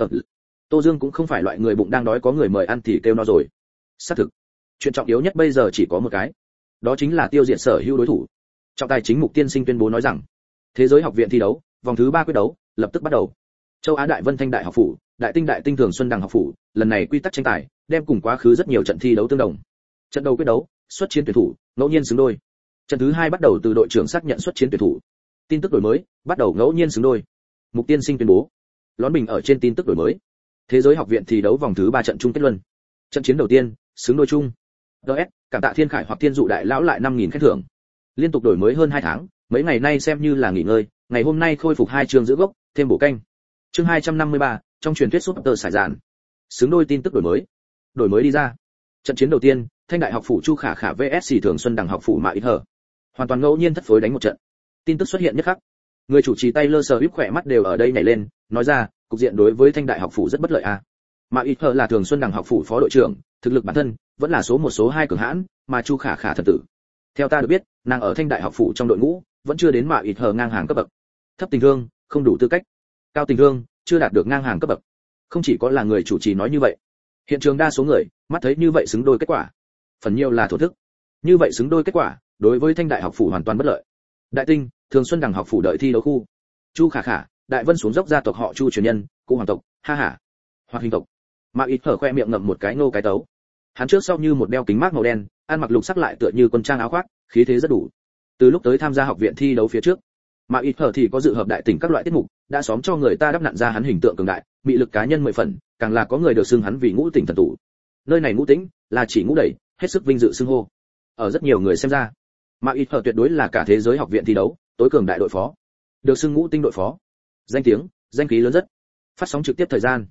Tô Dương cũng không phải loại người bụng đang đói có người mời ăn thì kêu no rồi. Xác thực, chuyện trọng yếu nhất bây giờ chỉ có một cái, đó chính là tiêu diệt sở hữu đối thủ. Trọng tài chính Mục Tiên Sinh tuyên bố nói rằng, thế giới học viện thi đấu, vòng thứ 3 quyết đấu, lập tức bắt đầu. Châu Á Đại Vân Thanh Đại học phủ, Đại Tinh Thường Xuân Đằng học phủ, lần này quy tắc tranh tài, đem cùng quá khứ rất nhiều trận thi đấu tương đồng. Trận đầu quyết đấu, xuất chiến tuyển thủ, ngẫu nhiên xứng đôi. Trận thứ 2 bắt đầu từ đội trưởng xác nhận xuất chiến tuyển thủ. Tin tức đổi mới, bắt đầu ngẫu nhiên xứng đôi. Mục Tiên Sinh tuyên bố, lón bình ở trên tin tức đổi mới. Thế giới học viện thi đấu vòng thứ 3 trận chung kết luân. Trận chiến đầu tiên, xứng đôi chung. DS, cảm tạ Thiên Khải hoặc Thiên Dụ đại lão lại 5000 khen thưởng. Liên tục đổi mới hơn 2 tháng, mấy ngày nay xem như là nghỉ ngơi, ngày hôm nay khôi phục 2 chương giữ gốc, thêm bổ canh. Chương 253, trong truyền thuyết súp tơ sải dạn. Xứng đôi tin tức đổi mới. Đổi mới đi ra. Trận chiến đầu tiên, Thanh Đại học phủ Chu Khả Khả VS Thường Xuân Đằng học phủ Mạ Ít Hở. Hoàn toàn ngẫu nhiên thất phối đánh một trận. Tin tức xuất hiện nhất khắc. Người chủ trì tay lơ sờ híp khỏe mắt đều ở đây nhảy lên, nói ra, cục diện đối với Thanh Đại học phủ rất bất lợi a. Mạ Ít Hở là Thường Xuân Đằng học phủ phó đội trưởng, thực lực bản thân vẫn là số 1 số 2 cường hãn, mà Chu Khả Khả thần tử. Theo ta được biết, nàng ở Thanh Đại học phủ trong đội ngũ, vẫn chưa đến Mạ Ít Hở ngang hàng cấp bậc. Thấp tình thương, không đủ tư cách. Cao tình thương, chưa đạt được ngang hàng cấp bậc. Không chỉ có là người chủ trì nói như vậy, hiện trường đa số người Mắt thấy như vậy xứng đôi kết quả, phần nhiều là thổ thức. Như vậy xứng đôi kết quả, đối với Thanh Đại học phủ hoàn toàn bất lợi. Đại Tinh, Thường Xuân Đằng học phủ đợi thi đấu khu. Chu Khả Khả, Đại Vân xuống dốc gia tộc họ Chu truyền nhân, cụ hoàng tộc, ha ha. Hoạt hình tộc. Mạc Ít hở khoe miệng ngậm một cái nô cái tấu. Hắn trước sau như một đeo kính mát màu đen, ăn mặc lục sắc lại tựa như quân trang áo khoác, khí thế rất đủ. Từ lúc tới tham gia học viện thi đấu phía trước, Mạc Ít hở thì có dự hợp đại tỉnh các loại tiết mục, đã xóm cho người ta đắp nặn ra hắn hình tượng cường đại, bị lực cá nhân 10 phần, càng là có người được xưng hắn vì ngũ tỉnh thần tủ. Nơi này ngũ tỉnh là chỉ ngũ đẩy, hết sức vinh dự xưng hô. Ở rất nhiều người xem ra, Mạc Ít hở tuyệt đối là cả thế giới học viện thi đấu tối cường đại đội phó, được xưng ngũ tinh đội phó. Danh tiếng, danh khí lớn rất. Phát sóng trực tiếp thời gian.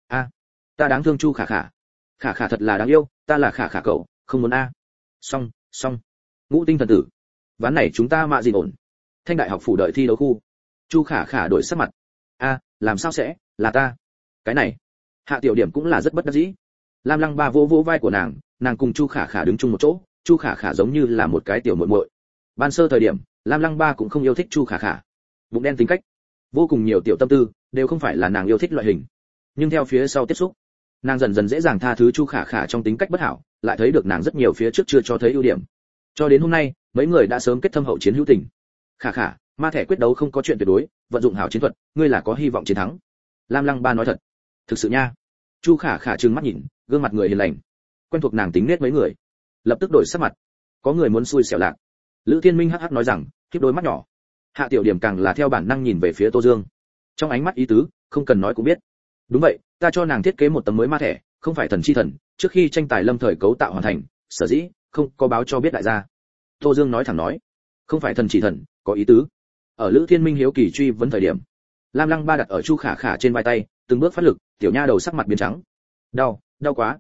Ta đáng thương Chu Khả Khả. Khả Khả thật là đáng yêu, ta là Khả Khả cậu, không muốn Xong. Ngũ tinh thần tử. Ván này chúng ta mạ gì ổn. Thanh Đại học phủ đợi thi đấu khu. Chu Khả Khả đổi sắc mặt. Làm sao sẽ, là ta. Cái này. Hạ Tiểu Điểm cũng là rất bất đắc dĩ. Lam Lăng Ba vỗ vỗ vai của nàng cùng Chu Khả Khả đứng chung một chỗ, Chu Khả Khả giống như là một cái tiểu muội muội. Ban sơ thời điểm, Lam Lăng Ba cũng không yêu thích Chu Khả Khả. Bụng đen tính cách, vô cùng nhiều tiểu tâm tư, đều không phải là nàng yêu thích loại hình. Nhưng theo phía sau tiếp xúc, nàng dần dần dễ dàng tha thứ Chu Khả Khả trong tính cách bất hảo, lại thấy được nàng rất nhiều phía trước chưa cho thấy ưu điểm. Cho đến hôm nay, mấy người đã sớm kết thâm hậu chiến hữu tình. Khả Khả, ma thẻ quyết đấu không có chuyện tuyệt đối, vận dụng hảo chiến thuật, ngươi là có hy vọng chiến thắng. Lam Lăng Ba nói thật. Thực sự nha. Chu Khả Khả trừng mắt nhìn, gương mặt người hiền lành, quen thuộc nàng tính nết mấy người, lập tức đổi sắc mặt. Có người muốn xui xẻo lạc. Lữ Thiên Minh hắc hắc nói rằng, khép đôi mắt nhỏ. Hạ Tiểu Điểm càng là theo bản năng nhìn về phía Tô Dương. Trong ánh mắt ý tứ, không cần nói cũng biết. Đúng vậy, ta cho nàng thiết kế một tấm mới ma thẻ, không phải thần chi thần, trước khi tranh tài lâm thời cấu tạo hoàn thành, sở dĩ không có báo cho biết đại gia. Tô Dương nói thẳng nói, không phải thần chỉ thần, có ý tứ. Ở Lữ Thiên Minh hiếu kỳ truy vấn thời điểm, Lam Lăng Ba đặt ở Chu Khả Khả trên vai tay, từng bước phát lực, tiểu nha đầu sắc mặt biến trắng. Đau quá.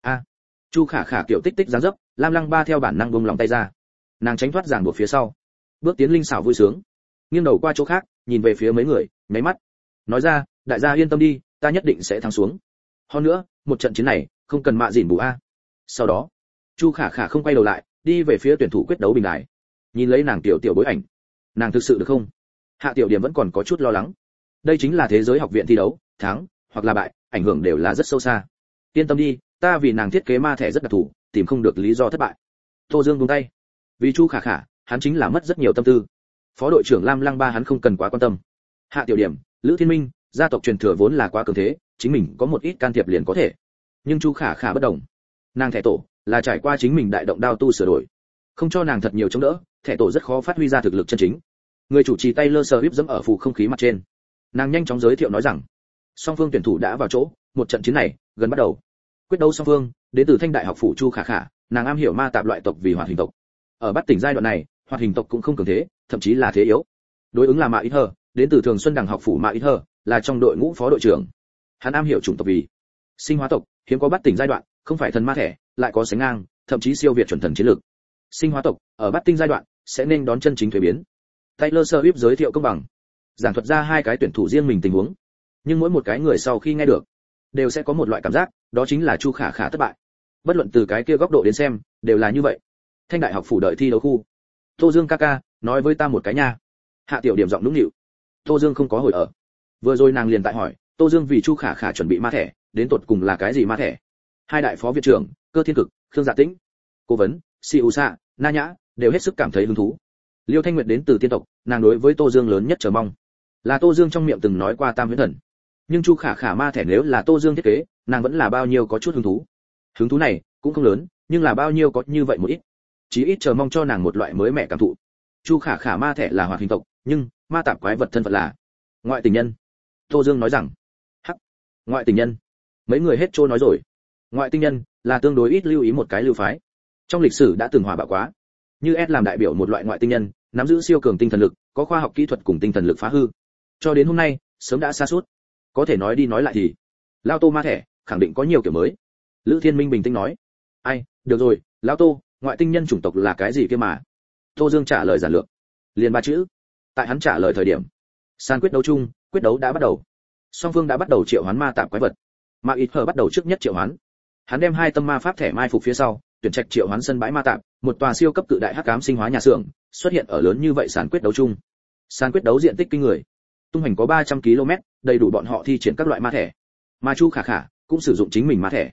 Chu Khả Khả tiểu tích tích giáng dấp, Lam Lăng Ba theo bản năng buông lòng tay ra. Nàng tránh thoát ràng buộc phía sau, bước tiến linh xảo vui sướng, nghiêng đầu qua chỗ khác, nhìn về phía mấy người, nháy mắt, nói ra, đại gia yên tâm đi, ta nhất định sẽ thắng xuống. Hơn nữa, một trận chiến này, không cần mạ dỉn bù Sau đó, Chu Khả Khả không quay đầu lại, đi về phía tuyển thủ quyết đấu bình đài. Nhìn lấy nàng tiểu bối ảnh, nàng thực sự được không? Hạ Tiểu Điểm vẫn còn có chút lo lắng. Đây chính là thế giới học viện thi đấu, thắng hoặc là bại, ảnh hưởng đều là rất sâu xa. Yên tâm đi, ta vì nàng thiết kế ma thẻ rất đặc thù, tìm không được lý do thất bại. Tô Dương buông tay. Vì Chu Khả Khả, hắn chính là mất rất nhiều tâm tư. Phó đội trưởng Lam Lăng Ba hắn không cần quá quan tâm. Hạ Tiểu Điểm, Lữ Thiên Minh, gia tộc truyền thừa vốn là quá cường thế, chính mình có một ít can thiệp liền có thể. Nhưng Chu Khả Khả bất đồng. Nàng thẻ tổ là trải qua chính mình đại động đao tu sửa đổi, không cho nàng thật nhiều chống đỡ, thẻ tổ rất khó phát huy ra thực lực chân chính. Người chủ trì Taylor Swift dẫm ở phù không khí mặt trên. Nàng nhanh chóng giới thiệu nói rằng, song phương tuyển thủ đã vào chỗ, một trận chiến này gần bắt đầu. Quyết đấu song phương, đến từ Thanh Đại học phủ Chu Khả Khả, nàng am hiểu ma tạp loại tộc vì hoạt hình tộc. Ở bắt tỉnh giai đoạn này, hoạt hình tộc cũng không cường thế, thậm chí là thế yếu. Đối ứng là Mạ Ít Hờ, đến từ Thường Xuân Đằng học phủ Mạ Ít Hờ, là trong đội ngũ phó đội trưởng. Hắn am hiểu chủng tộc vì sinh hóa tộc, hiếm có bắt tỉnh giai đoạn, không phải thần ma thẻ, lại có sánh ngang, thậm chí siêu việt chuẩn thần chiến lược. Sinh hóa tộc ở bắt tinh giai đoạn sẽ nên đón chân chính thuế biến. Taylor Swift giới thiệu công bằng, giảng thuật ra hai cái tuyển thủ riêng mình tình huống, nhưng mỗi một cái người sau khi nghe được đều sẽ có một loại cảm giác, đó chính là Chu Khả Khả thất bại. Bất luận từ cái kia góc độ đến xem, đều là như vậy. Thanh Đại học phủ đợi thi đấu khu. Tô Dương ca ca, nói với ta một cái nha. Hạ Tiểu Điểm giọng nũng nịu. Tô Dương không có hồi ở. Vừa rồi nàng liền tại hỏi, Tô Dương vì Chu Khả Khả chuẩn bị ma thẻ, đến tột cùng là cái gì ma thẻ? Hai đại phó viện trưởng, Cơ Thiên Cực, Khương Dạ Tĩnh, cố vấn, Siusa, Na Nhã, đều hết sức cảm thấy hứng thú. Liêu Thanh Nguyệt đến từ tiên tộc, nàng đối với Tô Dương lớn nhất chờ mong là Tô Dương trong miệng từng nói qua Tam Huyễn Thần. Nhưng Chu Khả Khả ma thẻ nếu là Tô Dương thiết kế, nàng vẫn là bao nhiêu có chút hứng thú. Hứng thú này cũng không lớn, nhưng là bao nhiêu có như vậy một ít. Chí ít chờ mong cho nàng một loại mới mẻ cảm thụ. Chu Khả Khả ma thẻ là hoạt hình tộc, nhưng ma tạp quái vật thân phận là ngoại tình nhân. Tô Dương nói rằng, hắc, ngoại tình nhân. Mấy người hết trôi nói rồi. Ngoại tình nhân là tương đối ít lưu ý một cái lưu phái. Trong lịch sử đã từng hòa bạo quá. Như S làm đại biểu một loại ngoại tinh nhân, nắm giữ siêu cường tinh thần lực, có khoa học kỹ thuật cùng tinh thần lực phá hư. Cho đến hôm nay, sớm đã sa sút. Có thể nói đi nói lại thì, Lao Tô ma thẻ, khẳng định có nhiều kiểu mới. Lữ Thiên Minh bình tĩnh nói, ai, được rồi, Lao Tô, ngoại tinh nhân chủng tộc là cái gì kia mà? Tô Dương trả lời giản lược, liền ba chữ. Tại hắn trả lời thời điểm, sàn quyết đấu chung, quyết đấu đã bắt đầu. Song phương đã bắt đầu triệu hoán ma tạp quái vật. Mạc Ít Hờ bắt đầu trước nhất triệu hoán. Hắn đem hai tâm ma pháp thẻ mai phục phía sau, tuyển trạch triệu hoán sân bãi ma tạp, một tòa siêu cấp cự đại hắc ám sinh hóa nhà xưởng xuất hiện ở lớn như vậy sàn quyết đấu chung. Sàn quyết đấu diện tích kinh người, tung hành có 300 km, đầy đủ bọn họ thi triển các loại ma thẻ. Mà Chu Khả Khả cũng sử dụng chính mình ma thẻ.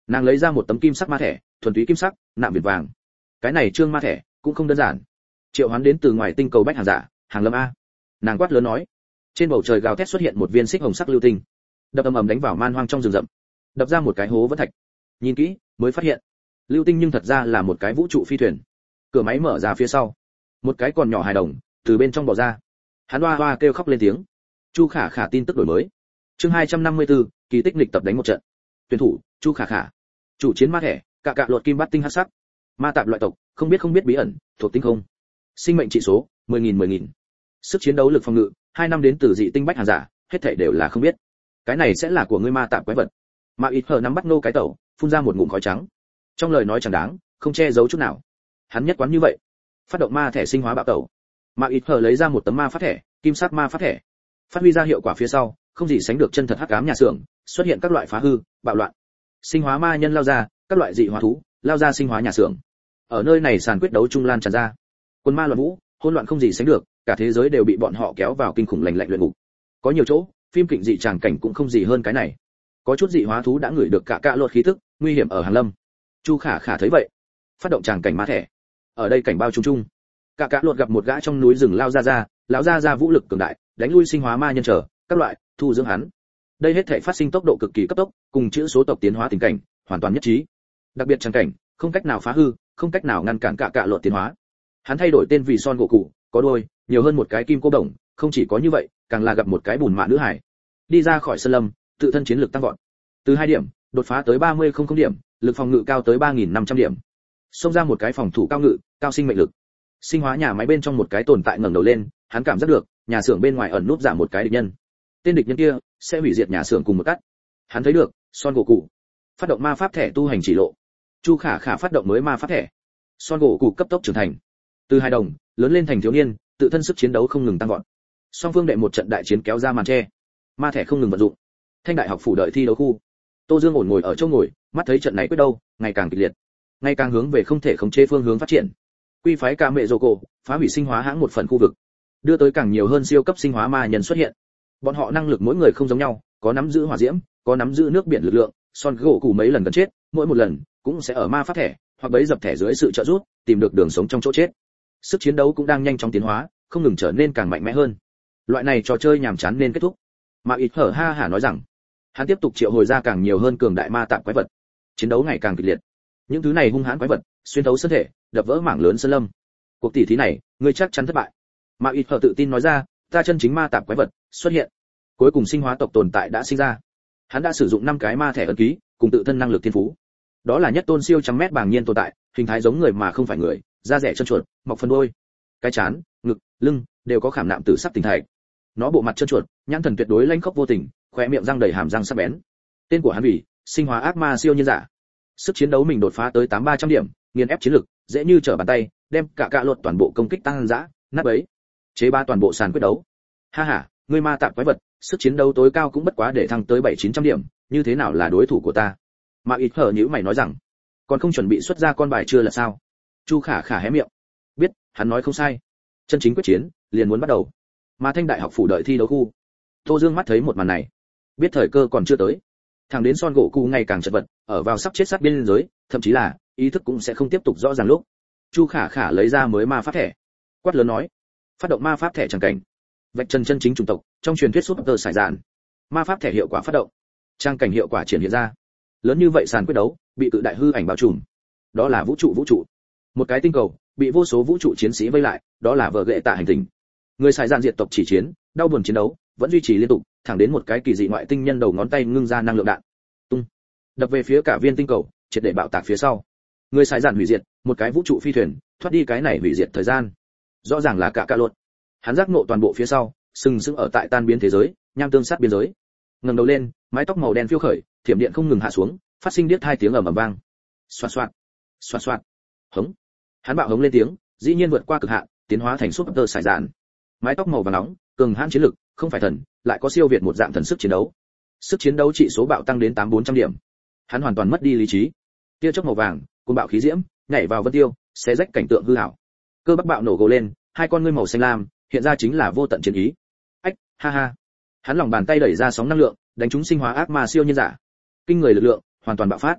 Nàng lấy ra một tấm kim sắc ma thẻ, thuần túy kim sắc, nạm việt vàng. Cái này trương ma thẻ cũng không đơn giản. Triệu Hoán đến từ ngoài tinh cầu Bách Hàng Giả, Hàng Lâm a. Nàng quát lớn nói. Trên bầu trời gào thét xuất hiện một viên xích hồng sắc lưu tinh, đập ầm ầm đánh vào man hoang trong rừng rậm, đập ra một cái hố vẫn thạch. Nhìn kỹ, mới phát hiện, lưu tinh nhưng thật ra là một cái vũ trụ phi thuyền. Cửa máy mở ra phía sau, một cái còn nhỏ hài đồng từ bên trong bò ra. Hắn oa oa kêu khóc lên tiếng. Chu Khả Khả tin tức đổi mới. Chương 254, kỳ tích nghịch tập đánh một trận. Tuyển thủ, Chu Khả Khả. Chủ chiến ma thẻ, cạ luật kim bát tinh hắc sắc. Ma tạp loại tộc, không biết bí ẩn, thuộc tinh không. Sinh mệnh trị số, 10.000. Sức chiến đấu lực phòng ngự, 2 năm đến từ dị tinh Bách Hàng Giả, hết thảy đều là không biết. Cái này sẽ là của ngươi ma tạp quái vật. Ma ít hờ nắm bắt nô cái tẩu, phun ra một ngụm khói trắng. Trong lời nói chẳng đáng, không che giấu chút nào. Hắn nhất quán như vậy. Phát động ma thẻ sinh hóa bạo tẩu. Ma ít hờ lấy ra một tấm ma pháp thẻ, kim sắc ma pháp thẻ. Phát huy ra hiệu quả phía sau, không gì sánh được chân thật hắc ám nhà xưởng, xuất hiện các loại phá hư, bạo loạn. Sinh hóa ma nhân lao ra, các loại dị hóa thú lao ra sinh hóa nhà xưởng. Ở nơi này sàn quyết đấu trung lan tràn ra. Quân ma loạn vũ, hỗn loạn không gì sánh được, cả thế giới đều bị bọn họ kéo vào kinh khủng lạnh luyện ngục. Có nhiều chỗ, phim kịch dị tràng cảnh cũng không gì hơn cái này. Có chút dị hóa thú đã ngửi được cả luật khí tức, nguy hiểm ở Hàng Lâm. Chu Khả Khả thấy vậy, phát động tràng cảnh ma thẻ. Ở đây cảnh bao trùng trung, cả luật gặp một gã trong núi rừng lao ra, lão ra vũ lực cường đại, đánh lui sinh hóa ma nhân trở, các loại thu dưỡng hắn. Đây hết thể phát sinh tốc độ cực kỳ cấp tốc, cùng chữ số tộc tiến hóa tình cảnh hoàn toàn nhất trí. Đặc biệt tràng cảnh, không cách nào phá hư, không cách nào ngăn cản cả luật tiến hóa. Hắn thay đổi tên vì Son gỗ cụ, có đôi, nhiều hơn một cái kim cô đồng, không chỉ có như vậy, càng là gặp một cái bùn mạ nữ hải. Đi ra khỏi sân lâm, tự thân chiến lực tăng vọt. Từ 2 điểm, đột phá tới 3000 điểm, lực phòng ngự cao tới 3500 điểm. Xông ra một cái phòng thủ cao ngự, cao sinh mệnh lực. Sinh hóa nhà máy bên trong một cái tồn tại ngẩng đầu lên, hắn cảm giác được, nhà xưởng bên ngoài ẩn núp giảm một cái địch nhân. Tên địch nhân kia sẽ hủy diệt nhà xưởng cùng một cắt. Hắn thấy được, Son gỗ cụ phát động ma pháp thẻ tu hành chỉ lộ. Chu Khả Khả phát động mới ma pháp thẻ. Son gỗ cụ cấp tốc trưởng thành. Từ hài đồng, lớn lên thành thiếu niên, tự thân sức chiến đấu không ngừng tăng vọt. Song phương đệ một trận đại chiến kéo ra màn che. Ma thẻ không ngừng vận dụng. Thanh đại học phủ đợi thi đấu khu. Tô Dương ổn ngồi ở chỗ ngồi, mắt thấy trận này quyết đâu, ngày càng kịch liệt, ngày càng hướng về không thể khống chế phương hướng phát triển. Quy phái ca mẹ rồ cổ, phá hủy sinh hóa hãng một phần khu vực, đưa tới càng nhiều hơn siêu cấp sinh hóa ma nhân xuất hiện. Bọn họ năng lực mỗi người không giống nhau, có nắm giữ hỏa diễm, có nắm giữ nước biển lực lượng. Son gỗ cụ mấy lần gần chết, mỗi một lần cũng sẽ ở ma pháp thẻ hoặc bẫy dập thẻ dưới sự trợ giúp, tìm được đường sống trong chỗ chết. Sức chiến đấu cũng đang nhanh chóng tiến hóa, không ngừng trở nên càng mạnh mẽ hơn. Loại này trò chơi nhàm chán nên kết thúc. Mà ít hở ha hả nói rằng, hắn tiếp tục triệu hồi ra càng nhiều hơn cường đại ma tạp quái vật. Chiến đấu ngày càng kịch liệt. Những thứ này hung hãn quái vật, xuyên thấu thân thể, đập vỡ mảng lớn sơn lâm. Cuộc tỷ thí này, ngươi chắc chắn thất bại. Mà ít hở tự tin nói ra, ta chân chính ma tạp quái vật xuất hiện. Cuối cùng sinh hóa tộc tồn tại đã sinh ra. Hắn đã sử dụng 5 cái ma thẻ ấn ký, cùng tự thân năng lực thiên phú. Đó là nhất tôn siêu trăm mét bàng nhiên tồn tại, hình thái giống người mà không phải người, da rẻ chân chuột, mọc phần đuôi, cái trán, ngực, lưng đều có khảm nạm tử sắc tinh thạch. Nó bộ mặt chân chuột, nhãn thần tuyệt đối lanh khốc vô tình, khóe miệng răng đầy hàm răng sắc bén. Tên của hắn vì sinh hóa ác ma siêu nhân giả. Sức chiến đấu mình đột phá tới 8300 điểm, nghiền ép chiến lực, dễ như trở bàn tay, đem cả luật toàn bộ công kích tăng dã, nát bấy. Chế ba toàn bộ sàn quyết đấu. Ha ha, ngươi ma tạp quái vật, sức chiến đấu tối cao cũng bất quá để thăng tới 7900 điểm, như thế nào là đối thủ của ta? Mà ít hở nhíu mày nói rằng, còn không chuẩn bị xuất ra con bài chưa là sao? Chu Khả Khả hé miệng. Biết, hắn nói không sai. Chân chính quyết chiến liền muốn bắt đầu. Mà Thanh đại học phủ đợi thi đấu khu. Tô Dương mắt thấy một màn này, biết thời cơ còn chưa tới. Thằng đến Son gỗ cụ ngày càng chật vật, ở vào sắp chết sát biên giới, thậm chí là ý thức cũng sẽ không tiếp tục rõ ràng lúc. Chu Khả Khả lấy ra mới ma pháp thẻ, quát lớn nói, phát động ma pháp thẻ chẳng cảnh. Vạch trần chân chính chủng tộc, trong truyền thuyết súp tơ sải dạn. Ma pháp thẻ hiệu quả phát động, trang cảnh hiệu quả triển hiện ra. Lớn như vậy sàn quyết đấu, bị cự đại hư ảnh bao trùm. Đó là vũ trụ. Một cái tinh cầu, bị vô số vũ trụ chiến sĩ vây lại, đó là vở ghệ tạ hành tinh. Người sải dạn diệt tộc chỉ chiến, đau buồn chiến đấu, vẫn duy trì liên tục, thẳng đến một cái kỳ dị ngoại tinh nhân đầu ngón tay ngưng ra năng lượng đạn. Tung, đập về phía cả viên tinh cầu, triệt để bạo tạc phía sau. Người sải dạn hủy diệt, một cái vũ trụ phi thuyền, thoát đi cái này hủy diệt thời gian. Rõ ràng là cả luật. Hắn giác ngộ toàn bộ phía sau, sừng sững ở tại tan biến thế giới, nham tương sát biên giới. Ngẩng đầu lên, mái tóc màu đen phiêu khởi, thiểm điện không ngừng hạ xuống, phát sinh điếc 2 tiếng ầm ầm vang. Xoạt xoạt, xoạt xoạt. Hống. Hắn bạo hống lên tiếng, dĩ nhiên vượt qua cực hạn, tiến hóa thành súp tơ sải dạn. Mái tóc màu vàng nóng, cường hãn chiến lực, không phải thần, lại có siêu việt một dạng thần sức chiến đấu. Sức chiến đấu trị số bạo tăng đến 8400 điểm. Hắn hoàn toàn mất đi lý trí. Tia chớp màu vàng, cuồng bạo khí diễm, nhảy vào vân tiêu, xé rách cảnh tượng hư ảo. Cơ bắp bạo nổ gồ lên, 2 con ngươi màu xanh lam, hiện ra chính là vô tận chiến ý. Ách, ha ha. Hắn lòng bàn tay đẩy ra sóng năng lượng, đánh trúng sinh hóa ác ma siêu nhân giả. Kinh người lực lượng, hoàn toàn bạo phát.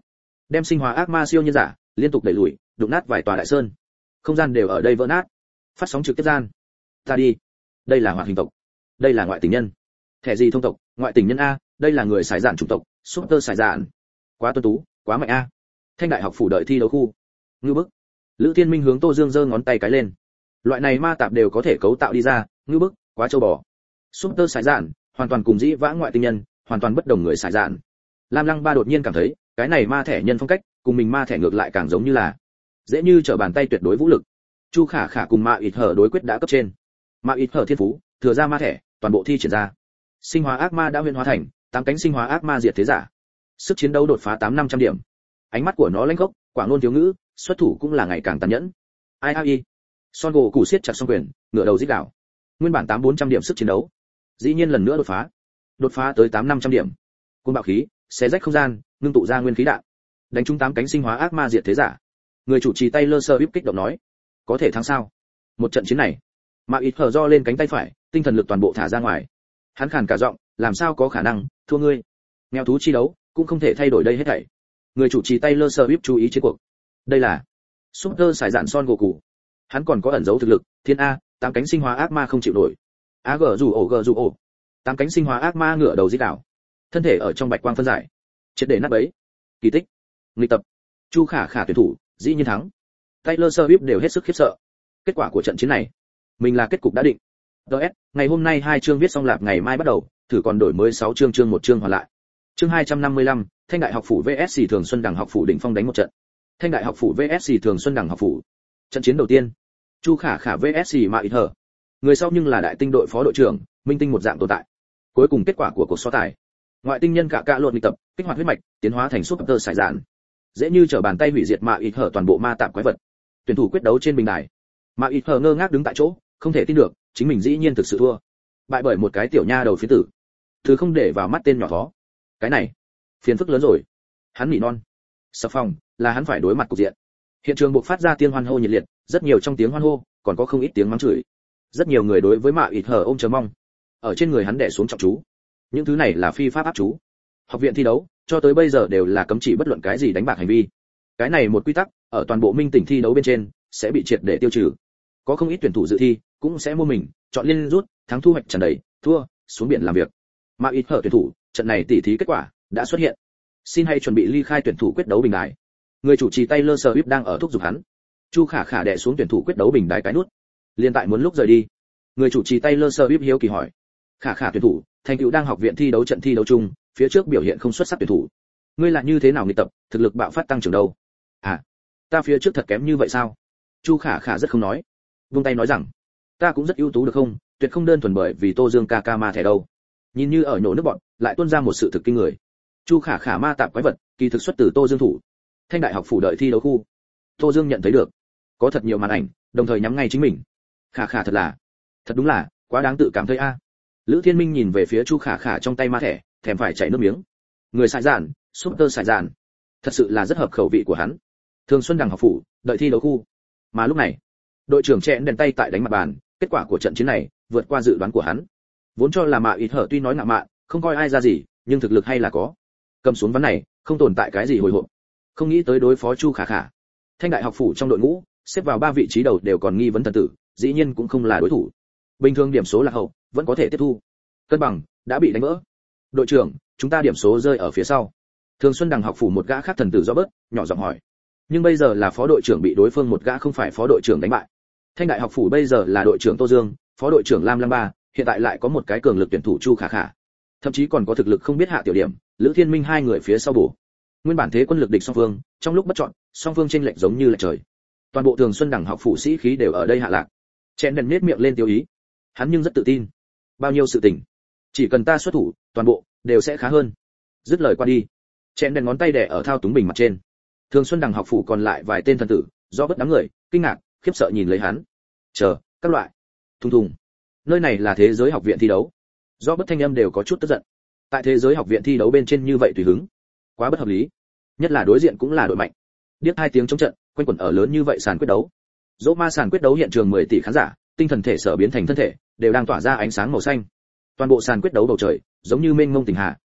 đem sinh hóa ác ma siêu nhân giả liên tục đẩy lùi, đụng nát vài tòa đại sơn. Không gian đều ở đây vỡ nát. Phát sóng trực tiếp gian. Ta đi. Đây là hoạt hình tộc. Đây là ngoại tình nhân. Thẻ gì thông tộc, ngoại tình nhân a, đây là người xài dạn chủng tộc, super xài dạn. Quá tuấn tú, quá mạnh a. Thanh đại học phủ đợi thi đấu khu. Ngưu bức. Lữ Thiên Minh hướng Tô Dương giơ ngón tay cái lên. Loại này ma tạp đều có thể cấu tạo đi ra, ngưu bức, quá châu bò. Super xài dạn, hoàn toàn cùng dĩ vãng ngoại tình nhân, hoàn toàn bất đồng người xài dạn. Lam Lăng Ba đột nhiên cảm thấy, cái này ma thẻ nhân phong cách, cùng mình ma thẻ ngược lại càng giống như là dễ như trở bàn tay tuyệt đối vũ lực. Chu Khả Khả cùng Ma Ít Hở đối quyết đã cấp trên. Ma Ít Hở thiên phú, thừa ra ma thẻ, toàn bộ thi triển ra. Sinh hóa ác ma đã huyễn hóa thành 8 cánh sinh hóa ác ma diệt thế giả. Sức chiến đấu đột phá 8500 điểm. Ánh mắt của nó lãnh gốc, quảng ngôn thiếu ngữ, xuất thủ cũng là ngày càng tàn nhẫn. Ai. Son gỗ củ siết chặt song quyền, ngửa đầu rít gào. Nguyên bản 8400 điểm sức chiến đấu, dĩ nhiên lần nữa đột phá tới 8500 điểm. Cơn bạo khí, xé rách không gian, ngưng tụ ra nguyên khí đạn. Đánh trúng 8 cánh sinh hóa ác ma diệt thế giả. Người chủ trì Taylor Swift kích động nói, có thể thắng sao? Một trận chiến này, Ma Ít Hở do lên cánh tay phải, tinh thần lực toàn bộ thả ra ngoài. Hắn khàn cả giọng, làm sao có khả năng thua ngươi? Nghèo thú chi đấu, cũng không thể thay đổi đây hết thảy. Người chủ trì Taylor Swift chú ý chiến cuộc. Đây là Super Sải Dạn Son Goku. Hắn còn có ẩn dấu thực lực, thiên a, 8 cánh sinh hóa ác ma không chịu nổi. G dù ổ. 8 cánh sinh hóa ác ma ngửa đầu rít đảo. Thân thể ở trong bạch quang phân giải, triệt để nát bấy. Kỳ tích. Nghịch tập. Chu Khả Khả tuyển thủ, dĩ nhiên thắng. Taylor Swift đều hết sức khiếp sợ. Kết quả của trận chiến này, mình là kết cục đã định. DS, ngày hôm nay 2 chương viết xong lạp, ngày mai bắt đầu, thử còn đổi mới 6 chương một chương hoàn lại. Chương 255, Thanh đại học phủ VS Thường Xuân Đẳng học phủ đỉnh phong đánh một trận. Thanh đại học phủ VS Thường Xuân Đẳng học phủ. Trận chiến đầu tiên, Chu Khả Khả VS Ma Ít Hở. Người sau nhưng là đại tinh đội phó đội trưởng, minh tinh một dạng tồn tại. Cuối cùng kết quả của cuộc so tài, ngoại tinh nhân cả lộn nghịch tập, kích hoạt huyết mạch, tiến hóa thành super sải dạn. Dễ như trở bàn tay hủy diệt Ma Ít Hở toàn bộ ma tạp quái vật. Tuyển thủ quyết đấu trên bình đài. Ma Ít Hở ngơ ngác đứng tại chỗ, không thể tin được, chính mình dĩ nhiên thực sự thua. Bại bởi một cái tiểu nha đầu phiến tử. Thứ không để vào mắt tên nhỏ thó. Cái này, phiền phức lớn rồi. Hắn nỉ non. Sập phòng, là hắn phải đối mặt cục diện. Hiện trường buộc phát ra tiếng hoan hô nhiệt liệt, rất nhiều trong tiếng hoan hô, còn có không ít tiếng mắng chửi. Rất nhiều người đối với Ma Ít Hở ôm chờ mong. Ở trên người hắn đè xuống trọng chú. Những thứ này là phi pháp áp chú. Học viện thi đấu, cho tới bây giờ đều là cấm chỉ bất luận cái gì đánh bạc hành vi. Cái này một quy tắc, ở toàn bộ minh tỉnh thi đấu bên trên, sẽ bị triệt để tiêu trừ. Có không ít tuyển thủ dự thi, cũng sẽ mua mình, chọn liên rút, thắng thu hoạch tràn đầy, thua, xuống biển làm việc. Ma Ít Hở tuyển thủ, trận này tỉ thí kết quả đã xuất hiện. Xin hãy chuẩn bị ly khai tuyển thủ quyết đấu bình đài. Người chủ trì Taylor Swift đang ở thúc giục hắn. Chu Khả Khả đè xuống tuyển thủ quyết đấu bình đài cái nút. Liên tại muốn lúc rời đi. Người chủ trì Taylor Swift hiếu kỳ hỏi: "Khả Khả tuyển thủ, thành tựu đang học viện thi đấu trận thi đấu chung, phía trước biểu hiện không xuất sắc tuyển thủ. Ngươi là như thế nào nghịch tập, thực lực bạo phát tăng trưởng đâu?" "À, ta phía trước thật kém như vậy sao?" Chu Khả Khả rất không nói. Vung tay nói rằng: "Ta cũng rất ưu tú được không, tuyệt không đơn thuần bởi vì Tô Dương ca ca ma thẻ đâu." Nhìn như ở nhổ nước bọn, lại tuôn ra một sự thực kinh người. Chu Khả Khả ma tạp quái vật, kỳ thực xuất từ Tô Dương thủ. Thanh đại học phủ đợi thi đấu khu. Tô Dương nhận thấy được, có thật nhiều màn ảnh, đồng thời nhắm ngay chính mình. Khả Khả thật đúng là quá đáng tự cảm thấy a. Lữ Thiên Minh nhìn về phía Chu Khả Khả trong tay ma thẻ, thèm phải chảy nước miếng. Người xài dạn, super xài dạn, thật sự là rất hợp khẩu vị của hắn. Thường Xuân Đằng học phủ, đợi thi đấu khu. Mà lúc này, đội trưởng chẹn đèn tay tại đánh mặt bàn, kết quả của trận chiến này vượt qua dự đoán của hắn. Vốn cho là Ma Ít Hở tuy nói ngạo mạn, không coi ai ra gì, nhưng thực lực hay là có. Cầm xuống ván này, không tồn tại cái gì hồi hộp. Không nghĩ tới đối phó Chu Khả Khả. Thanh đại học phủ trong đội ngũ, xếp vào 3 vị trí đầu đều còn nghi vấn thần tử, dĩ nhiên cũng không là đối thủ. Bình thường điểm số là hậu, vẫn có thể tiếp thu. Cân bằng đã bị đánh vỡ. Đội trưởng, chúng ta điểm số rơi ở phía sau. Thường Xuân Đằng học phủ một gã khác thần tử do bớt, nhỏ giọng hỏi. Nhưng bây giờ là phó đội trưởng bị đối phương một gã không phải phó đội trưởng đánh bại. Thanh đại học phủ bây giờ là đội trưởng Tô Dương, phó đội trưởng Lam Lăng Ba, hiện tại lại có một cái cường lực tuyển thủ Chu Khả Khả. Thậm chí còn có thực lực không biết hạ tiểu điểm, Lữ Thiên Minh hai người phía sau bổ. Nguyên bản thế quân lực địch song phương, trong lúc bất chọn, song phương chênh lệch giống như là trời. Toàn bộ Thường Xuân Đằng học phủ sĩ khí đều ở đây hạ lạc. Chèn đèn nhếch miệng lên tiêu ý. Hắn nhưng rất tự tin. Bao nhiêu sự tình, chỉ cần ta xuất thủ, toàn bộ đều sẽ khá hơn. Dứt lời qua đi, chèn đèn ngón tay đè ở thao túng bình mặt trên. Thường Xuân Đằng học phủ còn lại vài tên thần tử, do bất đám người kinh ngạc, khiếp sợ nhìn lấy hắn. Chờ, các loại. Thùng thùng. Nơi này là thế giới học viện thi đấu. Do bất thanh âm đều có chút tức giận. Tại thế giới học viện thi đấu bên trên như vậy tùy hứng, quá bất hợp lý. Nhất là đối diện cũng là đội mạnh. Điếc hai tiếng chống trận, quanh quẩn ở lớn như vậy sàn quyết đấu. Dỗ ma sàn quyết đấu hiện trường 10 tỷ khán giả, tinh thần thể sở biến thành thân thể, đều đang tỏa ra ánh sáng màu xanh. Toàn bộ sàn quyết đấu bầu trời, giống như mênh mông tình hà.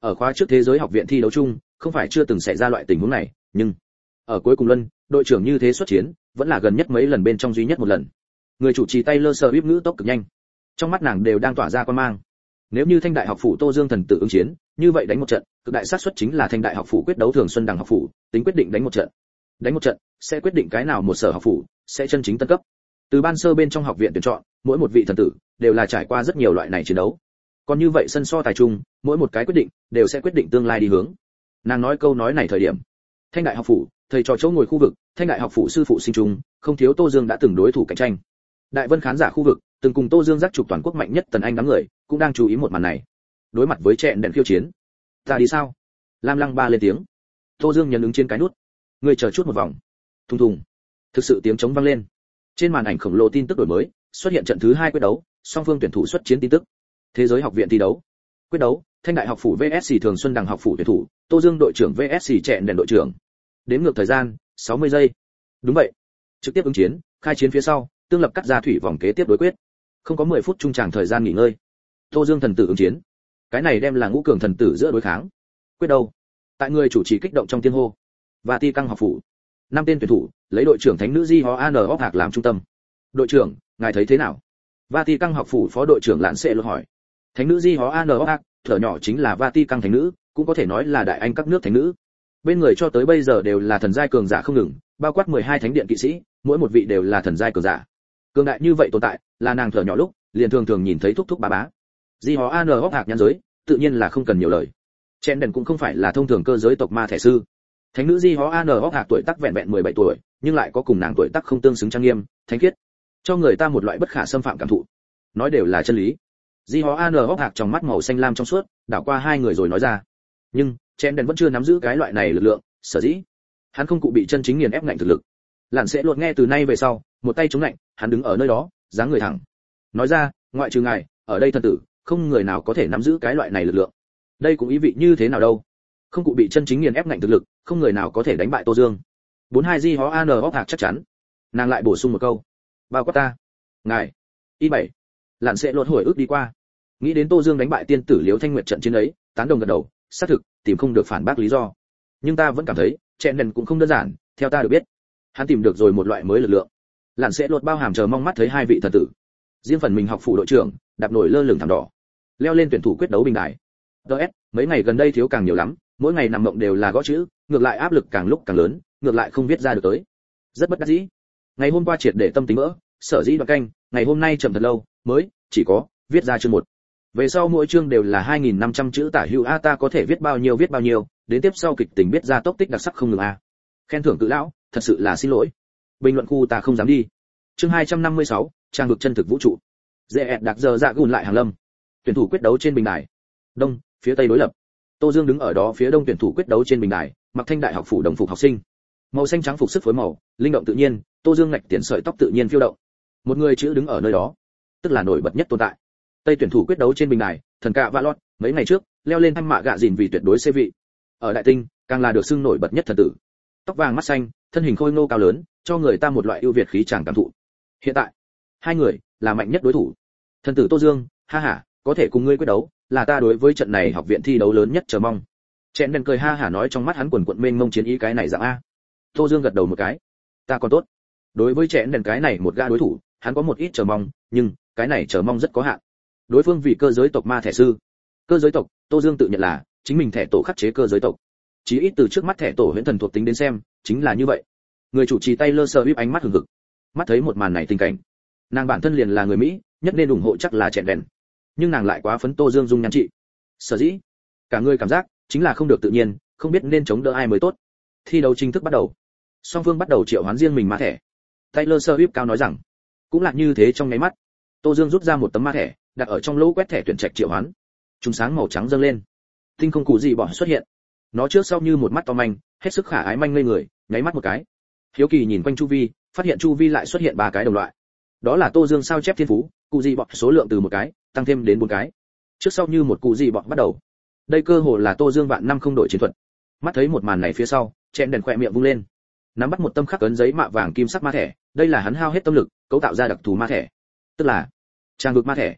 Ở khóa trước thế giới học viện thi đấu chung, không phải chưa từng xảy ra loại tình huống này, nhưng ở cuối cùng luân, đội trưởng như thế xuất chiến, vẫn là gần nhất mấy lần bên trong duy nhất một lần. Người chủ trì Taylor Swift ngữ tốc cực nhanh, trong mắt nàng đều đang tỏa ra quan mang. Nếu như Thanh Đại học phủ Tô Dương thần tử ứng chiến, như vậy đánh một trận, cực đại xác suất chính là Thanh Đại học phủ quyết đấu Thường Xuân Đằng học phủ, tính quyết định đánh một trận. Đánh một trận sẽ quyết định cái nào một sở học phủ sẽ chân chính tân cấp. Từ ban sơ bên trong học viện tuyển chọn, mỗi một vị thần tử đều là trải qua rất nhiều loại này chiến đấu. Còn như vậy sân so tài chung, mỗi một cái quyết định đều sẽ quyết định tương lai đi hướng. Nàng nói câu nói này thời điểm, Thanh Đại học phủ, thầy trò chỗ ngồi khu vực, Thanh Đại học phủ sư phụ sinh trung, không thiếu Tô Dương đã từng đối thủ cạnh tranh. Đại Vân khán giả khu vực, từng cùng Tô Dương giác trục toàn quốc mạnh nhất Tần Anh đám người, cũng đang chú ý một màn này. Đối mặt với Trẹn đèn khiêu chiến, ta đi sao? Lam Lăng Ba lên tiếng. Tô Dương nhấn ứng trên cái nút. Người chờ chút một vòng. Thùng thùng. Thực sự tiếng trống vang lên. Trên màn ảnh khổng lồ tin tức đổi mới, xuất hiện trận thứ 2 quyết đấu, song phương tuyển thủ xuất chiến tin tức. Thế giới học viện thi đấu. Quyết đấu, Thanh Đại học phủ VS Thường Xuân Đằng học phủ tuyển thủ, Tô Dương đội trưởng VS Trẹn đèn đội trưởng. Đếm ngược thời gian, 60 giây. Đúng vậy. Trực tiếp ứng chiến, khai chiến phía sau, tương lập cắt ra thủy vòng kế tiếp đối quyết. Không có 10 phút trung tràng thời gian nghỉ ngơi. Tô Dương thần tử ứng chiến. Cái này đem là ngũ cường thần tử giữa đối kháng. Quyết đấu. Tại người chủ trì kích động trong tiếng hô. Và Ti Căng học phủ. 5 tên tuyển thủ, lấy đội trưởng thánh nữ Di Ho An Hóc Hạc làm trung tâm. Đội trưởng, ngài thấy thế nào? Vati Căng học phủ phó đội trưởng Lạn Sệ luật hỏi. Thánh nữ Di Ho An Hóc Hạc, thở nhỏ chính là Vati Căng thánh nữ, cũng có thể nói là đại anh các nước thánh nữ. Bên người cho tới bây giờ đều là thần giai cường giả không ngừng, bao quát 12 thánh điện kỵ sĩ, mỗi một vị đều là thần giai cường giả. Cường đại như vậy tồn tại, là nàng thở nhỏ lúc, liền thường thường nhìn thấy thúc thúc bá bá. Di Ho An Hóc Hạc nhãn giới, tự nhiên là không cần nhiều lời. Chen đèn cũng không phải là thông thường cơ giới tộc ma thể sư. Thánh nữ Di Ho An Hóc Hạc tuổi tác vẹn vẹn 17 tuổi, nhưng lại có cùng nàng tuổi tác không tương xứng trang nghiêm, thánh khiết, cho người ta một loại bất khả xâm phạm cảm thụ. Nói đều là chân lý. Di Ho An Hóc Hạc trong mắt màu xanh lam trong suốt, đảo qua hai người rồi nói ra. Nhưng Chen đèn vẫn chưa nắm giữ cái loại này lực lượng, sở dĩ hắn không cụ bị chân chính nghiền ép ngạnh thực lực. Lạn sẽ luật nghe từ nay về sau, một tay chống lạnh, hắn đứng ở nơi đó, dáng người thẳng. Nói ra, ngoại trừ ngài, ở đây thần tử, không người nào có thể nắm giữ cái loại này lực lượng. Đây cũng ý vị như thế nào đâu? Không cụ bị chân chính nghiền ép ngạnh thực lực, không người nào có thể đánh bại Tô Dương. 42 Di Ho An Hóc Hạc chắc chắn. Nàng lại bổ sung một câu, bao quát ta. Ngài. Y7. Lạn sẽ luật hồi ức đi qua. Nghĩ đến Tô Dương đánh bại tiên tử Liễu Thanh Nguyệt trận chiến ấy, tán đồng gật đầu, xác thực, tìm không được phản bác lý do. Nhưng ta vẫn cảm thấy, Chen đèn cũng không đơn giản, theo ta được biết, hắn tìm được rồi một loại mới lực lượng. Lạn sẽ luật bao hàm chờ mong mắt thấy hai vị thần tử. Riêng phần mình học phủ đội trưởng, đạp nổi lơ lửng thảm đỏ, leo lên tuyển thủ quyết đấu bình đài. DS, mấy ngày gần đây thiếu càng nhiều lắm, mỗi ngày nằm mộng đều là gõ chữ, ngược lại áp lực càng lúc càng lớn, ngược lại không viết ra được tới. Rất bất đắc dĩ. Ngày hôm qua triệt để tâm tính mỡ, sở dĩ đoạn canh, ngày hôm nay chậm thật lâu, mới chỉ có viết ra chương 1. Về sau mỗi chương đều là 2500 chữ tả hữu a, ta có thể viết bao nhiêu, đến tiếp sau kịch tình viết ra tốc tích đặc sắc không ngừng a. Khen thưởng cự lão, thật sự là xin lỗi. Bình luận khu ta không dám đi. Chương 256, trang vực chân thực vũ trụ. Dễ đặc giờ dạ gùn lại hàng lâm. Tuyển thủ quyết đấu trên bình đài. Đông, phía tây đối lập. Tô Dương đứng ở đó phía đông tuyển thủ quyết đấu trên bình đài, mặc Thanh Đại học phủ đồng phục học sinh. Màu xanh trắng phục sức phối màu, linh động tự nhiên, Tô Dương ngạch tiền sợi tóc tự nhiên phiêu động. Một người chữ đứng ở nơi đó, tức là nổi bật nhất tồn tại. Tây tuyển thủ quyết đấu trên bình đài, thần cạ vạ lót, mấy ngày trước, leo lên thanh mạ gạ dìn vì tuyệt đối xê vị. Ở đại tinh, càng là được xưng nổi bật nhất thần tử. Tóc vàng mắt xanh, thân hình khôi ngô cao lớn, cho người ta một loại ưu việt khí chàng cảm thụ. Hiện tại, hai người là mạnh nhất đối thủ. Thần tử Tô Dương, ha ha, có thể cùng ngươi quyết đấu, là ta đối với trận này học viện thi đấu lớn nhất chờ mong. Chẹn đèn cười ha hả nói, trong mắt hắn quần quận mênh mông chiến ý, cái này dạng a. Tô Dương gật đầu một cái. Ta còn tốt. Đối với Chẹn đèn cái này một gã đối thủ, hắn có một ít chờ mong, nhưng cái này chờ mong rất có hạn. Đối phương vì cơ giới tộc ma thẻ sư. Cơ giới tộc, Tô Dương tự nhận là chính mình thẻ tổ khắc chế cơ giới tộc. Chí ít từ trước mắt thẻ tổ huyễn thần thuộc tính đến xem, chính là như vậy. Người chủ trì Taylor Swift ánh mắt hừng hực. Mắt thấy một màn này tình cảnh, nàng bản thân liền là người Mỹ, nhất nên ủng hộ chắc là Chẹn đèn. Nhưng nàng lại quá phấn Tô Dương dung nhan trị. Sở dĩ, cả người cảm giác chính là không được tự nhiên, không biết nên chống đỡ ai mới tốt. Thi đấu chính thức bắt đầu. Song phương bắt đầu triệu hoán riêng mình ma thẻ. Taylor Swift cao nói rằng, cũng là như thế trong nháy mắt. Tô Dương rút ra một tấm ma thẻ, đặt ở trong lỗ quét thẻ tuyển trạch triệu hoán. Trùng sáng màu trắng dâng lên. Tinh không cụ gì bỏ xuất hiện. Nó trước sau như một mắt to manh, hết sức khả ái manh ngây người, nháy mắt một cái. Hiếu kỳ nhìn quanh chu vi, phát hiện chu vi lại xuất hiện 3 cái đồng loại. Đó là Tô Dương sao chép thiên phú, cụ gì bỏ số lượng từ 1 cái tăng thêm đến 4 cái. Trước sau như một cụ gì bỏ bắt đầu. Đây cơ hồ là Tô Dương vạn năm không đổi chiến thuật. Mắt thấy một màn này phía sau, Chẹn đèn khỏe miệng vung lên, nắm bắt một tâm khắc ấn giấy mạ vàng kim sắc ma thẻ, đây là hắn hao hết tâm lực cấu tạo ra đặc thù ma thẻ, tức là trang vực ma thẻ.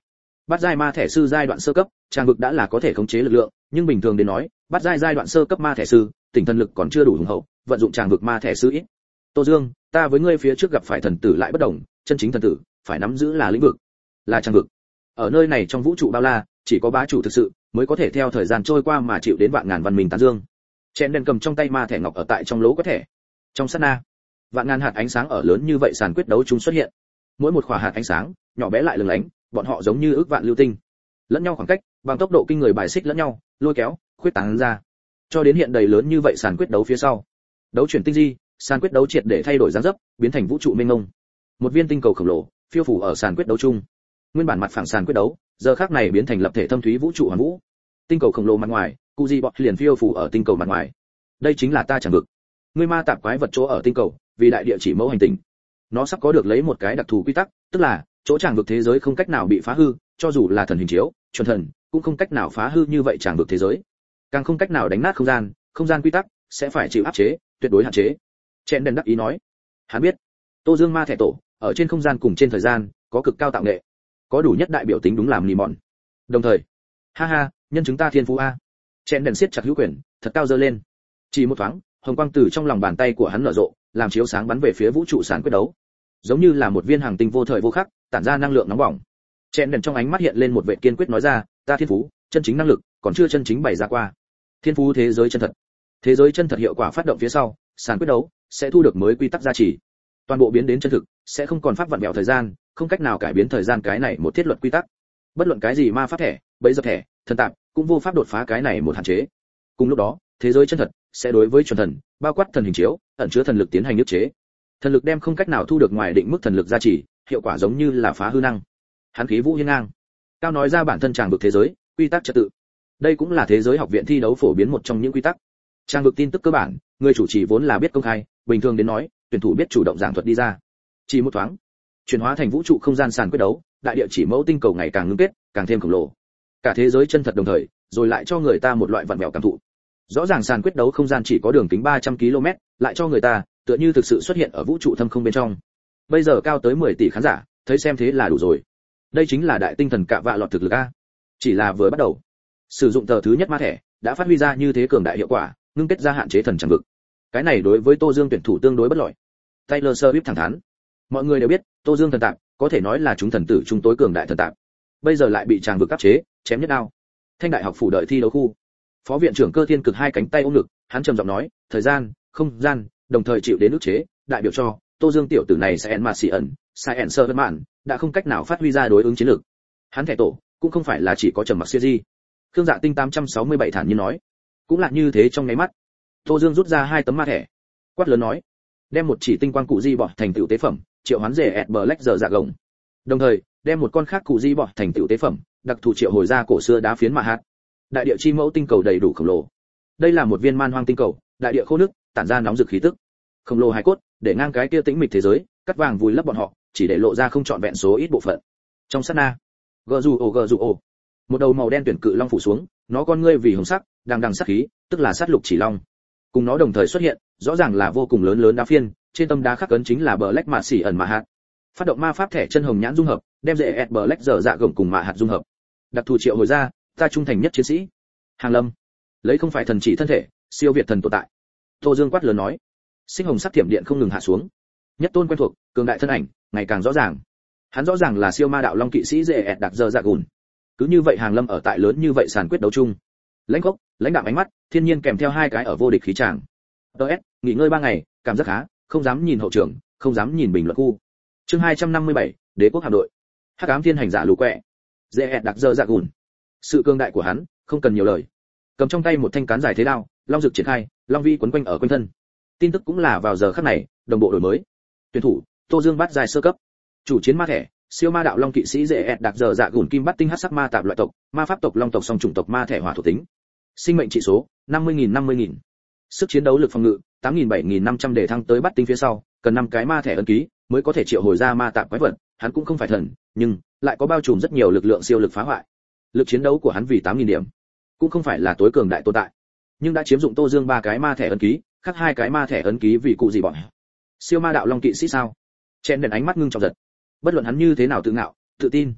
bát giai ma thể sư giai đoạn sơ cấp, tràng vực đã là có thể khống chế lực lượng, nhưng bình thường đến nói, bát giai giai đoạn sơ cấp ma thể sư, tỉnh thần lực còn chưa đủ hùng hậu, vận dụng tràng vực ma thể sư ít. Tô Dương, ta với ngươi phía trước gặp phải thần tử lại bất đồng, chân chính thần tử, phải nắm giữ là lĩnh vực, là tràng vực. Ở nơi này trong vũ trụ bao la, chỉ có bá chủ thực sự mới có thể theo thời gian trôi qua mà chịu đến vạn ngàn văn minh tán dương. Chén đèn cầm trong tay ma thẻ ngọc ở tại trong lỗ có thẻ. Trong sát na, vạn ngàn hạt ánh sáng ở lớn như vậy sàn quyết đấu chúng xuất hiện. Mỗi một khỏa hạt ánh sáng, nhỏ bé lại lừng lánh, bọn họ giống như ước vạn lưu tinh, lẫn nhau khoảng cách, bằng tốc độ kinh người bài xích lẫn nhau, lôi kéo, khuyết tán ra. Cho đến hiện đầy lớn như vậy sàn quyết đấu phía sau, đấu chuyển tinh di, sàn quyết đấu triệt để thay đổi dáng dấp, biến thành vũ trụ mênh mông. Một viên tinh cầu khổng lồ, phiêu phù ở sàn quyết đấu chung. Nguyên bản mặt phẳng sàn quyết đấu, giờ khắc này biến thành lập thể thâm thúy vũ trụ hoàn vũ. Tinh cầu khổng lồ mặt ngoài, cụ gì bọt liền phiêu phù ở tinh cầu mặt ngoài. Đây chính là ta chẳng vực. Ngươi ma tạp quái vật chỗ ở tinh cầu, vì đại địa chỉ mẫu hành tinh. Nó sắp có được lấy một cái đặc thù quy tắc, tức là chỗ tràng vực thế giới không cách nào bị phá hư, cho dù là thần hình chiếu, chuẩn thần, cũng không cách nào phá hư như vậy tràng vực thế giới. Càng không cách nào đánh nát không gian quy tắc sẽ phải chịu áp chế, tuyệt đối hạn chế. Chén đèn đắc ý nói, hắn biết, Tô Dương ma thẻ tổ, ở trên không gian cùng trên thời gian, có cực cao tạo nghệ, có đủ nhất đại biểu tính đúng làm lì mọn. Đồng thời, ha ha, nhân chứng ta thiên phú a. Chén đèn siết chặt hữu quyền, thật cao giơ lên. Chỉ một thoáng, hồng quang từ trong lòng bàn tay của hắn nở rộ, làm chiếu sáng bắn về phía vũ trụ sàn quyết đấu, giống như là một viên hàng tinh vô thời vô khắc, tản ra năng lượng nóng bỏng. Chén đèn trong ánh mắt hiện lên một vẻ kiên quyết nói ra, ta thiên phú, chân chính năng lực, còn chưa chân chính bày ra qua. Thiên phú thế giới chân thật. Thế giới chân thật hiệu quả phát động phía sau, sàn quyết đấu sẽ thu được mới quy tắc gia trì. Toàn bộ biến đến chân thực, sẽ không còn pháp vặn vẹo thời gian, không cách nào cải biến thời gian cái này một thiết luật quy tắc. Bất luận cái gì ma pháp thẻ, bẫy dập thẻ, thần tạp, cũng vô pháp đột phá cái này một hạn chế. Cùng lúc đó, thế giới chân thật sẽ đối với chuẩn thần, bao quát thần hình chiếu, ẩn chứa thần lực tiến hành ức chế. Thần lực đem không cách nào thu được ngoài định mức thần lực gia trì, hiệu quả giống như là phá hư năng. Hắn khí vũ hiên ngang, cao nói ra bản thân tràng vực thế giới, quy tắc trật tự. Đây cũng là thế giới học viện thi đấu phổ biến một trong những quy tắc. Tràng vực tin tức cơ bản, người chủ trì vốn là biết công khai, bình thường đến nói, tuyển thủ biết chủ động giảng thuật đi ra. Chỉ một thoáng, chuyển hóa thành vũ trụ không gian sàn quyết đấu, đại địa chỉ mẫu tinh cầu ngày càng ngưng kết, càng thêm khổng lồ. Cả thế giới chân thật đồng thời, rồi lại cho người ta một loại vặn vẹo cảm thụ. Rõ ràng sàn quyết đấu không gian chỉ có đường kính 300 km, lại cho người ta tựa như thực sự xuất hiện ở vũ trụ thâm không bên trong. Bây giờ cao tới 10 tỷ khán giả, thấy xem thế là đủ rồi. Đây chính là đại tinh thần cạ vạ lọt thực lực a. Chỉ là vừa bắt đầu, sử dụng tờ thứ nhất ma thẻ, đã phát huy ra như thế cường đại hiệu quả, ngưng kết ra hạn chế thần tràng vực. Cái này đối với Tô Dương tuyển thủ tương đối bất lợi. Taylor Swift thẳng thắn. Mọi người đều biết, Tô Dương thần tạp, có thể nói là chúng thần tử chúng tối cường đại thần tạp. Bây giờ lại bị tràng vực áp chế, chém nhất đao. Thanh đại học phủ đợi thi đấu khu. Phó viện trưởng Cơ Thiên Cực hai cánh tay ôm ngực, hắn trầm giọng nói, thời gian, không gian, đồng thời chịu đến ức chế, đại biểu cho Tô Dương tiểu tử này sẽ en mà xì ẩn, sai en sơ mạn, đã không cách nào phát huy ra đối ứng chiến lược. Hắn thẻ tổ, cũng không phải là chỉ có trầm mặc siêu di. Khương Dạ Tinh 867 thản nhiên nói, cũng là như thế trong nháy mắt. Tô Dương rút ra hai tấm ma thẻ, quát lớn nói, đem một chỉ tinh quang cụ di bỏ thành tiểu tế phẩm, triệu hoán rể ẹt Black giờ dạ gồng. Đồng thời, đem một con khác cụ di bỏ thành tiểu tế phẩm, đặc thù triệu hồi ra cổ xưa đá phiến mà hạt. Đại địa chi mẫu tinh cầu đầy đủ khổng lồ. Đây là một viên man hoang tinh cầu, đại địa khô nước, tản ra nóng rực khí tức. Khổng lồ hài cốt, để ngang cái kia tĩnh mịch thế giới, cắt vàng vùi lấp bọn họ, chỉ để lộ ra không trọn vẹn số ít bộ phận. Trong sát na, gờ dù ồ, một đầu màu đen tuyển cự long phủ xuống, nó con ngươi vì hồng sắc, đang đằng sắc khí, tức là sát lục chỉ long. Cùng nó đồng thời xuất hiện, rõ ràng là vô cùng lớn đá phiên, trên tâm đá khắc ấn chính là Black mạ xỉ ẩn mạ hạt. Phát động ma pháp thẻ chân hồng nhãn dung hợp, đem rễ ẹt Black giờ dạ gồng cùng mạ hạt dung hợp. Đặc thù triệu hồi ra, ta trung thành nhất chiến sĩ. Hàng Lâm, lấy không phải thần chỉ thân thể, siêu việt thần tồn tại. Tô Dương quát lớn nói, sinh hồng sắc thiểm điện không ngừng hạ xuống. Nhất tôn quen thuộc, cường đại thân ảnh, ngày càng rõ ràng. Hắn rõ ràng là siêu ma đạo long kỵ sĩ rễ ẹt đặc giờ dạ gùn. Cứ như vậy Hàng Lâm ở tại lớn như vậy sàn quyết đấu chung. Lãnh gốc, lãnh đạm ánh mắt, thiên nhiên kèm theo hai cái ở vô địch khí tràng. DS, nghỉ ngơi 3 ngày, cảm giác khá, không dám nhìn hậu trường, không dám nhìn bình luận khu. Chương 257, Đế quốc hạm đội. Hắc ám thiên hành giả lù quẹ. Rễ đặc giờ dạ gùn. Sự cường đại của hắn, không cần nhiều lời. Cầm trong tay một thanh cán dài thế đao, long dực triển khai, long vi quấn quanh ở quanh thân. Tin tức cũng là vào giờ khắc này, đồng bộ đổi mới. Tuyển thủ, Tô Dương bắt dài sơ cấp. Chủ chiến ma thẻ, siêu ma đạo long kỵ sĩ rễ đặc giờ dạ gùn kim bắt tinh hắc sắc ma tạp loại tộc, ma pháp tộc long tộc song chủng tộc ma thẻ hỏa thuộc tính. Sinh mệnh trị số 50.000. Sức chiến đấu lực phòng ngự 8.000-7.500 để thăng tới bắt tinh phía sau, cần 5 cái ma thẻ ấn ký mới có thể triệu hồi ra ma tạp quái vật. Hắn cũng không phải thần, nhưng lại có bao trùm rất nhiều lực lượng siêu lực phá hoại. Lực chiến đấu của hắn vì 8.000 điểm, cũng không phải là tối cường đại tồn tại, nhưng đã chiếm dụng Tô Dương 3 cái ma thẻ ấn ký, khác 2 cái ma thẻ ấn ký vì cụ gì bọn. Siêu ma đạo long kỵ sĩ sao? Chen đèn ánh mắt ngưng trọng giật. Bất luận hắn như thế nào tự ngạo, tự tin,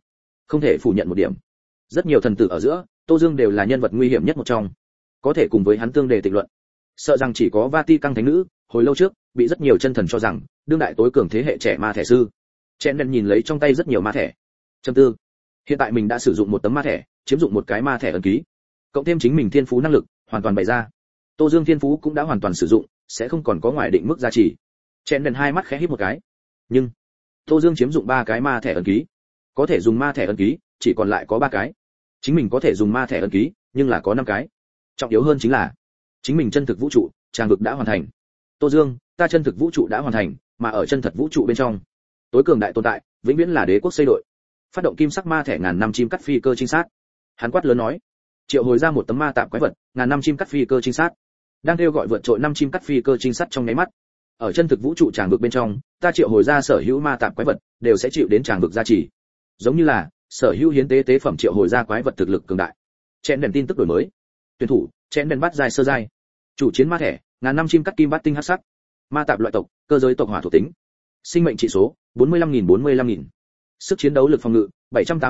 Không thể phủ nhận một điểm, rất nhiều thần tử ở giữa, Tô Dương đều là nhân vật nguy hiểm nhất một trong, có thể cùng với hắn tương đề tịnh luận. Sợ rằng chỉ có Vatican thánh nữ, hồi lâu trước, bị rất nhiều chân thần cho rằng, đương đại tối cường thế hệ trẻ ma thẻ sư. Chen đen nhìn lấy trong tay rất nhiều ma thẻ. Châm tư, hiện tại mình đã sử dụng một tấm ma thẻ, chiếm dụng một cái ma thẻ ấn ký. Cộng thêm chính mình thiên phú năng lực, hoàn toàn bày ra. Tô Dương thiên phú cũng đã hoàn toàn sử dụng, sẽ không còn có ngoài định mức giá trị. Chen đen hai mắt khẽ híp một cái. Nhưng, Tô Dương chiếm dụng 3 cái ma thẻ ấn ký. Có thể dùng ma thẻ ấn ký, chỉ còn lại có 3 cái. Chính mình có thể dùng ma thẻ ấn ký, nhưng là có 5 cái. Trọng yếu hơn chính là, chính mình chân thực vũ trụ, tràng vực đã hoàn thành. Tô Dương, ta chân thực vũ trụ đã hoàn thành, mà ở chân thật vũ trụ bên trong, tối cường đại tồn tại, vĩnh viễn là đế quốc xây đội. Phát động kim sắc ma thẻ ngàn năm chim cắt phi cơ trinh sát. Hắn quát lớn nói, triệu hồi ra một tấm ma tạp quái vật, ngàn năm chim cắt phi cơ trinh sát. Đang kêu gọi vượt trội 5 chim cắt phi cơ trinh sát trong nháy mắt. Ở chân thực vũ trụ tràng vực bên trong, ta triệu hồi ra sở hữu ma tạp quái vật, đều sẽ chịu đến tràng vực gia trì. Giống như là sở hữu hiến tế tế phẩm triệu hồi ra quái vật thực lực cường đại. Chén đèn tin tức đổi mới. Tuyển thủ, chén đèn bắt dài sơ giai. Chủ chiến ma thẻ, ngàn năm chim cắt kim bát tinh hắc sắc. Ma tạp loại tộc, cơ giới tộc hỏa thuộc tính. Sinh mệnh trị số, 45.000. Sức chiến đấu lực phòng ngự,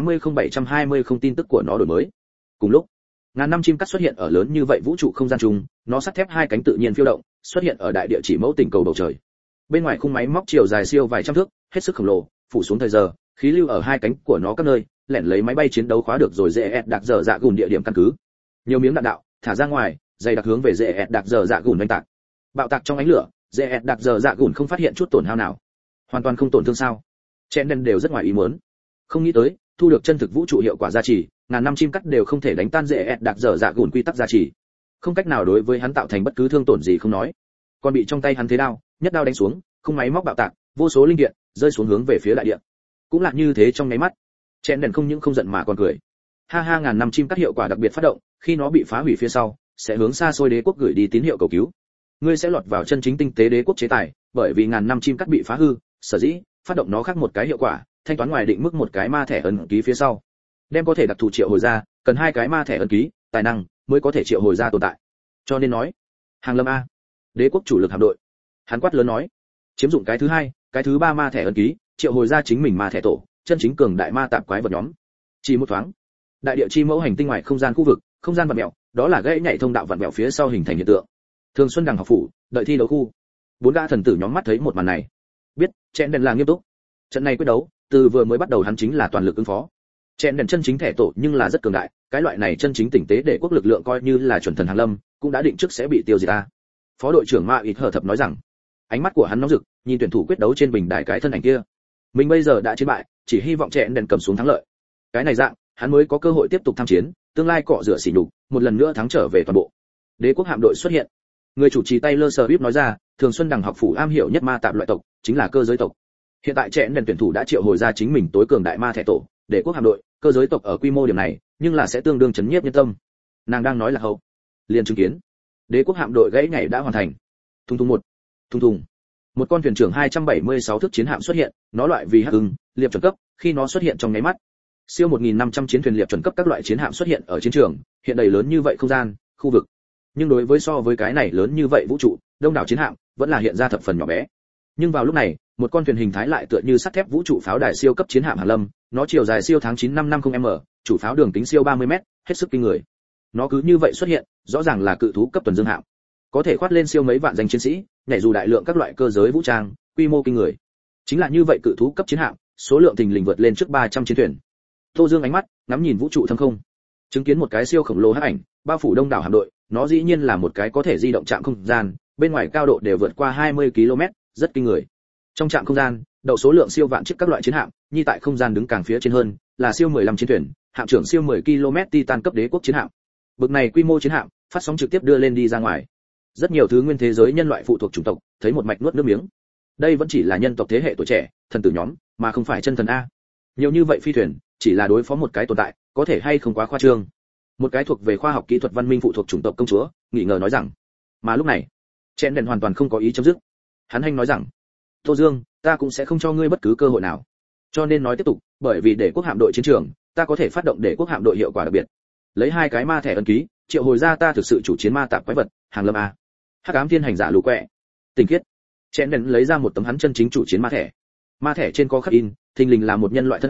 780-0720 không tin tức của nó đổi mới. Cùng lúc, ngàn năm chim cắt xuất hiện ở lớn như vậy vũ trụ không gian chung, nó sắt thép hai cánh tự nhiên phiêu động, xuất hiện ở đại địa chỉ mẫu tình cầu bầu trời. Bên ngoài khung máy móc chiều dài siêu vài trăm thước, hết sức khổng lồ, phủ xuống thời giờ, khí lưu ở hai cánh của nó các nơi, lẻn lấy máy bay chiến đấu khóa được rồi dễ đặc giờ dạ gùn địa điểm căn cứ. Nhiều miếng đạn đạo thả ra ngoài, dày đặc hướng về dễ đặc giờ dạ gùn đánh tạc. Bạo tạc trong ánh lửa, dễ đặc giờ dạ gùn không phát hiện chút tổn hao nào, hoàn toàn không tổn thương sao? Chen đen đều rất ngoài ý muốn, không nghĩ tới thu được chân thực vũ trụ hiệu quả gia trì, ngàn năm chim cắt đều không thể đánh tan dễ đặc giờ dạ gùn quy tắc gia trì, không cách nào đối với hắn tạo thành bất cứ thương tổn gì không nói, còn bị trong tay hắn thế đao nhất đao đánh xuống, khung máy móc bạo tạc, vô số linh kiện rơi xuống hướng về phía đại địa. Cũng là như thế trong nháy mắt, Chen đen không những không giận mà còn cười. Ha ha, ngàn năm chim cắt hiệu quả đặc biệt phát động, khi nó bị phá hủy phía sau, sẽ hướng xa xôi đế quốc gửi đi tín hiệu cầu cứu. Ngươi sẽ lọt vào chân chính tinh tế đế quốc chế tài, bởi vì ngàn năm chim cắt bị phá hư, sở dĩ phát động nó khác một cái hiệu quả, thanh toán ngoài định mức một cái ma thẻ ấn ký phía sau, đem có thể đặc thù triệu hồi ra, cần 2 cái ma thẻ ấn ký, tài năng mới có thể triệu hồi ra tồn tại. Cho nên nói, hàng lâm a, đế quốc chủ lực hạm đội. Hắn quát lớn nói, chiếm dụng cái thứ 2, cái thứ 3 ma thẻ ấn ký, triệu hồi ra chính mình ma thẻ tổ, chân chính cường đại ma tạp quái vật nhóm. Chỉ một thoáng, đại địa chi mẫu hành tinh ngoài không gian khu vực, không gian vặn mèo, đó là gãy nhảy thông đạo vặn mèo phía sau hình thành hiện tượng. Thường Xuân Đằng học phủ, đợi thi đấu khu. 4 gã thần tử nhóm mắt thấy một màn này, biết Chen đen là nghiêm túc. Trận này quyết đấu, từ vừa mới bắt đầu hắn chính là toàn lực ứng phó. Chen đen chân chính thẻ tổ nhưng là rất cường đại, cái loại này chân chính tỉnh tế để quốc lực lượng coi như là chuẩn thần hàng lâm, cũng đã định trước sẽ bị tiêu diệt ta. Phó đội trưởng Ma Ít Hở Thập nói rằng, ánh mắt của hắn nóng rực, nhìn tuyển thủ quyết đấu trên bình đài cái thân ảnh kia. Mình bây giờ đã chiến bại, chỉ hy vọng Chen đen cầm xuống thắng lợi. Cái này dạng, hắn mới có cơ hội tiếp tục tham chiến, tương lai cọ rửa sỉ nhục, một lần nữa thắng trở về toàn bộ. Đế quốc hạm đội xuất hiện. Người chủ trì Taylor Swift nói ra, Thường Xuân Đằng học phủ am hiểu nhất ma tạp loại tộc, chính là cơ giới tộc. Hiện tại Chen đen tuyển thủ đã triệu hồi ra chính mình tối cường đại ma thẻ tổ, để quốc hạm đội, cơ giới tộc ở quy mô điểm này, nhưng là sẽ tương đương chấn nhiếp nhân tâm. Nàng đang nói là hậu. Liền chứng kiến, đế quốc hạm đội gãy nhảy đã hoàn thành. Thùng thùng một, thùng thùng. Một con thuyền trưởng 276 thước chiến hạm xuất hiện, nó loại vì hắc ưng, liệp chuẩn cấp, khi nó xuất hiện trong nháy mắt, siêu 1500 chiến thuyền liệp chuẩn cấp các loại chiến hạm xuất hiện ở chiến trường, hiện đầy lớn như vậy không gian, khu vực. Nhưng đối với so với cái này lớn như vậy vũ trụ, đông đảo chiến hạm vẫn là hiện ra thập phần nhỏ bé. Nhưng vào lúc này, một con thuyền hình thái lại tựa như sắt thép vũ trụ pháo đài siêu cấp chiến hạm Hàn Lâm, nó chiều dài siêu tháng 9550m, chủ pháo đường kính siêu 30m, hết sức kinh người. Nó cứ như vậy xuất hiện, rõ ràng là cự thú cấp tuần dương hạm, có thể khoát lên siêu mấy vạn danh chiến sĩ, nhảy dù đại lượng các loại cơ giới vũ trang, quy mô kinh người. Chính là như vậy cự thú cấp chiến hạm, số lượng thình lình vượt lên trước 300 chiến thuyền. Tô Dương ánh mắt ngắm nhìn vũ trụ thâm không, chứng kiến một cái siêu khổng lồ hắc ảnh, bao phủ đông đảo hạm đội, nó dĩ nhiên là một cái có thể di động trạm không gian, bên ngoài cao độ đều vượt qua 20 km, rất kinh người. Trong trạm không gian, đậu số lượng siêu vạn chiếc các loại chiến hạm, như tại không gian đứng càng phía trên hơn, là siêu 15 chiến thuyền, hạm trưởng siêu 10 km Titan cấp đế quốc chiến hạm. Bực này quy mô chiến hạm, phát sóng trực tiếp đưa lên đi ra ngoài. Rất nhiều thứ nguyên thế giới nhân loại phụ thuộc chủng tộc, thấy một mạch nuốt nước miếng. Đây vẫn chỉ là nhân tộc thế hệ tuổi trẻ, thần tử nhóm, mà không phải chân thần a. Nhiều như vậy phi thuyền, chỉ là đối phó một cái tồn tại, có thể hay không quá khoa trương. Một cái thuộc về khoa học kỹ thuật văn minh phụ thuộc chủng tộc công chúa, nghi ngờ nói rằng. Mà lúc này, Chen đen hoàn toàn không có ý chấm dứt. Hắn hanh nói rằng, Tô Dương, ta cũng sẽ không cho ngươi bất cứ cơ hội nào. Cho nên nói tiếp tục, bởi vì để quốc hạm đội chiến trường, ta có thể phát động để quốc hạm đội hiệu quả đặc biệt. Lấy 2 cái ma thẻ ấn ký, triệu hồi ra ta thực sự chủ chiến ma tạp quái vật, hàng lâm a. Hắc ám thiên hành giả lù quẹ. Tình khiết. Chen đen lấy ra một tấm hắn chân chính chủ chiến ma thẻ. Ma thẻ trên có khắc in, thình lình là một nhân loại thân ảnh,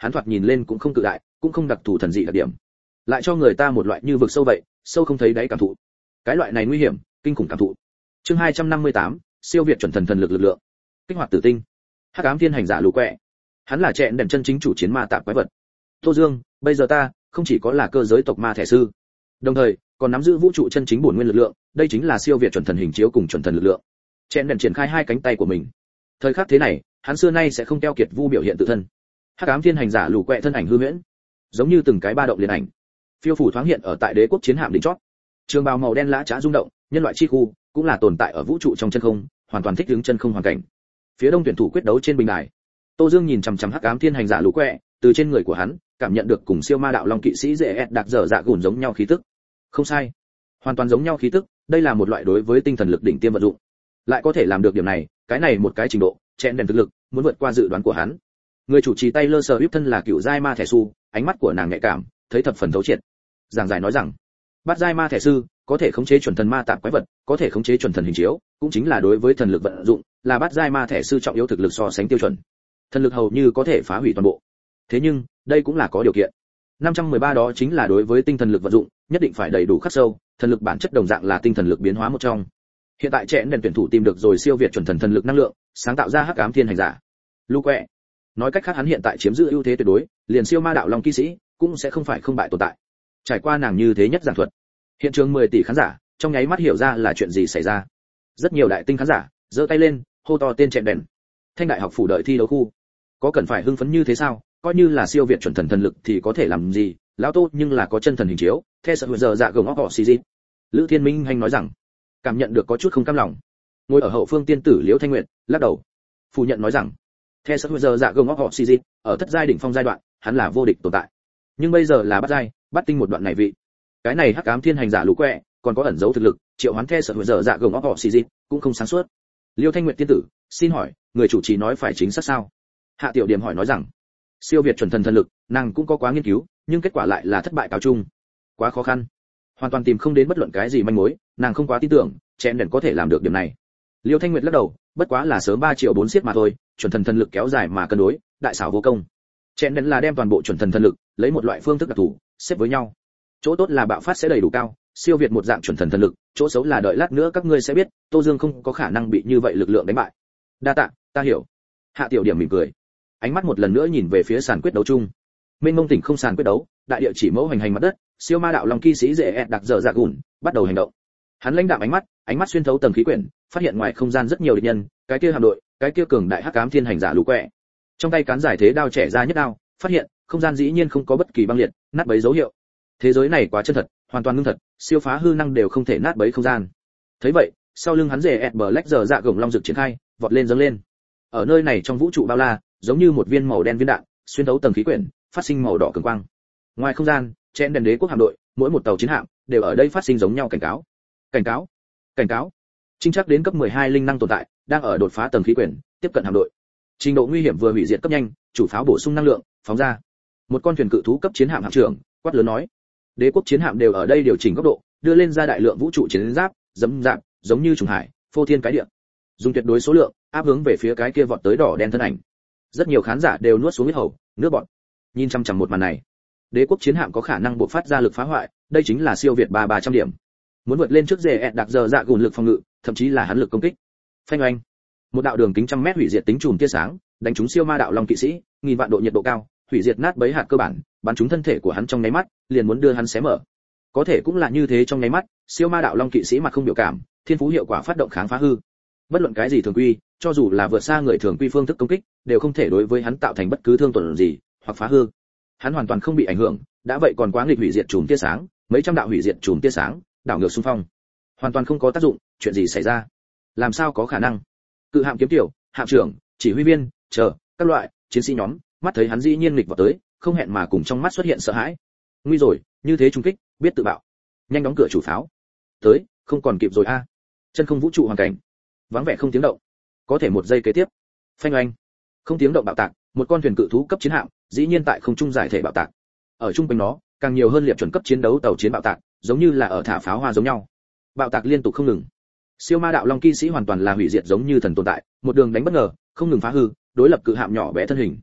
hắn thoạt nhìn lên cũng không cự đại, cũng không đặc thù thần dị đặc điểm, lại cho người ta một loại như vực sâu vậy, sâu không thấy đáy cảm thụ. Cái loại này nguy hiểm, kinh khủng cảm thụ. Chương 258, siêu việt chuẩn thần thần lực lực lượng. Kích hoạt tử tinh. Hắc ám thiên hành giả lù quẹ. Hắn là trẹn đèn chân chính chủ chiến ma tạp quái vật. Tô Dương, bây giờ ta không chỉ có là cơ giới tộc ma thể sư, đồng thời còn nắm giữ vũ trụ chân chính bổn nguyên lực lượng, đây chính là siêu việt chuẩn thần hình chiếu cùng chuẩn thần lực lượng. Trẹn đèn triển khai hai cánh tay của mình. Thời khắc thế này, hắn xưa nay sẽ không keo kiệt vu biểu hiện tự thân. Hắc ám thiên hành giả lù quẹ thân ảnh hư huyễn, giống như từng cái ba động liền ảnh, phiêu phù thoáng hiện ở tại đế quốc chiến hạm đỉnh chót. Trường bào màu đen lã chã rung động, nhân loại chi khu cũng là tồn tại ở vũ trụ trong chân không, hoàn toàn thích ứng chân không hoàn cảnh. Phía đông tuyển thủ quyết đấu trên bình đài, Tô Dương nhìn chằm chằm hắc ám thiên hành giả lũ quẹ, từ trên người của hắn cảm nhận được cùng siêu ma đạo long kỵ sĩ dễ đặc dở dạ gùn giống nhau khí tức. Không sai, hoàn toàn giống nhau khí tức, đây là một loại đối với tinh thần lực đỉnh tiêm vận dụng. Lại có thể làm được điểm này, cái này một cái trình độ, chèn đèn thực lực muốn vượt qua dự đoán của hắn. Người chủ trì tay lơ sờ íp thân là cựu giai ma thể su, ánh mắt của nàng nhạy cảm, thấy thập phần thấu triệt. Giảng giải nói rằng, bát giai ma thể sư có thể khống chế chuẩn thần ma tạp quái vật, có thể khống chế chuẩn thần hình chiếu, cũng chính là đối với thần lực vận dụng, là bát giai ma thể sư trọng yếu thực lực so sánh tiêu chuẩn. Thần lực hầu như có thể phá hủy toàn bộ. Thế nhưng, đây cũng là có điều kiện. 513 đó chính là đối với tinh thần lực vận dụng, nhất định phải đầy đủ khắc sâu, thần lực bản chất đồng dạng là tinh thần lực biến hóa một trong. Hiện tại trẻ đèn tuyển thủ tìm được rồi siêu việt chuẩn thần thần lực năng lượng, sáng tạo ra hắc ám thiên hành giả. Lu quẹ. Nói cách khác hắn hiện tại chiếm giữ ưu thế tuyệt đối, liền siêu ma đạo long kỵ sĩ cũng sẽ không phải không bại tồn tại. Trải qua nàng như thế nhất giảng thuật, hiện trường 10 tỷ khán giả trong nháy mắt hiểu ra là chuyện gì xảy ra. Rất nhiều đại tinh khán giả giơ tay lên, hô to tên chèn đèn. Thanh đại học phủ đợi thi đấu khu, có cần phải hưng phấn như thế sao? Coi như là siêu việt chuẩn thần thần lực thì có thể làm gì? Lão Tô nhưng là có chân thần hình chiếu, theo sợ giờ dạ gồng óc họ xì gì. Lữ Thiên Minh Hành nói rằng, cảm nhận được có chút không cam lòng. Ngồi ở hậu phương tiên tử Liễu Thanh Nguyệt lắc đầu, phủ nhận nói rằng, theo sợ giờ dạ gồng óc họ xì gì, ở thất giai đỉnh phong giai đoạn, hắn là vô địch tồn tại. Nhưng bây giờ là bát giai, bắt tinh một đoạn này vị. Cái này hắc ám thiên hành giả lũ quẹ, còn có ẩn dấu thực lực, triệu hoán theo sợ giờ dạ gồng óc họ xì gì, cũng không sáng suốt. Liễu Thanh Nguyệt tiên tử, xin hỏi, người chủ trì nói phải chính xác sao? Hạ Tiểu Điểm hỏi nói rằng, siêu việt chuẩn thần thần lực, nàng cũng có quá nghiên cứu, nhưng kết quả lại là thất bại cáo chung. Quá khó khăn, hoàn toàn tìm không đến bất luận cái gì manh mối, nàng không quá tin tưởng chèn đèn có thể làm được điểm này. Liêu Thanh Nguyệt lắc đầu, bất quá là sớm 3 triệu 4 xiết mà thôi, chuẩn thần thần lực kéo dài mà cân đối, đại xảo vô công. Chèn đèn là đem toàn bộ chuẩn thần thần lực lấy một loại phương thức đặc thù xếp với nhau. Chỗ tốt là bạo phát sẽ đầy đủ cao, siêu việt một dạng chuẩn thần thần lực, chỗ xấu là đợi lát nữa các ngươi sẽ biết, Tô Dương không có khả năng bị như vậy lực lượng đánh bại. Đa tạ, ta hiểu. Hạ Tiểu Điểm mỉm cười, ánh mắt một lần nữa nhìn về phía sàn quyết đấu chung. Mênh mông tỉnh không sàn quyết đấu, đại địa chỉ mẫu hành hành mặt đất, siêu ma đạo long kỵ sĩ dễ đặc dở dạ gùn bắt đầu hành động. Hắn lãnh đạm ánh mắt xuyên thấu tầng khí quyển, phát hiện ngoài không gian rất nhiều địch nhân, cái kia hạm đội, cái kia cường đại hắc ám thiên hành giả lũ quẹ. Trong tay cán giải thế đao trẻ ra nhất đao, phát hiện không gian dĩ nhiên không có bất kỳ băng liệt, nát bấy dấu hiệu. Thế giới này quá chân thật, hoàn toàn ngưng thật, siêu phá hư năng đều không thể nát bấy không gian. Thấy vậy, sau lưng hắn rể Black dở dạ gồng long rực triển khai, vọt lên dâng lên. Ở nơi này trong vũ trụ bao la, giống như một viên màu đen viên đạn, xuyên thấu tầng khí quyển, phát sinh màu đỏ cường quang. Ngoài không gian, trên đèn đế quốc hạm đội, mỗi một tàu chiến hạm đều ở đây phát sinh giống nhau cảnh cáo. Cảnh cáo, cảnh cáo. Trinh chắc đến cấp 12 linh năng tồn tại, đang ở đột phá tầng khí quyển, tiếp cận hạm đội. Trình độ nguy hiểm vừa hủy diệt cấp nhanh, chủ pháo bổ sung năng lượng, phóng ra. Một con thuyền cự thú cấp chiến hạm hạm trưởng, quát lớn nói. Đế quốc chiến hạm đều ở đây điều chỉnh góc độ, đưa lên ra đại lượng vũ trụ chiến giáp, dẫm dạp, giống như trùng hải, phô thiên cái địa. Dùng tuyệt đối số lượng, áp hướng về phía cái kia vọt tới đỏ đen thân ảnh. Rất nhiều khán giả đều nuốt xuống huyết hầu, nước bọt. Nhìn chăm chăm một màn này, đế quốc chiến hạm có khả năng bộc phát ra lực phá hoại, đây chính là siêu việt 300 điểm. Muốn vượt lên trước rể đặc giờ dạ gùn lực phòng ngự, thậm chí là hắn lực công kích. Phanh oanh, một đạo đường kính trăm mét hủy diệt tính chùm tia sáng, đánh trúng siêu ma đạo long kỵ sĩ, nghìn vạn độ nhiệt độ cao, hủy diệt nát bấy hạt cơ bản, bắn trúng thân thể của hắn trong nháy mắt, liền muốn đưa hắn xé mở. Có thể cũng là như thế trong nháy mắt, siêu ma đạo long kỵ sĩ mặt không biểu cảm, thiên phú hiệu quả phát động kháng phá hư. Bất luận cái gì thường quy, cho dù là vượt xa người thường quy phương thức công kích, đều không thể đối với hắn tạo thành bất cứ thương tổn gì hoặc phá hư. Hắn hoàn toàn không bị ảnh hưởng, đã vậy còn quá nghịch hủy diệt chùm tia sáng, mấy trăm đạo hủy diệt chùm tia sáng, đảo ngược xung phong, hoàn toàn không có tác dụng. Chuyện gì xảy ra? Làm sao có khả năng? Cự hạm kiếm tiểu, hạm trưởng, chỉ huy viên, chờ các loại chiến sĩ nhóm, mắt thấy hắn dĩ nhiên nghịch vào tới, không hẹn mà cùng trong mắt xuất hiện sợ hãi. Nguy rồi, như thế trung kích, biết tự bạo. Nhanh đóng cửa chủ pháo. Tới, không còn kịp rồi a. Chân không vũ trụ hoàn cảnh, vắng vẻ không tiếng động. Có thể một giây kế tiếp, phanh oanh, không tiếng động bạo tạc, một con thuyền cự thú cấp chiến hạm, dĩ nhiên tại không trung giải thể bạo tạc. Ở trung quanh nó, càng nhiều hơn liệp chuẩn cấp chiến đấu tàu chiến bạo tạc, giống như là ở thả pháo hoa giống nhau. Bạo tạc liên tục không ngừng. Siêu ma đạo long kỵ sĩ hoàn toàn là hủy diệt giống như thần tồn tại, một đường đánh bất ngờ, không ngừng phá hư, đối lập cự hạm nhỏ bé thân hình.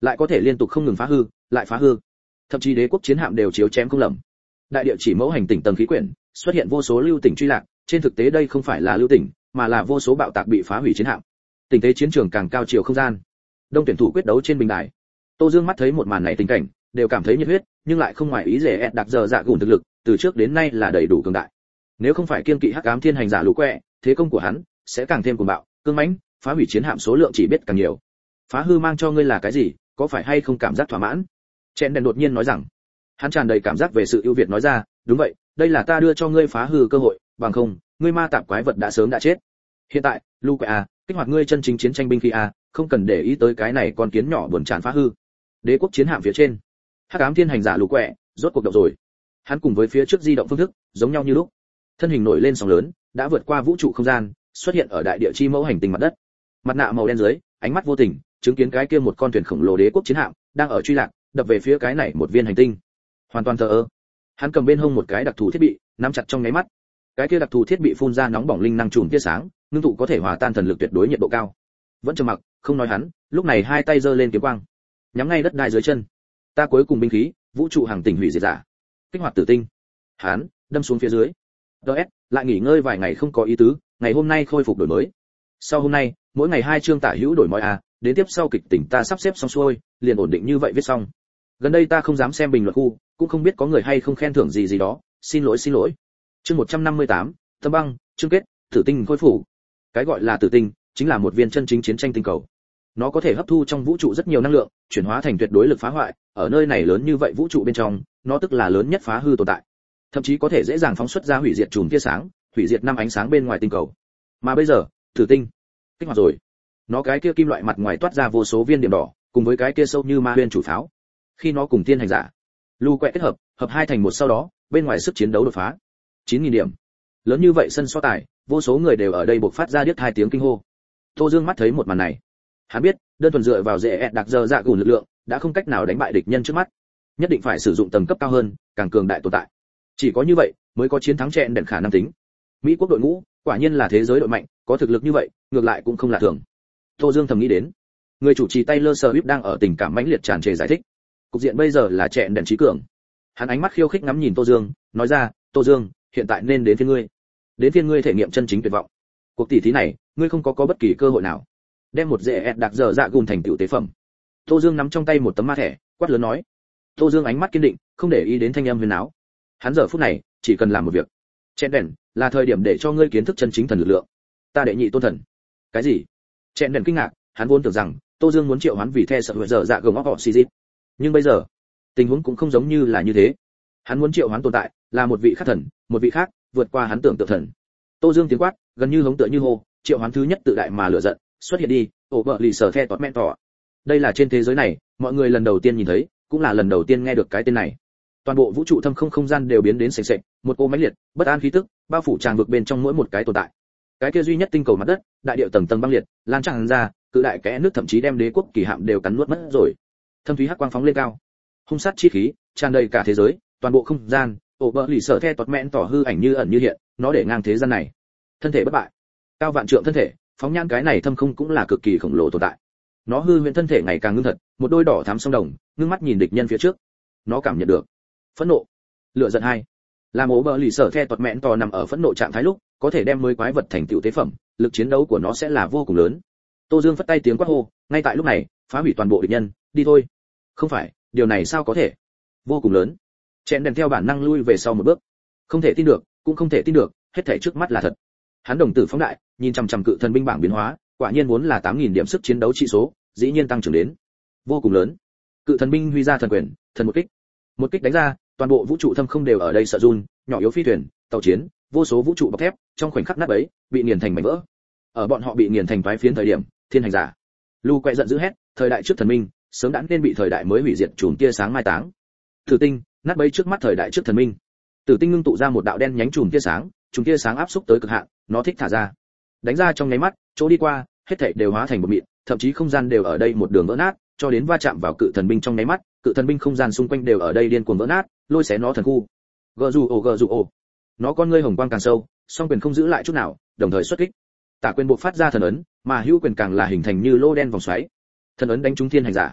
lại có thể liên tục không ngừng phá hư, lại phá hư. Thậm chí đế quốc chiến hạm đều chiếu chém không lầm. Đại địa chỉ mẫu hành tinh tầng khí quyển, xuất hiện vô số lưu tỉnh truy lạc, trên thực tế đây không phải là lưu tỉnh, mà là vô số bạo tạc bị phá hủy chiến hạm. Tình thế chiến trường càng cao chiều không gian. Đông tuyển thủ quyết đấu trên bình đài. Tô Dương mắt thấy một màn này tình cảnh, đều cảm thấy nhiệt huyết, nhưng lại không ngoài ý rẻ đặc giờ dạ gùn thực lực, từ trước đến nay là đầy đủ cường đại. Nếu không phải kiên kỵ hắc ám thiên hành giả lũ quẹ, thế công của hắn sẽ càng thêm cuồng bạo, cương mãnh, phá hủy chiến hạm số lượng chỉ biết càng nhiều. Phá hư mang cho ngươi là cái gì, có phải hay không cảm giác thỏa mãn? Chen đèn đột nhiên nói rằng, hắn tràn đầy cảm giác về sự ưu việt nói ra, đúng vậy, đây là ta đưa cho ngươi phá hư cơ hội, bằng không, ngươi ma tạp quái vật đã sớm đã chết. Hiện tại, lũ quẹ à, kích hoạt ngươi chân chính chiến tranh binh khí à, không cần để ý tới cái này con kiến nhỏ buồn chán phá hư. Đế quốc chiến hạm phía trên, hắc ám thiên hành giả lũ quẹ rốt cuộc động rồi. Hắn cùng với phía trước di động phương thức giống nhau như lúc, thân hình nổi lên sóng lớn, đã vượt qua vũ trụ không gian, xuất hiện ở đại địa chi mẫu hành tinh mặt đất. Mặt nạ màu đen dưới, ánh mắt vô tình chứng kiến cái kia một con thuyền khổng lồ đế quốc chiến hạm đang ở truy lạc, đập về phía cái này một viên hành tinh. Hoàn toàn thờ ơ. Hắn cầm bên hông một cái đặc thù thiết bị, nắm chặt trong nháy mắt. Cái kia đặc thù thiết bị phun ra nóng bỏng linh năng chùm tia sáng, ngưng tụ có thể hòa tan thần lực tuyệt đối nhiệt độ cao. Vẫn trầm mặc, không nói hắn, lúc này hai tay giơ lên kiếm quang, nhắm ngay đất đai dưới chân. Ta cuối cùng binh khí, vũ trụ hàng tỉnh hủy diệt giả. Kích hoạt tử tinh. Hắn đâm xuống phía dưới. DS, lại nghỉ ngơi vài ngày không có ý tứ, ngày hôm nay khôi phục đổi mới. Sau hôm nay, mỗi ngày 2 chương tả hữu đổi mới à, đến tiếp sau kịch tỉnh ta sắp xếp xong xuôi, liền ổn định như vậy viết xong. Gần đây ta không dám xem bình luận khu, cũng không biết có người hay không khen thưởng gì đó, xin lỗi. Chương 158, Tâm băng, chương kết, tử tinh khôi phục. Cái gọi là tử tinh, chính là một viên chân chính chiến tranh tinh cầu. Nó có thể hấp thu trong vũ trụ rất nhiều năng lượng, chuyển hóa thành tuyệt đối lực phá hoại, ở nơi này lớn như vậy vũ trụ bên trong, nó tức là lớn nhất phá hư tồn tại. Thậm chí có thể dễ dàng phóng xuất ra hủy diệt chùm tia sáng, hủy diệt năm ánh sáng bên ngoài tinh cầu. Mà bây giờ, tử tinh kích hoạt rồi. Nó cái kia kim loại mặt ngoài toát ra vô số viên điểm đỏ, cùng với cái kia sâu như ma huyên chủ pháo. Khi nó cùng tiên hành giả lưu quẹ kết hợp, hợp hai thành một sau đó, bên ngoài sức chiến đấu đột phá. 9000 điểm. Lớn như vậy sân so tài, vô số người đều ở đây bộc phát ra điếc hai tiếng kinh hô. Tô Dương mắt thấy một màn này, hắn biết, đơn thuần dựa vào dễ đặc giờ dạ gùn lực lượng, đã không cách nào đánh bại địch nhân trước mắt. Nhất định phải sử dụng tầng cấp cao hơn, càng cường đại tồn tại. Chỉ có như vậy, mới có chiến thắng chẹn đèn khả năng tính. Mỹ quốc đội ngũ, quả nhiên là thế giới đội mạnh, có thực lực như vậy, ngược lại cũng không là thường. Tô Dương thầm nghĩ đến. Người chủ trì Taylor Swift đang ở tình cảm mãnh liệt tràn trề giải thích. Cục diện bây giờ là chẹn đèn trí cường. Hắn ánh mắt khiêu khích ngắm nhìn Tô Dương, nói ra, Tô Dương, hiện tại nên đến phiên ngươi. Đến phiên ngươi thể nghiệm chân chính tuyệt vọng. Cuộc tỷ thí này, ngươi không có bất kỳ cơ hội nào. Đem một dễ đặc giờ dạ gùn thành tựu tế phẩm. Tô Dương nắm trong tay một tấm ma thẻ, quát lớn nói. Tô Dương ánh mắt kiên định, không để ý đến thanh âm huyền áo. Hắn giờ phút này, chỉ cần làm một việc. Chẹn đèn, là thời điểm để cho ngươi kiến thức chân chính thần lực lượng. Ta đệ nhị tôn thần. Cái gì? Chẹn đèn kinh ngạc, hắn vốn tưởng rằng Tô Dương muốn triệu hắn vì the sợ giờ dạ gồng họ xì dịp. Nhưng bây giờ, tình huống cũng không giống như là như thế. Hắn muốn triệu hắn tồn tại, là một vị khác thần, một vị khác, vượt qua hắn tưởng tượng thần. Tô Dương tiếng quát, gần như hống tựa như hô, triệu hắn thứ nhất tự đại mà lửa giận, xuất hiện đi, ổ vợ lì sở the tọt men tỏ. Đây là trên thế giới này, mọi người lần đầu tiên nhìn thấy, cũng là lần đầu tiên nghe được cái tên này. Toàn bộ vũ trụ thâm không gian đều biến đến sền sệt, một cô mãnh liệt, bất an khí tức, bao phủ tràn vực bên trong mỗi một cái tồn tại. Cái kia duy nhất tinh cầu mặt đất, đại địa tầng tầng băng liệt, lan tràn ra, cự đại kẽ nước thậm chí đem đế quốc kỳ hạm đều cắn nuốt mất rồi. Thâm thúy hắc quang phóng lên cao, hung sát chi khí tràn đầy cả thế giới, toàn bộ không gian, ổ bờ lì sở the tọt mẹn tỏ hư ảnh như ẩn như hiện, nó để ngang thế gian này. Thân thể bất bại, cao vạn trượng thân thể, phóng nhãn cái này thâm không cũng là cực kỳ khổng lồ tồn tại. Nó hư huyễn thân thể ngày càng ngưng thật, một đôi đỏ thắm song đồng, ngưng mắt nhìn địch nhân phía trước. Nó cảm nhận được phẫn nộ, lửa giận hai. Làm ổ bờ lì sở the tọt mẹn tỏ nằm ở phẫn nộ trạng thái lúc, có thể đem mới quái vật thành tựu tế phẩm, lực chiến đấu của nó sẽ là vô cùng lớn. Tô Dương phất tay tiếng quát hô, ngay tại lúc này, phá hủy toàn bộ địch nhân, đi thôi. Không phải, điều này sao có thể? Vô cùng lớn. Chẹn đèn theo bản năng lui về sau một bước. Không thể tin được, cũng không thể tin được, hết thảy trước mắt là thật. Hắn đồng tử phóng đại, nhìn chằm chằm cự thần binh bảng biến hóa, quả nhiên vốn là 8000 điểm sức chiến đấu trị số, dĩ nhiên tăng trưởng đến vô cùng lớn. Cự thần binh huy ra thần quyền, thần một kích. Một kích đánh ra, toàn bộ vũ trụ thâm không đều ở đây sợ run, nhỏ yếu phi thuyền, tàu chiến, vô số vũ trụ bọc thép, trong khoảnh khắc nát bấy, bị nghiền thành mảnh vỡ. Ở bọn họ bị nghiền thành toái phiến thời điểm, thiên hành giả Lu quẹ giận dữ hét, thời đại trước thần minh, sớm đã nên bị thời đại mới hủy diệt chùm tia sáng mai táng. Tử tinh, nát bấy trước mắt thời đại trước thần minh. Tử tinh ngưng tụ ra một đạo đen nhánh chùm tia sáng áp xúc tới cực hạn, nó thích thả ra. Đánh ra trong nháy mắt, chỗ đi qua, hết thảy đều hóa thành một mịn, thậm chí không gian đều ở đây một đường vỡ nát, cho đến va chạm vào cự thần binh trong nháy mắt, cự thần binh không gian xung quanh đều ở đây điên cuồng vỡ nát, lôi xé nó thần khu. Gờ dù ồ. Nó con ngươi hồng quang càng sâu, song quyền không giữ lại chút nào, đồng thời xuất kích. Tả quyền buộc phát ra thần ấn, mà hữu quyền càng là hình thành như lô đen vòng xoáy. Thần ấn đánh trúng thiên hành giả.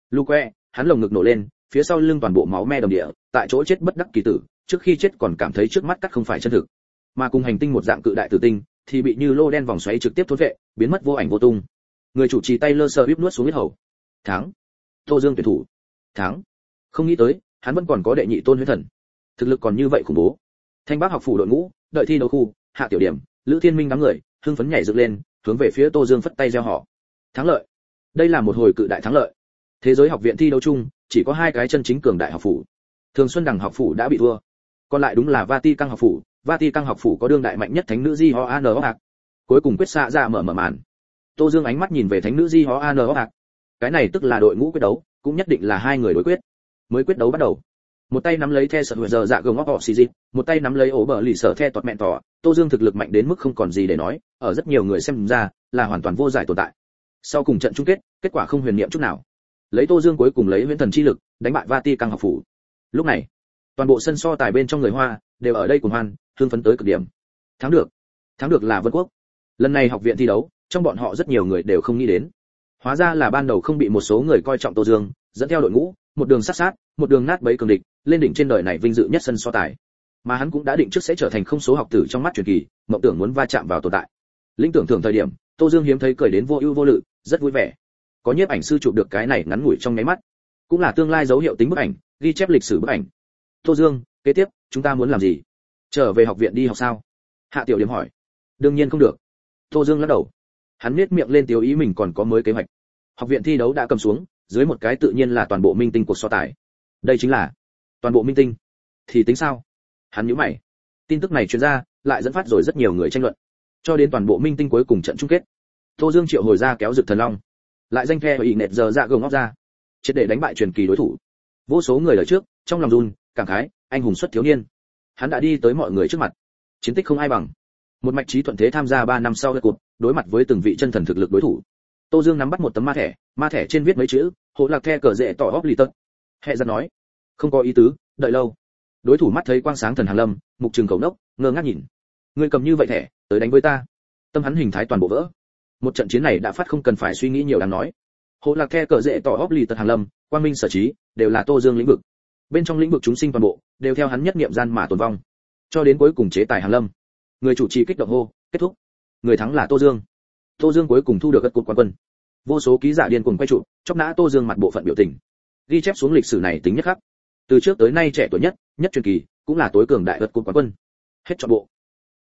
Luque, hắn lồng ngực nổ lên, phía sau lưng toàn bộ máu me đầm địa, tại chỗ chết bất đắc kỳ tử, trước khi chết còn cảm thấy trước mắt cắt không phải chân thực. Mà cùng hành tinh một dạng cự đại tử tinh, thì bị như lô đen vòng xoáy trực tiếp thôn vệ, biến mất vô ảnh vô tung. Người chủ trì tay lơ sơ bíp nuốt xuống huyết hầu. Thắng. Tô Dương tuyển thủ. Thắng. Không nghĩ tới, hắn vẫn còn có đệ nhị tôn huyết thần. Thực lực còn như vậy khủng bố. Thanh Bắc học phủ đội ngũ, đợi thi đấu khu, hạ tiểu điểm, Lữ Thiên Minh đám người, hưng phấn nhảy dựng lên, hướng về phía Tô Dương phất tay reo hò. Thắng lợi. Đây là một hồi cự đại thắng lợi. Thế giới học viện thi đấu chung, chỉ có 2 cái chân chính cường đại học phủ. Thường Xuân Đằng học phủ đã bị thua. Còn lại đúng là Vatican học phủ, Vatican học phủ có đương đại mạnh nhất thánh nữ Di Ho An Hạc. Cuối cùng quyết xạ ra mở màn. Tô Dương ánh mắt nhìn về thánh nữ Di Ho An Hạc. Cái này tức là đội ngũ quyết đấu, cũng nhất định là 2 người đối quyết. Mới quyết đấu bắt đầu. Một tay nắm lấy the sợ giờ dạ gồng óc xì dịp, một tay nắm lấy ổ bờ lì sở the tọt mẹn tỏ. Tô Dương thực lực mạnh đến mức không còn gì để nói, ở rất nhiều người xem ra là hoàn toàn vô giải tồn tại. Sau cùng trận chung kết, kết quả không huyền niệm chút nào. Lấy Tô Dương cuối cùng lấy huyễn thần chi lực đánh bại Vatican học phủ. Lúc này, toàn bộ sân so tài bên trong người Hoa đều ở đây cùng hoan, hưng phấn tới cực điểm. Thắng được là Vân Quốc. Lần này học viện thi đấu, trong bọn họ rất nhiều người đều không nghĩ đến. Hóa ra là ban đầu không bị một số người coi trọng Tô Dương, dẫn theo đội ngũ, một đường sát, một đường nát bấy cường địch, lên đỉnh trên đời này vinh dự nhất sân so tài. Mà hắn cũng đã định trước sẽ trở thành không số học tử trong mắt truyền kỳ, mộng tưởng muốn va chạm vào tồn tại. Linh tưởng thưởng thời điểm, Tô Dương hiếm thấy cười đến vô ưu vô lự, rất vui vẻ. Có nhiếp ảnh sư chụp được cái này ngắn ngủi trong nháy mắt, cũng là tương lai dấu hiệu tính bức ảnh, ghi chép lịch sử bức ảnh. Tô Dương, kế tiếp chúng ta muốn làm gì? Trở về học viện đi học sao? Hạ Tiểu Điểm hỏi. Đương nhiên không được. Tô Dương lắc đầu. Hắn nhếch miệng lên tiêu ý mình còn có mới kế hoạch. Học viện thi đấu đã cầm xuống, dưới một cái tự nhiên là toàn bộ minh tinh cuộc so tài. Đây chính là toàn bộ minh tinh. Thì tính sao? Hắn nhíu mày. Tin tức này truyền ra, lại dẫn phát rồi rất nhiều người tranh luận. Cho đến toàn bộ minh tinh cuối cùng trận chung kết. Tô Dương triệu hồi ra kéo Dực Thần Long, lại danh phe ủy nẹt giờ dạ gồng óc ra, triệt để đánh bại truyền kỳ đối thủ. Vô số người ở trước, trong lòng run, cảm khái, anh hùng xuất thiếu niên. Hắn đã đi tới mọi người trước mặt. Chiến tích không ai bằng. Một mạch trí thuận thế tham gia 3 năm sau lượt cuộc, đối mặt với từng vị chân thần thực lực đối thủ. Tô Dương nắm bắt một tấm ma thẻ trên viết mấy chữ, hộ lạc the cờ rễ tỏ óc lì tật. Hệ giật nói, không có ý tứ, đợi lâu. Đối thủ mắt thấy quang sáng thần Hàn Lâm, mục trừng cầu nốc, ngơ ngác nhìn. Ngươi cầm như vậy thẻ, tới đánh với ta. Tâm hắn hình thái toàn bộ vỡ. Một trận chiến này đã phát không cần phải suy nghĩ nhiều đáng nói. Hộ lạc the cờ rễ tỏ óc lì tật Hàn Lâm, quang minh sở trí, đều là Tô Dương lĩnh vực. Bên trong lĩnh vực chúng sinh toàn bộ, đều theo hắn nhất niệm gian mà tồn vong. Cho đến cuối cùng chế tài Hàn Lâm. Người chủ trì kích động hô, kết thúc. Người thắng là Tô Dương. Tô Dương cuối cùng thu được gật cột quán quân. Vô số ký giả điên cuồng quay chụp, chọc nã Tô Dương mặt bộ phận biểu tình. Ghi chép xuống lịch sử này tính nhất khắc. Từ trước tới nay trẻ tuổi nhất truyền kỳ, cũng là tối cường đại gật cột quán quân. Hết trọn bộ.